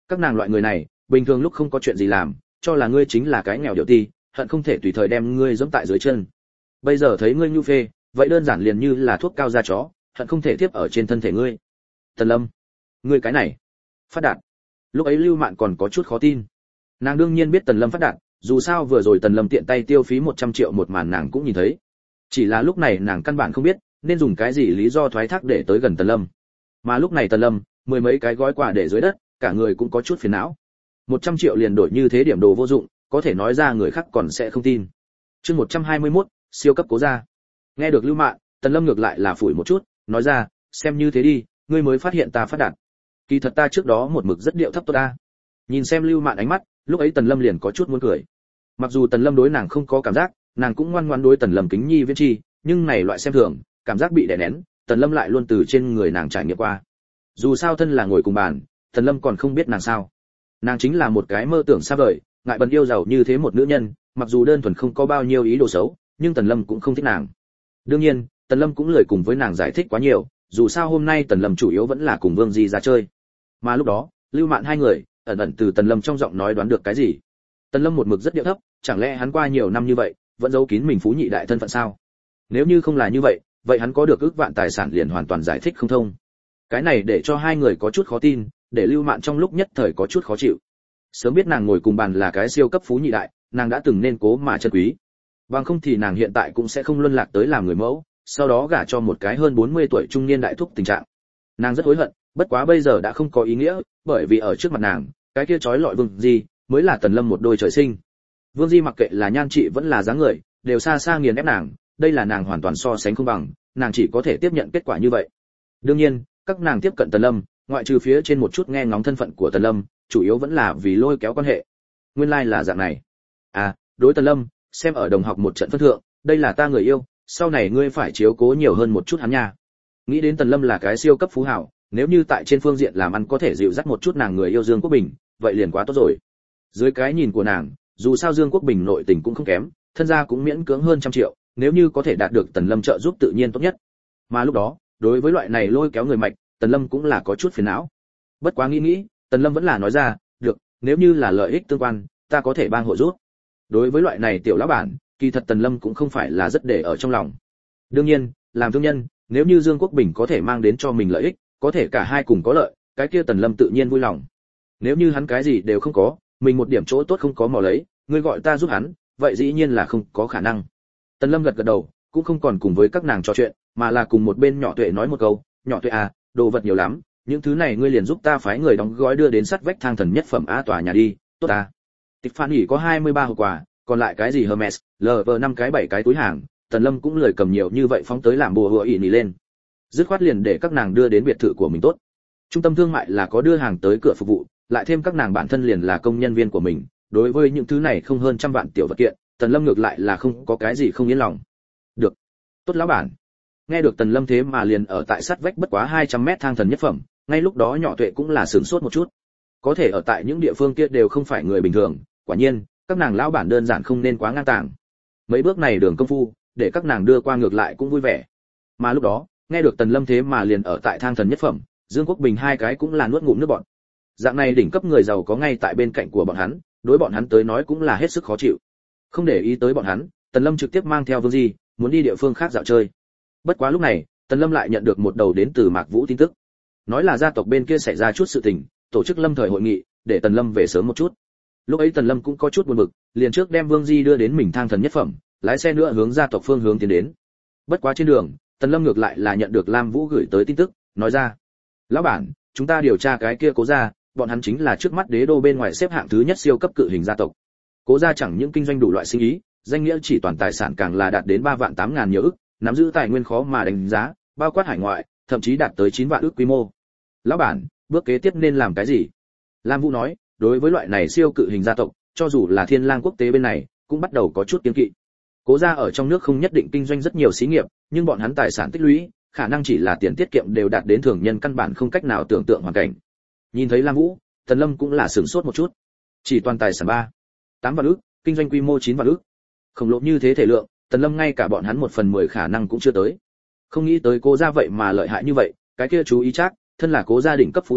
Các nàng loại người này bình thường lúc không có chuyện gì làm, cho là ngươi chính là cái nghèo điệu ti, hận không thể tùy thời đem ngươi giẫm tại dưới chân. Bây giờ thấy ngươi nhu phê, vậy đơn giản liền như là thuốc cao da chó, hận không thể tiếp ở trên thân thể ngươi. Tần Lâm, ngươi cái này phát đạt. Lúc ấy Lưu Mạn còn có chút khó tin. Nàng đương nhiên biết Tần Lâm phát đạt, dù sao vừa rồi Tần Lâm tiện tay tiêu phí một trăm triệu một màn nàng cũng nhìn thấy. Chỉ là lúc này nàng căn bản không biết nên dùng cái gì lý do thoái thác để tới gần Tần Lâm. Mà lúc này Tần Lâm, mười mấy cái gói quà để dưới đất, cả người cũng có chút phiền não. một trăm triệu liền đổi như thế điểm đồ vô dụng, có thể nói ra người khác còn sẽ không tin. Chương một trăm hai mươi mốt, siêu cấp Cố gia. Nghe được Lưu Mạn, Tần Lâm ngược lại là phủi một chút, nói ra, xem như thế đi, ngươi mới phát hiện ta phát đạt. Kỳ thật ta trước đó một mực rất điệu thấp tốt ta. Nhìn xem Lưu Mạn ánh mắt, lúc ấy Tần Lâm liền có chút muốn cười. Mặc dù Tần Lâm đối nàng không có cảm giác, nàng cũng ngoan ngoãn đối Tần Lâm kính nhi viễn chi, nhưng này loại xem thường, cảm giác bị đè nén, Tần Lâm lại luôn từ trên người nàng trải nghiệm qua. Dù sao thân là ngồi cùng bàn, Tần Lâm còn không biết nàng sao. Nàng chính là một cái mơ tưởng xa vời, ngại bần yêu giàu như thế một nữ nhân, mặc dù đơn thuần không có bao nhiêu ý đồ xấu, nhưng Tần Lâm cũng không thích nàng. Đương nhiên, Tần Lâm cũng lười cùng với nàng giải thích quá nhiều, dù sao hôm nay Tần Lâm chủ yếu vẫn là cùng Vương Di ra chơi. Mà lúc đó, Lưu Mạn hai người, ẩn ẩn từ Tần Lâm trong giọng nói đoán được cái gì. Tần Lâm một mực rất điệu thấp, chẳng lẽ hắn qua nhiều năm như vậy, vẫn giấu kín mình phú nhị đại thân phận sao? Nếu như không là như vậy, vậy hắn có được ước vạn tài sản liền hoàn toàn giải thích không thông. Cái này để cho hai người có chút khó tin, để Lưu Mạn trong lúc nhất thời có chút khó chịu. Sớm biết nàng ngồi cùng bàn là cái siêu cấp phú nhị đại, nàng đã từng nên cố mà trân quý. Bằng không thì nàng hiện tại cũng sẽ không luân lạc tới làm người mẫu, sau đó gả cho một cái hơn bốn mươi tuổi trung niên đại thúc tình trạng. Nàng rất hối hận, bất quá bây giờ đã không có ý nghĩa, bởi vì ở trước mặt nàng, cái kia trói lọi Vương Di mới là Tần Lâm một đôi trời sinh. Vương Di mặc kệ là nhan trị vẫn là dáng người, đều xa xa nghiền ép nàng, đây là nàng hoàn toàn so sánh không bằng, nàng chỉ có thể tiếp nhận kết quả như vậy. Đương nhiên, các nàng tiếp cận Tần Lâm, ngoại trừ phía trên một chút nghe ngóng thân phận của Tần Lâm, chủ yếu vẫn là vì lôi kéo quan hệ. Nguyên lai like là dạng này. À, đối Tần Lâm, xem ở đồng học một trận phân thượng, đây là ta người yêu, sau này ngươi phải chiếu cố nhiều hơn một chút hắn nha. Nghĩ đến Tần Lâm là cái siêu cấp phú hào, nếu như tại trên phương diện làm ăn có thể dịu dắt một chút nàng người yêu Dương Quốc Bình, vậy liền quá tốt rồi. Dưới cái nhìn của nàng, dù sao Dương Quốc Bình nội tình cũng không kém, thân gia cũng miễn cưỡng hơn trăm triệu, nếu như có thể đạt được Tần Lâm trợ giúp tự nhiên tốt nhất. Mà lúc đó, đối với loại này lôi kéo người mạnh, Tần Lâm cũng là có chút phiền não. Bất quá nghĩ nghĩ, Tần Lâm vẫn là nói ra, được, nếu như là lợi ích tương quan, ta có thể bang hộ giúp. Đối với loại này tiểu lão bản, kỳ thật Tần Lâm cũng không phải là rất để ở trong lòng. Đương nhiên, làm thương nhân, nếu như Dương Quốc Bình có thể mang đến cho mình lợi ích, có thể cả hai cùng có lợi, cái kia Tần Lâm tự nhiên vui lòng. Nếu như hắn cái gì đều không có, mình một điểm chỗ tốt không có mò lấy, ngươi gọi ta giúp hắn, vậy dĩ nhiên là không có khả năng. Tần Lâm gật gật đầu, cũng không còn cùng với các nàng trò chuyện, mà là cùng một bên Nhỏ Tuệ nói một câu, "Nhỏ Tuệ à, đồ vật nhiều lắm, những thứ này ngươi liền giúp ta phái người đóng gói đưa đến sắt vách thang thần nhất phẩm a tòa nhà đi, tốt à?" Tiffany có hai mươi ba hộp quà, còn lại cái gì Hermes, lờ vê năm cái bảy cái túi hàng, Tần Lâm cũng lười cầm nhiều như vậy phóng tới làm bùa hựa ỉ nỉ lên. Dứt khoát liền để các nàng đưa đến biệt thự của mình tốt. Trung tâm thương mại là có đưa hàng tới cửa phục vụ, lại thêm các nàng bản thân liền là công nhân viên của mình, đối với những thứ này không hơn trăm vạn tiểu vật kiện, Tần Lâm ngược lại là không có cái gì không yên lòng. Được, tốt lão bản. Nghe được Tần Lâm thế mà liền ở tại sát vách bất quá hai trăm mét thang thần nhất phẩm, ngay lúc đó Nhỏ Tuệ cũng là sửng sốt một chút. Có thể ở tại những địa phương kia đều không phải người bình thường, quả nhiên, các nàng lão bản đơn giản không nên quá ngang tàng. Mấy bước này đường công phu, để các nàng đưa qua ngược lại cũng vui vẻ. Mà lúc đó, nghe được Tần Lâm thế mà liền ở tại thang thần nhất phẩm, Dương Quốc Bình hai cái cũng là nuốt ngụm nước bọt. Dạng này đỉnh cấp người giàu có ngay tại bên cạnh của bọn hắn, đối bọn hắn tới nói cũng là hết sức khó chịu. Không để ý tới bọn hắn, Tần Lâm trực tiếp mang theo Vương Di, muốn đi địa phương khác dạo chơi. Bất quá lúc này, Tần Lâm lại nhận được một đầu đến từ Mạc Vũ tin tức, nói là gia tộc bên kia xảy ra chút sự tình, tổ chức lâm thời hội nghị, để Tần Lâm về sớm một chút. Lúc ấy Tần Lâm cũng có chút buồn bực, liền trước đem Vương Di đưa đến mình thang thần nhất phẩm, lái xe nữa hướng gia tộc phương hướng tiến đến. Bất quá trên đường, Tần Lâm ngược lại là nhận được Lam Vũ gửi tới tin tức, nói ra: "Lão bản, chúng ta điều tra cái kia Cố gia, bọn hắn chính là trước mắt đế đô bên ngoài xếp hạng thứ nhất siêu cấp cự hình gia tộc. Cố gia chẳng những kinh doanh đủ loại sinh ý, danh nghĩa chỉ toàn tài sản càng là đạt đến ba vạn tám ngàn nhiều ức, nắm giữ tài nguyên khó mà đánh giá, bao quát hải ngoại, thậm chí đạt tới chín vạn ức quy mô. Lão bản, bước kế tiếp nên làm cái gì?" Lam Vũ nói, đối với loại này siêu cự hình gia tộc, cho dù là Thiên Lang quốc tế bên này, cũng bắt đầu có chút kiêng kỵ. Cố gia ở trong nước không nhất định kinh doanh rất nhiều xí nghiệp, nhưng bọn hắn tài sản tích lũy, khả năng chỉ là tiền tiết kiệm đều đạt đến thường nhân căn bản không cách nào tưởng tượng hoàn cảnh. Nhìn thấy Lam Vũ, Tần Lâm cũng là sửng sốt một chút. Chỉ toàn tài sản ba, tám vạn ức, kinh doanh quy mô chín vạn ức. Khổng lồ như thế thể lượng, Tần Lâm ngay cả bọn hắn một phần mười khả năng cũng chưa tới. Không nghĩ tới Cố gia vậy mà lợi hại như vậy, cái kia chú ý chắc, thân là Cố gia đỉnh cấp phú thiếu,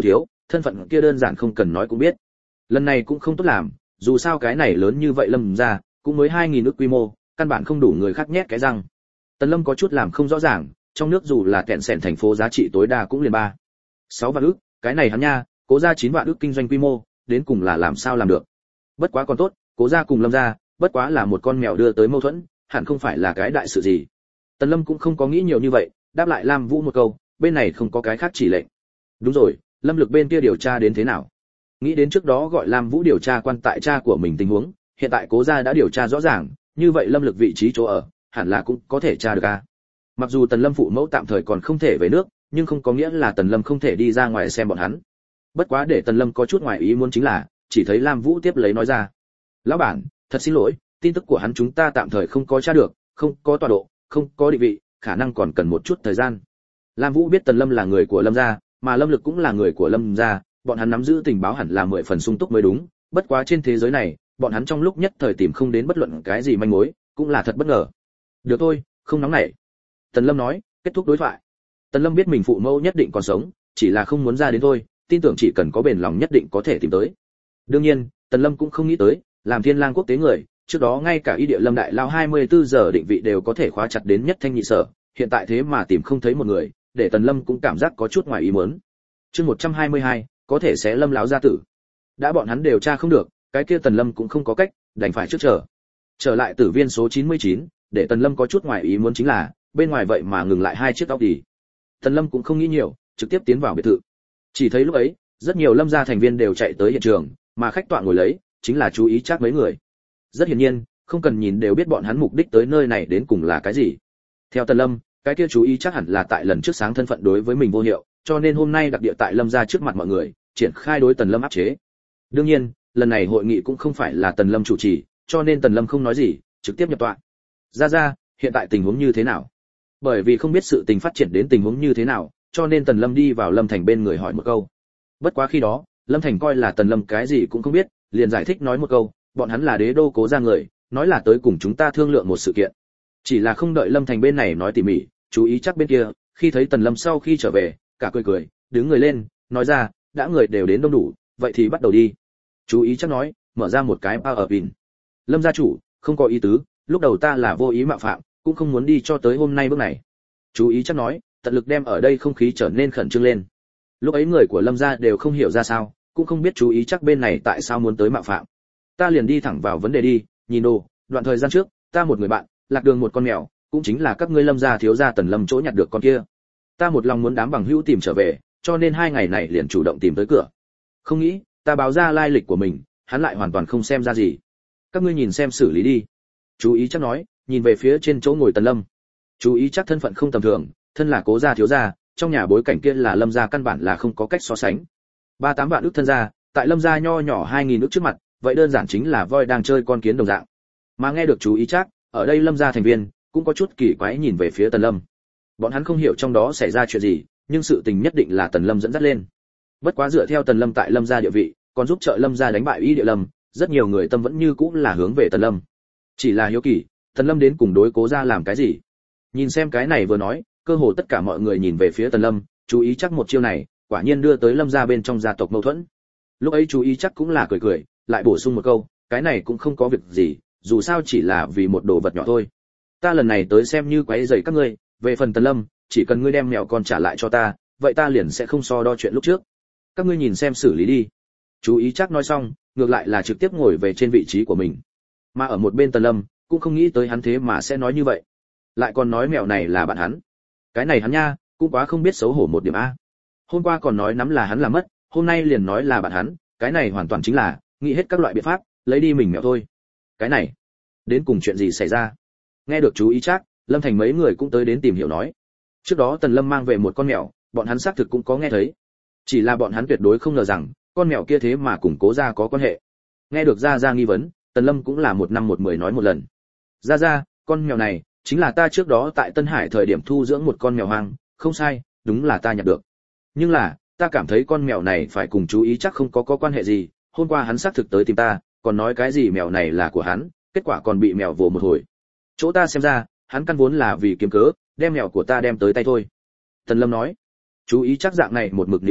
thân phận kia đơn giản không cần nói cũng biết. Lần này cũng không tốt làm, dù sao cái này lớn như vậy Lâm gia, cũng mới hai nghìn ức quy mô, căn bản không đủ người khác nhét cái răng. Tần Lâm có chút làm không rõ ràng, trong nước dù là kẹn sẻn thành phố giá trị tối đa cũng liền ba, sáu vạn ức, cái này hắn nha, Cố gia chín vạn ức kinh doanh quy mô, đến cùng là làm sao làm được. Bất quá còn tốt, Cố gia cùng Lâm gia, bất quá là một con mèo đưa tới mâu thuẫn, hẳn không phải là cái đại sự gì. Tần Lâm cũng không có nghĩ nhiều như vậy, đáp lại Lam Vũ một câu, bên này không có cái khác chỉ lệnh. Đúng rồi, Lâm Lực bên kia điều tra đến thế nào? Nghĩ đến trước đó gọi Lam Vũ điều tra quan tại cha của mình tình huống, hiện tại Cố gia đã điều tra rõ ràng, như vậy Lâm Lực vị trí chỗ ở, hẳn là cũng có thể tra được a. Mặc dù Tần Lâm phụ mẫu tạm thời còn không thể về nước, nhưng không có nghĩa là Tần Lâm không thể đi ra ngoài xem bọn hắn. Bất quá để Tần Lâm có chút ngoài ý muốn chính là, chỉ thấy Lam Vũ tiếp lấy nói ra: "Lão bản, thật xin lỗi, tin tức của hắn chúng ta tạm thời không có tra được, không có tọa độ, không có định vị, khả năng còn cần một chút thời gian." Lam Vũ biết Tần Lâm là người của Lâm gia, mà Lâm Lực cũng là người của Lâm gia, bọn hắn nắm giữ tình báo hẳn là mười phần sung túc mới đúng, bất quá trên thế giới này, bọn hắn trong lúc nhất thời tìm không đến bất luận cái gì manh mối, cũng là thật bất ngờ. "Được thôi, không nóng nảy." Tần Lâm nói, kết thúc đối thoại. Tần Lâm biết mình phụ mẫu nhất định còn sống, chỉ là không muốn ra đến thôi, tin tưởng chỉ cần có bền lòng nhất định có thể tìm tới. Đương nhiên, Tần Lâm cũng không nghĩ tới, làm Thiên Lang quốc tế người, trước đó ngay cả y địa Lâm đại lao hai mươi tư giờ định vị đều có thể khóa chặt đến nhất thanh nhị sở, hiện tại thế mà tìm không thấy một người, để Tần Lâm cũng cảm giác có chút ngoài ý muốn. Chương một trăm hai mươi hai, có thể sẽ Lâm lão gia tử. Đã bọn hắn điều tra không được, cái kia Tần Lâm cũng không có cách, đành phải trước chờ. Trở lại tử viên số chín mươi chín, để Tần Lâm có chút ngoài ý muốn chính là, bên ngoài vậy mà ngừng lại hai chiếc tóc đi. Tần Lâm cũng không nghĩ nhiều, trực tiếp tiến vào biệt thự. Chỉ thấy lúc ấy, rất nhiều Lâm gia thành viên đều chạy tới hiện trường, mà khách tọa ngồi lấy, chính là chú ý chắc mấy người. Rất hiển nhiên, không cần nhìn đều biết bọn hắn mục đích tới nơi này đến cùng là cái gì. Theo Tần Lâm, cái kia chú ý chắc hẳn là tại lần trước sáng thân phận đối với mình vô hiệu, cho nên hôm nay đặc địa tại Lâm gia trước mặt mọi người, triển khai đối Tần Lâm áp chế. Đương nhiên, lần này hội nghị cũng không phải là Tần Lâm chủ trì, cho nên Tần Lâm không nói gì, trực tiếp nhập tọa. Ra ra, hiện tại tình huống như thế nào? Bởi vì không biết sự tình phát triển đến tình huống như thế nào, cho nên Tần Lâm đi vào Lâm Thành bên người hỏi một câu. Bất quá khi đó, Lâm Thành coi là Tần Lâm cái gì cũng không biết, liền giải thích nói một câu, bọn hắn là đế đô Cố gia người, nói là tới cùng chúng ta thương lượng một sự kiện. Chỉ là không đợi Lâm Thành bên này nói tỉ mỉ, chú ý chắc bên kia, khi thấy Tần Lâm sau khi trở về, cả cười cười, đứng người lên, nói ra, đã người đều đến đông đủ, vậy thì bắt đầu đi. Chú ý chắc nói, mở ra một cái power pin. Lâm gia chủ, không có ý tứ, lúc đầu ta là vô ý mạo phạm, cũng không muốn đi cho tới hôm nay bước này. Chú ý chắc nói, tận lực đem ở đây không khí trở nên khẩn trương lên. Lúc ấy người của Lâm gia đều không hiểu ra sao, cũng không biết chú ý chắc bên này tại sao muốn tới mạo phạm. Ta liền đi thẳng vào vấn đề đi, nhìn đồ, đoạn thời gian trước, ta một người bạn, lạc đường một con mèo, cũng chính là các ngươi Lâm gia thiếu gia Tần Lâm chỗ nhặt được con kia. Ta một lòng muốn đám bằng hữu tìm trở về, cho nên hai ngày này liền chủ động tìm tới cửa. Không nghĩ, ta báo ra lai lịch của mình, hắn lại hoàn toàn không xem ra gì. Các ngươi nhìn xem xử lý đi. Chú ý chắc nói, nhìn về phía trên chỗ ngồi Tần Lâm. Chú ý chắc thân phận không tầm thường, thân là Cố gia thiếu gia, trong nhà bối cảnh kia là Lâm gia căn bản là không có cách so sánh. Ba tám vạn ức thân gia, tại Lâm gia nho nhỏ hai nghìn ức trước mặt, vậy đơn giản chính là voi đang chơi con kiến đồng dạng. Mà nghe được chú ý chắc, ở đây Lâm gia thành viên cũng có chút kỳ quái nhìn về phía Tần Lâm. Bọn hắn không hiểu trong đó xảy ra chuyện gì, nhưng sự tình nhất định là Tần Lâm dẫn dắt lên. Bất quá dựa theo Tần Lâm tại Lâm gia địa vị, còn giúp trợ Lâm gia đánh bại Y Địa Lâm, rất nhiều người tâm vẫn như cũng là hướng về Tần Lâm. Chỉ là hiếu kỳ, Tần Lâm đến cùng đối Cố gia làm cái gì? Nhìn xem cái này vừa nói, cơ hồ tất cả mọi người nhìn về phía Tần Lâm, chú ý chắc một chiêu này, quả nhiên đưa tới Lâm gia bên trong gia tộc mâu thuẫn. Lúc ấy chú ý chắc cũng là cười cười, lại bổ sung một câu, cái này cũng không có việc gì, dù sao chỉ là vì một đồ vật nhỏ thôi. Ta lần này tới xem như quấy rầy các ngươi, về phần Tần Lâm, chỉ cần ngươi đem mèo con trả lại cho ta, vậy ta liền sẽ không so đo chuyện lúc trước. Các ngươi nhìn xem xử lý đi. Chú ý chắc nói xong, ngược lại là trực tiếp ngồi về trên vị trí của mình. Mà ở một bên Tần Lâm, cũng không nghĩ tới hắn thế mà sẽ nói như vậy. Lại còn nói mèo này là bạn hắn. Cái này hắn nha, cũng quá không biết xấu hổ một điểm a. Hôm qua còn nói nắm là hắn làm mất, hôm nay liền nói là bạn hắn, cái này hoàn toàn chính là nghĩ hết các loại biện pháp, lấy đi mình mèo thôi. Cái này, đến cùng chuyện gì xảy ra? Nghe được chú ý chắc, Lâm Thành mấy người cũng tới đến tìm hiểu nói. Trước đó Tần Lâm mang về một con mèo, bọn hắn xác thực cũng có nghe thấy. Chỉ là bọn hắn tuyệt đối không ngờ rằng, con mèo kia thế mà cùng Cố gia có quan hệ. Nghe được Gia Gia nghi vấn, Tần Lâm cũng là một năm một mười nói một lần. Gia Gia, con mèo này chính là ta trước đó tại Tân Hải thời điểm thu dưỡng một con mèo hoang, không sai, đúng là ta nhặt được. Nhưng là, ta cảm thấy con mèo này phải cùng chú ý chắc không có có quan hệ gì, hôm qua hắn xác thực tới tìm ta, còn nói cái gì mèo này là của hắn, kết quả còn bị mèo vồ một hồi. Chỗ ta xem ra, hắn căn vốn là vì kiếm cớ, đem mèo của ta đem tới tay thôi. Tần Lâm nói, chú ý chắc dạng này một mực níu lấy,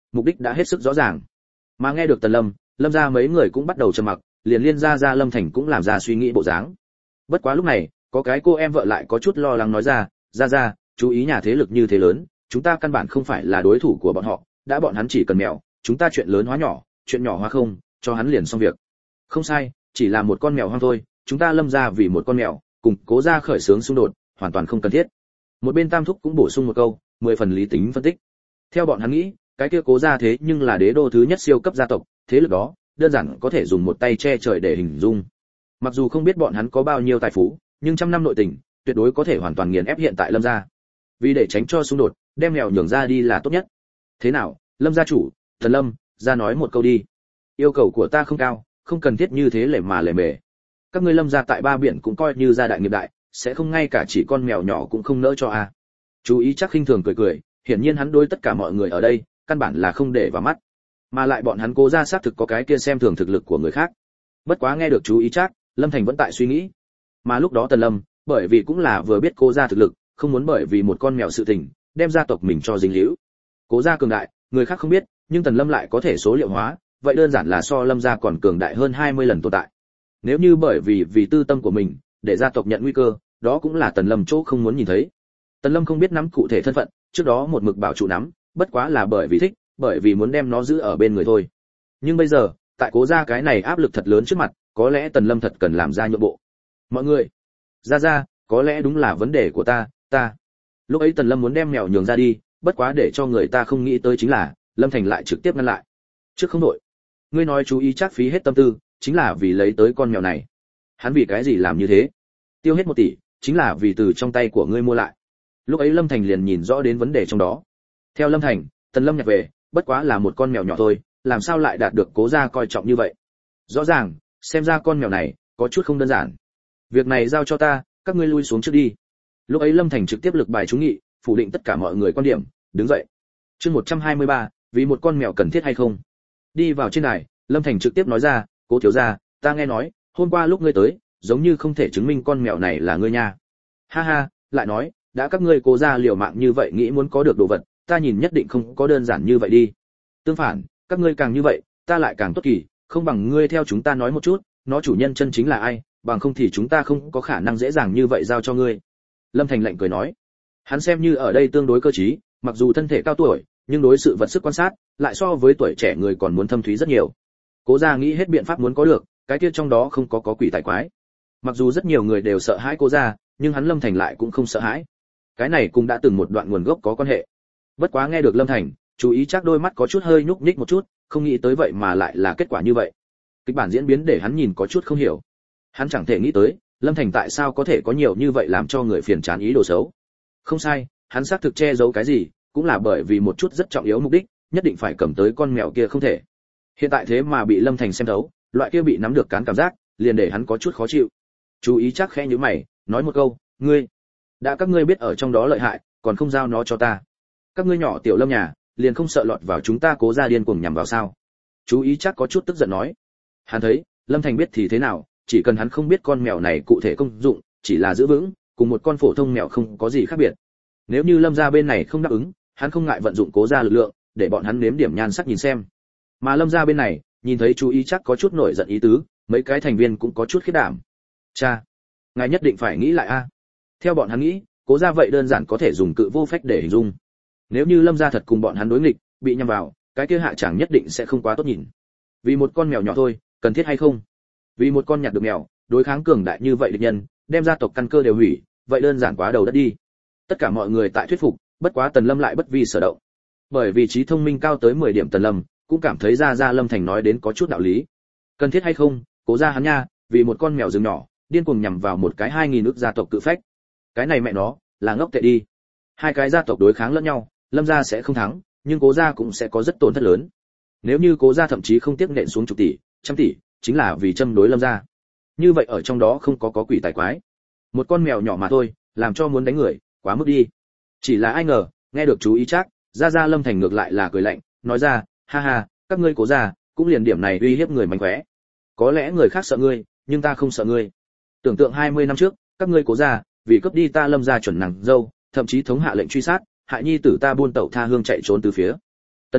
mục đích đã hết sức rõ ràng. Mà nghe được Tần Lâm, Lâm gia mấy người cũng bắt đầu trầm mặc, liền liên gia gia Lâm Thành cũng làm ra suy nghĩ bộ dáng. Bất quá lúc này, có cái cô em vợ lại có chút lo lắng nói ra, "Gia gia, chú ý nhà thế lực như thế lớn, chúng ta căn bản không phải là đối thủ của bọn họ, đã bọn hắn chỉ cần mèo, chúng ta chuyện lớn hóa nhỏ, chuyện nhỏ hóa không, cho hắn liền xong việc." "Không sai, chỉ là một con mèo hoang thôi, chúng ta Lâm gia vì một con mèo, cùng Cố gia khởi xướng xung đột, hoàn toàn không cần thiết." Một bên Tam thúc cũng bổ sung một câu, mười phần lý tính phân tích. Theo bọn hắn nghĩ, cái kia Cố gia thế nhưng là đế đô thứ nhất siêu cấp gia tộc, thế lực đó, đơn giản có thể dùng một tay che trời để hình dung. Mặc dù không biết bọn hắn có bao nhiêu tài phú, nhưng trăm năm nội tình, tuyệt đối có thể hoàn toàn nghiền ép hiện tại Lâm gia. Vì để tránh cho xung đột, đem mèo nhường ra đi là tốt nhất. Thế nào, Lâm gia chủ, Thần Lâm, ra nói một câu đi. Yêu cầu của ta không cao, không cần thiết như thế lề mà lề mề. Các ngươi Lâm gia tại ba biển cũng coi như gia đại nghiệp đại, sẽ không ngay cả chỉ con mèo nhỏ cũng không nỡ cho a. À. Chú ý chắc khinh thường cười cười, hiển nhiên hắn đối tất cả mọi người ở đây, căn bản là không để vào mắt. Mà lại bọn hắn Cố gia xác thực có cái kia xem thường thực lực của người khác. Bất quá nghe được chú ý chắc, Lâm Thành vẫn tại suy nghĩ. Mà lúc đó Tần Lâm, bởi vì cũng là vừa biết Cố gia thực lực, không muốn bởi vì một con mèo sự tình, đem gia tộc mình cho dính líu. Cố gia cường đại, người khác không biết, nhưng Tần Lâm lại có thể số liệu hóa, vậy đơn giản là so Lâm gia còn cường đại hơn hai mươi lần tồn tại. Nếu như bởi vì vì tư tâm của mình, để gia tộc nhận nguy cơ, đó cũng là Tần Lâm chỗ không muốn nhìn thấy. Tần Lâm không biết nắm cụ thể thân phận, trước đó một mực bảo trụ nắm, bất quá là bởi vì thích, bởi vì muốn đem nó giữ ở bên người thôi. Nhưng bây giờ, tại Cố gia cái này áp lực thật lớn trước mặt, có lẽ Tần Lâm thật cần làm ra nhượng bộ. Mọi người, ra ra, có lẽ đúng là vấn đề của ta, ta. Lúc ấy Tần Lâm muốn đem mèo nhường ra đi, bất quá để cho người ta không nghĩ tới chính là, Lâm Thành lại trực tiếp ngăn lại. Trước không đổi, ngươi nói chú ý chắc phí hết tâm tư, chính là vì lấy tới con mèo này. Hắn vì cái gì làm như thế? Tiêu hết một tỷ, chính là vì từ trong tay của ngươi mua lại. Lúc ấy Lâm Thành liền nhìn rõ đến vấn đề trong đó. Theo Lâm Thành, Tần Lâm nhặt về, bất quá là một con mèo nhỏ thôi, làm sao lại đạt được Cố gia coi trọng như vậy? Rõ ràng, xem ra con mèo này có chút không đơn giản. Việc này giao cho ta, các ngươi lui xuống trước đi. Lúc ấy Lâm Thành trực tiếp lực bài trúng nghị, phủ định tất cả mọi người quan điểm, đứng dậy. Chương một trăm hai mươi ba, vì một con mèo cần thiết hay không? Đi vào trên đài, Lâm Thành trực tiếp nói ra, Cố thiếu gia, ta nghe nói, hôm qua lúc ngươi tới, giống như không thể chứng minh con mèo này là ngươi nha. Ha ha, lại nói, đã các ngươi Cố gia liều mạng như vậy nghĩ muốn có được đồ vật, ta nhìn nhất định không có đơn giản như vậy đi. Tương phản, các ngươi càng như vậy, ta lại càng tốt kỳ, không bằng ngươi theo chúng ta nói một chút, nó chủ nhân chân chính là ai, bằng không thì chúng ta không có khả năng dễ dàng như vậy giao cho ngươi. Lâm Thành lạnh cười nói, hắn xem như ở đây tương đối cơ trí, mặc dù thân thể cao tuổi, nhưng đối sự vật sức quan sát, lại so với tuổi trẻ người còn muốn thâm thúy rất nhiều. Cố gia nghĩ hết biện pháp muốn có được, cái kia trong đó không có có quỷ tài quái. Mặc dù rất nhiều người đều sợ hãi Cố gia, nhưng hắn Lâm Thành lại cũng không sợ hãi. Cái này cũng đã từng một đoạn nguồn gốc có quan hệ. Bất quá nghe được Lâm Thành, chú ý chắc đôi mắt có chút hơi nhúc nhích một chút, không nghĩ tới vậy mà lại là kết quả như vậy. Kịch bản diễn biến để hắn nhìn có chút không hiểu. Hắn chẳng thể nghĩ tới, Lâm Thành tại sao có thể có nhiều như vậy làm cho người phiền chán ý đồ xấu. Không sai, hắn xác thực che giấu cái gì, cũng là bởi vì một chút rất trọng yếu mục đích, nhất định phải cầm tới con mèo kia không thể. Hiện tại thế mà bị Lâm Thành xem thấu, loại kia bị nắm được cán cảm giác, liền để hắn có chút khó chịu. Chú ý chắc khẽ nhíu mày, nói một câu, ngươi, đã các ngươi biết ở trong đó lợi hại, còn không giao nó cho ta. Các ngươi nhỏ tiểu Lâm nhà, liền không sợ lọt vào chúng ta Cố gia điên cuồng nhằm vào sao? Chú ý chắc có chút tức giận nói. Hắn thấy, Lâm Thành biết thì thế nào, chỉ cần hắn không biết con mèo này cụ thể công dụng, chỉ là giữ vững, cùng một con phổ thông mèo không có gì khác biệt. Nếu như Lâm gia bên này không đáp ứng, hắn không ngại vận dụng Cố gia lực lượng, để bọn hắn nếm điểm nhan sắc nhìn xem. Mà Lâm gia bên này, nhìn thấy chú ý chắc có chút nổi giận ý tứ, mấy cái thành viên cũng có chút khiếp đảm. Cha, ngài nhất định phải nghĩ lại a. Theo bọn hắn nghĩ, Cố gia vậy đơn giản có thể dùng cự vô phách để hình dung. Nếu như Lâm gia thật cùng bọn hắn đối nghịch, bị nhầm vào, cái kia hạ chẳng nhất định sẽ không quá tốt nhìn. Vì một con mèo nhỏ thôi, cần thiết hay không? Vì một con nhặt được mèo, đối kháng cường đại như vậy địch nhân, đem gia tộc căn cơ đều hủy, vậy đơn giản quá đầu đất đi. Tất cả mọi người tại thuyết phục, bất quá Tần Lâm lại bất vi sở động. Bởi vì trí thông minh cao tới mười điểm Tần Lâm, cũng cảm thấy ra ra Lâm Thành nói đến có chút đạo lý. Cần thiết hay không, Cố gia hắn nha, vì một con mèo rừng nhỏ, điên cuồng nhằm vào một cái hai nghìn nước gia tộc cự phách. Cái này mẹ nó, là ngốc tệ đi. Hai cái gia tộc đối kháng lẫn nhau, Lâm gia sẽ không thắng, nhưng Cố gia cũng sẽ có rất tổn thất lớn. Nếu như Cố gia thậm chí không tiếc nện xuống chục tỷ, trăm tỷ, chính là vì châm đối Lâm gia. Như vậy ở trong đó không có có quỷ tài quái. Một con mèo nhỏ mà thôi, làm cho muốn đánh người, quá mức đi. Chỉ là ai ngờ, nghe được chú ý chắc, gia gia Lâm Thành ngược lại là cười lạnh, nói ra, ha ha, các ngươi Cố gia, cũng liền điểm này uy hiếp người mánh khóe. Có lẽ người khác sợ ngươi, nhưng ta không sợ ngươi. Tưởng tượng hai mươi năm trước, các ngươi Cố gia, vì cướp đi ta Lâm gia chuẩn nàng dâu, thậm chí thống hạ lệnh truy sát, hại nhi tử ta buôn tẩu tha hương chạy trốn từ phía. Tần Lâm,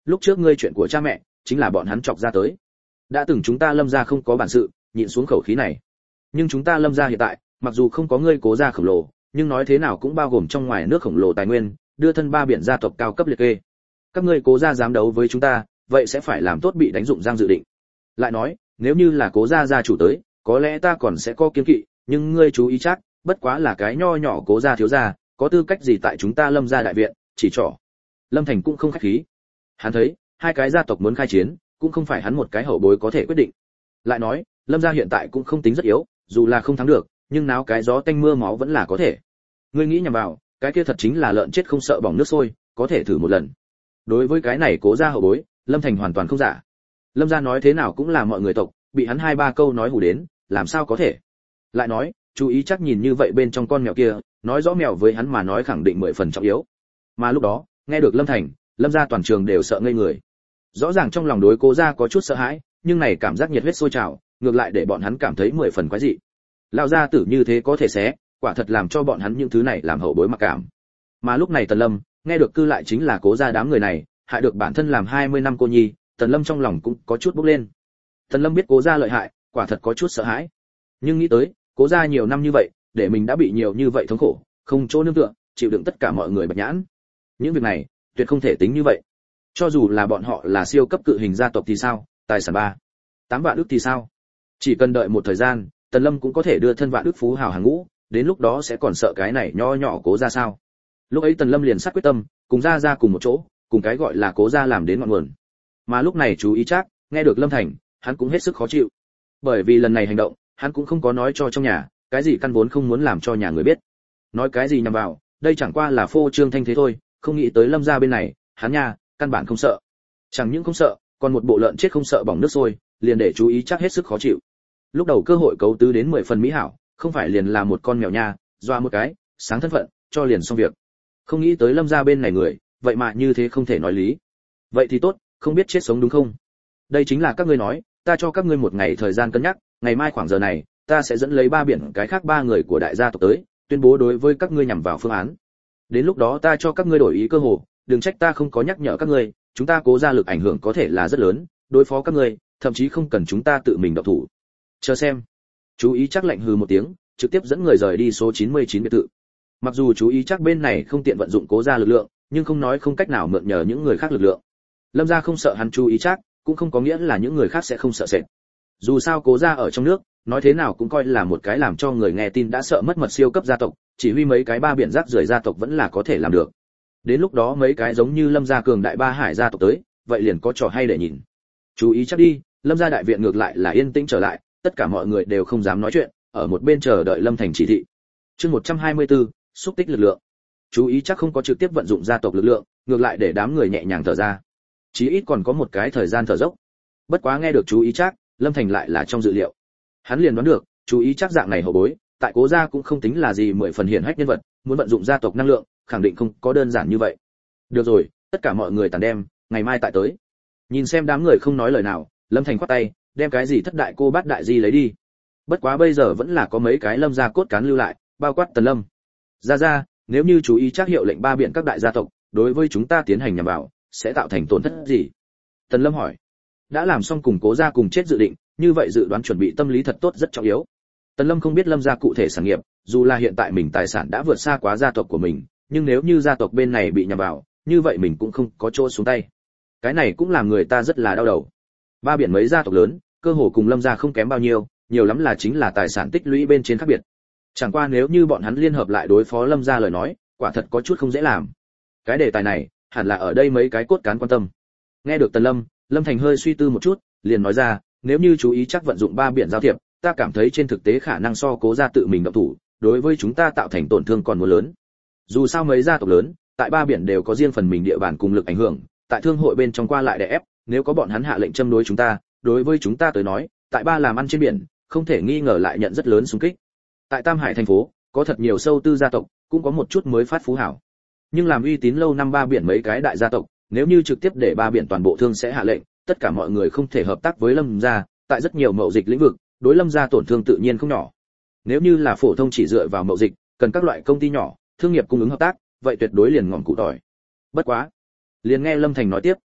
lúc trước ngươi chuyện của cha mẹ chính là bọn hắn chọc ra tới. Đã từng chúng ta Lâm gia không có bản sự, nhịn xuống khẩu khí này. Nhưng chúng ta Lâm gia hiện tại, mặc dù không có ngươi Cố gia khổng lồ, nhưng nói thế nào cũng bao gồm trong ngoài nước khổng lồ tài nguyên, đưa thân ba biển gia tộc cao cấp liệt kê. Các ngươi Cố gia dám đấu với chúng ta, vậy sẽ phải làm tốt bị đánh dụng giang dự định. Lại nói, nếu như là Cố gia gia chủ tới, có lẽ ta còn sẽ có kiêng kỵ, nhưng ngươi chú ý chắc, bất quá là cái nho nhỏ Cố gia thiếu gia, có tư cách gì tại chúng ta Lâm gia đại viện, chỉ trỏ. Lâm Thành cũng không khách khí. Hắn thấy, hai cái gia tộc muốn khai chiến, cũng không phải hắn một cái hậu bối có thể quyết định. Lại nói, Lâm gia hiện tại cũng không tính rất yếu, dù là không thắng được, nhưng náo cái gió tanh mưa máu vẫn là có thể. Ngươi nghĩ nhầm vào, cái kia thật chính là lợn chết không sợ bỏng nước sôi, có thể thử một lần. Đối với cái này Cố gia hậu bối, Lâm Thành hoàn toàn không giả. Lâm gia nói thế nào cũng là mọi người tộc, bị hắn hai ba câu nói hù đến, làm sao có thể. Lại nói, chú ý chắc nhìn như vậy bên trong con mèo kia, nói rõ mèo với hắn mà nói khẳng định mười phần trọng yếu. Mà lúc đó, nghe được Lâm Thành, Lâm gia toàn trường đều sợ ngây người. Rõ ràng trong lòng đối Cố gia có chút sợ hãi, nhưng này cảm giác nhiệt huyết sôi trào, ngược lại để bọn hắn cảm thấy mười phần quái dị. Lão gia tử như thế có thể xé, quả thật làm cho bọn hắn những thứ này làm hậu bối mặc cảm. Mà lúc này Tần Lâm, nghe được cư lại chính là Cố gia đám người này, hại được bản thân làm hai mươi năm cô nhi, Tần Lâm trong lòng cũng có chút bốc lên. Tần Lâm biết Cố gia lợi hại, quả thật có chút sợ hãi. Nhưng nghĩ tới, Cố gia nhiều năm như vậy, để mình đã bị nhiều như vậy thống khổ, không chỗ nương tựa, chịu đựng tất cả mọi người bạch nhãn. Những việc này, tuyệt không thể tính như vậy. Cho dù là bọn họ là siêu cấp cự hình gia tộc thì sao, tài sản ba, tám vạn ức thì sao? Chỉ cần đợi một thời gian, Tần Lâm cũng có thể đưa thân vạn ức phú hào hàng ngũ, đến lúc đó sẽ còn sợ cái này nho nhỏ Cố gia sao? Lúc ấy Tần Lâm liền sát quyết tâm, cùng gia gia cùng một chỗ, cùng cái gọi là Cố gia làm đến ngọn nguồn. Mà lúc này chú ý chắc, nghe được Lâm Thành, hắn cũng hết sức khó chịu. Bởi vì lần này hành động, hắn cũng không có nói cho trong nhà, cái gì căn vốn không muốn làm cho nhà người biết. Nói cái gì nhằm vào, đây chẳng qua là phô trương thanh thế thôi, không nghĩ tới Lâm gia bên này, hắn nha, căn bản không sợ. Chẳng những không sợ, còn một bộ lợn chết không sợ bỏng nước sôi, liền để chú ý chắc hết sức khó chịu. Lúc đầu cơ hội cấu tứ đến mười phần mỹ hảo, không phải liền là một con mèo nha, doa một cái, sáng thân phận, cho liền xong việc. Không nghĩ tới Lâm gia bên này người, vậy mà như thế không thể nói lý. Vậy thì tốt, không biết chết sống đúng không? Đây chính là các ngươi nói, ta cho các ngươi một ngày thời gian cân nhắc, ngày mai khoảng giờ này, ta sẽ dẫn lấy ba biển cái khác ba người của đại gia tộc tới, tuyên bố đối với các ngươi nhằm vào phương án. Đến lúc đó ta cho các ngươi đổi ý cơ hồ, đừng trách ta không có nhắc nhở các ngươi, chúng ta Cố gia lực ảnh hưởng có thể là rất lớn, đối phó các ngươi, thậm chí không cần chúng ta tự mình động thủ. Chờ xem. Chú ý chắc lạnh hừ một tiếng, trực tiếp dẫn người rời đi số chín mươi chín biệt thự. Mặc dù chú ý chắc bên này không tiện vận dụng Cố gia lực lượng, nhưng không nói không cách nào mượn nhờ những người khác lực lượng. Lâm gia không sợ hắn chú ý chắc, cũng không có nghĩa là những người khác sẽ không sợ sệt. Dù sao Cố gia ở trong nước, nói thế nào cũng coi là một cái làm cho người nghe tin đã sợ mất mật siêu cấp gia tộc, chỉ huy mấy cái ba biển rác rưởi gia tộc vẫn là có thể làm được. Đến lúc đó mấy cái giống như Lâm gia cường đại ba hải gia tộc tới, vậy liền có trò hay để nhìn. Chú ý chắc đi, Lâm gia đại viện ngược lại là yên tĩnh trở lại, tất cả mọi người đều không dám nói chuyện, ở một bên chờ đợi Lâm Thành chỉ thị. Chương một trăm hai mươi tư, xúc tích lực lượng. Chú ý chắc không có trực tiếp vận dụng gia tộc lực lượng, ngược lại để đám người nhẹ nhàng thở ra. Chí ít còn có một cái thời gian thở dốc. Bất quá nghe được chú ý chắc, Lâm Thành lại là trong dự liệu. Hắn liền đoán được, chú ý chắc dạng này hậu bối, tại Cố gia cũng không tính là gì mười phần hiển hách nhân vật, muốn vận dụng gia tộc năng lượng, khẳng định không có đơn giản như vậy. Được rồi, tất cả mọi người tàn đem, ngày mai tại tới. Nhìn xem đám người không nói lời nào, Lâm Thành khoát tay, đem cái gì thất đại cô bát đại di lấy đi. Bất quá bây giờ vẫn là có mấy cái Lâm gia cốt cán lưu lại, bao quát Tần Lâm. Gia gia, nếu như chú ý chắc hiệu lệnh ba biển các đại gia tộc, đối với chúng ta tiến hành nhằm vào, sẽ tạo thành tổn thất gì? Tần Lâm hỏi. Đã làm xong cùng Cố gia cùng chết dự định, như vậy dự đoán chuẩn bị tâm lý thật tốt rất trọng yếu. Tần Lâm không biết Lâm gia cụ thể sản nghiệp, dù là hiện tại mình tài sản đã vượt xa quá gia tộc của mình, nhưng nếu như gia tộc bên này bị nhằm vào, như vậy mình cũng không có chỗ xuống tay. Cái này cũng làm người ta rất là đau đầu. Ba biển mấy gia tộc lớn, cơ hồ cùng Lâm gia không kém bao nhiêu, nhiều lắm là chính là tài sản tích lũy bên trên khác biệt. Chẳng qua nếu như bọn hắn liên hợp lại đối phó Lâm gia lời nói, quả thật có chút không dễ làm. Cái đề tài này, hẳn là ở đây mấy cái cốt cán quan tâm. Nghe được Tần Lâm, Lâm Thành hơi suy tư một chút, liền nói ra, nếu như chú ý chắc vận dụng ba biển giao thiệp, ta cảm thấy trên thực tế khả năng so Cố gia tự mình động thủ, đối với chúng ta tạo thành tổn thương còn muốn lớn. Dù sao mấy gia tộc lớn, tại ba biển đều có riêng phần mình địa bàn cùng lực ảnh hưởng, tại thương hội bên trong qua lại đè ép, nếu có bọn hắn hạ lệnh châm đối chúng ta, đối với chúng ta tới nói, tại ba làm ăn trên biển, không thể nghi ngờ lại nhận rất lớn xung kích. Tại Tam Hải thành phố, có thật nhiều sâu tư gia tộc, cũng có một chút mới phát phú hảo. Nhưng làm uy tín lâu năm ba biển mấy cái đại gia tộc, nếu như trực tiếp để ba biển toàn bộ thương sẽ hạ lệnh, tất cả mọi người không thể hợp tác với Lâm gia, tại rất nhiều mậu dịch lĩnh vực, đối Lâm gia tổn thương tự nhiên không nhỏ. Nếu như là phổ thông chỉ dựa vào mậu dịch, cần các loại công ty nhỏ, thương nghiệp cung ứng hợp tác, vậy tuyệt đối liền ngọn cụ tỏi. Bất quá, liền nghe Lâm Thành nói tiếp,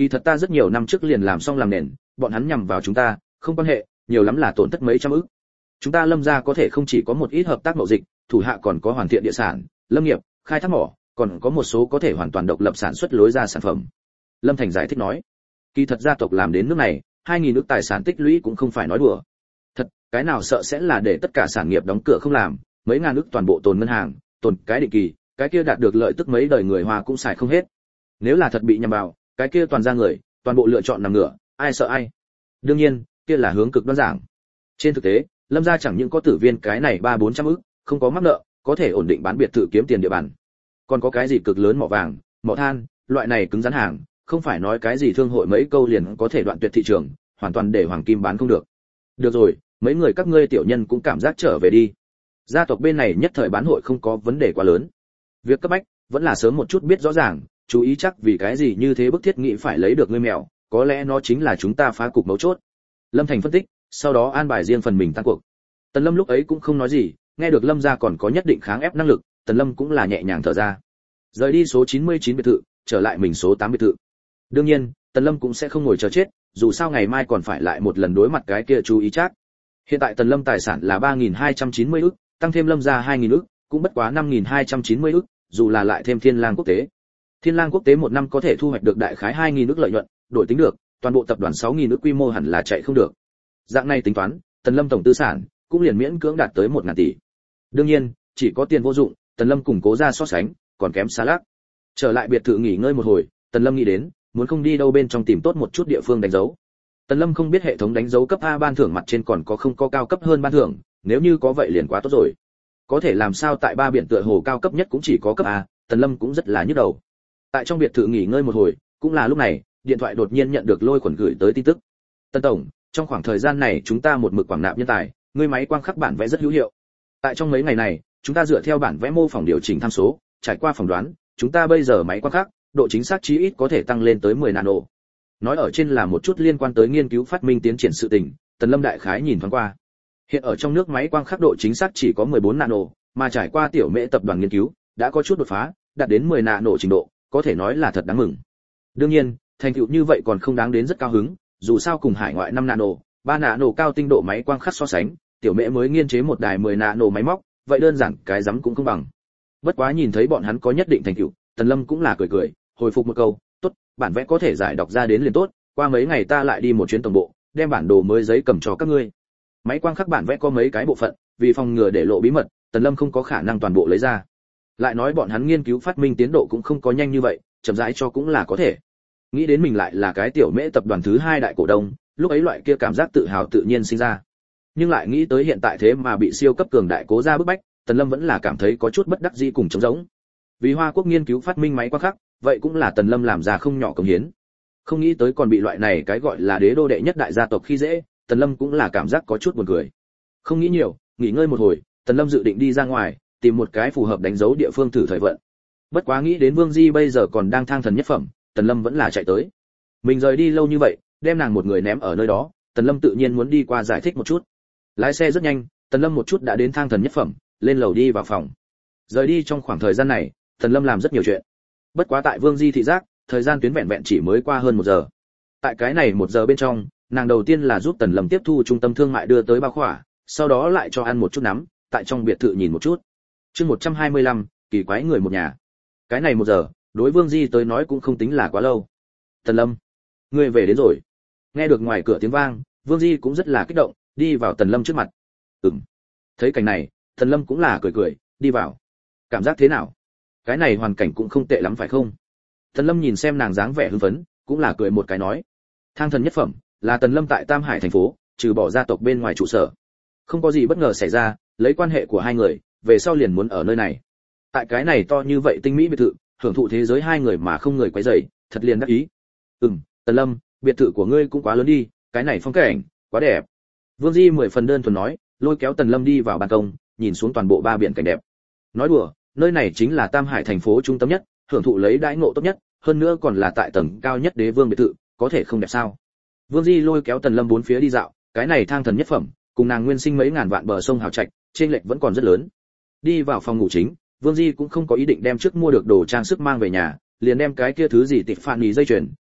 Kỳ thật ta rất nhiều năm trước liền làm xong làm nền, bọn hắn nhằm vào chúng ta, không quan hệ, nhiều lắm là tổn thất mấy trăm ức. Chúng ta Lâm gia có thể không chỉ có một ít hợp tác mậu dịch, thủ hạ còn có hoàn thiện địa sản, lâm nghiệp, khai thác mỏ, còn có một số có thể hoàn toàn độc lập sản xuất lối ra sản phẩm. Lâm Thành giải thích nói, kỳ thật gia tộc làm đến nước này, hai nghìn ức tài sản tích lũy cũng không phải nói đùa. Thật, cái nào sợ sẽ là để tất cả sản nghiệp đóng cửa không làm, mấy ngàn ức toàn bộ tồn ngân hàng, tồn cái định kỳ, cái kia đạt được lợi tức mấy đời người Hoa cũng xài không hết. Nếu là thật bị nhầm vào, cái kia toàn ra người, toàn bộ lựa chọn nằm ngửa, ai sợ ai. Đương nhiên, kia là hướng cực đoan giảng. Trên thực tế, Lâm gia chẳng những có tử viên cái này ba bốn trăm ức, không có mắc nợ, có thể ổn định bán biệt thự kiếm tiền địa bàn. Còn có cái gì cực lớn mỏ vàng, mỏ than, loại này cứng rắn hàng, không phải nói cái gì thương hội mấy câu liền có thể đoạn tuyệt thị trường, hoàn toàn để hoàng kim bán không được. Được rồi, mấy người các ngươi tiểu nhân cũng cảm giác trở về đi. Gia tộc bên này nhất thời bán hội không có vấn đề quá lớn. Việc cấp bách vẫn là sớm một chút biết rõ ràng, chú ý chắc vì cái gì như thế bức thiết nghĩ phải lấy được ngươi mèo, có lẽ nó chính là chúng ta phá cục mấu chốt. Lâm Thành phân tích, sau đó an bài riêng phần mình tăng cuộc. Tần Lâm lúc ấy cũng không nói gì, nghe được Lâm gia còn có nhất định kháng ép năng lực, Tần Lâm cũng là nhẹ nhàng thở ra. Rời đi số chín mươi chín biệt thự, trở lại mình số tám biệt thự. Đương nhiên, Tần Lâm cũng sẽ không ngồi chờ chết, dù sao ngày mai còn phải lại một lần đối mặt cái kia chú ý chắc. Hiện tại Tần Lâm tài sản là ba nghìn hai trăm chín mươi ức, tăng thêm Lâm gia hai nghìn ức, cũng bất quá năm nghìn hai trăm chín mươi ức, dù là lại thêm Thiên Lang quốc tế. Thiên Lang quốc tế một năm có thể thu hoạch được đại khái hai nghìn ức lợi nhuận, đổi tính được, toàn bộ tập đoàn sáu nghìn ức quy mô hẳn là chạy không được. Dạng này tính toán, Tần Lâm tổng tư sản cũng liền miễn cưỡng đạt tới một ngàn tỷ. Đương nhiên, chỉ có tiền vô dụng, Tần Lâm cùng cố ra so sánh, còn kém xa lác. Trở lại biệt thự nghỉ ngơi một hồi, Tần Lâm nghĩ đến, muốn không đi đâu bên trong tìm tốt một chút địa phương đánh dấu. Tần Lâm không biết hệ thống đánh dấu cấp A ban thưởng mặt trên còn có không có cao cấp hơn ban thưởng, nếu như có vậy liền quá tốt rồi. Có thể làm sao tại ba biển tựa hồ cao cấp nhất cũng chỉ có cấp A, Tần Lâm cũng rất là nhức đầu. Tại trong biệt thự nghỉ ngơi một hồi, cũng là lúc này, điện thoại đột nhiên nhận được Lôi Quẩn gửi tới tin tức. Tần tổng, trong khoảng thời gian này chúng ta một mực quảng nạp nhân tài, ngươi máy quang khắc bản vẽ rất hữu hiệu. Tại trong mấy ngày này, chúng ta dựa theo bản vẽ mô phỏng điều chỉnh tham số, trải qua phỏng đoán, chúng ta bây giờ máy quang khắc, độ chính xác chí ít có thể tăng lên tới mười nano. Nói ở trên là một chút liên quan tới nghiên cứu phát minh tiến triển sự tình, Tần Lâm đại khái nhìn thoáng qua. Hiện ở trong nước máy quang khắc độ chính xác chỉ có mười bốn nano, mà trải qua tiểu Mễ tập đoàn nghiên cứu, đã có chút đột phá, đạt đến mười nano trình độ, có thể nói là thật đáng mừng. Đương nhiên, thành tựu như vậy còn không đáng đến rất cao hứng, dù sao cùng hải ngoại năm nano, ba nano cao tinh độ máy quang khắc so sánh, tiểu Mễ mới nghiên chế một đài mười nano máy móc, vậy đơn giản cái rắm cũng không bằng. Bất quá nhìn thấy bọn hắn có nhất định thành tựu, Tần Lâm cũng là cười cười, hồi phục một câu, "Tốt, bản vẽ có thể giải đọc ra đến liền tốt, qua mấy ngày ta lại đi một chuyến tổng bộ, đem bản đồ mới giấy cầm cho các ngươi." Máy quang khắc bản vẽ có mấy cái bộ phận, vì phòng ngừa để lộ bí mật, Tần Lâm không có khả năng toàn bộ lấy ra. Lại nói bọn hắn nghiên cứu phát minh tiến độ cũng không có nhanh như vậy, chậm rãi cho cũng là có thể. Nghĩ đến mình lại là cái tiểu Mễ tập đoàn thứ hai đại cổ đông, lúc ấy loại kia cảm giác tự hào tự nhiên sinh ra. Nhưng lại nghĩ tới hiện tại thế mà bị siêu cấp cường đại cố ra bức bách, Tần Lâm vẫn là cảm thấy có chút bất đắc dĩ cùng trống rỗng. Vì Hoa Quốc nghiên cứu phát minh máy quang khắc, vậy cũng là Tần Lâm làm ra không nhỏ công hiến. Không nghĩ tới còn bị loại này cái gọi là đế đô đệ nhất đại gia tộc khi dễ, Tần Lâm cũng là cảm giác có chút buồn cười. Không nghĩ nhiều, nghỉ ngơi một hồi, Tần Lâm dự định đi ra ngoài, tìm một cái phù hợp đánh dấu địa phương thử thời vận. Bất quá nghĩ đến Vương Di bây giờ còn đang thang thần nhất phẩm, Tần Lâm vẫn là chạy tới. Mình rời đi lâu như vậy, đem nàng một người ném ở nơi đó, Tần Lâm tự nhiên muốn đi qua giải thích một chút. Lái xe rất nhanh, Tần Lâm một chút đã đến thang thần nhất phẩm, lên lầu đi vào phòng. Rời đi trong khoảng thời gian này, Tần Lâm làm rất nhiều chuyện. Bất quá tại Vương Di thị giác, thời gian tuyến vẹn vẹn chỉ mới qua hơn một giờ. Tại cái này một giờ bên trong, nàng đầu tiên là giúp Tần Lâm tiếp thu trung tâm thương mại đưa tới bao khỏa, sau đó lại cho ăn một chút nắm, tại trong biệt thự nhìn một chút. Chương một trăm hai mươi lăm, kỳ quái người một nhà. Cái này một giờ, đối Vương Di tới nói cũng không tính là quá lâu. Tần Lâm, ngươi về đến rồi. Nghe được ngoài cửa tiếng vang, Vương Di cũng rất là kích động, đi vào Tần Lâm trước mặt. Ừm. Thấy cảnh này, Tần Lâm cũng là cười cười, đi vào. Cảm giác thế nào? Cái này hoàn cảnh cũng không tệ lắm phải không? Tần Lâm nhìn xem nàng dáng vẻ hưng phấn, cũng là cười một cái nói. Thang thần nhất phẩm, là Tần Lâm tại Tam Hải thành phố, trừ bỏ gia tộc bên ngoài trụ sở. Không có gì bất ngờ xảy ra, lấy quan hệ của hai người, về sau liền muốn ở nơi này. Tại cái này to như vậy tinh mỹ biệt thự, hưởng thụ thế giới hai người mà không người quấy rầy, thật liền đắc ý. Ừm, Tần Lâm, biệt thự của ngươi cũng quá lớn đi, cái này phong cảnh quá đẹp. Vương Di mười phần đơn thuần nói, lôi kéo Tần Lâm đi vào ban công, nhìn xuống toàn bộ ba biển cảnh đẹp. Nói đùa, nơi này chính là Tam Hải thành phố trung tâm nhất, hưởng thụ lấy đãi ngộ tốt nhất, hơn nữa còn là tại tầng cao nhất đế vương biệt thự, có thể không đẹp sao? Vương Di lôi kéo Tần Lâm bốn phía đi dạo, cái này thang thần nhất phẩm, cùng nàng nguyên sinh mấy ngàn vạn bờ sông hào trạch, trên lệch vẫn còn rất lớn. Đi vào phòng ngủ chính, Vương Di cũng không có ý định đem trước mua được đồ trang sức mang về nhà, liền đem cái kia thứ gì tịt phản nhì dây chuyền,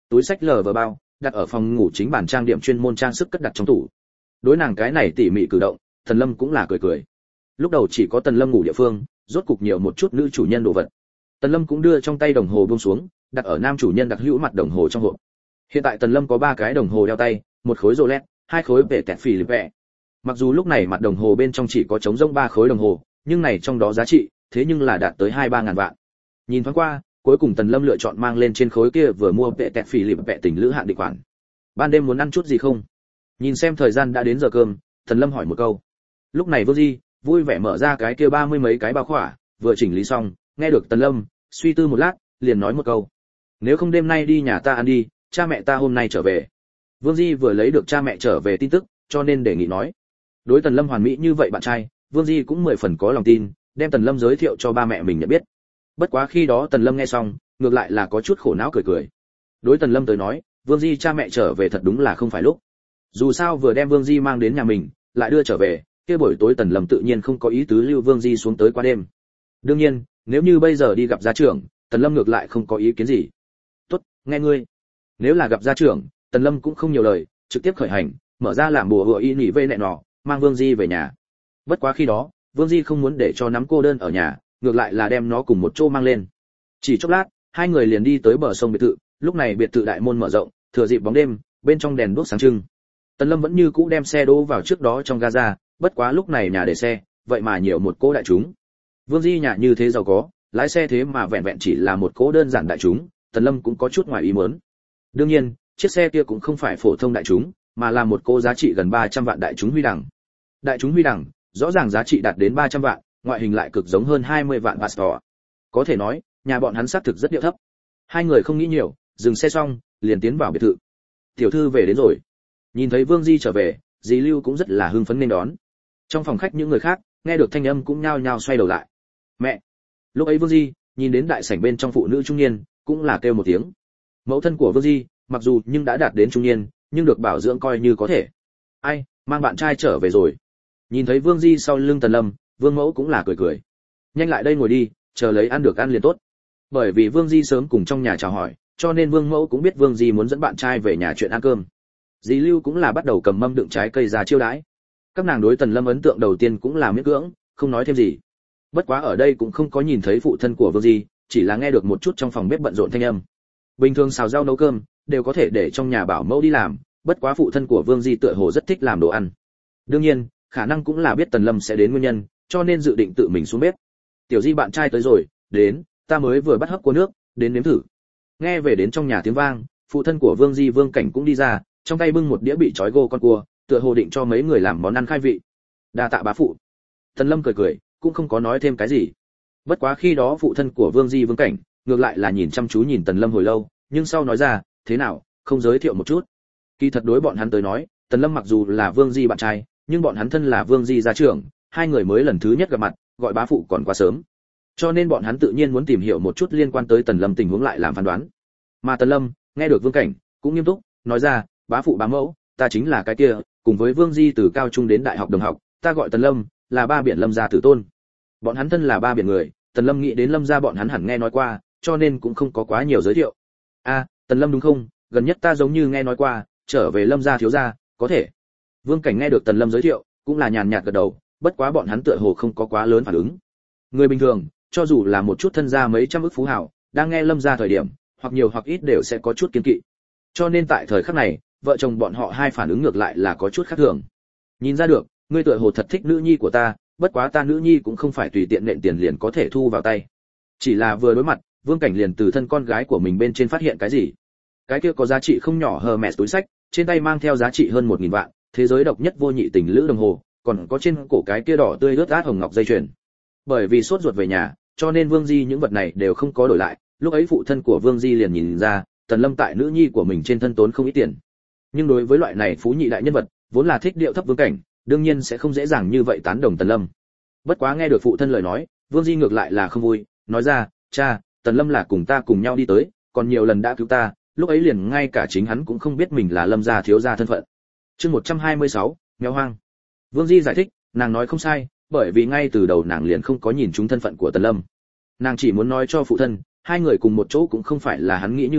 túi sách lờ vờ bao đặt ở phòng ngủ chính bản trang điểm chuyên môn trang sức cất đặt trong tủ. Đối nàng cái này tỉ mỉ cử động, Tần Lâm cũng là cười cười. Lúc đầu chỉ có Tần Lâm ngủ địa phương, rốt cục nhiều một chút nữ chủ nhân đồ vật. Tần Lâm cũng đưa trong tay đồng hồ buông xuống, đặt ở nam chủ nhân đặc hữu mặt đồng hồ trong hộp. Hiện tại Tần Lâm có ba cái đồng hồ đeo tay, một khối Rolex, hai khối vệ tẹt phì lịp vẹ. Mặc dù lúc này mặt đồng hồ bên trong chỉ có trống rỗng ba khối đồng hồ, nhưng này trong đó giá trị, thế nhưng là đạt tới hai ba ngàn vạn. Nhìn thoáng qua, cuối cùng Tần Lâm lựa chọn mang lên trên khối kia vừa mua vệ tẹt phì lịp vẹ tình lữ hạn định khoản. Ban đêm muốn ăn chút gì không? Nhìn xem thời gian đã đến giờ cơm, Tần Lâm hỏi một câu. Lúc này Vương Di vui vẻ mở ra cái kia ba mươi mấy cái bao khỏa, vừa chỉnh lý xong, nghe được Tần Lâm suy tư một lát, liền nói một câu: "Nếu không đêm nay đi nhà ta ăn đi, cha mẹ ta hôm nay trở về." Vương Di vừa lấy được cha mẹ trở về tin tức, cho nên đề nghị nói. Đối Tần Lâm hoàn mỹ như vậy bạn trai, Vương Di cũng mười phần có lòng tin, đem Tần Lâm giới thiệu cho ba mẹ mình nhận biết. Bất quá khi đó Tần Lâm nghe xong, ngược lại là có chút khổ não cười cười. Đối Tần Lâm tới nói, Vương Di cha mẹ trở về thật đúng là không phải lúc. Dù sao vừa đem Vương Di mang đến nhà mình, lại đưa trở về, kia buổi tối Tần Lâm tự nhiên không có ý tứ lưu Vương Di xuống tới qua đêm. Đương nhiên, nếu như bây giờ đi gặp gia trưởng, Tần Lâm ngược lại không có ý kiến gì. "Tốt, nghe ngươi." Nếu là gặp gia trưởng, Tần Lâm cũng không nhiều lời, trực tiếp khởi hành, mở ra làm bùa hựa y nhỉ vê nẹ nọ, mang Vương Di về nhà. Bất quá khi đó, Vương Di không muốn để cho nắm cô đơn ở nhà, ngược lại là đem nó cùng một chỗ mang lên. Chỉ chốc lát, hai người liền đi tới bờ sông biệt thự, lúc này biệt thự đại môn mở rộng, thừa dịp bóng đêm, bên trong đèn đuốc sáng trưng. Tần Lâm vẫn như cũ đem xe đỗ vào trước đó trong gaza, bất quá lúc này nhà để xe, vậy mà nhiều một cỗ đại chúng. Vương Di nhà như thế giàu có, lái xe thế mà vẹn vẹn chỉ là một cỗ đơn giản đại chúng, Tần Lâm cũng có chút ngoài ý muốn. Đương nhiên, chiếc xe kia cũng không phải phổ thông đại chúng, mà là một cỗ giá trị gần ba trăm vạn đại chúng huy đẳng. Đại chúng huy đẳng, rõ ràng giá trị đạt đến ba trăm vạn, ngoại hình lại cực giống hơn hai mươi vạn Pastor. Có thể nói, nhà bọn hắn xác thực rất điệu thấp. Hai người không nghĩ nhiều, dừng xe xong, liền tiến vào biệt thự. Tiểu thư về đến rồi. Nhìn thấy Vương Di trở về, dì Lưu cũng rất là hưng phấn nên đón. Trong phòng khách những người khác, nghe được thanh âm cũng nhao nhao xoay đầu lại. "Mẹ!" Lúc ấy Vương Di nhìn đến đại sảnh bên trong phụ nữ trung niên, cũng là kêu một tiếng. Mẫu thân của Vương Di, mặc dù nhưng đã đạt đến trung niên, nhưng được bảo dưỡng coi như có thể. "Ai, mang bạn trai trở về rồi." Nhìn thấy Vương Di sau lưng Tần Lâm, Vương Mẫu cũng là cười cười. "Nhanh lại đây ngồi đi, chờ lấy ăn được ăn liền tốt." Bởi vì Vương Di sớm cùng trong nhà chào hỏi, cho nên Vương Mẫu cũng biết Vương Di muốn dẫn bạn trai về nhà chuyện ăn cơm. Dì Lưu cũng là bắt đầu cầm mâm đựng trái cây ra chiêu đãi. Các nàng đối Tần Lâm ấn tượng đầu tiên cũng là miễn cưỡng, không nói thêm gì. Bất quá ở đây cũng không có nhìn thấy phụ thân của Vương Di, chỉ là nghe được một chút trong phòng bếp bận rộn thanh âm. Bình thường xào rau nấu cơm đều có thể để trong nhà bảo mẫu đi làm, bất quá phụ thân của Vương Di tựa hồ rất thích làm đồ ăn. Đương nhiên, khả năng cũng là biết Tần Lâm sẽ đến nguyên nhân, cho nên dự định tự mình xuống bếp. "Tiểu Di bạn trai tới rồi, đến, ta mới vừa bắt hấp cua nước, đến nếm thử." Nghe về đến trong nhà tiếng vang, phụ thân của Vương Di Vương Cảnh cũng đi ra, trong tay bưng một đĩa bị trói gô con cua, tựa hồ định cho mấy người làm món ăn khai vị. "Đa tạ bá phụ." Tần Lâm cười cười, cũng không có nói thêm cái gì. Bất quá khi đó phụ thân của Vương Di Vương Cảnh, ngược lại là nhìn chăm chú nhìn Tần Lâm hồi lâu, nhưng sau nói ra, "Thế nào, không giới thiệu một chút?" Kỳ thật đối bọn hắn tới nói, Tần Lâm mặc dù là Vương Di bạn trai, nhưng bọn hắn thân là Vương Di gia trưởng, hai người mới lần thứ nhất gặp mặt, gọi bá phụ còn quá sớm. Cho nên bọn hắn tự nhiên muốn tìm hiểu một chút liên quan tới Tần Lâm tình huống lại làm phán đoán. Mà Tần Lâm, nghe được Vương Cảnh, cũng nghiêm túc, nói ra, "Bá phụ bá mẫu, ta chính là cái kia, cùng với Vương Di từ cao trung đến đại học đồng học, ta gọi Tần Lâm, là ba biển Lâm gia tử tôn." Bọn hắn thân là ba biển người, Tần Lâm nghĩ đến Lâm gia bọn hắn hẳn nghe nói qua, cho nên cũng không có quá nhiều giới thiệu. "A, Tần Lâm đúng không? Gần nhất ta giống như nghe nói qua, trở về Lâm gia thiếu gia, có thể." Vương Cảnh nghe được Tần Lâm giới thiệu, cũng là nhàn nhạt gật đầu, bất quá bọn hắn tựa hồ không có quá lớn phản ứng. Người bình thường, cho dù là một chút thân gia mấy trăm ức phú hào, đang nghe Lâm gia thời điểm, hoặc nhiều hoặc ít đều sẽ có chút kiêng kỵ. Cho nên tại thời khắc này, vợ chồng bọn họ hai phản ứng ngược lại là có chút khác thường. "Nhìn ra được, ngươi tựa hồ thật thích nữ nhi của ta, bất quá ta nữ nhi cũng không phải tùy tiện nện tiền liền có thể thu vào tay." Chỉ là vừa đối mặt, Vương Cảnh liền từ thân con gái của mình bên trên phát hiện cái gì. Cái kia có giá trị không nhỏ Hermes túi xách, trên tay mang theo giá trị hơn một nghìn vạn, thế giới độc nhất vô nhị tình lữ đồng hồ, còn có trên cổ cái kia đỏ tươi rớt át hồng ngọc dây chuyền. Bởi vì sốt ruột về nhà, cho nên Vương Di những vật này đều không có đổi lại, lúc ấy phụ thân của Vương Di liền nhìn ra, Tần Lâm tại nữ nhi của mình trên thân tốn không ít tiền. Nhưng đối với loại này phú nhị đại nhân vật, vốn là thích điệu thấp Vương Cảnh, đương nhiên sẽ không dễ dàng như vậy tán đồng Tần Lâm. Bất quá nghe được phụ thân lời nói, Vương Di ngược lại là không vui, nói ra, "Cha, Tần Lâm là cùng ta cùng nhau đi tới, còn nhiều lần đã cứu ta, lúc ấy liền ngay cả chính hắn cũng không biết mình là Lâm gia thiếu gia thân phận." Chương một trăm hai mươi sáu, Mèo hoang. Vương Di giải thích, nàng nói không sai, bởi vì ngay từ đầu nàng liền không có nhìn trúng thân phận của Tần Lâm. Nàng chỉ muốn nói cho phụ thân, hai người cùng một chỗ cũng không phải là hắn nghĩ như vậy,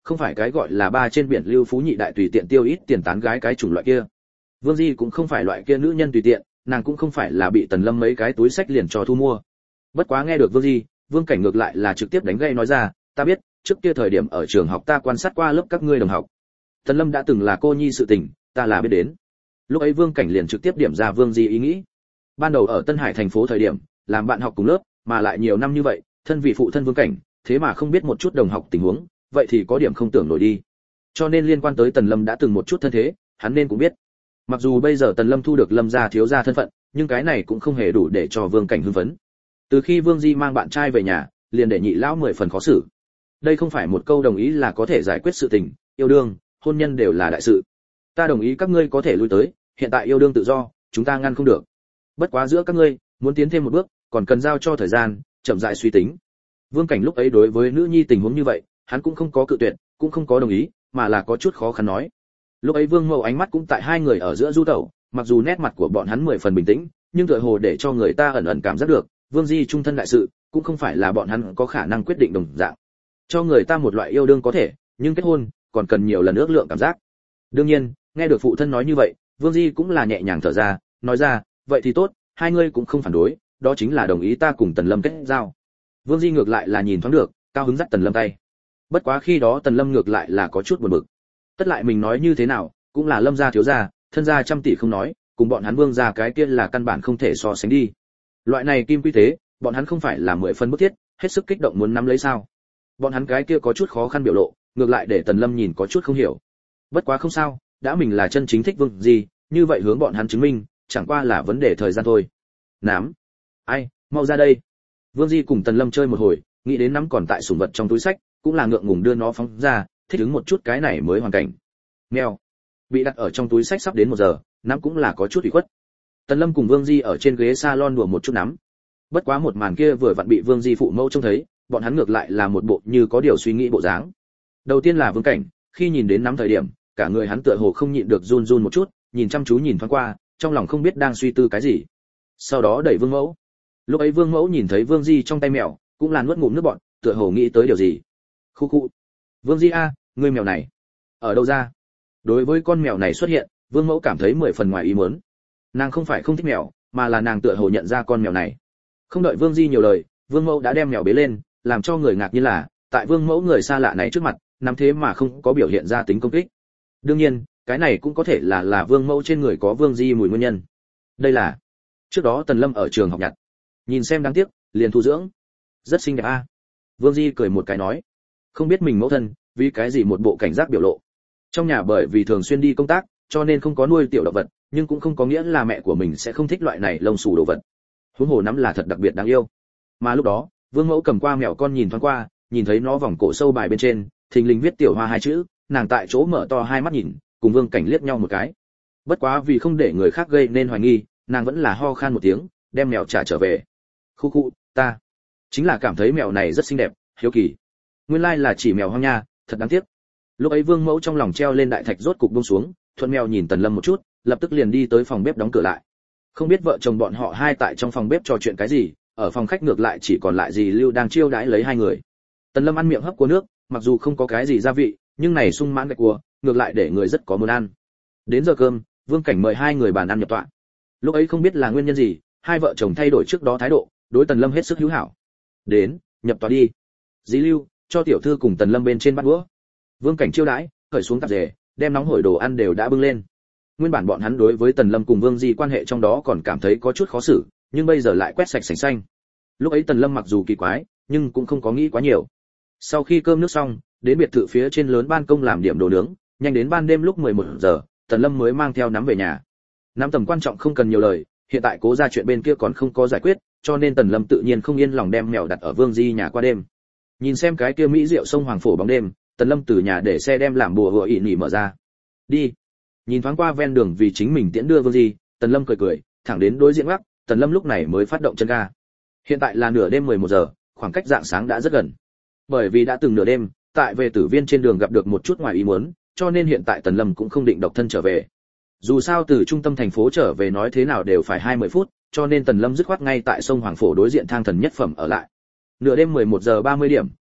không phải cái gọi là ba trên biển lưu phú nhị đại tùy tiện tiêu ít tiền tán gái cái chủng loại kia. Vương Di cũng không phải loại kia nữ nhân tùy tiện, nàng cũng không phải là bị Tần Lâm mấy cái túi sách liền cho thu mua. Bất quá nghe được Vương Di, Vương Cảnh ngược lại là trực tiếp đánh gậy nói ra, ta biết, trước kia thời điểm ở trường học ta quan sát qua lớp các ngươi đồng học. Tần Lâm đã từng là cô nhi sự tình, ta là biết đến. Lúc ấy Vương Cảnh liền trực tiếp điểm ra Vương Di ý nghĩ. Ban đầu ở Tân Hải thành phố thời điểm, làm bạn học cùng lớp, mà lại nhiều năm như vậy, thân vị phụ thân Vương Cảnh, thế mà không biết một chút đồng học tình huống, vậy thì có điểm không tưởng nổi đi. Cho nên liên quan tới Tần Lâm đã từng một chút thân thế, hắn nên cũng biết. Mặc dù bây giờ Tần Lâm thu được Lâm gia thiếu gia thân phận, nhưng cái này cũng không hề đủ để cho Vương Cảnh hưng phấn. Từ khi Vương Di mang bạn trai về nhà, liền để nhị lão mười phần khó xử. Đây không phải một câu đồng ý là có thể giải quyết sự tình, yêu đương, hôn nhân đều là đại sự. Ta đồng ý các ngươi có thể lui tới, hiện tại yêu đương tự do, chúng ta ngăn không được. Bất quá giữa các ngươi, muốn tiến thêm một bước, còn cần giao cho thời gian, chậm rãi suy tính. Vương Cảnh lúc ấy đối với nữ nhi tình huống như vậy, hắn cũng không có cự tuyệt, cũng không có đồng ý, mà là có chút khó khăn nói. Lúc ấy Vương Mậu ánh mắt cũng tại hai người ở giữa du tẩu, mặc dù nét mặt của bọn hắn mười phần bình tĩnh, nhưng tựa hồ để cho người ta ẩn ẩn cảm giác được, Vương Di trung thân đại sự, cũng không phải là bọn hắn có khả năng quyết định đồng dạng. Cho người ta một loại yêu đương có thể, nhưng kết hôn còn cần nhiều lần ước lượng cảm giác. Đương nhiên, nghe được phụ thân nói như vậy, Vương Di cũng là nhẹ nhàng thở ra, nói ra, vậy thì tốt, hai ngươi cũng không phản đối, đó chính là đồng ý ta cùng Tần Lâm kết giao. Vương Di ngược lại là nhìn thoáng được, cao hứng dắt Tần Lâm tay. Bất quá khi đó Tần Lâm ngược lại là có chút buồn bực. Tất lại mình nói như thế nào, cũng là Lâm gia thiếu gia, thân gia trăm tỷ không nói, cùng bọn hắn Vương gia cái kia là căn bản không thể so sánh đi. Loại này kim quy tế, bọn hắn không phải là mười phân bức thiết, hết sức kích động muốn nắm lấy sao? Bọn hắn cái kia có chút khó khăn biểu lộ, ngược lại để Tần Lâm nhìn có chút không hiểu. Bất quá không sao, đã mình là chân chính thích Vương Di, như vậy hướng bọn hắn chứng minh, chẳng qua là vấn đề thời gian thôi. Nắm. Ai, mau ra đây. Vương Di cùng Tần Lâm chơi một hồi, nghĩ đến nắm còn tại sủng vật trong túi sách, cũng là ngượng ngùng đưa nó phóng ra, thích ứng một chút cái này mới hoàn cảnh. Mèo. Bị đặt ở trong túi sách sắp đến một giờ, nắm cũng là có chút ủy khuất. Tần Lâm cùng Vương Di ở trên ghế salon đùa một chút nắm. Bất quá một màn kia vừa vặn bị Vương Di phụ mẫu trông thấy, bọn hắn ngược lại là một bộ như có điều suy nghĩ bộ dáng. Đầu tiên là Vương Cảnh, khi nhìn đến nắm thời điểm, cả người hắn tựa hồ không nhịn được run run một chút, nhìn chăm chú nhìn thoáng qua, trong lòng không biết đang suy tư cái gì. Sau đó đẩy Vương Mẫu. Lúc ấy Vương Mẫu nhìn thấy Vương Di trong tay mèo, cũng là nuốt ngụm nước bọt, tựa hồ nghĩ tới điều gì. Khu khu. Vương Di a, ngươi mèo này ở đâu ra? Đối với con mèo này xuất hiện, Vương Mẫu cảm thấy mười phần ngoài ý muốn. Nàng không phải không thích mèo, mà là nàng tựa hồ nhận ra con mèo này. Không đợi Vương Di nhiều lời, Vương Mẫu đã đem mèo bế lên, làm cho người ngạc nhiên là, tại Vương Mẫu người xa lạ này trước mặt, nắm thế mà không có biểu hiện ra tính công kích. Đương nhiên, cái này cũng có thể là là Vương Mẫu trên người có Vương Di mùi nguyên nhân. Đây là trước đó Tần Lâm ở trường học nhặt, nhìn xem đáng tiếc, liền thu dưỡng. Rất xinh đẹp a. Vương Di cười một cái nói, không biết mình mẫu thân vì cái gì một bộ cảnh giác biểu lộ. Trong nhà bởi vì thường xuyên đi công tác, cho nên không có nuôi tiểu động vật, nhưng cũng không có nghĩa là mẹ của mình sẽ không thích loại này lông xù đồ vật. Huống hồ nắm là thật đặc biệt đáng yêu. Mà lúc đó, Vương Mẫu cầm qua mèo con nhìn thoáng qua, nhìn thấy nó vòng cổ sâu bài bên trên, thình lình viết tiểu hoa hai chữ, nàng tại chỗ mở to hai mắt nhìn, cùng Vương Cảnh liếc nhau một cái. Bất quá vì không để người khác gây nên hoài nghi, nàng vẫn là ho khan một tiếng, đem mèo trả trở về. Khu khu, ta chính là cảm thấy mèo này rất xinh đẹp, hiếu kỳ. Nguyên lai là chỉ mèo hoang nha, thật đáng tiếc. Lúc ấy Vương Mẫu trong lòng treo lên đại thạch rốt cục buông xuống, thuận mèo nhìn Tần Lâm một chút, lập tức liền đi tới phòng bếp đóng cửa lại. Không biết vợ chồng bọn họ hai tại trong phòng bếp trò chuyện cái gì, ở phòng khách ngược lại chỉ còn lại dì Lưu đang chiêu đãi lấy hai người. Tần Lâm ăn miệng hấp cua nước, mặc dù không có cái gì gia vị, nhưng này sung mãn gạch cua, ngược lại để người rất có muốn ăn. Đến giờ cơm, Vương Cảnh mời hai người bàn ăn nhập tọa. Lúc ấy không biết là nguyên nhân gì, hai vợ chồng thay đổi trước đó thái độ, đối Tần Lâm hết sức hữu hảo. Đến, nhập tọa đi. Dì Lưu, cho tiểu thư cùng Tần Lâm bên trên bát đũa. Vương Cảnh chiêu đãi, cởi xuống tạp dề, đem nóng hổi đồ ăn đều đã bưng lên. Nguyên bản bọn hắn đối với Tần Lâm cùng Vương Di quan hệ trong đó còn cảm thấy có chút khó xử, nhưng bây giờ lại quét sạch sành xanh. Lúc ấy Tần Lâm mặc dù kỳ quái, nhưng cũng không có nghĩ quá nhiều. Sau khi cơm nước xong, đến biệt thự phía trên lớn ban công làm điểm đồ nướng, nhanh đến ban đêm lúc mười một giờ, Tần Lâm mới mang theo nắm về nhà. Nắm tầm quan trọng không cần nhiều lời, hiện tại Cố gia chuyện bên kia còn không có giải quyết, cho nên Tần Lâm tự nhiên không yên lòng đem mèo đặt ở Vương Di nhà qua đêm. Nhìn xem cái kia mỹ rượu sông Hoàng Phổ bóng đêm, Tần Lâm từ nhà để xe đem làm bùa hựa ỉ nỉ mở ra. Đi. Nhìn thoáng qua ven đường vì chính mình tiễn đưa Vương Di, Tần Lâm cười cười, thẳng đến đối diện gác, Tần Lâm lúc này mới phát động chân ga. Hiện tại là nửa đêm mười một giờ, khoảng cách rạng sáng đã rất gần. Bởi vì đã từng nửa đêm, tại về Tử Viên trên đường gặp được một chút ngoài ý muốn, cho nên hiện tại Tần Lâm cũng không định độc thân trở về. Dù sao từ trung tâm thành phố trở về nói thế nào đều phải hai mươi phút, cho nên Tần Lâm dứt khoát ngay tại sông Hoàng Phổ đối diện thang thần nhất phẩm ở lại. Nửa đêm mười một giờ ba mươi điểm,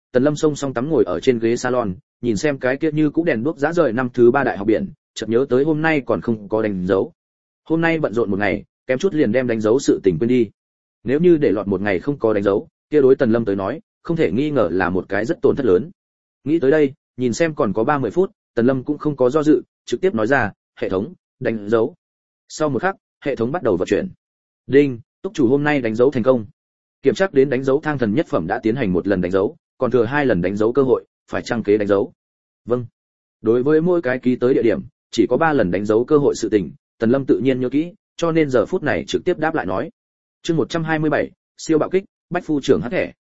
Tần Lâm xông xong tắm ngồi ở trên ghế salon, nhìn xem cái kia như cũ đèn đuốc rã rời năm thứ ba đại học biển, chợt nhớ tới hôm nay còn không có đánh dấu. Hôm nay bận rộn một ngày, kém chút liền đem đánh dấu sự tình quên đi. Nếu như để lọt một ngày không có đánh dấu, kia đối Tần Lâm tới nói, không thể nghi ngờ là một cái rất tổn thất lớn. Nghĩ tới đây, nhìn xem còn có ba mươi phút, Tần Lâm cũng không có do dự, trực tiếp nói ra, "Hệ thống, đánh dấu." Sau một khắc, hệ thống bắt đầu vận chuyển. Đinh, túc chủ hôm nay đánh dấu thành công. Kiểm tra đến đánh dấu thang thần nhất phẩm đã tiến hành một lần đánh dấu, còn thừa hai lần đánh dấu cơ hội, phải trang kế đánh dấu. Vâng. Đối với mỗi cái ký tới địa điểm, chỉ có ba lần đánh dấu cơ hội sự tình, Tần Lâm tự nhiên nhớ kỹ, cho nên giờ phút này trực tiếp đáp lại nói. Chương một trăm hai mươi bảy, siêu bạo kích, bách phu trưởng hắc thẻ.